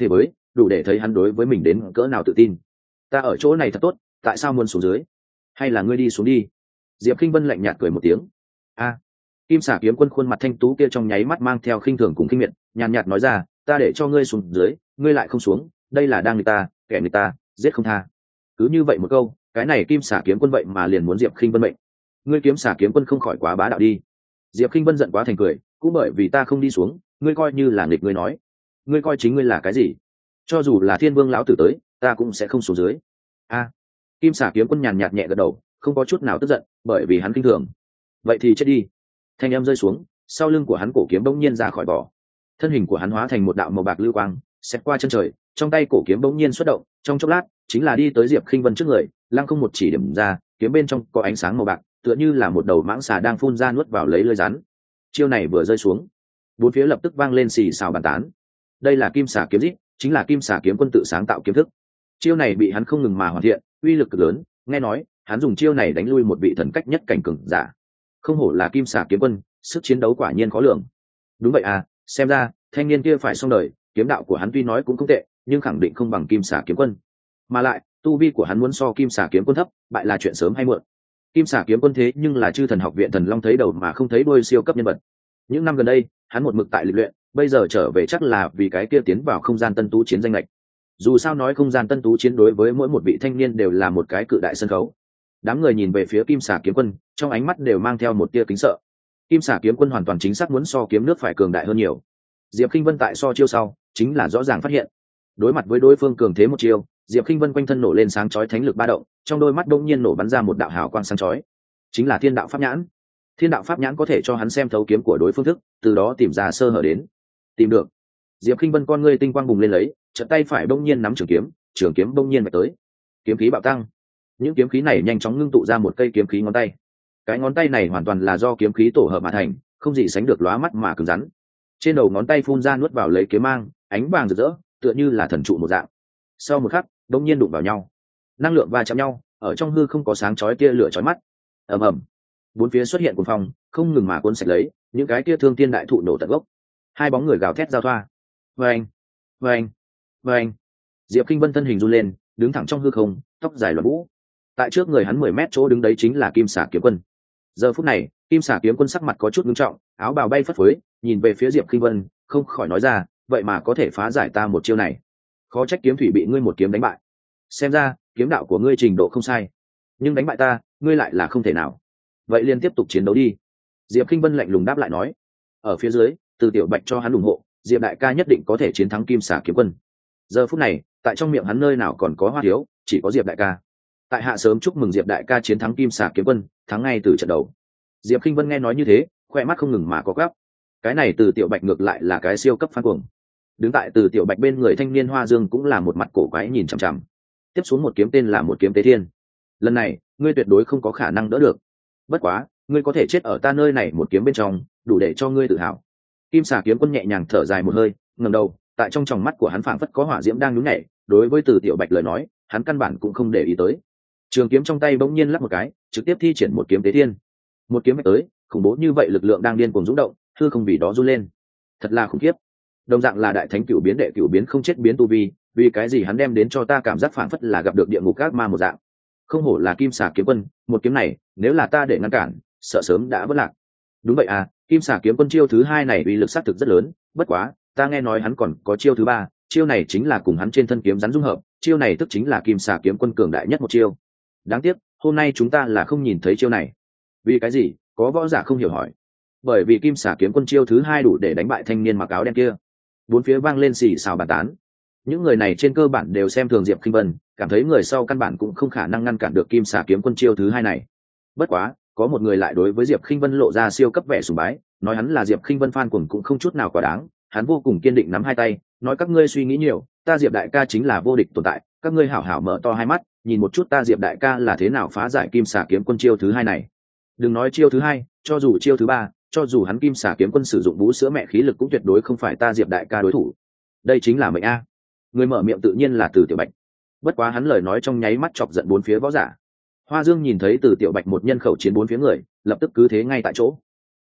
đủ để thấy hắn đối với mình đến cỡ nào tự tin. Ta ở chỗ này thật tốt, tại sao muốn xuống dưới? Hay là ngươi đi xuống đi? Diệp Khinh Vân lạnh nhạt cười một tiếng. A. Kim Xà Kiếm Quân khuôn mặt thanh tú kia trong nháy mắt mang theo khinh thường cùng khinh miệt, nhàn nhạt nói ra, ta để cho ngươi xuống dưới, ngươi lại không xuống, đây là đang người ta, kẻ người ta, giết không tha. Cứ như vậy một câu, cái này Kim Xà Kiếm Quân vậy mà liền muốn Diệp Khinh Vân mệnh. Ngươi Kiếm Xà Kiếm Quân không khỏi quá bá đạo đi. Diệp Khinh Vân giận quá thành cười, cũng bởi vì ta không đi xuống, ngươi coi như là nghịch ngươi nói. Ngươi coi chính ngươi là cái gì? Cho dù là Thiên Vương lão tử tới, ta cũng sẽ không xuống dưới. A. Kim Xà Kiếm Quân nhàn nhạt nhẹ gật đầu, không có chút nào tức giận, bởi vì hắn kinh thường. Vậy thì chết đi. Thanh âm rơi xuống, sau lưng của hắn cổ kiếm bỗng nhiên ra khỏi vỏ. Thân hình của hắn hóa thành một đạo màu bạc lưu quang, xẹt qua chân trời, trong tay cổ kiếm bỗng nhiên xuất động, trong chốc lát, chính là đi tới Diệp Khinh Vân trước người, lăng không một chỉ điểm ra, kiếm bên trong có ánh sáng màu bạc, tựa như là một đầu mãng xà đang phun ra nuốt vào lấy lưỡi rắn. Chiêu này vừa rơi xuống, bốn phía lập tức vang lên xì xào bàn tán. Đây là Kim Xà kiếm rít, chính là Kim Xà Kiếm Quân tự sáng tạo kiếm thức. Chiêu này bị hắn không ngừng mà hoàn thiện, uy lực cực lớn, nghe nói, hắn dùng chiêu này đánh lui một vị thần cách nhất cảnh cường giả. Không hổ là Kim Xà Kiếm Quân, sức chiến đấu quả nhiên khó lường. Đúng vậy à, xem ra thanh niên kia phải xong đời, kiếm đạo của hắn tuy nói cũng không tệ, nhưng khẳng định không bằng Kim Xà Kiếm Quân. Mà lại, tu vi của hắn muốn so Kim Xà Kiếm Quân thấp, bại là chuyện sớm hay muộn. Kim Xà Kiếm Quân thế nhưng là Chư Thần Học viện Thần Long thấy đầu mà không thấy đuôi siêu cấp nhân vật. Những năm gần đây, hắn một mực tại lịch luyện, bây giờ trở về chắc là vì cái kia tiến vào không gian tân tú chiến danh lệch. Dù sao nói không gian tân tú chiến đối với mỗi một vị thanh niên đều là một cái cự đại sân khấu. Đám người nhìn về phía Kim Xà Kiếm Quân, trong ánh mắt đều mang theo một tia kính sợ. Kim Xà Kiếm Quân hoàn toàn chính xác muốn so kiếm nước phải cường đại hơn nhiều. Diệp Khinh Vân tại so chiêu sau, chính là rõ ràng phát hiện. Đối mặt với đối phương cường thế một chiêu, Diệp Khinh Vân quanh thân nổ lên sáng chói thánh lực ba động, trong đôi mắt đông nhiên nổ bắn ra một đạo hào quang sáng chói. Chính là Thiên Đạo Pháp Nhãn. Thiên Đạo Pháp Nhãn có thể cho hắn xem thấu kiếm của đối phương thức, từ đó tìm ra sơ hở đến. Tìm được. Diệp Khinh Vân con ngươi tinh quang bùng lên lấy, chợt tay phải đông nhiên nắm trường kiếm, trường kiếm đông nhiên vạch tới. Kiếm khí bạo tăng. Những kiếm khí này nhanh chóng ngưng tụ ra một cây kiếm khí ngón tay. Cái ngón tay này hoàn toàn là do kiếm khí tổ hợp mà thành, không gì sánh được lóa mắt mà cứng rắn. Trên đầu ngón tay phun ra nuốt vào lấy kiếm mang, ánh vàng rực rỡ, tựa như là thần trụ một dạng. Sau một khắc, đông nhiên đụng vào nhau. Năng lượng va chạm nhau, ở trong hư không có sáng chói tia lửa chói mắt. Ầm ầm. Bốn phía xuất hiện cuồng phong, không ngừng mà cuốn sạch lấy, những cái kia thương thiên đại thụ nổ tận gốc. Hai bóng người gào thét giao thoa. Vâng, vâng, vâng. Diệp Khinh Vân thân hình run lên, đứng thẳng trong hư không, tóc dài loạn vũ. Tại trước người hắn mười mét chỗ đứng đấy chính là Kim Xà Kiếm Quân. Giờ phút này, Kim Xà Kiếm Quân sắc mặt có chút nghiêm trọng, áo bào bay phất phới, nhìn về phía Diệp Khinh Vân, không khỏi nói ra, vậy mà có thể phá giải ta một chiêu này. Khó trách kiếm thủy bị ngươi một kiếm đánh bại. Xem ra, kiếm đạo của ngươi trình độ không sai, nhưng đánh bại ta, ngươi lại là không thể nào. Vậy liền tiếp tục chiến đấu đi. Diệp Khinh Vân lạnh lùng đáp lại nói. Ở phía dưới, Từ Tiểu Bạch cho hắn ủng hộ, Diệp đại ca nhất định có thể chiến thắng Kim Xà Kiếm Quân. Giờ phút này, tại trong miệng hắn nơi nào còn có hoa thiếu, chỉ có Diệp đại ca. Tại hạ sớm chúc mừng Diệp đại ca chiến thắng Kim Xà Kiếm Quân, thắng ngay từ trận đầu. Diệp Khinh Vân nghe nói như thế, khoe mắt không ngừng mà có gắp. Cái này Từ Tiểu Bạch ngược lại là cái siêu cấp fan cuồng. Đứng tại Từ Tiểu Bạch bên người thanh niên Hoa Dương cũng là một mặt cổ quái nhìn chằm chằm. Tiếp xuống một kiếm tên là một kiếm tế thiên. Lần này, ngươi tuyệt đối không có khả năng đỡ được. Bất quá, ngươi có thể chết ở ta nơi này một kiếm bên trong, đủ để cho ngươi tự hào. Kim Xà Kiếm Quân nhẹ nhàng thở dài một hơi, ngẩng đầu, tại trong tròng mắt của hắn phảng phất có hỏa diễm đang nhún nhảy, đối với Từ Tiểu Bạch lời nói, hắn căn bản cũng không để ý tới. Trường kiếm trong tay bỗng nhiên lắc một cái, trực tiếp thi triển một kiếm tế thiên. Một kiếm tới, khủng bố như vậy lực lượng đang điên cuồng rung động, hư không vì đó run lên. Thật là khủng khiếp. Đồng dạng là đại thánh cửu biến đệ cửu biến không chết biến tu vi, vì cái gì hắn đem đến cho ta cảm giác phảng phất là gặp được địa ngục ác ma một dạng. Không hổ là Kim Xà Kiếm Quân, một kiếm này, nếu là ta để ngăn cản, sợ sớm đã vỡ lạc. Đúng vậy à, Kim Xà Kiếm Quân chiêu thứ hai này uy lực sát thực rất lớn, bất quá, ta nghe nói hắn còn có chiêu thứ ba, chiêu này chính là cùng hắn trên thân kiếm rắn dung hợp, chiêu này tức chính là Kim Xà Kiếm Quân cường đại nhất một chiêu. Đáng tiếc, hôm nay chúng ta là không nhìn thấy chiêu này. Vì cái gì? Có võ giả không hiểu hỏi. Bởi vì Kim Xà Kiếm Quân chiêu thứ hai đủ để đánh bại thanh niên mặc áo đen kia. Bốn phía vang lên xì xào bàn tán. Những người này trên cơ bản đều xem thường Diệp Khinh Vân, cảm thấy người sau căn bản cũng không khả năng ngăn cản được Kim Xà Kiếm Quân chiêu thứ hai này. Bất quá, có một người lại đối với Diệp Khinh Vân lộ ra siêu cấp vẻ sùng bái, nói hắn là Diệp Khinh Vân fan cuồng cũng không chút nào quá đáng, hắn vô cùng kiên định nắm hai tay, nói các ngươi suy nghĩ nhiều, ta Diệp đại ca chính là vô địch tồn tại, các ngươi hảo hảo mở to hai mắt, nhìn một chút ta Diệp đại ca là thế nào phá giải Kim Xà Kiếm Quân chiêu thứ hai này. Đừng nói chiêu thứ hai, cho dù chiêu thứ ba, cho dù hắn Kim Xà Kiếm Quân sử dụng vũ sữa mẹ khí lực cũng tuyệt đối không phải ta Diệp đại ca đối thủ. Đây chính là mệnh a. Người mở miệng tự nhiên là Từ Tiểu Bạch. Bất quá hắn lời nói trong nháy mắt chọc giận bốn phía võ giả. Hoa Dương nhìn thấy Từ Tiểu Bạch một nhân khẩu chiến bốn phía người, lập tức cứ thế ngay tại chỗ.